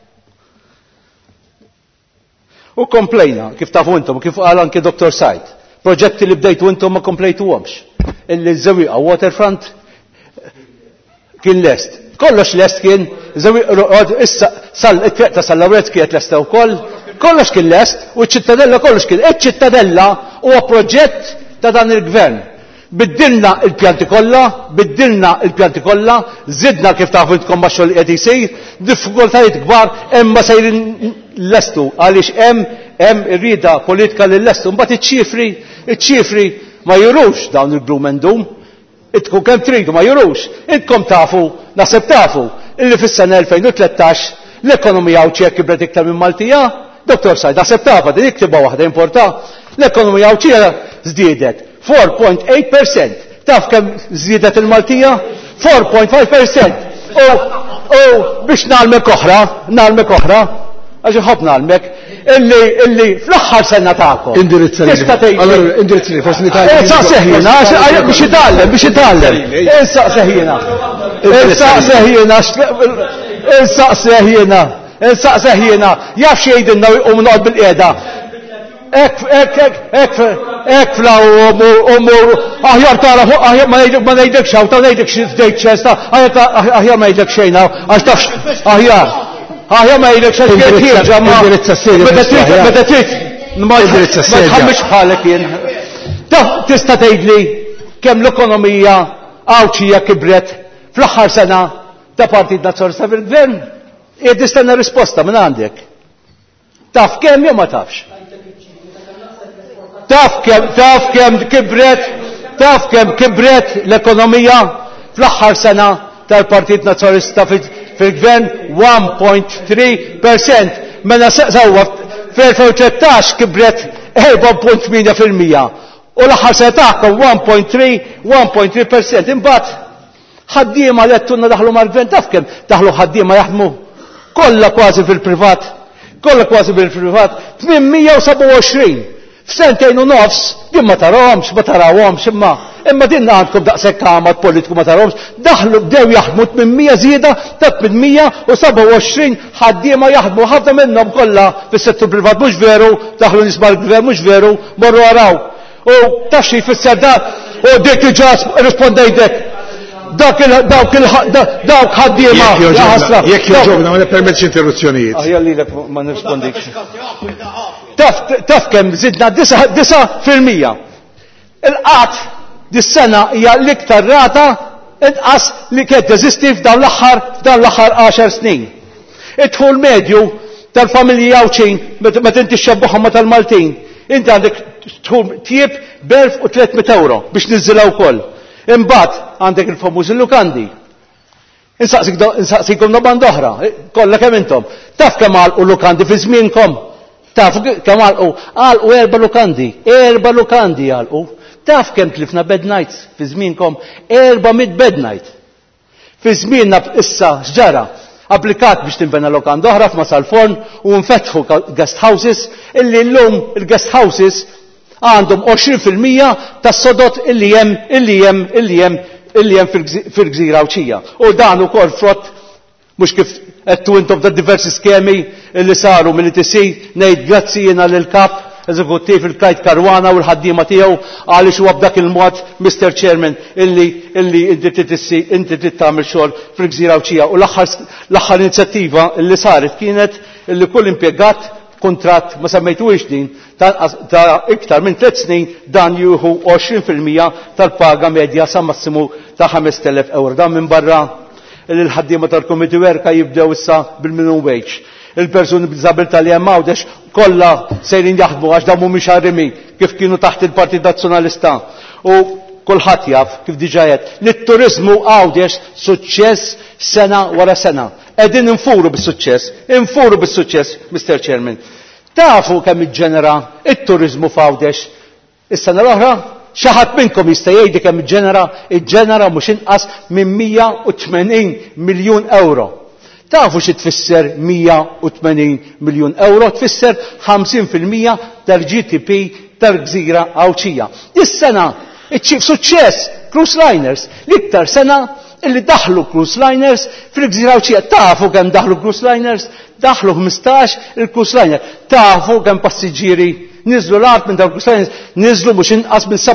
[SPEAKER 13] U komplejna, kif tafu intom, kif qal anke Dr. Said, proġetti li bdejtu intom ma komplejtuhomx. Illi żewieqa waterfront kien lest. Kollox lest kien, issa it-triq ta' Sal-Lawrez kienet lesta wkoll, kollox kien lest u ċ-Ċittadella kollox kien. Iċ-Ċittadella huwa proġett ta' dan il-gvern. Biddilna il-pjanti kollha, zidna kif tafu intkom ma' xogħol qed isir, diffikultajiet kbar imma sejrin lestu għaliex hemm irrida politika li lestu. Mbagħad iċ-ċifri ma jurux dawn il-gloom and doom. Idkom kemm tridu ma jurux. Idkom tafu, naħseb tafu, illi fis-sena 2013 l-ekonomija Awċija kibret iktar minn Maltija. Dr. Said, naħseb tafa din iktibha waħda importanti. L-ekonomija Awċija żdiedet 4.8%. Taf kemm żdiedet il-Maltija? 4.5%. U biex nagħlmek oħra, għax ħobb nagħlmek, illi fl-aħħar sena tagħkom.
[SPEAKER 7] Indirizzli, forsi nitgħallem.
[SPEAKER 13] Saqseħjina, biex itgħallem. Saqseħjina, jaf xejdinna u noqgħod bil-qiegħda. Ek flaw umur, aħjar tara, ma nejdek xaw, ta' nejdek xdejk ċesta, aħjar ma nejdek xejna, għax tafx, aħjar ma nejdek xejna, meta trid, ma tħammix bħalek jien. Tista' tgħidli kemm l-ekonomija Awċija kibret fl-aħħar sena ta' Partit Nazzjonalista fil-Gvern? Qiegħed tistenna risposta minn għandek. Taf kemm jew ma tafx? Taf kemm kibret l-ekonomija fl-aħħar sena tal-Partit Nazzjonalista fil-Gvern 1.3%. Mela sewwa fl-2013 kibret 4.8%. U l-aħħar sena tagħkom 1.3%. Imbagħad ħaddiema li għedtunna daħlu mal-Gvern, taf kemm daħlu ħaddiema jaħdmu kollha kważi fil-privat, 827 F'sentejn u nofs, din ma tarawhomx, ma tarawhomx, imma din għandkom daqshekk għamat politiku ma tarawhomx, daħlu bdew jaħdmu 800 żieda ta' 827 ħaddiema jaħdmu ħafna minnhom kollha fis-settur privat mhux veru, daħlu nisma' l-gvern mhux veru, morru araw. U taxxi jfisser da u dik diġà rispondejdek. Dawk ħaddiema.
[SPEAKER 7] Jekk joġobna ma nippermettx interruzzjonijiet.
[SPEAKER 13] Jalilek ma nirrispondikx. Taf kemm żidna 9%. Il-qatt dis-sena hija l-iktar rata inqas li kien teżisti f'dawn l-aħħar 10 snin. Id-dħul medju tal-familji Awċin meta inti xebbuħhom ma tal-Maltin, inti għandek tħul tieb b'1300 biex niżilha wkoll. Imbagħad għandek il-famuż il-lukandi. Insaqsikom domanda oħra, kollha kemm intom. Taf kemm għalqu lukandi fi żmienkom? Taf kemm għalqu 4 lukandi, 4 lukandi għalqu. Taf kemm tlifna bed nights fi żmienkom? 400 bed night. Fi żmienna issa x'ġara? Applikat biex tinbena lokanda oħra f'Masalforn u nfetħu guest houses illi llum il-guest houses għandhom 20% tas-sodot illi hemm fil-Gżira Awċija. U dan ukoll frott mhux kif qedtu intom ta' diversi skemi illi saru mill-ITC ngħid grazzi jiena lill-kap eżekuttiv il-Kajt Karwana u l-ħaddiema tiegħu għaliex huwa b'dak il-mod Mr. Chairman illi inti trid tagħmel xogħol fil-Gżira Awċija. U l-aħħar inizjattiva illi saret kienet illi kull impjegat kontratt ma semmejtuhiex din ta' iktar minn 3 snin dan jieħu 20% tal-paga medja sa massimu ta' 5,000 euro. Dan minn barra il-ħaddiema tal-Committee Werka jibdew issa bil-minimum wage. Il-persuni b'diżabilità li hemm hawndex kollha sejrin jaħdmu għax dawn mhumiex ħarrimi kif kienu taħt il-Partit Nazzjonalista. U kulħadd jaf kif diġà qed li t-turiżmu hawndex suċċess sena wara sena. Qegħdin infuru bis-suċċess, Mr. Chairman. Tafu kemm iġġenera it-turiżmu f'Għawdex is-sena l-oħra? Xi ħadd minnkom jista' jgħidi kemm iġġenera mhux inqas minn 180 miljun euro. Tafu xi tfisser 180 miljun euro? Tfisser 50% tal-GDP tal-Gżira Awċija. Is-sena iċċib suċċess cruise liners l-iktar sena illi daħlu cruise liners fil-Gżira Awċija. Tafu kemm daħlu cruise liners? Daħlu 15 il-cruise liner. Tafu kemm passiġġieri niżlu l-art minn dawn cruise liners, niżlu mhux inqas minn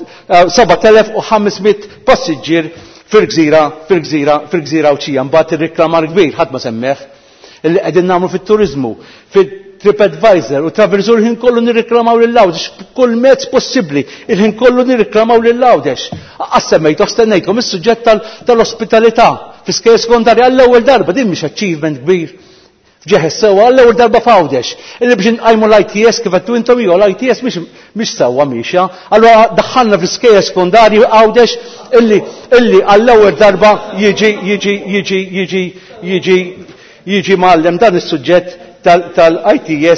[SPEAKER 13] 7,500 passiġġier fil-Gżira Awċija. Mbagħad ir-riklamar kbir ħadd ma semmeħ illi qegħdin nagħmlu fit-turiżmu TripAdvisor u Travelzur il-ħin kollu nirriklamaw lill-Għawdex b'kull mezz possibbli, il-ħin kollu nirriklamaw lill-Għawdex. Assemmejtu stennejtkom is-suġġett tal-ospitalità fis-skejjel sekondarja għall-ewwel darba din mhix achievement kbir. F'ġeħes sewwa għall-ewwel darba f'Għawdex. Illi biex inqajmu l-ITS kif qed intom jew l-ITS mhix sewwa mhixja. Allura daħħalna fl-iskejjel sekondarji Għawdex illi għall-ewwel darba jiġi mgħallem dan is-suġġett tal-ITS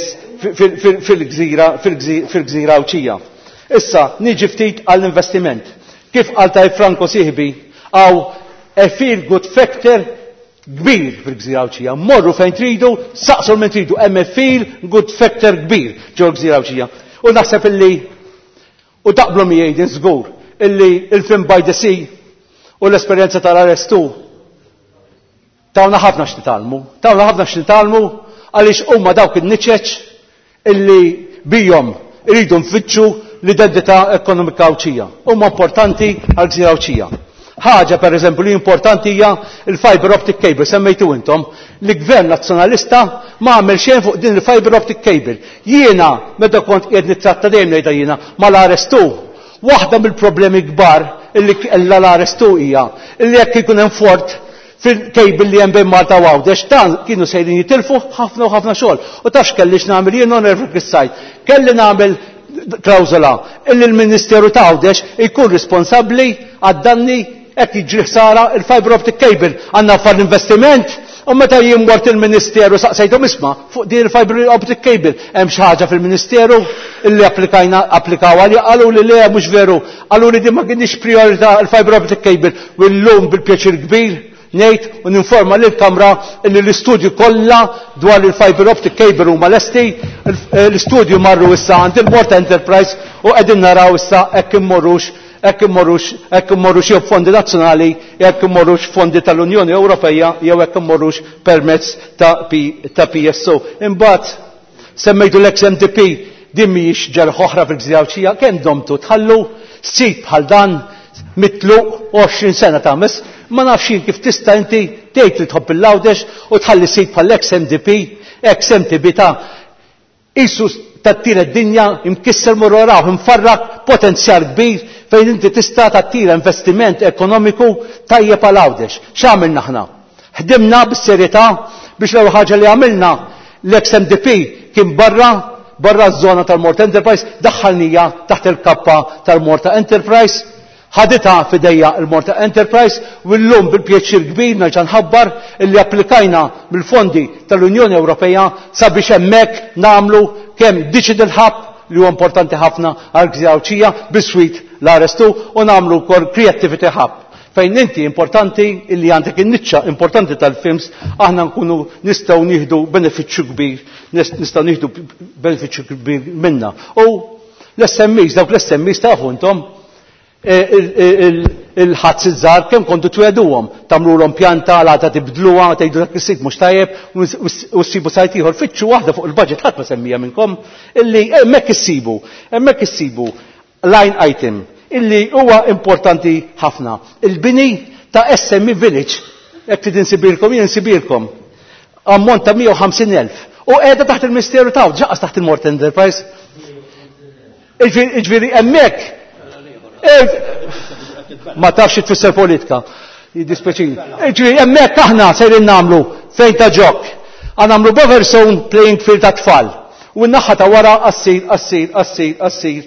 [SPEAKER 13] fil-Gżira Awċija. Issa, niġi ftit għall-investiment. Kif qal Taj Franco Sieħbi, għaw a feel good factor kbir fil-Gżira Awċija. Morru fejn tridu, saqsu minn tridu, hemm a feel good factor kbir ġol Gżira Awċija. U naħseb illi, u taqblu miegħi żgur, illi il-film By the Sea u l-esperjenza tal-arrestu tawna ħafna x'nitalmu, għaliex huma dawk in-niċeċ illi bijhom iridu nfittxu l-identità ekonomika Awċija. Huma importanti għal Gżira Awċija. Ħaġa pereżempju li importanti hija il-fiber optic cable, semmejtu intom, l-Gvern Nazzjonalista ma għamel xejn fuq din il-fiber optic cable. Jiena meta kont qiegħed nittratta dejjem ngħidha jiena mal-arestu. Waħda mill-problemi kbar illi kellha l-arestu hija illi jekk ikun hemm fort fil-kejbil li hemm bejn Malta u Għawdex dan kienu sejrin jitilfu ħafna u ħafna xogħol. U tax kellix nagħmel jien onervik is-sajt. Kelli nagħmel klawżola illi l-Ministeru ta' Għawdex ikun responsabbli għad-danni hekk jiġri ħsara il-fiber optic cable għandna far investiment u meta jien mort il-Ministeru saqsejthom isma' fuq din il-fiber optic cable hemm xi ħaġa fil-Ministeru illi applikaw għalli qalu li le mhux veru, qalu li din ma kienx priorità il-fiber optic cable u llum bil-pjaċir kbir ngħid u ninforma lill-Kamra li l-istudju kollha dwar il-fiber optic cable huma lesti, l-istudju marru issa għand il-Morta Enterprise u qegħdin naraw issa hekk immorrux jew fondi nazzjonali, jekk immorrux fondi tal-Unjoni Ewropea jew hekk immorrux permezz ta' PSO. Imbagħad semmejtu l-ex-MDP din mhijiex ġerħ oħra fil-Gżjawċija, kemm domtu tħallu sit bħal dan mitluq 20 sena tames, ma nafx kif tista' inti tgħid li tħobb il-Għawdex u tħalli sit bħal ex-MDP ta' isu tattira d-dinja imkisser murroraw, imfarrak potenzjal kbir fejn inti tista' tattira investiment ekonomiku tajjeb għal Għawdex. X'għamilna aħna? Ħdimna bis-serjetà biex l-ewwel ħaġa li għamilna l-ex-MDP kien barra z-żona tal-Morta Enterprise, daħħalnija taħt il-kappa tal-Morta Enterprise, ħadita fidejja il-Morta Enterprise u llum bil-pjaċir kbir nerġa' nħabbar illi applikajna mill-fondi tal-Unjoni Ewropea sabiex hemmhekk nagħmlu kemm Digital Hub li huwa importanti ħafna għal Gżjawċija bis-swit l-Arestu u nagħmlu wkoll Creativity Hub fejn inti importanti illi għandek in-niċċa importanti tal-films aħna nkunu nistgħu nieħdu benefiċċju kbir, nistgħu nieħdu benefiċċju kbir minna. U l-SMEs, dawk l-SMEs tafu intom il-ħadz iż-żgħar kemm kontu tweduhom, tagħmluhom pjanta għalha tibdluha, tgħidu dak is-sit mhux tajjeb u ssibu sajt ieħor fitxu waħda fuq il-budget ħadd ma semmija minnkom illi hemmhekk issibu line item illi huwa importanti ħafna. Il-bini ta' SME Village, jekk trid insibirkom, ammont ta' 150,000 u qiegħda taħt il-Ministeru ta' ġaqas taħt il-Morta Enterprise. Iġifieri hemmhekk ma tafx tfisser politika. Jiddispeċini. Iġifieri hemmhekk aħna sejrin nagħmlu fejn ta' ġok. Għanamlu buffer zone playing field ta' tfal. U n-naħħa ta' wara assir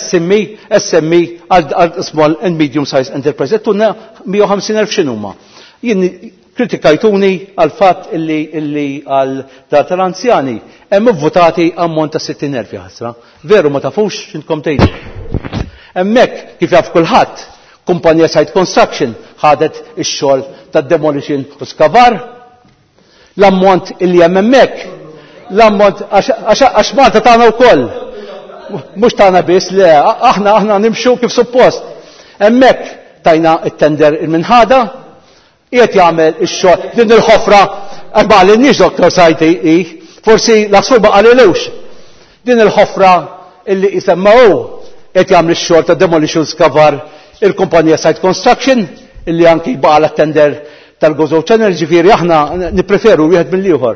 [SPEAKER 13] SME għal small and medium size enterprise. Tunna 150,000 x'inhuma. Jien kritikajtuni għal fatt illi għal data l-anzjani hemm votati ammont ta' 60,000 ħasra. Veru ma tafux x'intkom tgħidu. Hemmhekk kif jaf kulħadd, kumpanija Site Construction ħadet ix-xogħol ta' demolition u skavar. L-ammont illi hemm hemmhekk l-ammont għax Malta tagħna wkoll. Mhux tagħna biss, le, aħna nimxu kif suppost. Hemmhekk tajna t-tender il-minħada, qiegħed jagħmel ix-xogħol din il-ħofra qal in-nies Dr. Sajti forsi l-asfur ma qalilux. Din il-ħofra illi jisemmaw qed jagħmel ix-xogħol ta' demolition skavar il-kumpanija Site Construction illi anki jbaqala t-tender tal-Gozo Channel, ġifieri aħna nippreferu wieħed mill-ieħor.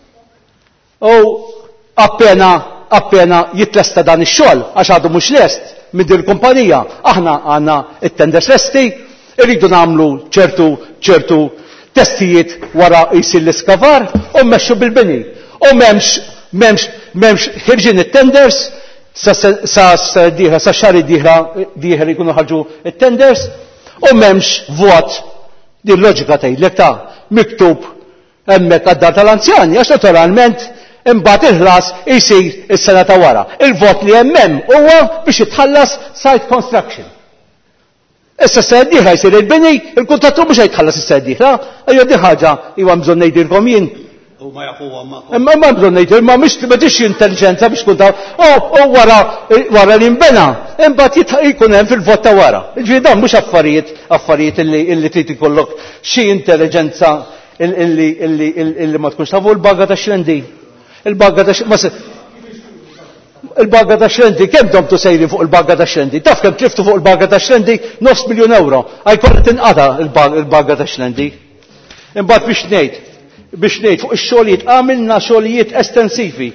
[SPEAKER 13] U appena jitlesta dan ix-xogħol għax għadu mhux lest minn din il-kumpanija, aħna għandna it-tenders lesti, irridu nagħmlu ċertu testijiet wara jsir l-iskavar u mmexxu bil-bini. U m'hemmx ħirġin it-tenders sa xahar dieħla jkunu ħarġu it-tenders u m'hemmx vot. Din loġika tgħidlek ta' miktub hemmhekk għad-dar tal-anzjani għax naturalment imbagħad il-ħlas jsir is-sena ta' wara. Il-vot li hemm huwa biex jitħallas Site Construction. Issa s-sena d-dieħla jsir il-bini, il-kuntrattur mhux jitħallas is-sena d-dieħla, ejja din ħaġa iwa bżonn ngħidilkom jien. Imma ma bżonn ngħidilkom, ma m'għandix intelligenza biex tkun ta' u wara li nbena, imbagħad jkun hemm fil-vot ta' wara. Ġifieri dan mhux affarijiet illi trid ikollok xi intelligenza illi ma tkunx tafu l-bagga ta' xlendi. Il-bagga ta' xlendi, kemm domtu sejri fuq il-bagga ta' xlendi? Taf kemm tliftu fuq il-bagga ta' xlendi? €9,000,000. Għajkolli tinqata il-bagga ta' xlendi. Imbagħad biex ngħid fuq ix-xogħlijiet għamilna xogħlijiet estensivi.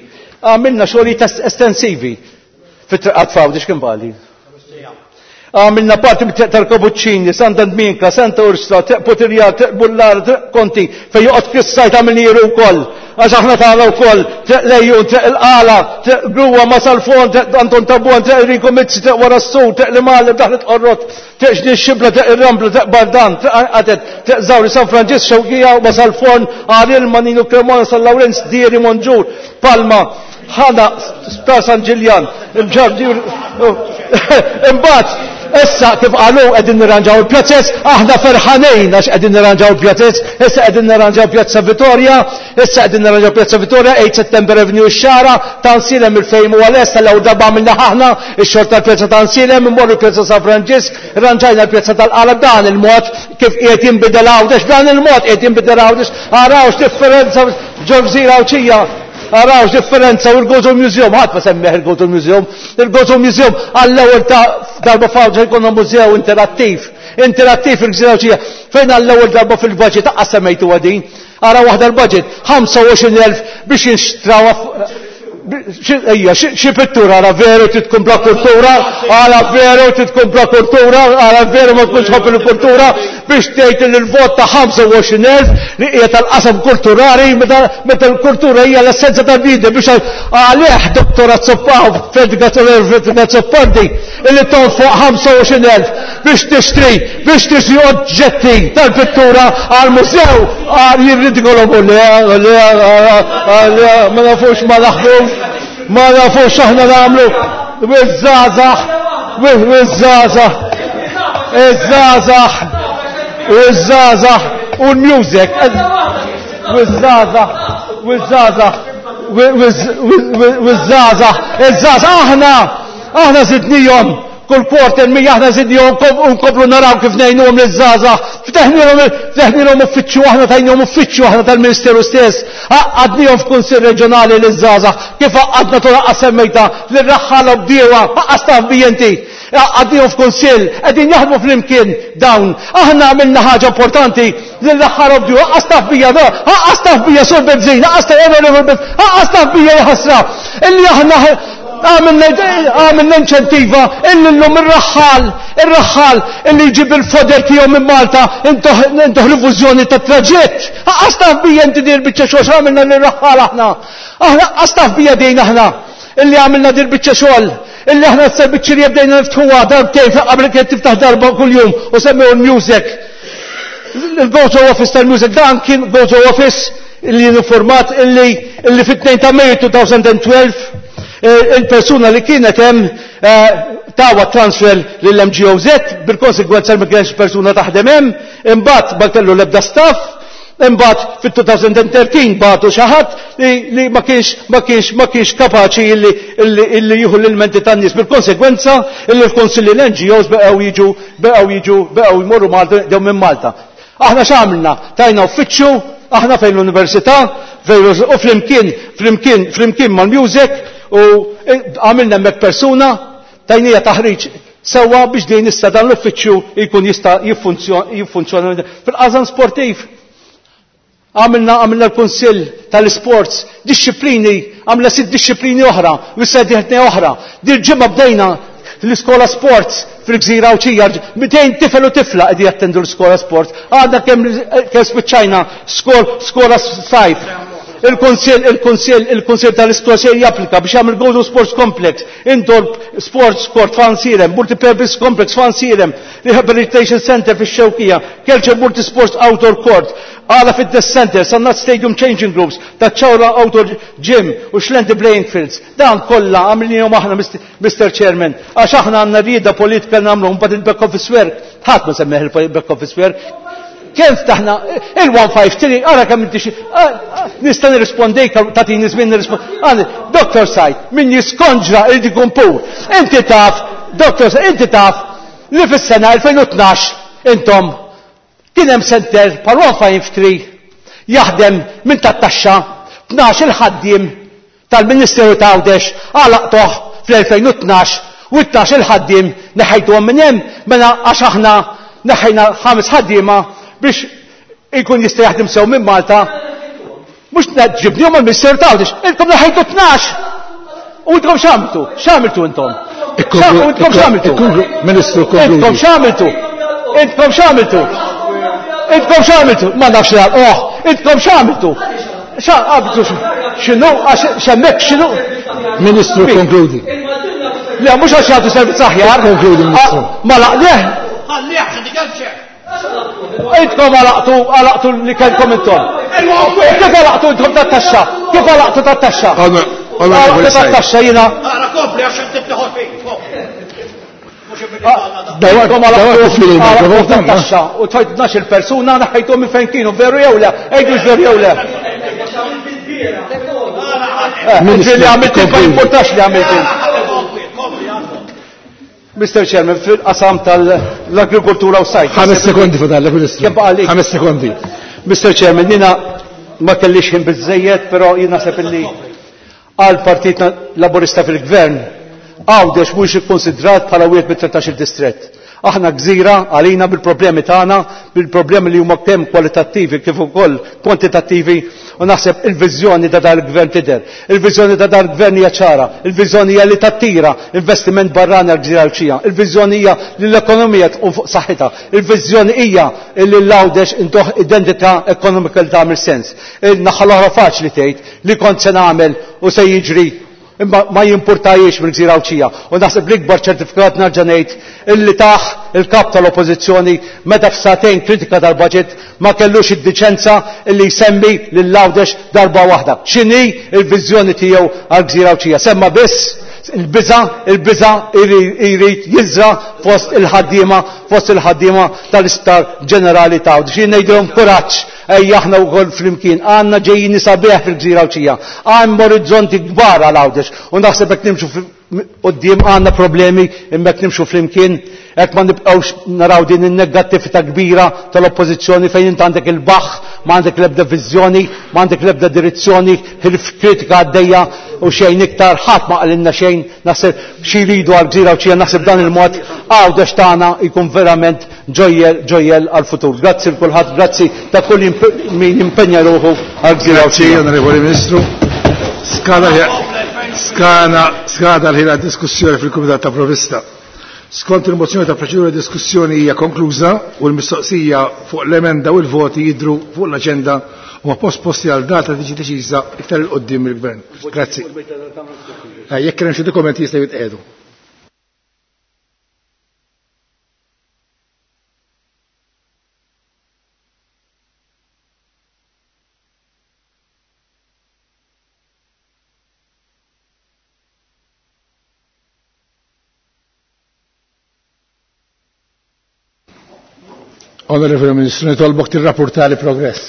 [SPEAKER 13] Fit-triqat Fawdex kien bali. Għamilna parti tal-Kabuċċini, Santa Dminka, Santa Ursula, Potirjar, Bullar, Konti, fej joqgħod Krissajt għamilni jiru wkoll. Għax aħna tagħna wkoll lejjun, il-qala, gruwa ma salfon, Anton Tabuan, Enrico Mizzi, wara s-sur, l-Imalib, daħlet qorrot, ġni x-xibla, il-Rambla, Bardan, għadet, Zawri San Franġis, Xewqija, ma salfon, Għaril, Maninu Cremona, San Lawrenz, Dieri, Monġur, Palma, ħana Spar San Ġiljan,
[SPEAKER 6] issa kif qalu qegħdin nirranġaw il-pjazzezz, aħna ferħanejn għax qegħdin nirranġaw il-pjazzezz, issa qegħdin nirranġaw Pjazza Vittoria, issa qegħdin nirranġaw Pjazza Vittoria, 8 September Avenue x-xara, Tansilem il-fejn huwa lesta l-ewwel darba għamilna aħna x-xogħol tal-Pjazza Tansilem, immorru Pjazza San Franġisk, rranġajna l-Pjazza tal-Qalab dan il-mod kif qiegħed jinbidel Għawdex, dan il-mod qiegħed jinbidel Għawdex, arawx differenza ġewżira Awċija. Arawx differenza u l-Gozo Museum, ħadd ma semmeħ il-Gozo Museum. Il-Gozo Museum għall-ewwel darba f'Għawdex jkollna mużew interattiv il-Gżira Awċija. Fejn għall-ewwel darba fil-budget taqqa semmejtu għadin. Ara waħda l-budget 25,000 biex jinxtraw xi pittura ara veru titkompla kultura, ara veru titkompla kultura, ara veru ma tkunx ħobb il-kultura biex tgħid li l-vot ta' 25,000 li hija tal-qasam kulturali meta l-kultura hija l-essenza tal-bniedem biex għalih Dottora Fedga Zoppardi illi tonfoq 25,000 biex tixtri oġġetti tal-pittura għal-mużew jirridikolhom ma nafux ma naħdux. Ma nafux aħna nagħmlu iż-żgħażagħ u l-music aħna żidnihom kull quarter mija aħna żidnihom nkomplu naraw kif ngħinuhom liż-żgħażagħ. Fteħnilhom uffiċċju aħna tajnihom uffiċċju aħna tal-Ministeru stess. Għadnihom f'Kunsill Reġjonali liż-żgħażagħ kif għadna tolaqqa semmejta lir-raħħala bdiewa ħaqqas taf bijenti. Għadnihom f'Kunsill qegħdin jaħdmu flimkien dawn. Aħna għamilna ħaġa importanti lir-raħħala bdiewa ħaqqas taf bija ħaqqas taf bija sur Bebżin, ħaqqas taf bija jaħasra. Illi aħna għamilna inċentiva illi l-lum il-raħħal illi jġib il-foder tiegħu minn Malta intoħ rifużjoni ta' traġett. Għastaf bija inti dir biċċa xogħol għamilna l-raħħal aħna għastaf bija dejn aħna illi għamilna dir biċċa xogħol illi aħna s-serviċċi bdejna niftħuha darbtejn qabel kien tiftaħ darba kuljum u semmew il-music. Il-Go-To Office tal-music dan kien Go-To Office illi uniformat illi fit-2 ta' Mejju 2012 il-persuna li kienet hemm tawa transfer lill-MGOZ bil-konsegwenza ma kienx persuna taħdem hemm, imbagħad ma kellu l-ebda staff, imbagħad fit-2013 bagħtu xi ħadd li ma kienx kapaċi illi jieħu l-ilmenti tan-nies bil-konsegwenza illi l-konsilli l-NGOs beqgħu jmorru Malta dew minn Malta. Aħna x'għamilna? Tajna uffiċċju aħna fejn l-università u flimkien mal-music u għamilna mek persuna tajnija taħriġ sewa biex din issa dan l-uffiċċju jkun jista' jiffunzjona fil-qasam sportiv. Għamilna l-Kunsill tal-Sports disċiplini, għamilna 6 disċiplini oħra, u issa diħtni oħra. Dil-ġimgħa bdejna l-iskola sports fil-Gżira Awċija, 200 tifel u tifla qegħdin jattendu l-iskola sports. Għadna kemm spiċċajna skola sajf. Il-Kunsill tal-Iskola se japplika biex jagħmel Go-To Sports Complex, Indoor Sports Court Fansirem, Multipurpose Complex Fansirem, Rehabilitation Center fix-Xewkija, Kelċe Multisports Outdoor Court, għala Fitness Center, Sannat Stadium Changing Groups, Taċċawra Outdoor Gym u Xlendi Playing Fields. Dan kollha għamilnihom aħna Mr. Chairman, għax aħna għandna rieda politika nagħmlu mbagħad il-back office work. Ħadd ma semmeħ il-back office work. Kien ftaħna il-153, għara kemm inti nista' nirrispondejk tagħtini żmien nirrispondi. Dr. Said, min jiskonġra irid ikun pur. Inti taf, Dr. Said, inti taf li fis-sena 2012 intom kien hemm center par 153 jaħdem minn tat-taxxa 12 il-ħaddiem tal-Ministeru ta' Għawdex għalaqtoh fl-2012 u 12 il-ħaddiem neħejtuhom minn hemm mela għax aħna neħejna 5 ħaddiema biex ikun jista' jaħdem sew minn Malta, mhux ġibnihom mal-Ministeru ta' Għawdex, intom neħejtu 12. U intkom x'għamiltu intom? Intkom x'għamiltu?
[SPEAKER 7] Ministru konkludi.
[SPEAKER 6] Intkom x'għamiltu? Ma nafx intkom x'għamiltu? X'inhu x'hemmhekk x'inhu?
[SPEAKER 7] Ministru konkludi.
[SPEAKER 6] Le mhux għax jagħtu servizz aħjar.
[SPEAKER 7] Konkludi Ministru.
[SPEAKER 6] Ma laqleh. Intkom għalaqtu li kellkom intom. Kif għalaqtu intkom tat-taxxa? Kif għalaqtu tat-taxxa? Għalaqtu tat-taxxa jiena.
[SPEAKER 17] Ara kompli għax tibtaħol fejn.
[SPEAKER 10] U tajt 12 persuna naħħajtom minn fejn kienu veru jew le, ejdu veru jew le. Ġieli għamilt ma importax li għamilt. Mr. Chairman, fil-qasam tal-agrikoltura u sajt.
[SPEAKER 7] 5 sekondi fadallek, Ministru. 5 sekondi.
[SPEAKER 10] Mr. Chairman, jina ma kellix ħin bizzejiet, pero jina sepp li għal partit laborista fil-gvern għawdex mux ikkonsidrat bħala wieħed mit-13 distret. Aħna gżira għalina bil-problemi tagħna, bil-problemi li huma kemm kwalitattivi kif ukoll kwantitattivi, u naħseb il-viżjoni ta' dal-gvern tidher. Il-viżjoni ta' dal-gvern hija ċara, il-viżjoni hija li tattira investiment barrani għal-gżira l-ċija, il-viżjoni hija li l-ekonomija tqum fuq saħħitha, il-viżjoni hija li l-għawdex intoħ identità ekonomika li tagħmel sens. Naħa l-oħra faċli tgħid li kont se nagħmel u se jiġri imma ma jimpurtajiex mill-gżira ċija. U naħseb l-ikbar ċertifikat narġa' ngħid illi taħ il-kap tal-oppożizzjoni meta f'satejn kritika tal-budget ma kellux id-diċenza illi jsemmi lill-Għawdex darba waħda. X'inhi l-viżjoni tiegħu għall-gżira ċija? Semma biss il-biża jrid jiżra fost il-ħaddiema tal-Istar Ġenerali ta' Għawdex. Jien ngħidilhom kuraġġ ejja aħna wkoll flimkien għandna ġejjin sabiħ fil-gżira ċija. Għandna orizzonti kbar għal Għawdex u naħseb hekk nimxu qudiem għandna problemi imma hekk nimxu flimkien hekk ma nibqgħux naraw din in-negattività kbira tal-oppożizzjoni fejn int għandek il-baħħ, ma għandek l-ebda viżjoni, ma għandek l-ebda direzzjoni, kritika għaddejja u xejn iktar ħadd ma qalilna xejn, naħseb xi jridu għall-gżira ċija naħseb dan il-mod Għawdex tagħna jkun verament ġojjel għall-futur. Grazzi l kulħadd, grazzi ta' kull min impenja ruħu għall-gżira ċija.
[SPEAKER 7] Onorevoli Ministru, skada l-ħina diskussjoni fil-Kumitat ta' Provvista. Skont il-mozzjoni ta' proċedura diskussjoni hija konkluża u l-mistoqsija fuq l-emenda u l-voti jidru fuq l-aġenda u posposti għal data tiġi deċiża iktar il-qoddim il-Gvern. Grazzi. Jekk hemm xi dokumenti jistgħu jitqiegħdu. Onorevole Ministru, nitolbok tirrapportali progress.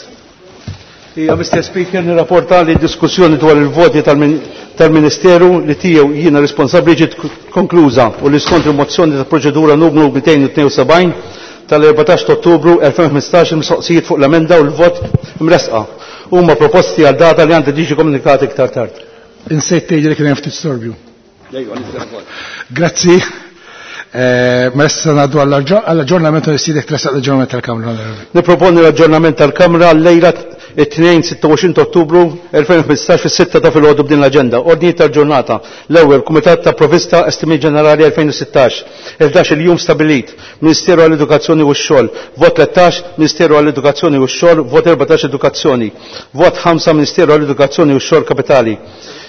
[SPEAKER 10] Mr. Speaker, nirrapportali diskussjoni dwar il-voti tal-Ministeru li tiegħu jiena responsabbli ġiet konkluża u li skont il-mozzjoni ta' proċedura numru 272 tal-14 Ottubru 2015 il-mistoqsijiet fuq l-emenda u l-vot mresqa huma proposti għal data li għandha tiġi komunikati iktar tard.
[SPEAKER 7] Insejt tgħidli li kien hemm ftit storbju. Grazzi. Ma issa ngħaddu għall-aġġornament u jsidek tresaq l-aġġornament tal-Kamra.
[SPEAKER 10] Niproponi l-aġġornament tal-Kamra l-lejla it-2-26 Ottubru 2015 fis-6 ta' filgħodu b'din l-aġenda. Ordni tal-ġurnata. L-ewwel Kumitat ta' Provvista Estimi Ġenerali 2016. 11 il-jum stabilit. Ministeru għall-Edukazzjoni u x-xogħol. Vot 13 Ministeru għall-Edukazzjoni u x-xogħol. Vot 14 Edukazzjoni. Vot 5 Ministeru għall-Edukazzjoni u x-xogħol Kapitali.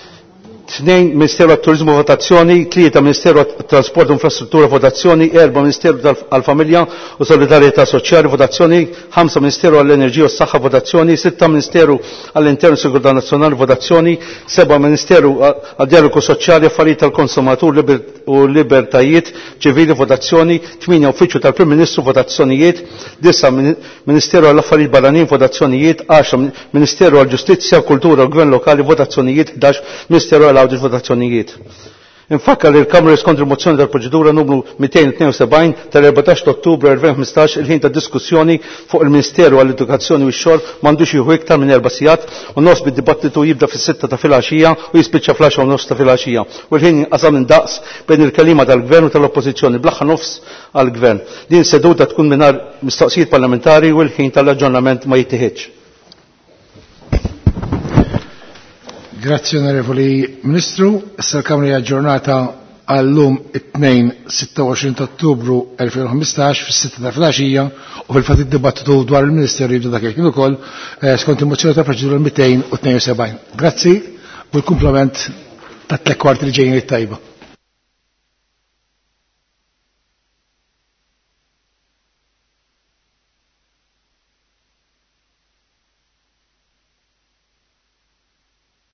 [SPEAKER 10] 2 Ministeru għat-Turizmu votazzjoni, 3 Ministeru għat-Trasport u Infrastruttura votazzjoni, 4 Ministeru għal-Familja u Solidarietà Soċjali votazzjoni, 5 Ministeru għall-Enerġija u s-Saħħa votazzjoni, 6 Ministeru għall-Internu u Sigurtà Nazzjonali votazzjoni, 7 Ministeru għad-Dialogu Soċjali, Affarijiet tal-Konsumatur u Libertajiet ċivili votazzjoni, 8 Uffiċċju tal-Prim Ministru votazzjonijiet, 9 Ministeru għall-Affarijiet Barranin votazzjonijiet, 10 Ministeru għall-Ġustizzja, Kultura u Gvern Lokali votazzjonijiet, 11 Ministeru għal-għawdi votazzjonijiet. Infakkar li l-Kamra skont il-mozzjoni tal-proċedura numru 272 tal-14 Ottubru 2015 il-ħin ta' diskussjoni fuq il-Ministeru għall-Edukazzjoni u x-xogħol m'għandux jieħu iktar minn 4 sigħat u nofs bid-dibattitu jibda fis-6 ta' filgħaxija u jispiċċa fl-10 u nofs ta' filgħaxija. U l-ħin qasam indaqs bejn il-kelima tal-Gvern u tal-Oppożizzjoni bl-aħħar nofs għall-Gvern. Din seduta tkun mingħajr mistoqsijiet parlamentari u l-ħin tal-aġġornament ma jittieħedx.
[SPEAKER 7] Grazie onorevoli Ministru. Issa l-Kamra hija ġġornata għallum it-2-26 Ottubru 2015 fis-6 ta' filgħaxija u fil-fatt id-dibattitu dwar il-Ministeru jibda dak kien ukoll skont il-mozzjoni ta' proċedura 272. Grazzi u l-kumplament tat-3 kwarti li ġejjin it-tajba.